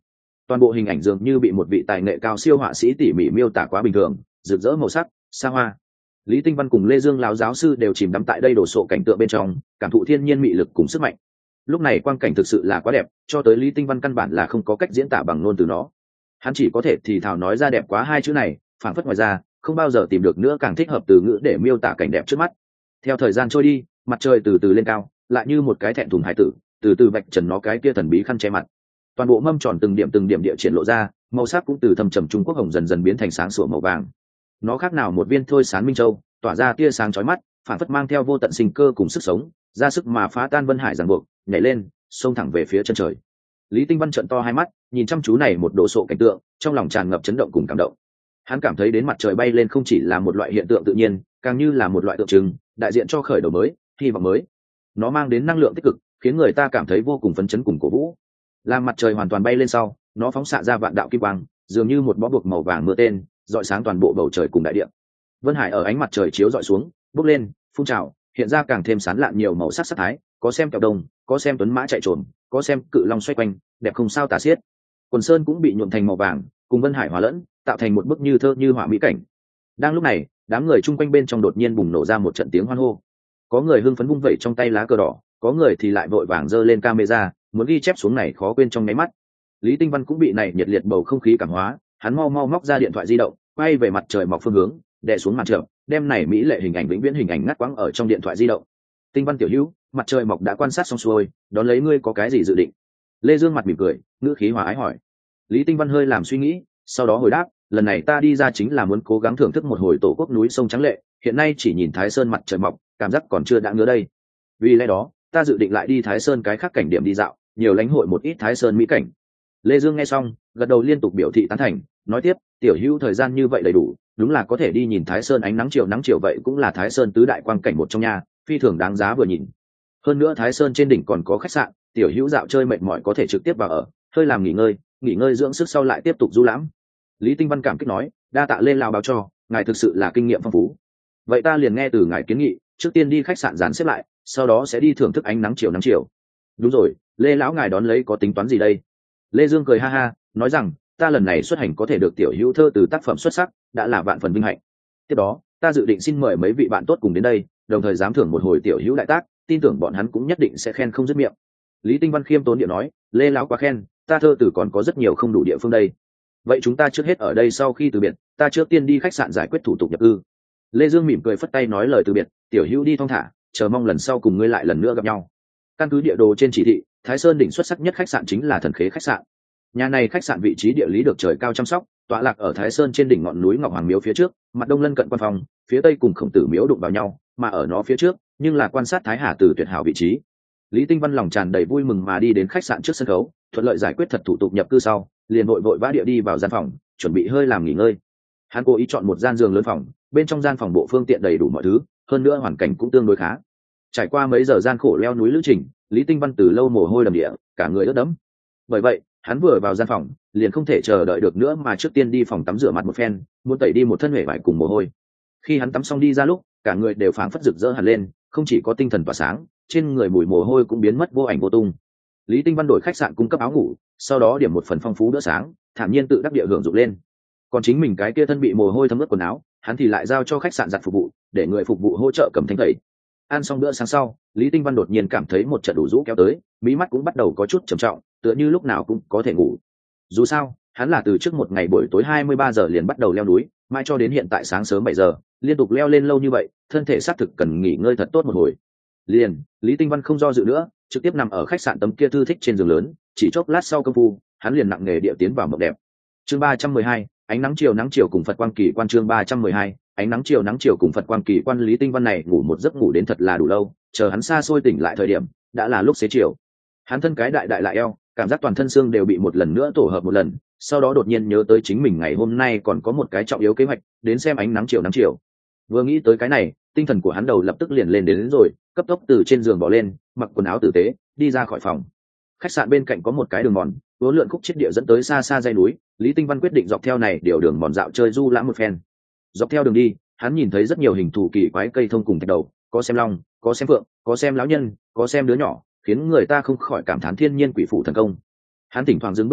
toàn bộ hình ảnh dường như bị một vị tài nghệ cao siêu họa sĩ tỉ mỉ miêu tả quá bình thường, rực rỡ màu sắc, xa hoa. Lý Tinh Văn cùng Lê Dương lão giáo sư đều chìm đắm tại đây đồ sộ cảnh tượng bên trong, cảm thụ thiên nhiên mị lực cùng sức mạnh. Lúc này quang cảnh thực sự là quá đẹp, cho tới Lý Tinh Văn căn bản là không có cách diễn tả bằng ngôn từ nó. Hắn chỉ có thể thì thào nói ra đẹp quá hai chữ này, phảng phất ngoài ra không bao giờ tìm được nữa càng thích hợp từ ngữ để miêu tả cảnh đẹp trước mắt. Theo thời gian trôi đi, mặt trời từ từ lên cao, lại như một cái thẹn thùng hải tử, từ từ vạch trần nó cái kia thần bí khăn che mặt. Toàn bộ mâm tròn từng điểm từng điểm địa triển lộ ra, màu sắc cũng từ thâm trầm Trung Quốc hồng dần dần biến thành sáng sủa màu vàng. Nó khác nào một viên thôi sán minh châu, tỏa ra tia sáng chói mắt, phản phất mang theo vô tận sinh cơ cùng sức sống, ra sức mà phá tan vân hải ràng buộc, nhảy lên, xông thẳng về phía chân trời. Lý Tinh Văn trợn to hai mắt, nhìn chăm chú này một đồ sộ cảnh tượng, trong lòng tràn ngập chấn động cùng cảm động. Hắn cảm thấy đến mặt trời bay lên không chỉ là một loại hiện tượng tự nhiên, càng như là một loại tượng trưng, đại diện cho khởi đầu mới, hy vọng mới. Nó mang đến năng lượng tích cực, khiến người ta cảm thấy vô cùng phấn chấn cùng cổ vũ. Làm mặt trời hoàn toàn bay lên sau, nó phóng xạ ra vạn đạo kim quang, dường như một bó buộc màu vàng mưa tên, rọi sáng toàn bộ bầu trời cùng đại địa. Vân hải ở ánh mặt trời chiếu rọi xuống, bốc lên, phun trào, hiện ra càng thêm sán lạn nhiều màu sắc sắc thái, có xem kẹo đông, có xem tuấn mã chạy trồn, có xem cự long xoay quanh, đẹp không sao tả xiết. Quần sơn cũng bị nhuộm thành màu vàng, cùng vân hải hòa lẫn, tạo thành một bức như thơ như họa mỹ cảnh. Đang lúc này, đám người chung quanh bên trong đột nhiên bùng nổ ra một trận tiếng hoan hô. Có người hưng phấn vung vẩy trong tay lá cờ đỏ, có người thì lại vội vàng giơ lên camera, muốn ghi chép xuống này khó quên trong nháy mắt. Lý Tinh Văn cũng bị này nhiệt liệt bầu không khí cảm hóa, hắn mau mau móc ra điện thoại di động, quay về mặt trời mọc phương hướng, đè xuống màn trời, đem này mỹ lệ hình ảnh vĩnh viễn hình ảnh ngắt quãng ở trong điện thoại di động. Tinh Văn tiểu hữu, mặt trời mọc đã quan sát xong xuôi, đón lấy ngươi có cái gì dự định? Lê Dương mặt mỉm cười, ngữ khí hòa ái hỏi. Lý Tinh Văn hơi làm suy nghĩ, sau đó hồi đáp, lần này ta đi ra chính là muốn cố gắng thưởng thức một hồi tổ quốc núi sông trắng lệ, hiện nay chỉ nhìn Thái Sơn mặt trời mọc, cảm giác còn chưa đã ngứa đây. Vì lẽ đó, ta dự định lại đi Thái Sơn cái khác cảnh điểm đi dạo, nhiều lãnh hội một ít Thái Sơn mỹ cảnh. Lê Dương nghe xong, gật đầu liên tục biểu thị tán thành, nói tiếp, tiểu hữu thời gian như vậy đầy đủ, đúng là có thể đi nhìn Thái Sơn ánh nắng chiều nắng chiều vậy cũng là Thái Sơn tứ đại quang cảnh một trong nhà, phi thường đáng giá vừa nhìn. Hơn nữa Thái Sơn trên đỉnh còn có khách sạn, tiểu hữu dạo chơi mệt mỏi có thể trực tiếp vào ở, hơi làm nghỉ ngơi, nghỉ ngơi dưỡng sức sau lại tiếp tục du lãm. Lý Tinh Văn cảm kích nói, đa tạ Lê lão báo cho, ngài thực sự là kinh nghiệm phong phú. Vậy ta liền nghe từ ngài kiến nghị, trước tiên đi khách sạn dàn xếp lại, sau đó sẽ đi thưởng thức ánh nắng chiều nắng chiều. Đúng rồi, Lê lão ngài đón lấy có tính toán gì đây? Lê Dương cười ha ha, nói rằng, ta lần này xuất hành có thể được tiểu hữu thơ từ tác phẩm xuất sắc, đã là vạn phần vinh hạnh. Tiếp đó, ta dự định xin mời mấy vị bạn tốt cùng đến đây, đồng thời giám thưởng một hồi tiểu hữu đại tác, tin tưởng bọn hắn cũng nhất định sẽ khen không dứt miệng. Lý Tinh Văn khiêm tốn địa nói, Lê lão quá khen, ta thơ từ còn có rất nhiều không đủ địa phương đây. Vậy chúng ta trước hết ở đây sau khi từ biệt, ta trước tiên đi khách sạn giải quyết thủ tục nhập cư. Lê Dương mỉm cười phất tay nói lời từ biệt, tiểu hữu đi thong thả, chờ mong lần sau cùng ngươi lại lần nữa gặp nhau. Căn cứ địa đồ trên chỉ thị, Thái Sơn đỉnh xuất sắc nhất khách sạn chính là Thần Khế khách sạn. Nhà này khách sạn vị trí địa lý được trời cao chăm sóc, tọa lạc ở Thái Sơn trên đỉnh ngọn núi Ngọc Hoàng Miếu phía trước, mặt đông lân cận quan phòng, phía tây cùng Khổng Tử Miếu đụng vào nhau, mà ở nó phía trước, nhưng là quan sát Thái Hà Tử tuyệt hảo vị trí. Lý Tinh Văn lòng tràn đầy vui mừng mà đi đến khách sạn trước sân khấu, thuận lợi giải quyết thật thủ tục nhập cư sau, liền vội vội vã địa đi vào gian phòng, chuẩn bị hơi làm nghỉ ngơi. Hắn cố ý chọn một gian giường lớn phòng, bên trong gian phòng bộ phương tiện đầy đủ mọi thứ, hơn nữa hoàn cảnh cũng tương đối khá. Trải qua mấy giờ gian khổ leo núi lữ trình, Lý Tinh Văn từ lâu mồ hôi đầm địa, cả người ướt đẫm. Bởi vậy, hắn vừa vào gian phòng, liền không thể chờ đợi được nữa mà trước tiên đi phòng tắm rửa mặt một phen, muốn tẩy đi một thân huệ vải cùng mồ hôi. Khi hắn tắm xong đi ra lúc, cả người đều phảng phất rực rỡ hẳn lên, không chỉ có tinh thần tỏa sáng, trên người mùi mồ hôi cũng biến mất vô ảnh vô tung. Lý Tinh Văn đổi khách sạn cung cấp áo ngủ, sau đó điểm một phần phong phú bữa sáng, thản nhiên tự đắc địa hưởng dụng lên. Còn chính mình cái kia thân bị mồ hôi thấm ướt quần áo, hắn thì lại giao cho khách sạn giặt phục vụ, để người phục vụ hỗ trợ cầm thanh tẩy. Ăn xong bữa sáng sau, Lý Tinh Văn đột nhiên cảm thấy một trận đủ rũ kéo tới, mí mắt cũng bắt đầu có chút trầm trọng, tựa như lúc nào cũng có thể ngủ. Dù sao, hắn là từ trước một ngày buổi tối hai mươi ba giờ liền bắt đầu leo núi, mãi cho đến hiện tại sáng sớm bảy giờ, liên tục leo lên lâu như vậy, thân thể xác thực cần nghỉ ngơi thật tốt một hồi. Liền, Lý Tinh Văn không do dự nữa, trực tiếp nằm ở khách sạn tấm kia thư thích trên giường lớn, chỉ chốc lát sau công phu, hắn liền nặng nghề địa tiến vào mộng đẹp. Chương ba trăm mười hai, ánh nắng chiều nắng chiều cùng Phật quang kỳ quan. Chương ba trăm mười hai, ánh nắng chiều nắng chiều cùng Phật quang kỳ quan. Lý Tinh Văn này ngủ một giấc ngủ đến thật là đủ lâu, chờ hắn xa xôi tỉnh lại thời điểm, đã là lúc xế chiều. Hắn thân cái đại đại lại eo, cảm giác toàn thân xương đều bị một lần nữa tổ hợp một lần, sau đó đột nhiên nhớ tới chính mình ngày hôm nay còn có một cái trọng yếu kế hoạch, đến xem ánh nắng chiều nắng chiều. Vừa nghĩ tới cái này, tinh thần của hắn đầu lập tức liền lên đến, đến rồi, cấp tốc từ trên giường bỏ lên, mặc quần áo tử tế, đi ra khỏi phòng. Khách sạn bên cạnh có một cái đường mòn, uốn lượn khúc chiết địa dẫn tới xa xa dãy núi, Lý Tinh Văn quyết định dọc theo này điều đường mòn dạo chơi du lãm một phen. Dọc theo đường đi, hắn nhìn thấy rất nhiều hình thù kỳ quái cây thông cùng thạch đầu, có xem long, có xem phượng, có xem lão nhân, có xem đứa nhỏ, khiến người ta không khỏi cảm thán thiên nhiên quỷ phụ thần công. Hắn thỉnh thoảng dừng bước lại,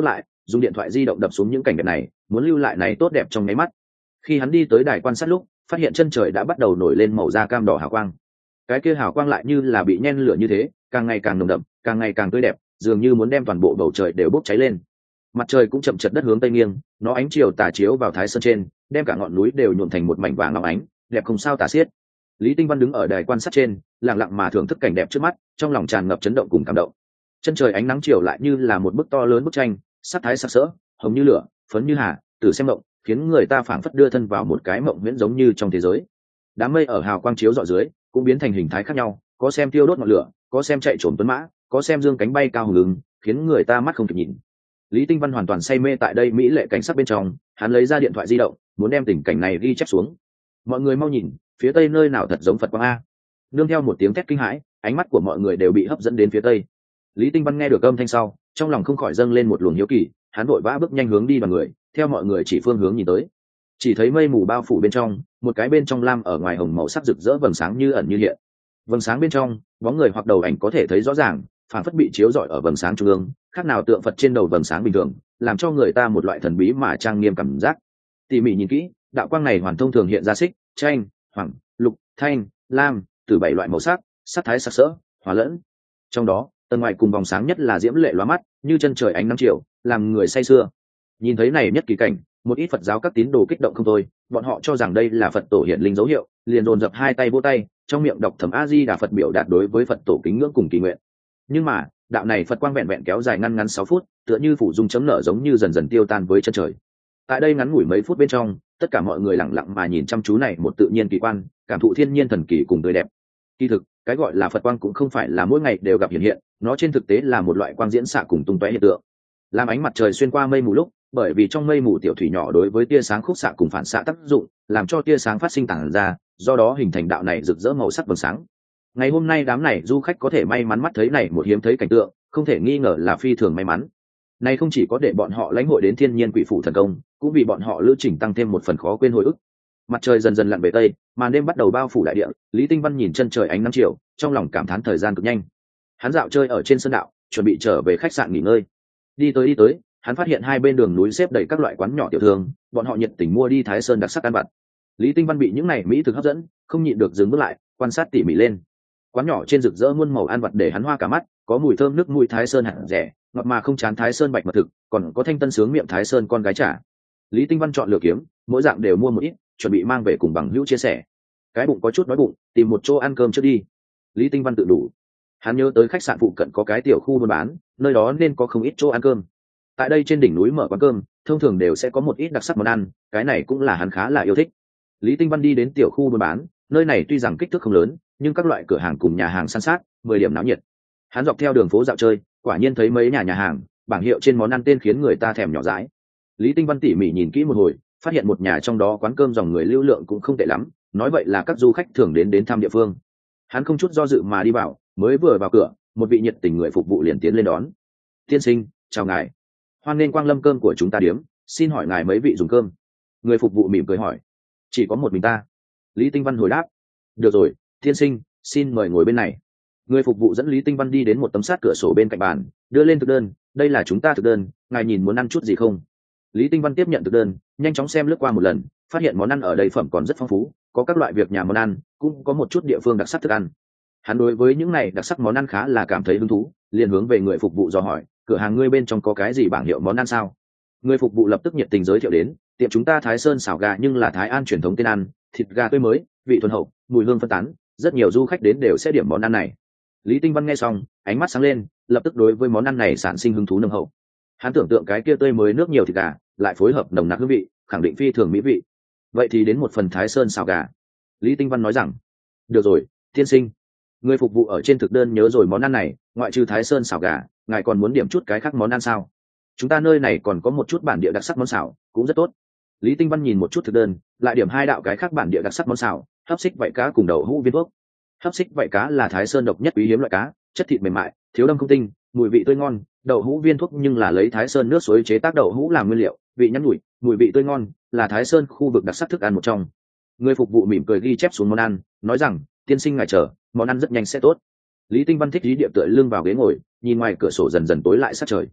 dùng điện thoại di động đập xuống những cảnh đẹp này, muốn lưu lại này tốt đẹp trong nháy mắt. Khi hắn đi tới đài quan sát lúc, phát hiện chân trời đã bắt đầu nổi lên màu da cam đỏ hào quang. Cái kia hào quang lại như là bị nhen lửa như thế, càng ngày càng nồng đậm, càng ngày càng tươi đẹp, dường như muốn đem toàn bộ bầu trời đều bốc cháy lên. Mặt trời cũng chậm chậm đất hướng tây nghiêng, nó ánh chiều tà chiếu vào Thái Sơn trên, đem cả ngọn núi đều nhuộm thành một mảnh vàng óng ánh, đẹp không sao tả xiết. Lý Tinh Văn đứng ở đài quan sát trên, lặng lặng mà thưởng thức cảnh đẹp trước mắt, trong lòng tràn ngập chấn động cùng cảm động. Chân trời ánh nắng chiều lại như là một bức to lớn bức tranh, sắc thái sặc sỡ, hồng như lửa, phấn như hà, từ xem mộng, khiến người ta phảng phất đưa thân vào một cái mộng viễn giống như trong thế giới. Đám mây ở hào quang chiếu rọi dưới, cũng biến thành hình thái khác nhau, có xem tiêu đốt ngọn lửa, có xem chạy trồm tuấn mã, có xem dương cánh bay cao hùng ứng, khiến người ta mắt không kịp nhìn. Lý Tinh Văn hoàn toàn say mê tại đây mỹ lệ cảnh sắc bên trong, hắn lấy ra điện thoại di động, muốn đem tình cảnh này ghi chép xuống. Mọi người mau nhìn, phía tây nơi nào thật giống Phật quang a. Nương theo một tiếng thét kinh hãi, ánh mắt của mọi người đều bị hấp dẫn đến phía tây. Lý Tinh Văn nghe được âm thanh sau, trong lòng không khỏi dâng lên một luồng hiếu kỳ, hắn vội vã bước nhanh hướng đi đoàn người, theo mọi người chỉ phương hướng nhìn tới. Chỉ thấy mây mù bao phủ bên trong, một cái bên trong lam ở ngoài hồng màu sắc rực rỡ vầng sáng như ẩn như hiện. Vầng sáng bên trong, bóng người hoặc đầu ảnh có thể thấy rõ ràng, phản phất bị chiếu rọi ở vầng sáng trung ương, khác nào tượng Phật trên đầu vầng sáng bình thường, làm cho người ta một loại thần bí mà trang nghiêm cảm giác. Tỉ mỉ nhìn kỹ, đạo quang này hoàn thông thường hiện ra xích, tranh, hoàng, lục, thanh, lam, từ bảy loại màu sắc, sắc thái sắc sỡ, hòa lẫn. Trong đó, tầng ngoài cùng vòng sáng nhất là diễm lệ lóa mắt, như chân trời ánh nắng chiều, làm người say sưa. Nhìn thấy này nhất kỳ cảnh, một ít Phật giáo các tín đồ kích động không thôi, bọn họ cho rằng đây là Phật tổ hiện linh dấu hiệu, liền dồn dập hai tay vỗ tay, trong miệng đọc thầm A Di Đà Phật biểu đạt đối với Phật tổ kính ngưỡng cùng kỳ nguyện. Nhưng mà, đạo này Phật quang vẹn vẹn kéo dài ngăn ngắn sáu phút, tựa như phủ dung chấm nở giống như dần dần tiêu tan với chân trời. Tại đây ngắn ngủi mấy phút bên trong, tất cả mọi người lặng lặng mà nhìn chăm chú này một tự nhiên kỳ quan, cảm thụ thiên nhiên thần kỳ cùng tươi đẹp. Kỳ thực, cái gọi là Phật quang cũng không phải là mỗi ngày đều gặp hiện hiện, nó trên thực tế là một loại quang diễn xạ cùng tung tóe hiện tượng. Làm ánh mặt trời xuyên qua mây mù lúc, bởi vì trong mây mù tiểu thủy nhỏ đối với tia sáng khúc xạ cùng phản xạ tác dụng, làm cho tia sáng phát sinh tản ra, do đó hình thành đạo này rực rỡ màu sắc vầng sáng. Ngày hôm nay đám này du khách có thể may mắn mắt thấy này một hiếm thấy cảnh tượng, không thể nghi ngờ là phi thường may mắn. Này không chỉ có để bọn họ lãnh hội đến thiên nhiên quỷ phủ thần công, cũng vì bọn họ lữ trình tăng thêm một phần khó quên hồi ức. Mặt trời dần dần lặn về tây, màn đêm bắt đầu bao phủ đại địa. Lý Tinh Văn nhìn chân trời ánh nắng chiều, trong lòng cảm thán thời gian cực nhanh. Hắn dạo chơi ở trên sân đạo, chuẩn bị trở về khách sạn nghỉ ngơi. Đi tới đi tới, hắn phát hiện hai bên đường núi xếp đầy các loại quán nhỏ tiểu thương, bọn họ nhiệt tình mua đi Thái Sơn đặc sắc ăn vặt. Lý Tinh Văn bị những này mỹ thực hấp dẫn, không nhịn được dừng bước lại, quan sát tỉ mỉ lên. Quán nhỏ trên rực rỡ muôn màu ăn vặt để hắn hoa cả mắt, có mùi thơm nước mùi Thái Sơn hạt rẻ, ngọt mà không chán Thái Sơn bạch mật thực, còn có thanh tân sướng miệng Thái Sơn con gái trả. Lý Tinh Văn chọn lựa kiếm, mỗi dạng đều mua một ít, chuẩn bị mang về cùng bằng hữu chia sẻ. Cái bụng có chút đói bụng, tìm một chỗ ăn cơm trước đi. Lý Tinh Văn tự đủ. Hắn nhớ tới khách sạn phụ cận có cái tiểu khu buôn bán, nơi đó nên có không ít chỗ ăn cơm. Tại đây trên đỉnh núi mở quán cơm, thông thường đều sẽ có một ít đặc sắc món ăn, cái này cũng là hắn khá là yêu thích. Lý Tinh Văn đi đến tiểu khu buôn bán, nơi này tuy rằng kích thước không lớn, nhưng các loại cửa hàng cùng nhà hàng san sát, mười điểm náo nhiệt. Hắn dọc theo đường phố dạo chơi, quả nhiên thấy mấy nhà nhà hàng, bảng hiệu trên món ăn tên khiến người ta thèm nhỏ dãi. Lý Tinh Văn tỉ mỉ nhìn kỹ một hồi, phát hiện một nhà trong đó quán cơm dòng người lưu lượng cũng không tệ lắm, nói vậy là các du khách thường đến đến thăm địa phương. Hắn không chút do dự mà đi vào, mới vừa vào cửa, một vị nhiệt tình người phục vụ liền tiến lên đón. Tiên sinh, chào ngài, hoan nghênh quang lâm cơm của chúng ta điếm, xin hỏi ngài mấy vị dùng cơm? Người phục vụ mỉm cười hỏi. Chỉ có một mình ta. Lý Tinh Văn hồi đáp. Được rồi, tiên sinh, xin mời ngồi bên này. Người phục vụ dẫn Lý Tinh Văn đi đến một tấm sát cửa sổ bên cạnh bàn, đưa lên thực đơn. Đây là chúng ta thực đơn, ngài nhìn muốn ăn chút gì không? Lý Tinh Văn tiếp nhận thực đơn, nhanh chóng xem lướt qua một lần, phát hiện món ăn ở đây phẩm còn rất phong phú, có các loại việc nhà món ăn, cũng có một chút địa phương đặc sắc thức ăn. Hắn đối với những này đặc sắc món ăn khá là cảm thấy hứng thú, liền hướng về người phục vụ dò hỏi, cửa hàng ngươi bên trong có cái gì bảng hiệu món ăn sao? Người phục vụ lập tức nhiệt tình giới thiệu đến, tiệm chúng ta Thái Sơn xào gà nhưng là Thái An truyền thống tên ăn, thịt gà tươi mới, vị thuần hậu, mùi hương phân tán, rất nhiều du khách đến đều sẽ điểm món ăn này. Lý Tinh Văn nghe xong, ánh mắt sáng lên, lập tức đối với món ăn này sản sinh hứng thú nồng hậu. Hắn tưởng tượng cái kia tươi mới nước nhiều thịt gà, lại phối hợp nồng nặc hương vị, khẳng định phi thường mỹ vị. Vậy thì đến một phần Thái Sơn xào gà. Lý Tinh Văn nói rằng. Được rồi, tiên sinh. Người phục vụ ở trên thực đơn nhớ rồi món ăn này, ngoại trừ Thái Sơn xào gà, ngài còn muốn điểm chút cái khác món ăn sao? Chúng ta nơi này còn có một chút bản địa đặc sắc món xào, cũng rất tốt. Lý Tinh Văn nhìn một chút thực đơn, lại điểm hai đạo cái khác bản địa đặc sắc món xào, hấp xích vảy cá cùng đậu hũ viên thuốc. Hấp xích vảy cá là Thái Sơn độc nhất quý hiếm loại cá, chất thịt mềm mại, thiếu đâm không tinh, mùi vị tươi ngon. Đậu hũ viên thuốc nhưng là lấy Thái Sơn nước suối chế tác đậu hũ làm nguyên liệu, vị nhắn nhủi, mùi vị tươi ngon, là Thái Sơn khu vực đặc sắc thức ăn một trong. Người phục vụ mỉm cười ghi chép xuống món ăn, nói rằng, tiên sinh ngài chờ, món ăn rất nhanh sẽ tốt. Lý Tinh Văn thích ý địa tựa lưng vào ghế ngồi, nhìn ngoài cửa sổ dần dần tối lại sát trời.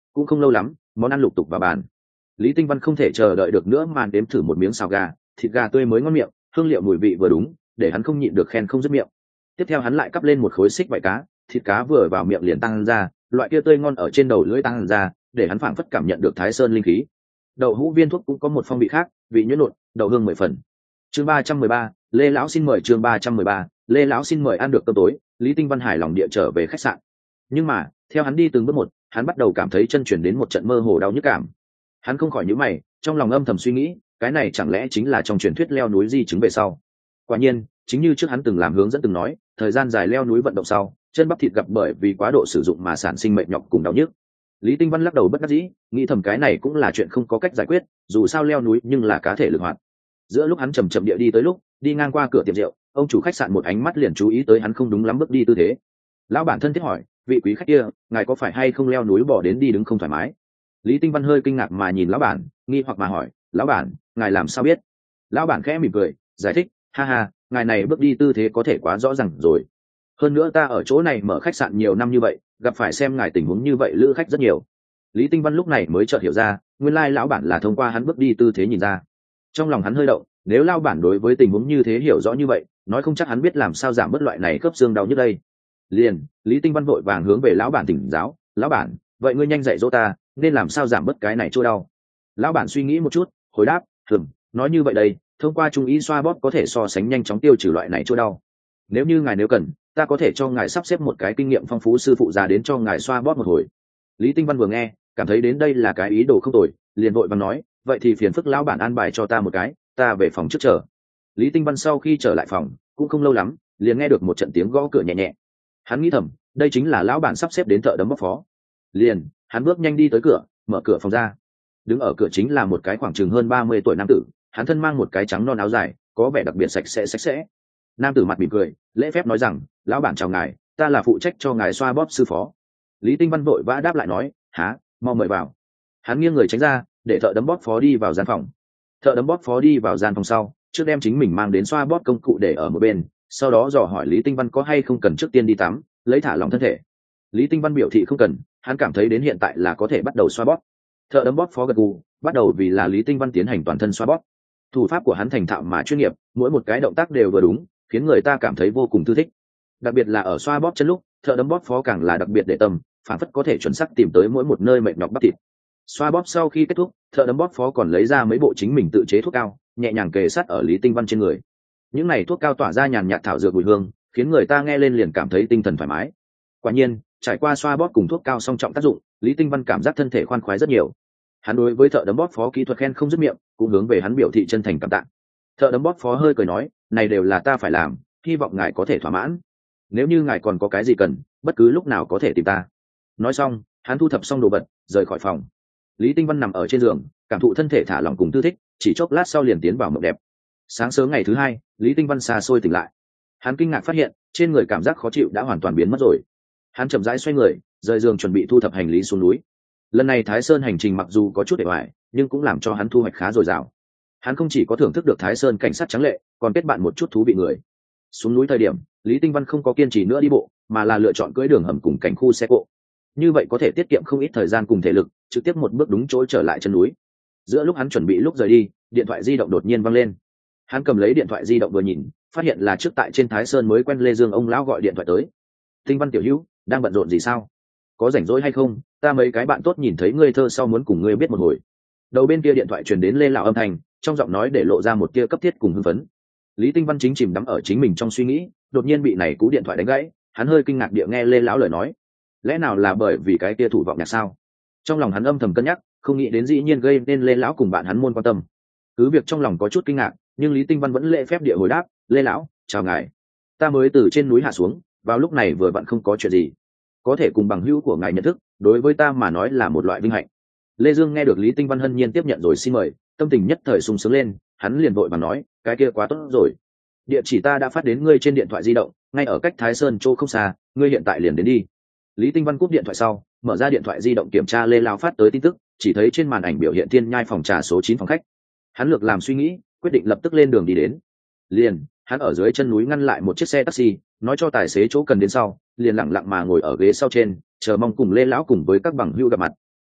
cũng không lâu lắm món ăn lục tục vào bàn. Lý Tinh Văn không thể chờ đợi được nữa mà đếm thử một miếng xào gà, thịt gà tươi mới ngon miệng, hương liệu mùi vị vừa đúng, để hắn không nhịn được khen không dứt miệng. Tiếp theo hắn lại cắp lên một khối xích vảy cá, thịt cá vừa vào miệng liền tăng ra, loại kia tươi ngon ở trên đầu lưỡi tăng ra, để hắn phảng phất cảm nhận được Thái Sơn linh khí. Đậu hũ viên thuốc cũng có một phong vị khác, vị nhuyễn nộn, đậu hương mười phần. Chương ba trăm mười ba, Lê lão xin mời chương ba trăm mười ba, Lê lão xin mời ăn được cơm tối, Lý Tinh Văn hài lòng địa trở về khách sạn. Nhưng mà, theo hắn đi từng bước một, hắn bắt đầu cảm thấy chân chuyển đến một trận mơ hồ đau nhức cảm. Hắn không khỏi nhíu mày, trong lòng âm thầm suy nghĩ, cái này chẳng lẽ chính là trong truyền thuyết leo núi di chứng về sau. Quả nhiên, chính như trước hắn từng làm hướng dẫn từng nói, thời gian dài leo núi vận động sau, chân bắp thịt gặp bởi vì quá độ sử dụng mà sản sinh mệt nhọc cùng đau nhức. Lý Tinh Văn lắc đầu bất đắc dĩ, nghĩ thầm cái này cũng là chuyện không có cách giải quyết, dù sao leo núi nhưng là cá thể lực hoạt. Giữa lúc hắn chậm chậm địa đi tới lúc, đi ngang qua cửa tiệm rượu, ông chủ khách sạn một ánh mắt liền chú ý tới hắn không đúng lắm bước đi tư thế. Lão bản thân thiết hỏi, vị quý khách kia, ngài có phải hay không leo núi bỏ đến đi đứng không thoải mái? Lý Tinh Văn hơi kinh ngạc mà nhìn lão bản, nghi hoặc mà hỏi, lão bản, ngài làm sao biết? Lão bản khẽ mỉm cười, giải thích, ha ha, ngài này bước đi tư thế có thể quá rõ ràng rồi. Hơn nữa ta ở chỗ này mở khách sạn nhiều năm như vậy, gặp phải xem ngài tình huống như vậy lữ khách rất nhiều. Lý Tinh Văn lúc này mới chợt hiểu ra, nguyên lai lão bản là thông qua hắn bước đi tư thế nhìn ra. Trong lòng hắn hơi động, nếu lão bản đối với tình huống như thế hiểu rõ như vậy, nói không chắc hắn biết làm sao giảm bớt loại này khớp xương đau nhức đây. Liền, Lý Tinh Văn vội vàng hướng về lão bản tỉnh giáo, lão bản, vậy ngươi nhanh dạy dỗ ta, nên làm sao giảm bớt cái này chỗ đau? Lão bản suy nghĩ một chút, hồi đáp, hừm, nói như vậy đây, thông qua trung ý xoa bóp có thể so sánh nhanh chóng tiêu trừ loại này chỗ đau. Nếu như ngài nếu cần, ta có thể cho ngài sắp xếp một cái kinh nghiệm phong phú sư phụ già đến cho ngài xoa bóp một hồi. Lý Tinh Văn vừa nghe, cảm thấy đến đây là cái ý đồ không tồi, liền vội vàng nói, vậy thì phiền phức lão bản an bài cho ta một cái, ta về phòng trước chờ. Lý Tinh Văn sau khi trở lại phòng, cũng không lâu lắm, liền nghe được một trận tiếng gõ cửa nhẹ nhẹ. Hắn nghĩ thầm, đây chính là lão bản sắp xếp đến thợ đấm bóp phó. Liền, hắn bước nhanh đi tới cửa, mở cửa phòng ra. Đứng ở cửa chính là một cái khoảng chừng hơn ba mươi tuổi nam tử, hắn thân mang một cái trắng non áo dài, có vẻ đặc biệt sạch sẽ sạch sẽ. Nam tử mặt mỉm cười, lễ phép nói rằng, lão bản chào ngài, ta là phụ trách cho ngài xoa bóp sư phó. Lý Tinh Văn vội vã đáp lại nói, há, mau mời vào. Hắn nghiêng người tránh ra, để thợ đấm bóp phó đi vào gian phòng. Thợ đấm bóp phó đi vào gian phòng sau, trước đem chính mình mang đến xoa bóp công cụ để ở một bên, sau đó dò hỏi Lý Tinh Văn có hay không cần trước tiên đi tắm, lấy thả lỏng thân thể. Lý Tinh Văn biểu thị không cần, hắn cảm thấy đến hiện tại là có thể bắt đầu xoa bóp. Thợ đấm bóp phó gật gù, bắt đầu vì là Lý Tinh Văn tiến hành toàn thân xoa bóp. Thủ pháp của hắn thành thạo mà chuyên nghiệp, mỗi một cái động tác đều vừa đúng, khiến người ta cảm thấy vô cùng thư thích. Đặc biệt là ở xoa bóp chân lúc, thợ đấm bóp phó càng là đặc biệt để tâm, phản phất có thể chuẩn xác tìm tới mỗi một nơi mệt nhọc bắp thịt. Xoa bóp sau khi kết thúc, thợ đấm bóp phó còn lấy ra mấy bộ chính mình tự chế thuốc cao, nhẹ nhàng kề sát ở Lý Tinh Văn trên người. Những này thuốc cao tỏa ra nhàn nhạt thảo dược mùi hương, khiến người ta nghe lên liền cảm thấy tinh thần thoải mái. Quả nhiên, trải qua xoa bóp cùng thuốc cao song trọng tác dụng, Lý Tinh Văn cảm giác thân thể khoan khoái rất nhiều. Hắn đối với thợ đấm bóp phó kỹ thuật khen không dứt miệng, cũng hướng về hắn biểu thị chân thành cảm tạ. Thợ đấm bóp phó hơi cười nói, này đều là ta phải làm, hy vọng ngài có thể thỏa mãn. Nếu như ngài còn có cái gì cần, bất cứ lúc nào có thể tìm ta. Nói xong, hắn thu thập xong đồ vật, rời khỏi phòng. Lý Tinh Văn nằm ở trên giường, cảm thụ thân thể thả lỏng cùng thư thích, chỉ chốc lát sau liền tiến vào mộng đẹp. Sáng sớm ngày thứ hai, Lý Tinh Văn xa xôi tỉnh lại. Hắn kinh ngạc phát hiện, trên người cảm giác khó chịu đã hoàn toàn biến mất rồi. Hắn chậm rãi xoay người, rời giường chuẩn bị thu thập hành lý xuống núi. Lần này Thái Sơn hành trình mặc dù có chút để hoài, nhưng cũng làm cho hắn thu hoạch khá dồi dào. Hắn không chỉ có thưởng thức được Thái Sơn cảnh sát trắng lệ, còn kết bạn một chút thú vị người. Xuống núi thời điểm, Lý Tinh Văn không có kiên trì nữa đi bộ, mà là lựa chọn cưỡi đường hầm cùng cảnh khu xe cộ. Như vậy có thể tiết kiệm không ít thời gian cùng thể lực, trực tiếp một bước đúng chỗ trở lại chân núi. Giữa lúc hắn chuẩn bị lúc rời đi, điện thoại di động đột nhiên vang lên. Hắn cầm lấy điện thoại di động vừa nhìn, phát hiện là trước tại trên Thái Sơn mới quen Lê Dương ông lão gọi điện thoại tới. Tinh Văn tiểu hữu, đang bận rộn gì sao? Có rảnh rỗi hay không? Ta mấy cái bạn tốt nhìn thấy ngươi thơ sau muốn cùng ngươi biết một hồi. Đầu bên kia điện thoại truyền đến Lê lão âm thanh, trong giọng nói để lộ ra một tia cấp thiết cùng hưng phấn. Lý Tinh Văn chính chìm đắm ở chính mình trong suy nghĩ, đột nhiên bị này cú điện thoại đánh gãy, hắn hơi kinh ngạc địa nghe Lê lão lời nói. Lẽ nào là bởi vì cái tia thủ vọng nhạc sao? Trong lòng hắn âm thầm cân nhắc, không nghĩ đến dĩ nhiên gây nên Lê lão cùng bạn hắn môn quan tâm. Cứ việc trong lòng có chút kinh ngạc, nhưng Lý Tinh Văn vẫn lễ phép địa hồi đáp, Lê lão, chào ngài. Ta mới từ trên núi hạ xuống, vào lúc này vừa vặn không có chuyện gì, có thể cùng bằng hữu của ngài nhận thức, đối với ta mà nói là một loại vinh hạnh. Lê Dương nghe được Lý Tinh Văn hân nhiên tiếp nhận rồi xin mời, tâm tình nhất thời sung sướng lên, hắn liền vội mà nói, cái kia quá tốt rồi. Địa chỉ ta đã phát đến ngươi trên điện thoại di động, ngay ở cách Thái Sơn chỗ không xa, ngươi hiện tại liền đến đi. Lý Tinh Văn cúp điện thoại sau, mở ra điện thoại di động kiểm tra Lê lão phát tới tin tức, chỉ thấy trên màn ảnh biểu hiện Thiên Nhai phòng trà số chín phòng khách. Hắn lược làm suy nghĩ, quyết định lập tức lên đường đi đến. Liền, hắn ở dưới chân núi ngăn lại một chiếc xe taxi, nói cho tài xế chỗ cần đến sau, liền lặng lặng mà ngồi ở ghế sau trên, chờ mong cùng Lê lão cùng với các bằng hữu gặp mặt.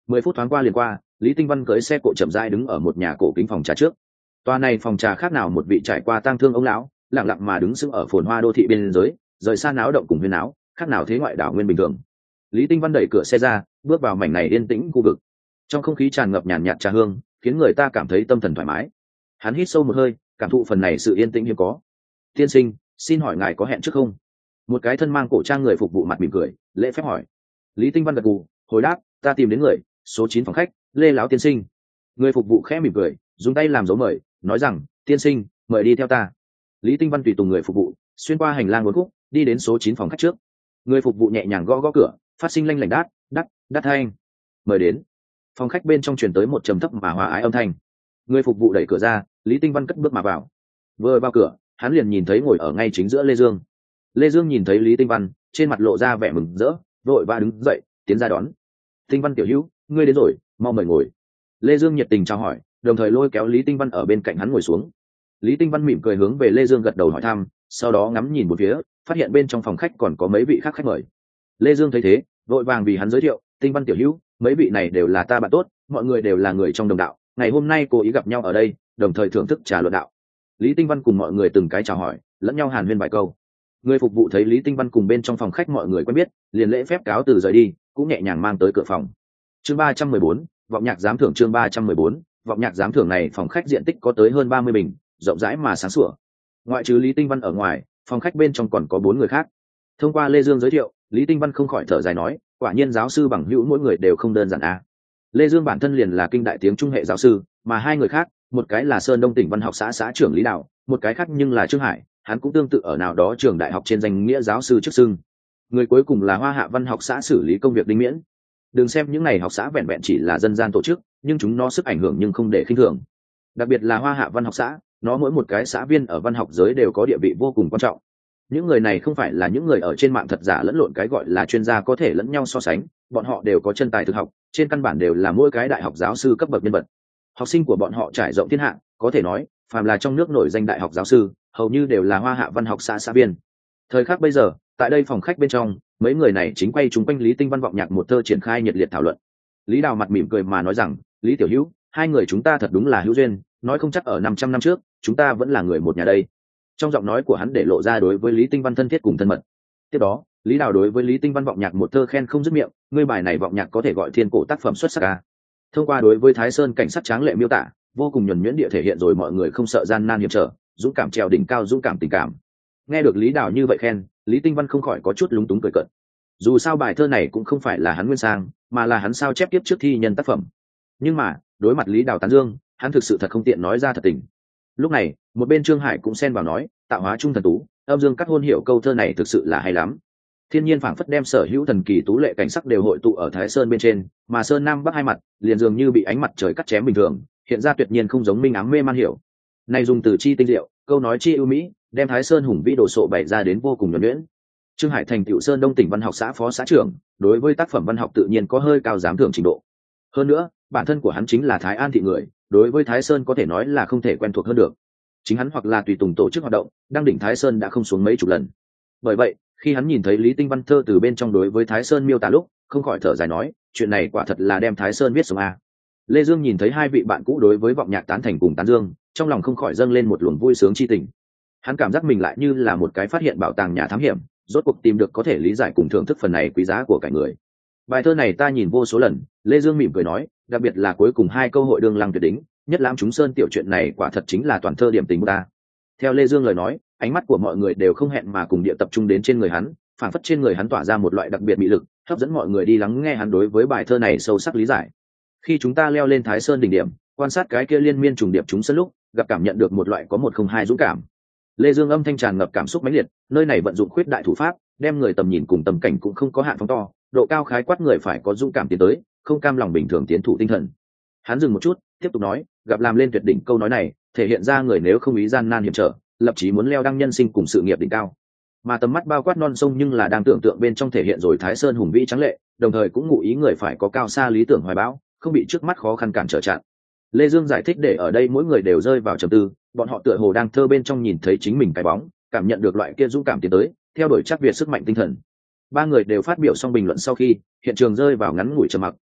Mười phút thoáng qua liền qua, Lý Tinh Văn cưỡi xe cộ chậm rãi đứng ở một nhà cổ kính phòng trà trước. Tòa này phòng trà khác nào một vị trải qua tang thương ông lão, lặng lặng mà đứng sững ở phồn hoa đô thị biên giới, rời xa náo động cùng huyên náo, khác nào thế ngoại đảo nguyên bình thường. Lý Tinh Văn đẩy cửa xe ra, bước vào mảnh này yên tĩnh khu vực. Trong không khí tràn ngập nhàn nhạt trà hương, khiến người ta cảm thấy tâm thần thoải mái. Hắn hít sâu một hơi, cảm thụ phần này sự yên tĩnh hiếm có. Tiên sinh, xin hỏi ngài có hẹn trước không? Một cái thân mang cổ trang người phục vụ mặt mỉm cười, lễ phép hỏi. Lý Tinh Văn gật gù, hồi đáp, ta tìm đến người, số chín phòng khách, Lê Láo tiên sinh. Người phục vụ khẽ mỉm cười, dùng tay làm dấu mời, nói rằng, tiên sinh, mời đi theo ta. Lý Tinh Văn tùy tùng người phục vụ, xuyên qua hành lang uốn khúc, đi đến số chín phòng khách trước. Người phục vụ nhẹ nhàng gõ gõ cửa, phát sinh lanh lảnh đát, đắt, đắt thanh. Mời đến. Phòng khách bên trong truyền tới một trầm thấp mà hòa ái âm thanh. Người phục vụ đẩy cửa ra, Lý Tinh Văn cất bước mà vào. Vừa vào cửa, hắn liền nhìn thấy ngồi ở ngay chính giữa Lê Dương. Lê Dương nhìn thấy Lý Tinh Văn, trên mặt lộ ra vẻ mừng rỡ, vội vã đứng dậy, tiến ra đón. Tinh Văn tiểu hữu, ngươi đến rồi, mau mời ngồi. Lê Dương nhiệt tình chào hỏi, đồng thời lôi kéo Lý Tinh Văn ở bên cạnh hắn ngồi xuống. Lý Tinh Văn mỉm cười hướng về Lê Dương gật đầu hỏi thăm, sau đó ngắm nhìn một phía, phát hiện bên trong phòng khách còn có mấy vị khác khách mời. Lê Dương thấy thế, vội vàng vì hắn giới thiệu, Tinh Văn tiểu hữu, mấy vị này đều là ta bạn tốt, mọi người đều là người trong đồng đạo, ngày hôm nay cố ý gặp nhau ở đây, đồng thời thưởng thức trà luận đạo. Lý Tinh Văn cùng mọi người từng cái chào hỏi, lẫn nhau hàn huyên vài câu. Người phục vụ thấy Lý Tinh Văn cùng bên trong phòng khách mọi người quen biết, liền lễ phép cáo từ rời đi, cũng nhẹ nhàng mang tới cửa phòng. Chương ba trăm mười bốn, vọng nhạc giám thưởng chương ba trăm mười bốn, vọng nhạc giám thưởng này phòng khách diện tích có tới hơn ba mươi bình, rộng rãi mà sáng sủa. Ngoại trừ Lý Tinh Văn ở ngoài, phòng khách bên trong còn có bốn người khác. Thông qua Lê Dương giới thiệu, Lý Tinh Văn không khỏi thở dài nói, quả nhiên giáo sư bằng hữu mỗi người đều không đơn giản a. À. Lê Dương bản thân liền là kinh đại tiếng trung hệ giáo sư, mà hai người khác, một cái là Sơn Đông tỉnh văn học xã xã trưởng Lý Đạo, một cái khác nhưng là Trương Hải, hắn cũng tương tự ở nào đó trường đại học trên danh nghĩa giáo sư chức xưng. Người cuối cùng là Hoa Hạ văn học xã xử lý công việc Đinh Miễn. Đừng xem những này học xã vẹn vẹn chỉ là dân gian tổ chức, nhưng chúng nó sức ảnh hưởng nhưng không để khinh thường. Đặc biệt là Hoa Hạ văn học xã, nó mỗi một cái xã viên ở văn học giới đều có địa vị vô cùng quan trọng. Những người này không phải là những người ở trên mạng thật giả lẫn lộn cái gọi là chuyên gia có thể lẫn nhau so sánh, bọn họ đều có chân tài thực học, trên căn bản đều là mỗi cái đại học giáo sư cấp bậc nhân vật. Học sinh của bọn họ trải rộng thiên hạ, có thể nói, phàm là trong nước nổi danh đại học giáo sư, hầu như đều là Hoa Hạ văn học xã xã viên. Thời khắc bây giờ, tại đây phòng khách bên trong, mấy người này chính quay chúng quanh Lý Tinh Văn vọng nhạc một thơ triển khai nhiệt liệt thảo luận. Lý Đào mặt mỉm cười mà nói rằng, Lý tiểu hữu, hai người chúng ta thật đúng là hữu duyên, nói không chắc ở năm trăm năm trước, chúng ta vẫn là người một nhà đây. Trong giọng nói của hắn để lộ ra đối với Lý Tinh Văn thân thiết cùng thân mật. Tiếp đó, Lý Đào đối với Lý Tinh Văn vọng nhạc một thơ khen không dứt miệng, ngươi bài này vọng nhạc có thể gọi thiên cổ tác phẩm xuất sắc a. Thông qua đối với Thái Sơn cảnh sát tráng lệ miêu tả, vô cùng nhuần nhuyễn địa thể hiện rồi mọi người không sợ gian nan hiểm trở, dũng cảm trèo đỉnh cao, dũng cảm tình cảm. Nghe được Lý Đào như vậy khen, Lý Tinh Văn không khỏi có chút lúng túng cười cợt. Dù sao bài thơ này cũng không phải là hắn nguyên sang, mà là hắn sao chép tiếp trước thi nhân tác phẩm. Nhưng mà, đối mặt Lý Đào tán dương, hắn thực sự thật không tiện nói ra thật tình. Lúc này, một bên Trương Hải cũng xen vào nói, tạo hóa trung thần tú, âm dương cắt hôn hiểu câu thơ này thực sự là hay lắm. Thiên nhiên phảng phất đem sở hữu thần kỳ tú lệ cảnh sắc đều hội tụ ở Thái Sơn bên trên, mà sơn nam bắc hai mặt, liền dường như bị ánh mặt trời cắt chém bình thường, hiện ra tuyệt nhiên không giống minh ám mê man hiểu. Này dùng từ chi tinh diệu, câu nói chi ưu mỹ, đem Thái Sơn hùng vĩ đồ sộ bày ra đến vô cùng nhuần nhuyễn. Trương Hải thành tựu Sơn Đông tỉnh văn học xã phó xã trưởng, đối với tác phẩm văn học tự nhiên có hơi cao giám thưởng trình độ. Hơn nữa, bản thân của hắn chính là Thái An thị người, đối với Thái Sơn có thể nói là không thể quen thuộc hơn được. Chính hắn hoặc là tùy tùng tổ chức hoạt động, đang đỉnh Thái Sơn đã không xuống mấy chục lần. Bởi vậy, khi hắn nhìn thấy Lý Tinh Văn thơ từ bên trong đối với Thái Sơn miêu tả lúc, không khỏi thở dài nói, chuyện này quả thật là đem Thái Sơn viết xuống a. Lê Dương nhìn thấy hai vị bạn cũ đối với vọng nhạc tán thành cùng tán dương, trong lòng không khỏi dâng lên một luồng vui sướng chi tình. Hắn cảm giác mình lại như là một cái phát hiện bảo tàng nhà thám hiểm, rốt cuộc tìm được có thể lý giải cùng thưởng thức phần này quý giá của cả người. Bài thơ này ta nhìn vô số lần, Lê Dương mỉm cười nói, đặc biệt là cuối cùng hai câu hội đương lăng tuyệt đỉnh, nhất lãm chúng sơn tiểu chuyện này quả thật chính là toàn thơ điểm tình của ta. Theo Lê Dương lời nói, ánh mắt của mọi người đều không hẹn mà cùng địa tập trung đến trên người hắn, phản phất trên người hắn tỏa ra một loại đặc biệt mị lực, hấp dẫn mọi người đi lắng nghe hắn đối với bài thơ này sâu sắc lý giải. Khi chúng ta leo lên Thái Sơn đỉnh điểm, quan sát cái kia liên miên trùng điệp chúng sơn lúc, gặp cảm nhận được một loại có một không hai dũng cảm. Lê Dương âm thanh tràn ngập cảm xúc mãnh liệt, nơi này vận dụng khuyết đại thủ pháp, đem người tầm nhìn cùng tầm cảnh cũng không có hạn phóng to, độ cao khái quát người phải có dũng cảm tiến tới, không cam lòng bình thường tiến thủ tinh thần. Hắn dừng một chút, tiếp tục nói, gặp làm lên tuyệt đỉnh câu nói này, thể hiện ra người nếu không ý gian nan hiểm trở, lập chí muốn leo đăng nhân sinh cùng sự nghiệp đỉnh cao. Mà tầm mắt bao quát non sông nhưng là đang tưởng tượng bên trong thể hiện rồi Thái Sơn hùng vĩ trắng lệ, đồng thời cũng ngụ ý người phải có cao xa lý tưởng hoài bão, không bị trước mắt khó khăn cản trở chặn. Lê Dương giải thích để ở đây mỗi người đều rơi vào trầm tư, bọn họ tựa hồ đang thơ bên trong nhìn thấy chính mình cái bóng, cảm nhận được loại kia dũng cảm tiến tới, theo đuổi chắc việt sức mạnh tinh thần. Ba người đều phát biểu xong bình luận sau khi, hiện trường rơi vào ngắn ngủi trầm mặc,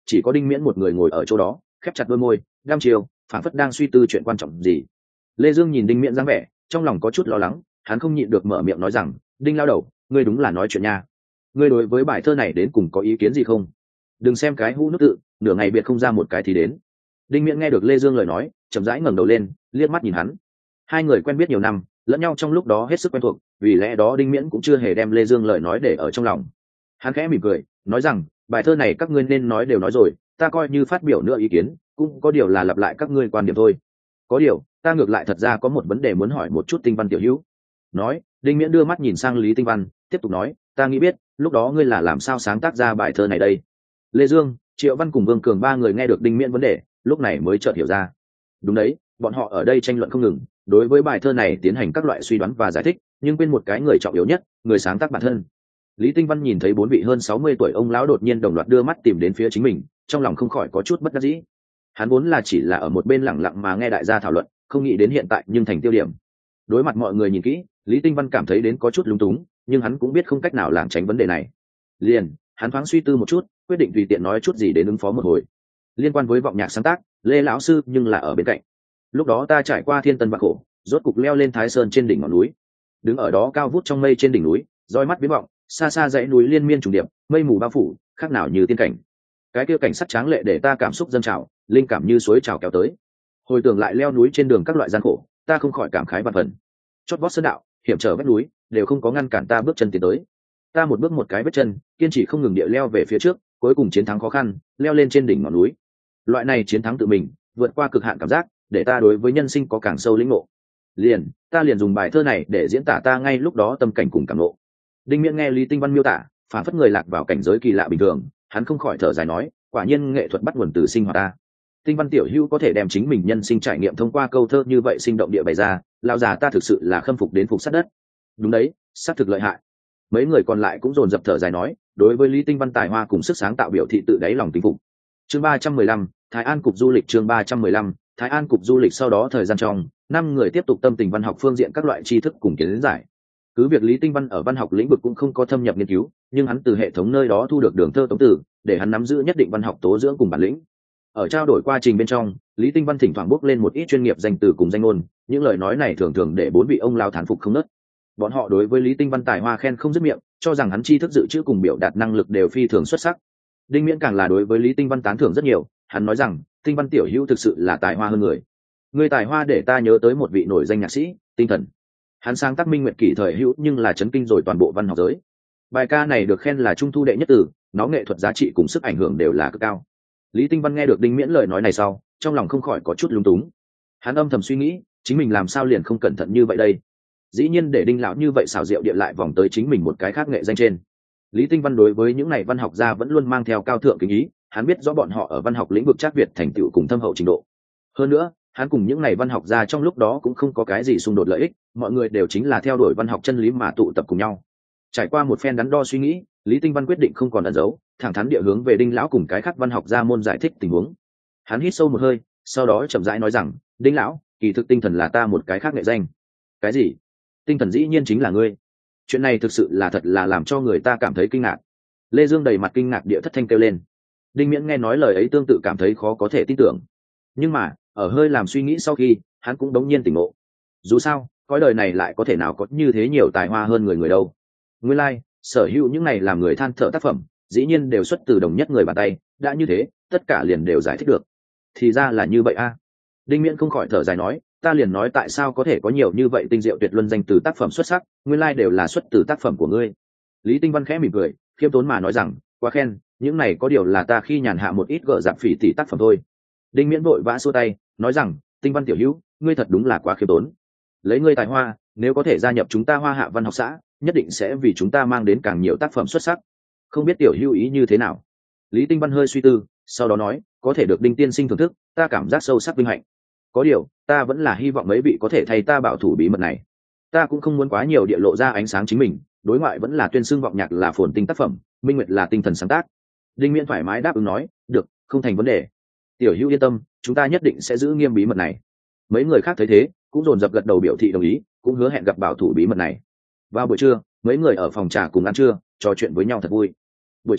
chỉ có Đinh Miễn một người ngồi ở chỗ đó khép chặt đôi môi đăm chiều phảng phất đang suy tư chuyện quan trọng gì. Lê Dương nhìn Đinh Miễn dáng vẻ trong lòng có chút lo lắng, hắn không nhịn được mở miệng nói rằng, Đinh lao đầu, ngươi đúng là nói chuyện nha, ngươi đối với bài thơ này đến cùng có ý kiến gì không? Đừng xem cái hũ nước tự, nửa ngày biệt không ra một cái thì đến. Đinh Miễn nghe được Lê Dương lời nói chậm rãi ngẩng đầu lên liếc mắt nhìn hắn. Hai người quen biết nhiều năm, lẫn nhau trong lúc đó hết sức quen thuộc, vì lẽ đó Đinh Miễn cũng chưa hề đem Lê Dương lời nói để ở trong lòng. Hắn khẽ mỉm cười nói rằng, bài thơ này các ngươi nên nói đều nói rồi, ta coi như phát biểu nữa ý kiến cũng có điều là lặp lại các ngươi quan điểm thôi. Có điều ta ngược lại thật ra có một vấn đề muốn hỏi một chút Tinh Văn tiểu hữu. Nói, Đinh Miễn đưa mắt nhìn sang Lý Tinh Văn tiếp tục nói, ta nghĩ biết lúc đó ngươi là làm sao sáng tác ra bài thơ này đây. Lê Dương, Triệu Văn cùng Vương Cường ba người nghe được Đinh Miễn vấn đề lúc này mới chợt hiểu ra. Đúng đấy, bọn họ ở đây tranh luận không ngừng, đối với bài thơ này tiến hành các loại suy đoán và giải thích, nhưng quên một cái người trọng yếu nhất, người sáng tác bản thân. Lý Tinh Văn nhìn thấy bốn vị hơn sáu mươi tuổi ông lão đột nhiên đồng loạt đưa mắt tìm đến phía chính mình, trong lòng không khỏi có chút bất đắc dĩ. Hắn vốn là chỉ là ở một bên lặng lặng mà nghe đại gia thảo luận, không nghĩ đến hiện tại nhưng thành tiêu điểm. Đối mặt mọi người nhìn kỹ, Lý Tinh Văn cảm thấy đến có chút lúng túng, nhưng hắn cũng biết không cách nào lảng tránh vấn đề này. Liền, hắn thoáng suy tư một chút, quyết định tùy tiện nói chút gì đến ứng phó một hồi. Liên quan với vọng nhạc sáng tác, Lê lão sư nhưng là ở bên cạnh. Lúc đó ta trải qua thiên tân vạn khổ, rốt cục leo lên Thái Sơn trên đỉnh ngọn núi. Đứng ở đó cao vút trong mây trên đỉnh núi, roi mắt biến vọng, xa xa dãy núi liên miên trùng điệp, mây mù bao phủ, khác nào như tiên cảnh. Cái kia cảnh sắc tráng lệ để ta cảm xúc dâng trào, linh cảm như suối trào kéo tới. Hồi tưởng lại leo núi trên đường các loại gian khổ, ta không khỏi cảm khái vạn phần. Chót vót sơn đạo, hiểm trở vách núi, đều không có ngăn cản ta bước chân tiến tới. Ta một bước một cái vết chân, kiên trì không ngừng địa leo về phía trước, cuối cùng chiến thắng khó khăn, leo lên trên đỉnh ngọn núi. Loại này chiến thắng tự mình, vượt qua cực hạn cảm giác, để ta đối với nhân sinh có càng sâu lĩnh ngộ. Liền, ta liền dùng bài thơ này để diễn tả ta ngay lúc đó tâm cảnh cùng cảm ngộ. Đinh Miễn nghe Lý Tinh Văn miêu tả, phản phất người lạc vào cảnh giới kỳ lạ bình thường, hắn không khỏi thở dài nói, quả nhiên nghệ thuật bắt nguồn từ sinh hoạt ta. Tinh Văn tiểu hữu có thể đem chính mình nhân sinh trải nghiệm thông qua câu thơ như vậy sinh động địa bày ra, lão già ta thực sự là khâm phục đến phục sát đất. Đúng đấy, sát thực lợi hại. Mấy người còn lại cũng dồn dập thở dài nói, đối với Lý Tinh Văn tài hoa cùng sức sáng tạo biểu thị tự đáy lòng kính phục. Chương ba trăm mười lăm, Thái An cục du lịch. Chương ba trăm mười lăm, Thái An cục du lịch. Sau đó thời gian trong, năm người tiếp tục tâm tình văn học phương diện các loại tri thức cùng kiến giải. Cứ việc Lý Tinh Văn ở văn học lĩnh vực cũng không có thâm nhập nghiên cứu, nhưng hắn từ hệ thống nơi đó thu được đường thơ tống từ, để hắn nắm giữ nhất định văn học tố dưỡng cùng bản lĩnh. Ở trao đổi quá trình bên trong, Lý Tinh Văn thỉnh thoảng bốc lên một ít chuyên nghiệp danh từ cùng danh ngôn, những lời nói này thường thường để bốn vị ông lao thán phục không nớt. Bọn họ đối với Lý Tinh Văn tài hoa khen không dứt miệng, cho rằng hắn tri thức dự trữ cùng biểu đạt năng lực đều phi thường xuất sắc. Đinh Miễn càng là đối với Lý Tinh Văn tán thưởng rất nhiều, hắn nói rằng, Tinh Văn tiểu hữu thực sự là tài hoa hơn người. Người tài hoa để ta nhớ tới một vị nổi danh nhạc sĩ, Tinh Thần. Hắn sáng tác Minh Nguyệt kỷ thời hữu nhưng là chấn kinh rồi toàn bộ văn học giới. Bài ca này được khen là trung thu đệ nhất từ, nó nghệ thuật giá trị cùng sức ảnh hưởng đều là cực cao. Lý Tinh Văn nghe được Đinh Miễn lời nói này sau, trong lòng không khỏi có chút lung túng. Hắn âm thầm suy nghĩ, chính mình làm sao liền không cẩn thận như vậy đây. Dĩ nhiên để Đinh lão như vậy xảo diệu địa lại vòng tới chính mình một cái khác nghệ danh trên. Lý Tinh Văn đối với những này văn học gia vẫn luôn mang theo cao thượng kính ý, hắn biết rõ bọn họ ở văn học lĩnh vực trác việt thành tựu cùng thâm hậu trình độ. Hơn nữa, hắn cùng những này văn học gia trong lúc đó cũng không có cái gì xung đột lợi ích, mọi người đều chính là theo đuổi văn học chân lý mà tụ tập cùng nhau. Trải qua một phen đắn đo suy nghĩ, Lý Tinh Văn quyết định không còn ẩn giấu, thẳng thắn địa hướng về Đinh lão cùng cái khác văn học gia môn giải thích tình huống. Hắn hít sâu một hơi, sau đó chậm rãi nói rằng, Đinh lão, kỳ thực Tinh Thần là ta một cái khác nghệ danh. Cái gì? Tinh Thần dĩ nhiên chính là ngươi? Chuyện này thực sự là thật là làm cho người ta cảm thấy kinh ngạc. Lê Dương đầy mặt kinh ngạc địa thất thanh kêu lên. Đinh Miễn nghe nói lời ấy tương tự cảm thấy khó có thể tin tưởng. Nhưng mà, ở hơi làm suy nghĩ sau khi, hắn cũng đống nhiên tỉnh ngộ. Dù sao, cõi đời này lại có thể nào có như thế nhiều tài hoa hơn người người đâu. Nguyên lai, like, sở hữu những này làm người than thở tác phẩm, dĩ nhiên đều xuất từ đồng nhất người bàn tay, đã như thế, tất cả liền đều giải thích được. Thì ra là như vậy a. À. Đinh Miễn không khỏi thở dài nói, ta liền nói tại sao có thể có nhiều như vậy tinh diệu tuyệt luân danh từ tác phẩm xuất sắc, nguyên lai like đều là xuất từ tác phẩm của ngươi. Lý Tinh Văn khẽ mỉm cười, khiêm tốn mà nói rằng, quá khen, những này có điều là ta khi nhàn hạ một ít gỡ dạp phỉ tỉ tác phẩm thôi. Đinh Miễn vội vã xua tay, nói rằng, Tinh Văn tiểu hữu, ngươi thật đúng là quá khiêm tốn. Lấy ngươi tài hoa, nếu có thể gia nhập chúng ta Hoa Hạ Văn học xã, nhất định sẽ vì chúng ta mang đến càng nhiều tác phẩm xuất sắc. Không biết tiểu hữu ý như thế nào? Lý Tinh Văn hơi suy tư, sau đó nói, có thể được Đinh tiên sinh thưởng thức, ta cảm giác sâu sắc vinh hạnh. Có điều, ta vẫn là hy vọng mấy vị có thể thay ta bảo thủ bí mật này. Ta cũng không muốn quá nhiều địa lộ ra ánh sáng chính mình, đối ngoại vẫn là tuyên xưng vọng nhạc là phồn tinh tác phẩm, Minh Nguyệt là tinh thần sáng tác. Đinh Miễn thoải mái đáp ứng nói, được, không thành vấn đề. Tiểu hữu yên tâm, chúng ta nhất định sẽ giữ nghiêm bí mật này. Mấy người khác thấy thế, cũng dồn dập gật đầu biểu thị đồng ý, cũng hứa hẹn gặp bảo thủ bí mật này. Vào buổi trưa, mấy người ở phòng trà cùng ăn trưa, trò chuyện với nhau thật vui. Buổi chiều,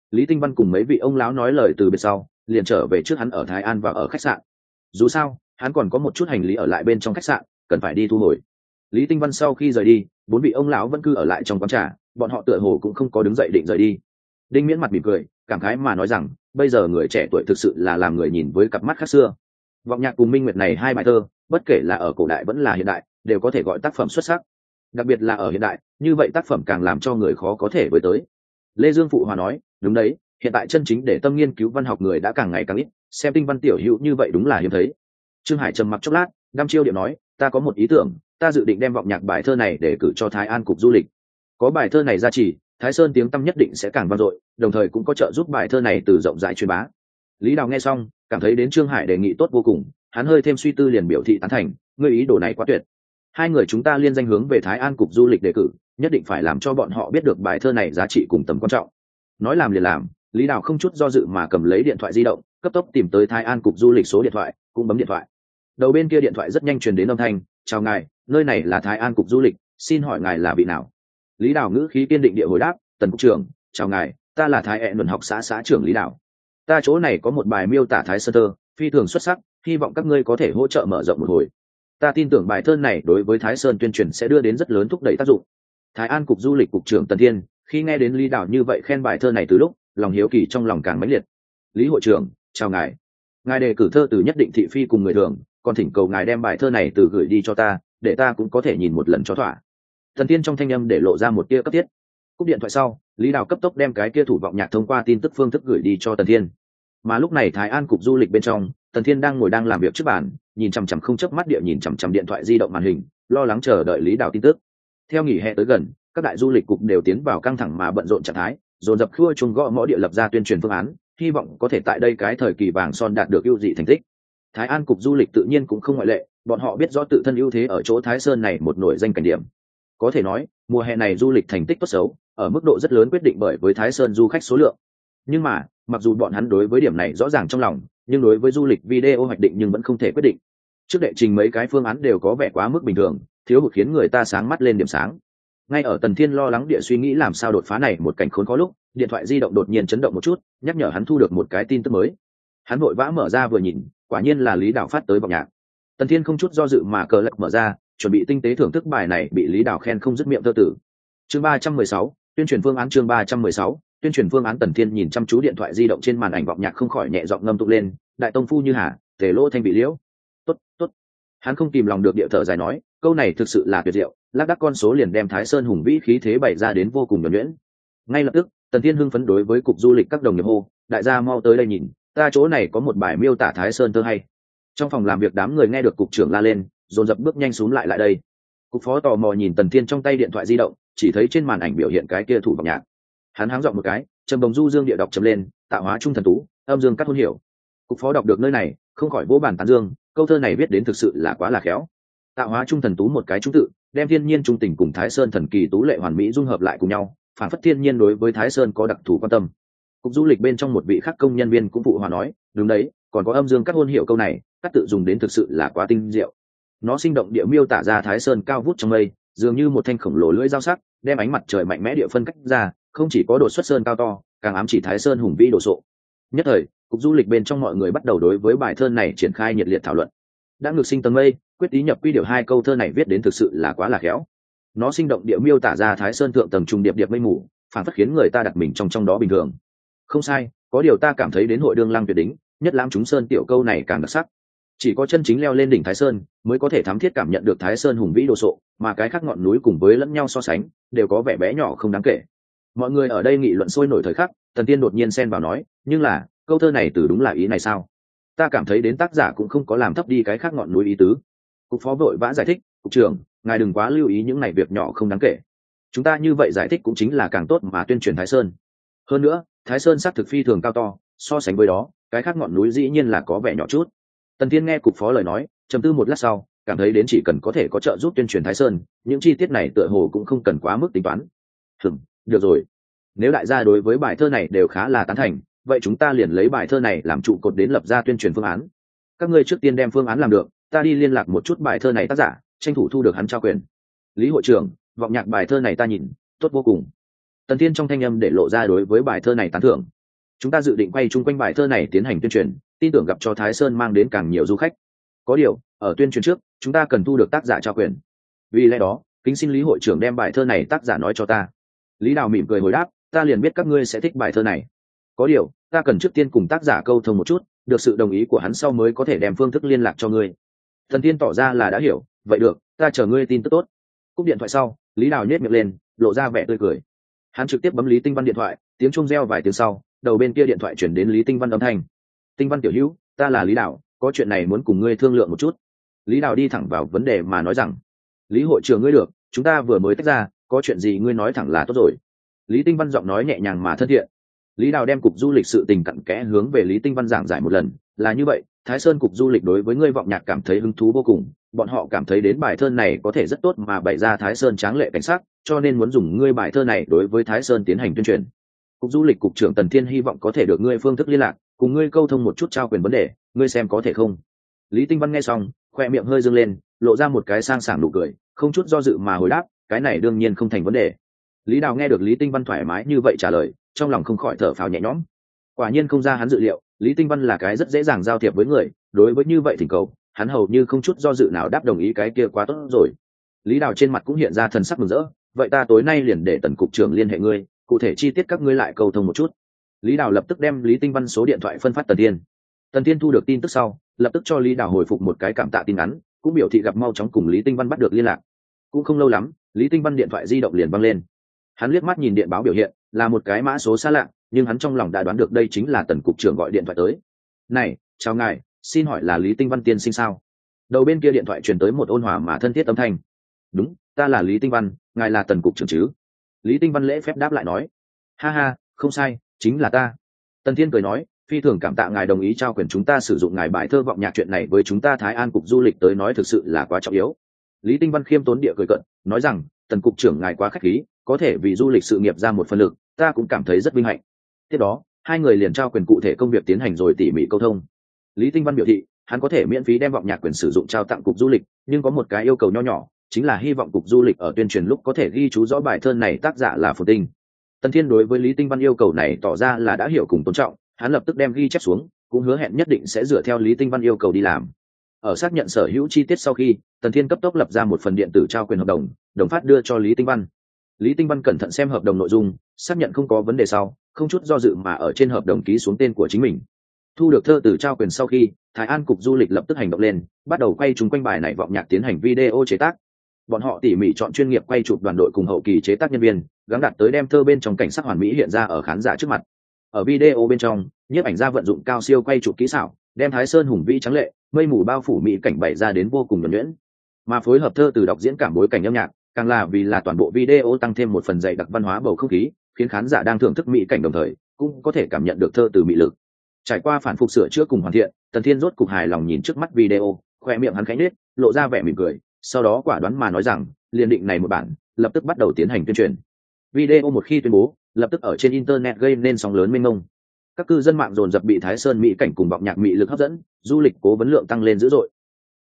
Lý Tinh Văn cùng mấy vị ông lão nói lời từ biệt sau liền trở về trước hắn ở Thái An và ở khách sạn. Dù sao hắn còn có một chút hành lý ở lại bên trong khách sạn cần phải đi thu hồi. Lý Tinh Văn sau khi rời đi, bốn vị ông lão vẫn cứ ở lại trong quán trà, bọn họ tựa hồ cũng không có đứng dậy định rời đi. Đinh Miễn mặt mỉm cười, cảm khái mà nói rằng bây giờ người trẻ tuổi thực sự là làm người nhìn với cặp mắt khác xưa. Vọng Nhạc cùng Minh Nguyệt này hai bài thơ, bất kể là ở cổ đại vẫn là hiện đại, đều có thể gọi tác phẩm xuất sắc. Đặc biệt là ở hiện đại, như vậy tác phẩm càng làm cho người khó có thể với tới. Lê Dương phụ hòa nói, đúng đấy, hiện tại chân chính để tâm nghiên cứu văn học người đã càng ngày càng ít, xem tinh văn tiểu hữu như vậy đúng là hiếm thấy. Trương Hải trầm mặc chốc lát, đăm chiêu điệu nói, ta có một ý tưởng, ta dự định đem Vọng Nhạc bài thơ này để cử cho Thái An cục du lịch. Có bài thơ này ra chỉ, Thái Sơn tiếng tăm nhất định sẽ càng vang dội, đồng thời cũng có trợ giúp bài thơ này từ rộng rãi truyền bá. Lý Đào nghe xong, cảm thấy đến Trương Hải đề nghị tốt vô cùng, hắn hơi thêm suy tư liền biểu thị tán thành, ngươi ý đồ này quá tuyệt. Hai người chúng ta liên danh hướng về Thái An cục du lịch đề cử, nhất định phải làm cho bọn họ biết được bài thơ này giá trị cùng tầm quan trọng. Nói làm liền làm, Lý Đào không chút do dự mà cầm lấy điện thoại di động, cấp tốc tìm tới Thái An cục du lịch số điện thoại, cũng bấm điện thoại. Đầu bên kia điện thoại rất nhanh truyền đến âm thanh, chào ngài, nơi này là Thái An cục du lịch, xin hỏi ngài là vị nào? Lý Đào ngữ khí kiên định địa hồi đáp, Tần cục trưởng, chào ngài, ta là Thái Ẹn luận học xã xã trưởng Lý Đào. Ta chỗ này có một bài miêu tả Thái Sơn thơ, phi thường xuất sắc, hy vọng các ngươi có thể hỗ trợ mở rộng một hồi. Ta tin tưởng bài thơ này đối với Thái Sơn tuyên truyền sẽ đưa đến rất lớn thúc đẩy tác dụng. Thái An cục du lịch cục trưởng Tần Thiên, khi nghe đến Lý Đào như vậy khen bài thơ này từ lúc, lòng hiếu kỳ trong lòng càng mãnh liệt. Lý hội trưởng, chào ngài. Ngài đề cử thơ từ nhất định thị phi cùng người thường, còn thỉnh cầu ngài đem bài thơ này từ gửi đi cho ta, để ta cũng có thể nhìn một lần cho thỏa. Tần Thiên trong thanh âm để lộ ra một tia cấp thiết. Cúp điện thoại sau, Lý Đào cấp tốc đem cái kia thủ Vọng Nhạc thông qua tin tức phương thức gửi đi cho Tần Thiên. Mà lúc này Thái An cục du lịch bên trong, Tần Thiên đang ngồi đang làm việc trước bàn, nhìn chằm chằm không chớp mắt địa nhìn chằm chằm điện thoại di động màn hình, lo lắng chờ đợi Lý Đào tin tức. Theo nghỉ hè tới gần, các đại du lịch cục đều tiến vào căng thẳng mà bận rộn trạng thái, dồn dập khua chuông gõ mõ địa lập ra tuyên truyền phương án, hy vọng có thể tại đây cái thời kỳ vàng son đạt được ưu dị thành tích. Thái An cục du lịch tự nhiên cũng không ngoại lệ, bọn họ biết rõ tự thân ưu thế ở chỗ Thái Sơn này một nổi danh cảnh điểm. Có thể nói, mùa hè này du lịch thành tích tốt xấu, ở mức độ rất lớn quyết định bởi với Thái Sơn du khách số lượng. Nhưng mà, mặc dù bọn hắn đối với điểm này rõ ràng trong lòng, nhưng đối với du lịch video hoạch định nhưng vẫn không thể quyết định. Trước đệ trình mấy cái phương án đều có vẻ quá mức bình thường, thiếu hụt khiến người ta sáng mắt lên điểm sáng. Ngay ở Tần Thiên lo lắng địa suy nghĩ làm sao đột phá này một cảnh khốn khó lúc, điện thoại di động đột nhiên chấn động một chút, nhắc nhở hắn thu được một cái tin tức mới. Hắn vội vã mở ra vừa nhìn, quả nhiên là Lý Đào phát tới Vọng Nhạc. Tần Thiên không chút do dự mà cờ lật mở ra, chuẩn bị tinh tế thưởng thức bài này bị Lý Đào khen không dứt miệng thơ tử. Chương ba trăm mười sáu, tuyên truyền phương án chương ba trăm mười sáu, tuyên truyền phương án. Tần Thiên nhìn chăm chú điện thoại di động trên màn ảnh Vọng Nhạc không khỏi nhẹ giọng ngâm tụng lên, đại tông phu như hà, tề lỗ thanh vị liễu. Tốt, tốt. Hắn không kìm lòng được địa thở dài nói, câu này thực sự là tuyệt diệu, lác đác con số liền đem Thái Sơn hùng vĩ khí thế bày ra đến vô cùng nhuần nhuyễn. Ngay lập tức, Tần Thiên hưng phấn đối với cục du lịch các đồng nghiệp hô, đại gia mau tới đây nhìn, ta chỗ này có một bài miêu tả Thái Sơn thơ hay. Trong phòng làm việc đám người nghe được cục trưởng la lên, dồn dập bước nhanh xuống lại lại đây. Cục phó tò mò nhìn Tần Thiên trong tay điện thoại di động, chỉ thấy trên màn ảnh biểu hiện cái kia thủ Vọng Nhạc. Hắn háng giọng một cái, trầm bồng du dương địa đọc trầm lên, tạo hóa trung thần tú, âm dương cắt hôn hiểu. Cục phó đọc được nơi này, không khỏi vỗ bàn tán dương, câu thơ này viết đến thực sự là quá là khéo. Tạo hóa trung thần tú một cái trung tự, đem thiên nhiên trung tình cùng Thái Sơn thần kỳ tú lệ hoàn mỹ dung hợp lại cùng nhau, phản phất thiên nhiên đối với Thái Sơn có đặc thù quan tâm. Cục du lịch bên trong một vị khác công nhân viên cũng phụ hòa nói, đúng đấy, còn có âm dương cắt hôn hiểu câu này, cắt tự dùng đến thực sự là quá tinh diệu. Nó sinh động địa miêu tả ra Thái Sơn cao vút trong mây, dường như một thanh khổng lồ lưỡi dao sắc, đem ánh mặt trời mạnh mẽ địa phân cách ra, không chỉ có độ xuất sơn cao to, càng ám chỉ Thái Sơn hùng vĩ đồ sộ. Nhất thời, cục du lịch bên trong mọi người bắt đầu đối với bài thơ này triển khai nhiệt liệt thảo luận. Đã ngược sinh tầng mây, quyết ý nhập quy điều hai câu thơ này viết đến thực sự là quá là khéo. Nó sinh động địa miêu tả ra Thái Sơn thượng tầng trung điệp điệp mây mù, phản phất khiến người ta đặt mình trong trong đó bình thường. Không sai, có điều ta cảm thấy đến hội đương lăng tuyệt đỉnh, nhất lãm chúng sơn tiểu câu này càng đặc sắc. Chỉ có chân chính leo lên đỉnh Thái Sơn mới có thể thám thiết cảm nhận được Thái Sơn hùng vĩ đồ sộ, mà cái khác ngọn núi cùng với lẫn nhau so sánh đều có vẻ bé nhỏ không đáng kể. Mọi người ở đây nghị luận sôi nổi thời khắc, Tần Tiên đột nhiên xen vào nói, nhưng là câu thơ này từ đúng là ý này sao? Ta cảm thấy đến tác giả cũng không có làm thấp đi cái khác ngọn núi ý tứ. Cục phó vội vã giải thích, cục trưởng, ngài đừng quá lưu ý những này việc nhỏ không đáng kể. Chúng ta như vậy giải thích cũng chính là càng tốt mà tuyên truyền Thái Sơn. Hơn nữa, Thái Sơn xác thực phi thường cao to, so sánh với đó, cái khác ngọn núi dĩ nhiên là có vẻ nhỏ chút. Tần Thiên nghe cục phó lời nói, trầm tư một lát sau, cảm thấy đến chỉ cần có thể có trợ giúp tuyên truyền Thái Sơn, những chi tiết này tựa hồ cũng không cần quá mức tính toán. Hừm, được rồi. Nếu đại gia đối với bài thơ này đều khá là tán thành, vậy chúng ta liền lấy bài thơ này làm trụ cột đến lập ra tuyên truyền phương án. Các ngươi trước tiên đem phương án làm được, ta đi liên lạc một chút bài thơ này tác giả, tranh thủ thu được hắn trao quyền. Lý hội trưởng, Vọng Nhạc bài thơ này ta nhìn tốt vô cùng. Tần Thiên trong thanh âm để lộ ra đối với bài thơ này tán thưởng. chúng ta dự định quay chung quanh bài thơ này tiến hành tuyên truyền, tin tưởng gặp cho Thái Sơn mang đến càng nhiều du khách. Có điều ở tuyên truyền trước chúng ta cần thu được tác giả trao quyền, vì lẽ đó kính xin Lý hội trưởng đem bài thơ này tác giả nói cho ta. Lý Đào mỉm cười hồi đáp, ta liền biết các ngươi sẽ thích bài thơ này. Có điều ta cần trước tiên cùng tác giả câu thông một chút, được sự đồng ý của hắn sau mới có thể đem phương thức liên lạc cho ngươi. Thần Tiên tỏ ra là đã hiểu, vậy được, ta chờ ngươi tin tức tốt. Cúp điện thoại sau, Lý Đào nhếch miệng lên, lộ ra vẻ tươi cười. Hắn trực tiếp bấm Lý Tinh Văn điện thoại, tiếng chuông reo vài tiếng sau, đầu bên kia điện thoại chuyển đến Lý Tinh Văn âm thanh. Tinh Văn tiểu hữu, ta là Lý Đào, có chuyện này muốn cùng ngươi thương lượng một chút. Lý Đào đi thẳng vào vấn đề mà nói rằng, Lý hội trưởng ngươi được, chúng ta vừa mới tách ra, có chuyện gì ngươi nói thẳng là tốt rồi. Lý Tinh Văn giọng nói nhẹ nhàng mà thân thiện. Lý Đào đem cục du lịch sự tình cặn kẽ hướng về Lý Tinh Văn giảng giải một lần, là như vậy, Thái Sơn cục du lịch đối với ngươi vọng nhạc cảm thấy hứng thú vô cùng, bọn họ cảm thấy đến bài thơ này có thể rất tốt mà bày ra Thái Sơn tráng lệ cảnh sắc, cho nên muốn dùng ngươi bài thơ này đối với Thái Sơn tiến hành tuyên truyền. Cục du lịch cục trưởng Tần Thiên hy vọng có thể được ngươi phương thức liên lạc, cùng ngươi câu thông một chút trao quyền vấn đề, ngươi xem có thể không? Lý Tinh Văn nghe xong, khoe miệng hơi dương lên, lộ ra một cái sang sảng nụ cười, không chút do dự mà hồi đáp, cái này đương nhiên không thành vấn đề. Lý Đào nghe được Lý Tinh Văn thoải mái như vậy trả lời, trong lòng không khỏi thở phào nhẹ nhõm. Quả nhiên không ra hắn dự liệu, Lý Tinh Văn là cái rất dễ dàng giao thiệp với người, đối với như vậy thỉnh cầu, hắn hầu như không chút do dự nào đáp đồng ý, cái kia quá tốt rồi. Lý Đào trên mặt cũng hiện ra thần sắc mừng rỡ, vậy ta tối nay liền để Tần cục trưởng liên hệ ngươi, cụ thể chi tiết các ngươi lại cầu thông một chút. Lý Đào lập tức đem Lý Tinh Văn số điện thoại phân phát Tần Thiên. Tần Thiên thu được tin tức sau, lập tức cho Lý Đào hồi phục một cái cảm tạ tin ngắn, cũng biểu thị gặp mau chóng cùng Lý Tinh Văn bắt được liên lạc. Cũng không lâu lắm, Lý Tinh Văn điện thoại di động liền văng lên. Hắn liếc mắt nhìn điện báo biểu hiện, là một cái mã số xa lạ, nhưng hắn trong lòng đã đoán được đây chính là Tần cục trưởng gọi điện thoại tới. Này, chào ngài, xin hỏi là Lý Tinh Văn tiên sinh sao? Đầu bên kia điện thoại truyền tới một ôn hòa mà thân thiết âm thanh. Đúng, ta là Lý Tinh Văn, ngài là Tần cục trưởng chứ? Lý Tinh Văn lễ phép đáp lại nói. Ha ha, không sai, chính là ta. Tần Thiên cười nói, phi thường cảm tạ ngài đồng ý trao quyền chúng ta sử dụng ngài bài thơ vọng nhạc, chuyện này với chúng ta Thái An cục du lịch tới nói thực sự là quá trọng yếu. Lý Tinh Văn khiêm tốn địa cười cận, nói rằng, Tần cục trưởng ngài quá khách khí, có thể vì du lịch sự nghiệp ra một phần lực, ta cũng cảm thấy rất vinh hạnh. Tiếp đó, hai người liền trao quyền cụ thể công việc tiến hành rồi tỉ mỉ câu thông. Lý Tinh Văn biểu thị, hắn có thể miễn phí đem vọng nhạc quyền sử dụng trao tặng cục du lịch, nhưng có một cái yêu cầu nho nhỏ, chính là hy vọng cục du lịch ở tuyên truyền lúc có thể ghi chú rõ bài thơ này tác giả là Phồn Tinh. Tần Thiên đối với Lý Tinh Văn yêu cầu này tỏ ra là đã hiểu cùng tôn trọng, hắn lập tức đem ghi chép xuống, cũng hứa hẹn nhất định sẽ dựa theo Lý Tinh Văn yêu cầu đi làm. Ở xác nhận sở hữu chi tiết sau khi, Tần Thiên cấp tốc lập ra một phần điện tử trao quyền hợp đồng, đồng phát đưa cho Lý Tinh Văn. Lý Tinh Văn cẩn thận xem hợp đồng nội dung, xác nhận không có vấn đề sau, không chút do dự mà ở trên hợp đồng ký xuống tên của chính mình. Thu được thơ từ trao quyền sau khi, Thái An cục du lịch lập tức hành động lên, bắt đầu quay chúng quanh bài này vọng nhạc tiến hành video chế tác. Bọn họ tỉ mỉ chọn chuyên nghiệp quay chụp đoàn đội cùng hậu kỳ chế tác nhân viên, gắng đạt tới đem thơ bên trong cảnh sắc hoàn mỹ hiện ra ở khán giả trước mặt. Ở video bên trong, nhiếp ảnh gia vận dụng cao siêu quay chụp kỹ xảo, đem Thái Sơn hùng vĩ trắng lệ, mây mù bao phủ mỹ cảnh bày ra đến vô cùng nhuần nhuyễn. Mà phối hợp thơ từ đọc diễn cảm bối cảnh âm nhạc, càng là vì là toàn bộ video tăng thêm một phần dày đặc văn hóa bầu không khí, khiến khán giả đang thưởng thức mỹ cảnh đồng thời cũng có thể cảm nhận được thơ từ mỹ lực. Trải qua phản phục sửa chữa cùng hoàn thiện, Tần Thiên rốt cục hài lòng nhìn trước mắt video, khoe miệng hắn khẽ nhếch, lộ ra vẻ mỉm cười, sau đó quả đoán mà nói rằng, liền định này một bản, lập tức bắt đầu tiến hành tuyên truyền. Video một khi tuyên bố, lập tức ở trên internet gây nên sóng lớn mênh mông. Các cư dân mạng dồn dập bị Thái Sơn mỹ cảnh cùng vọng nhạc mỹ lực hấp dẫn, du lịch cố vấn lượng tăng lên dữ dội.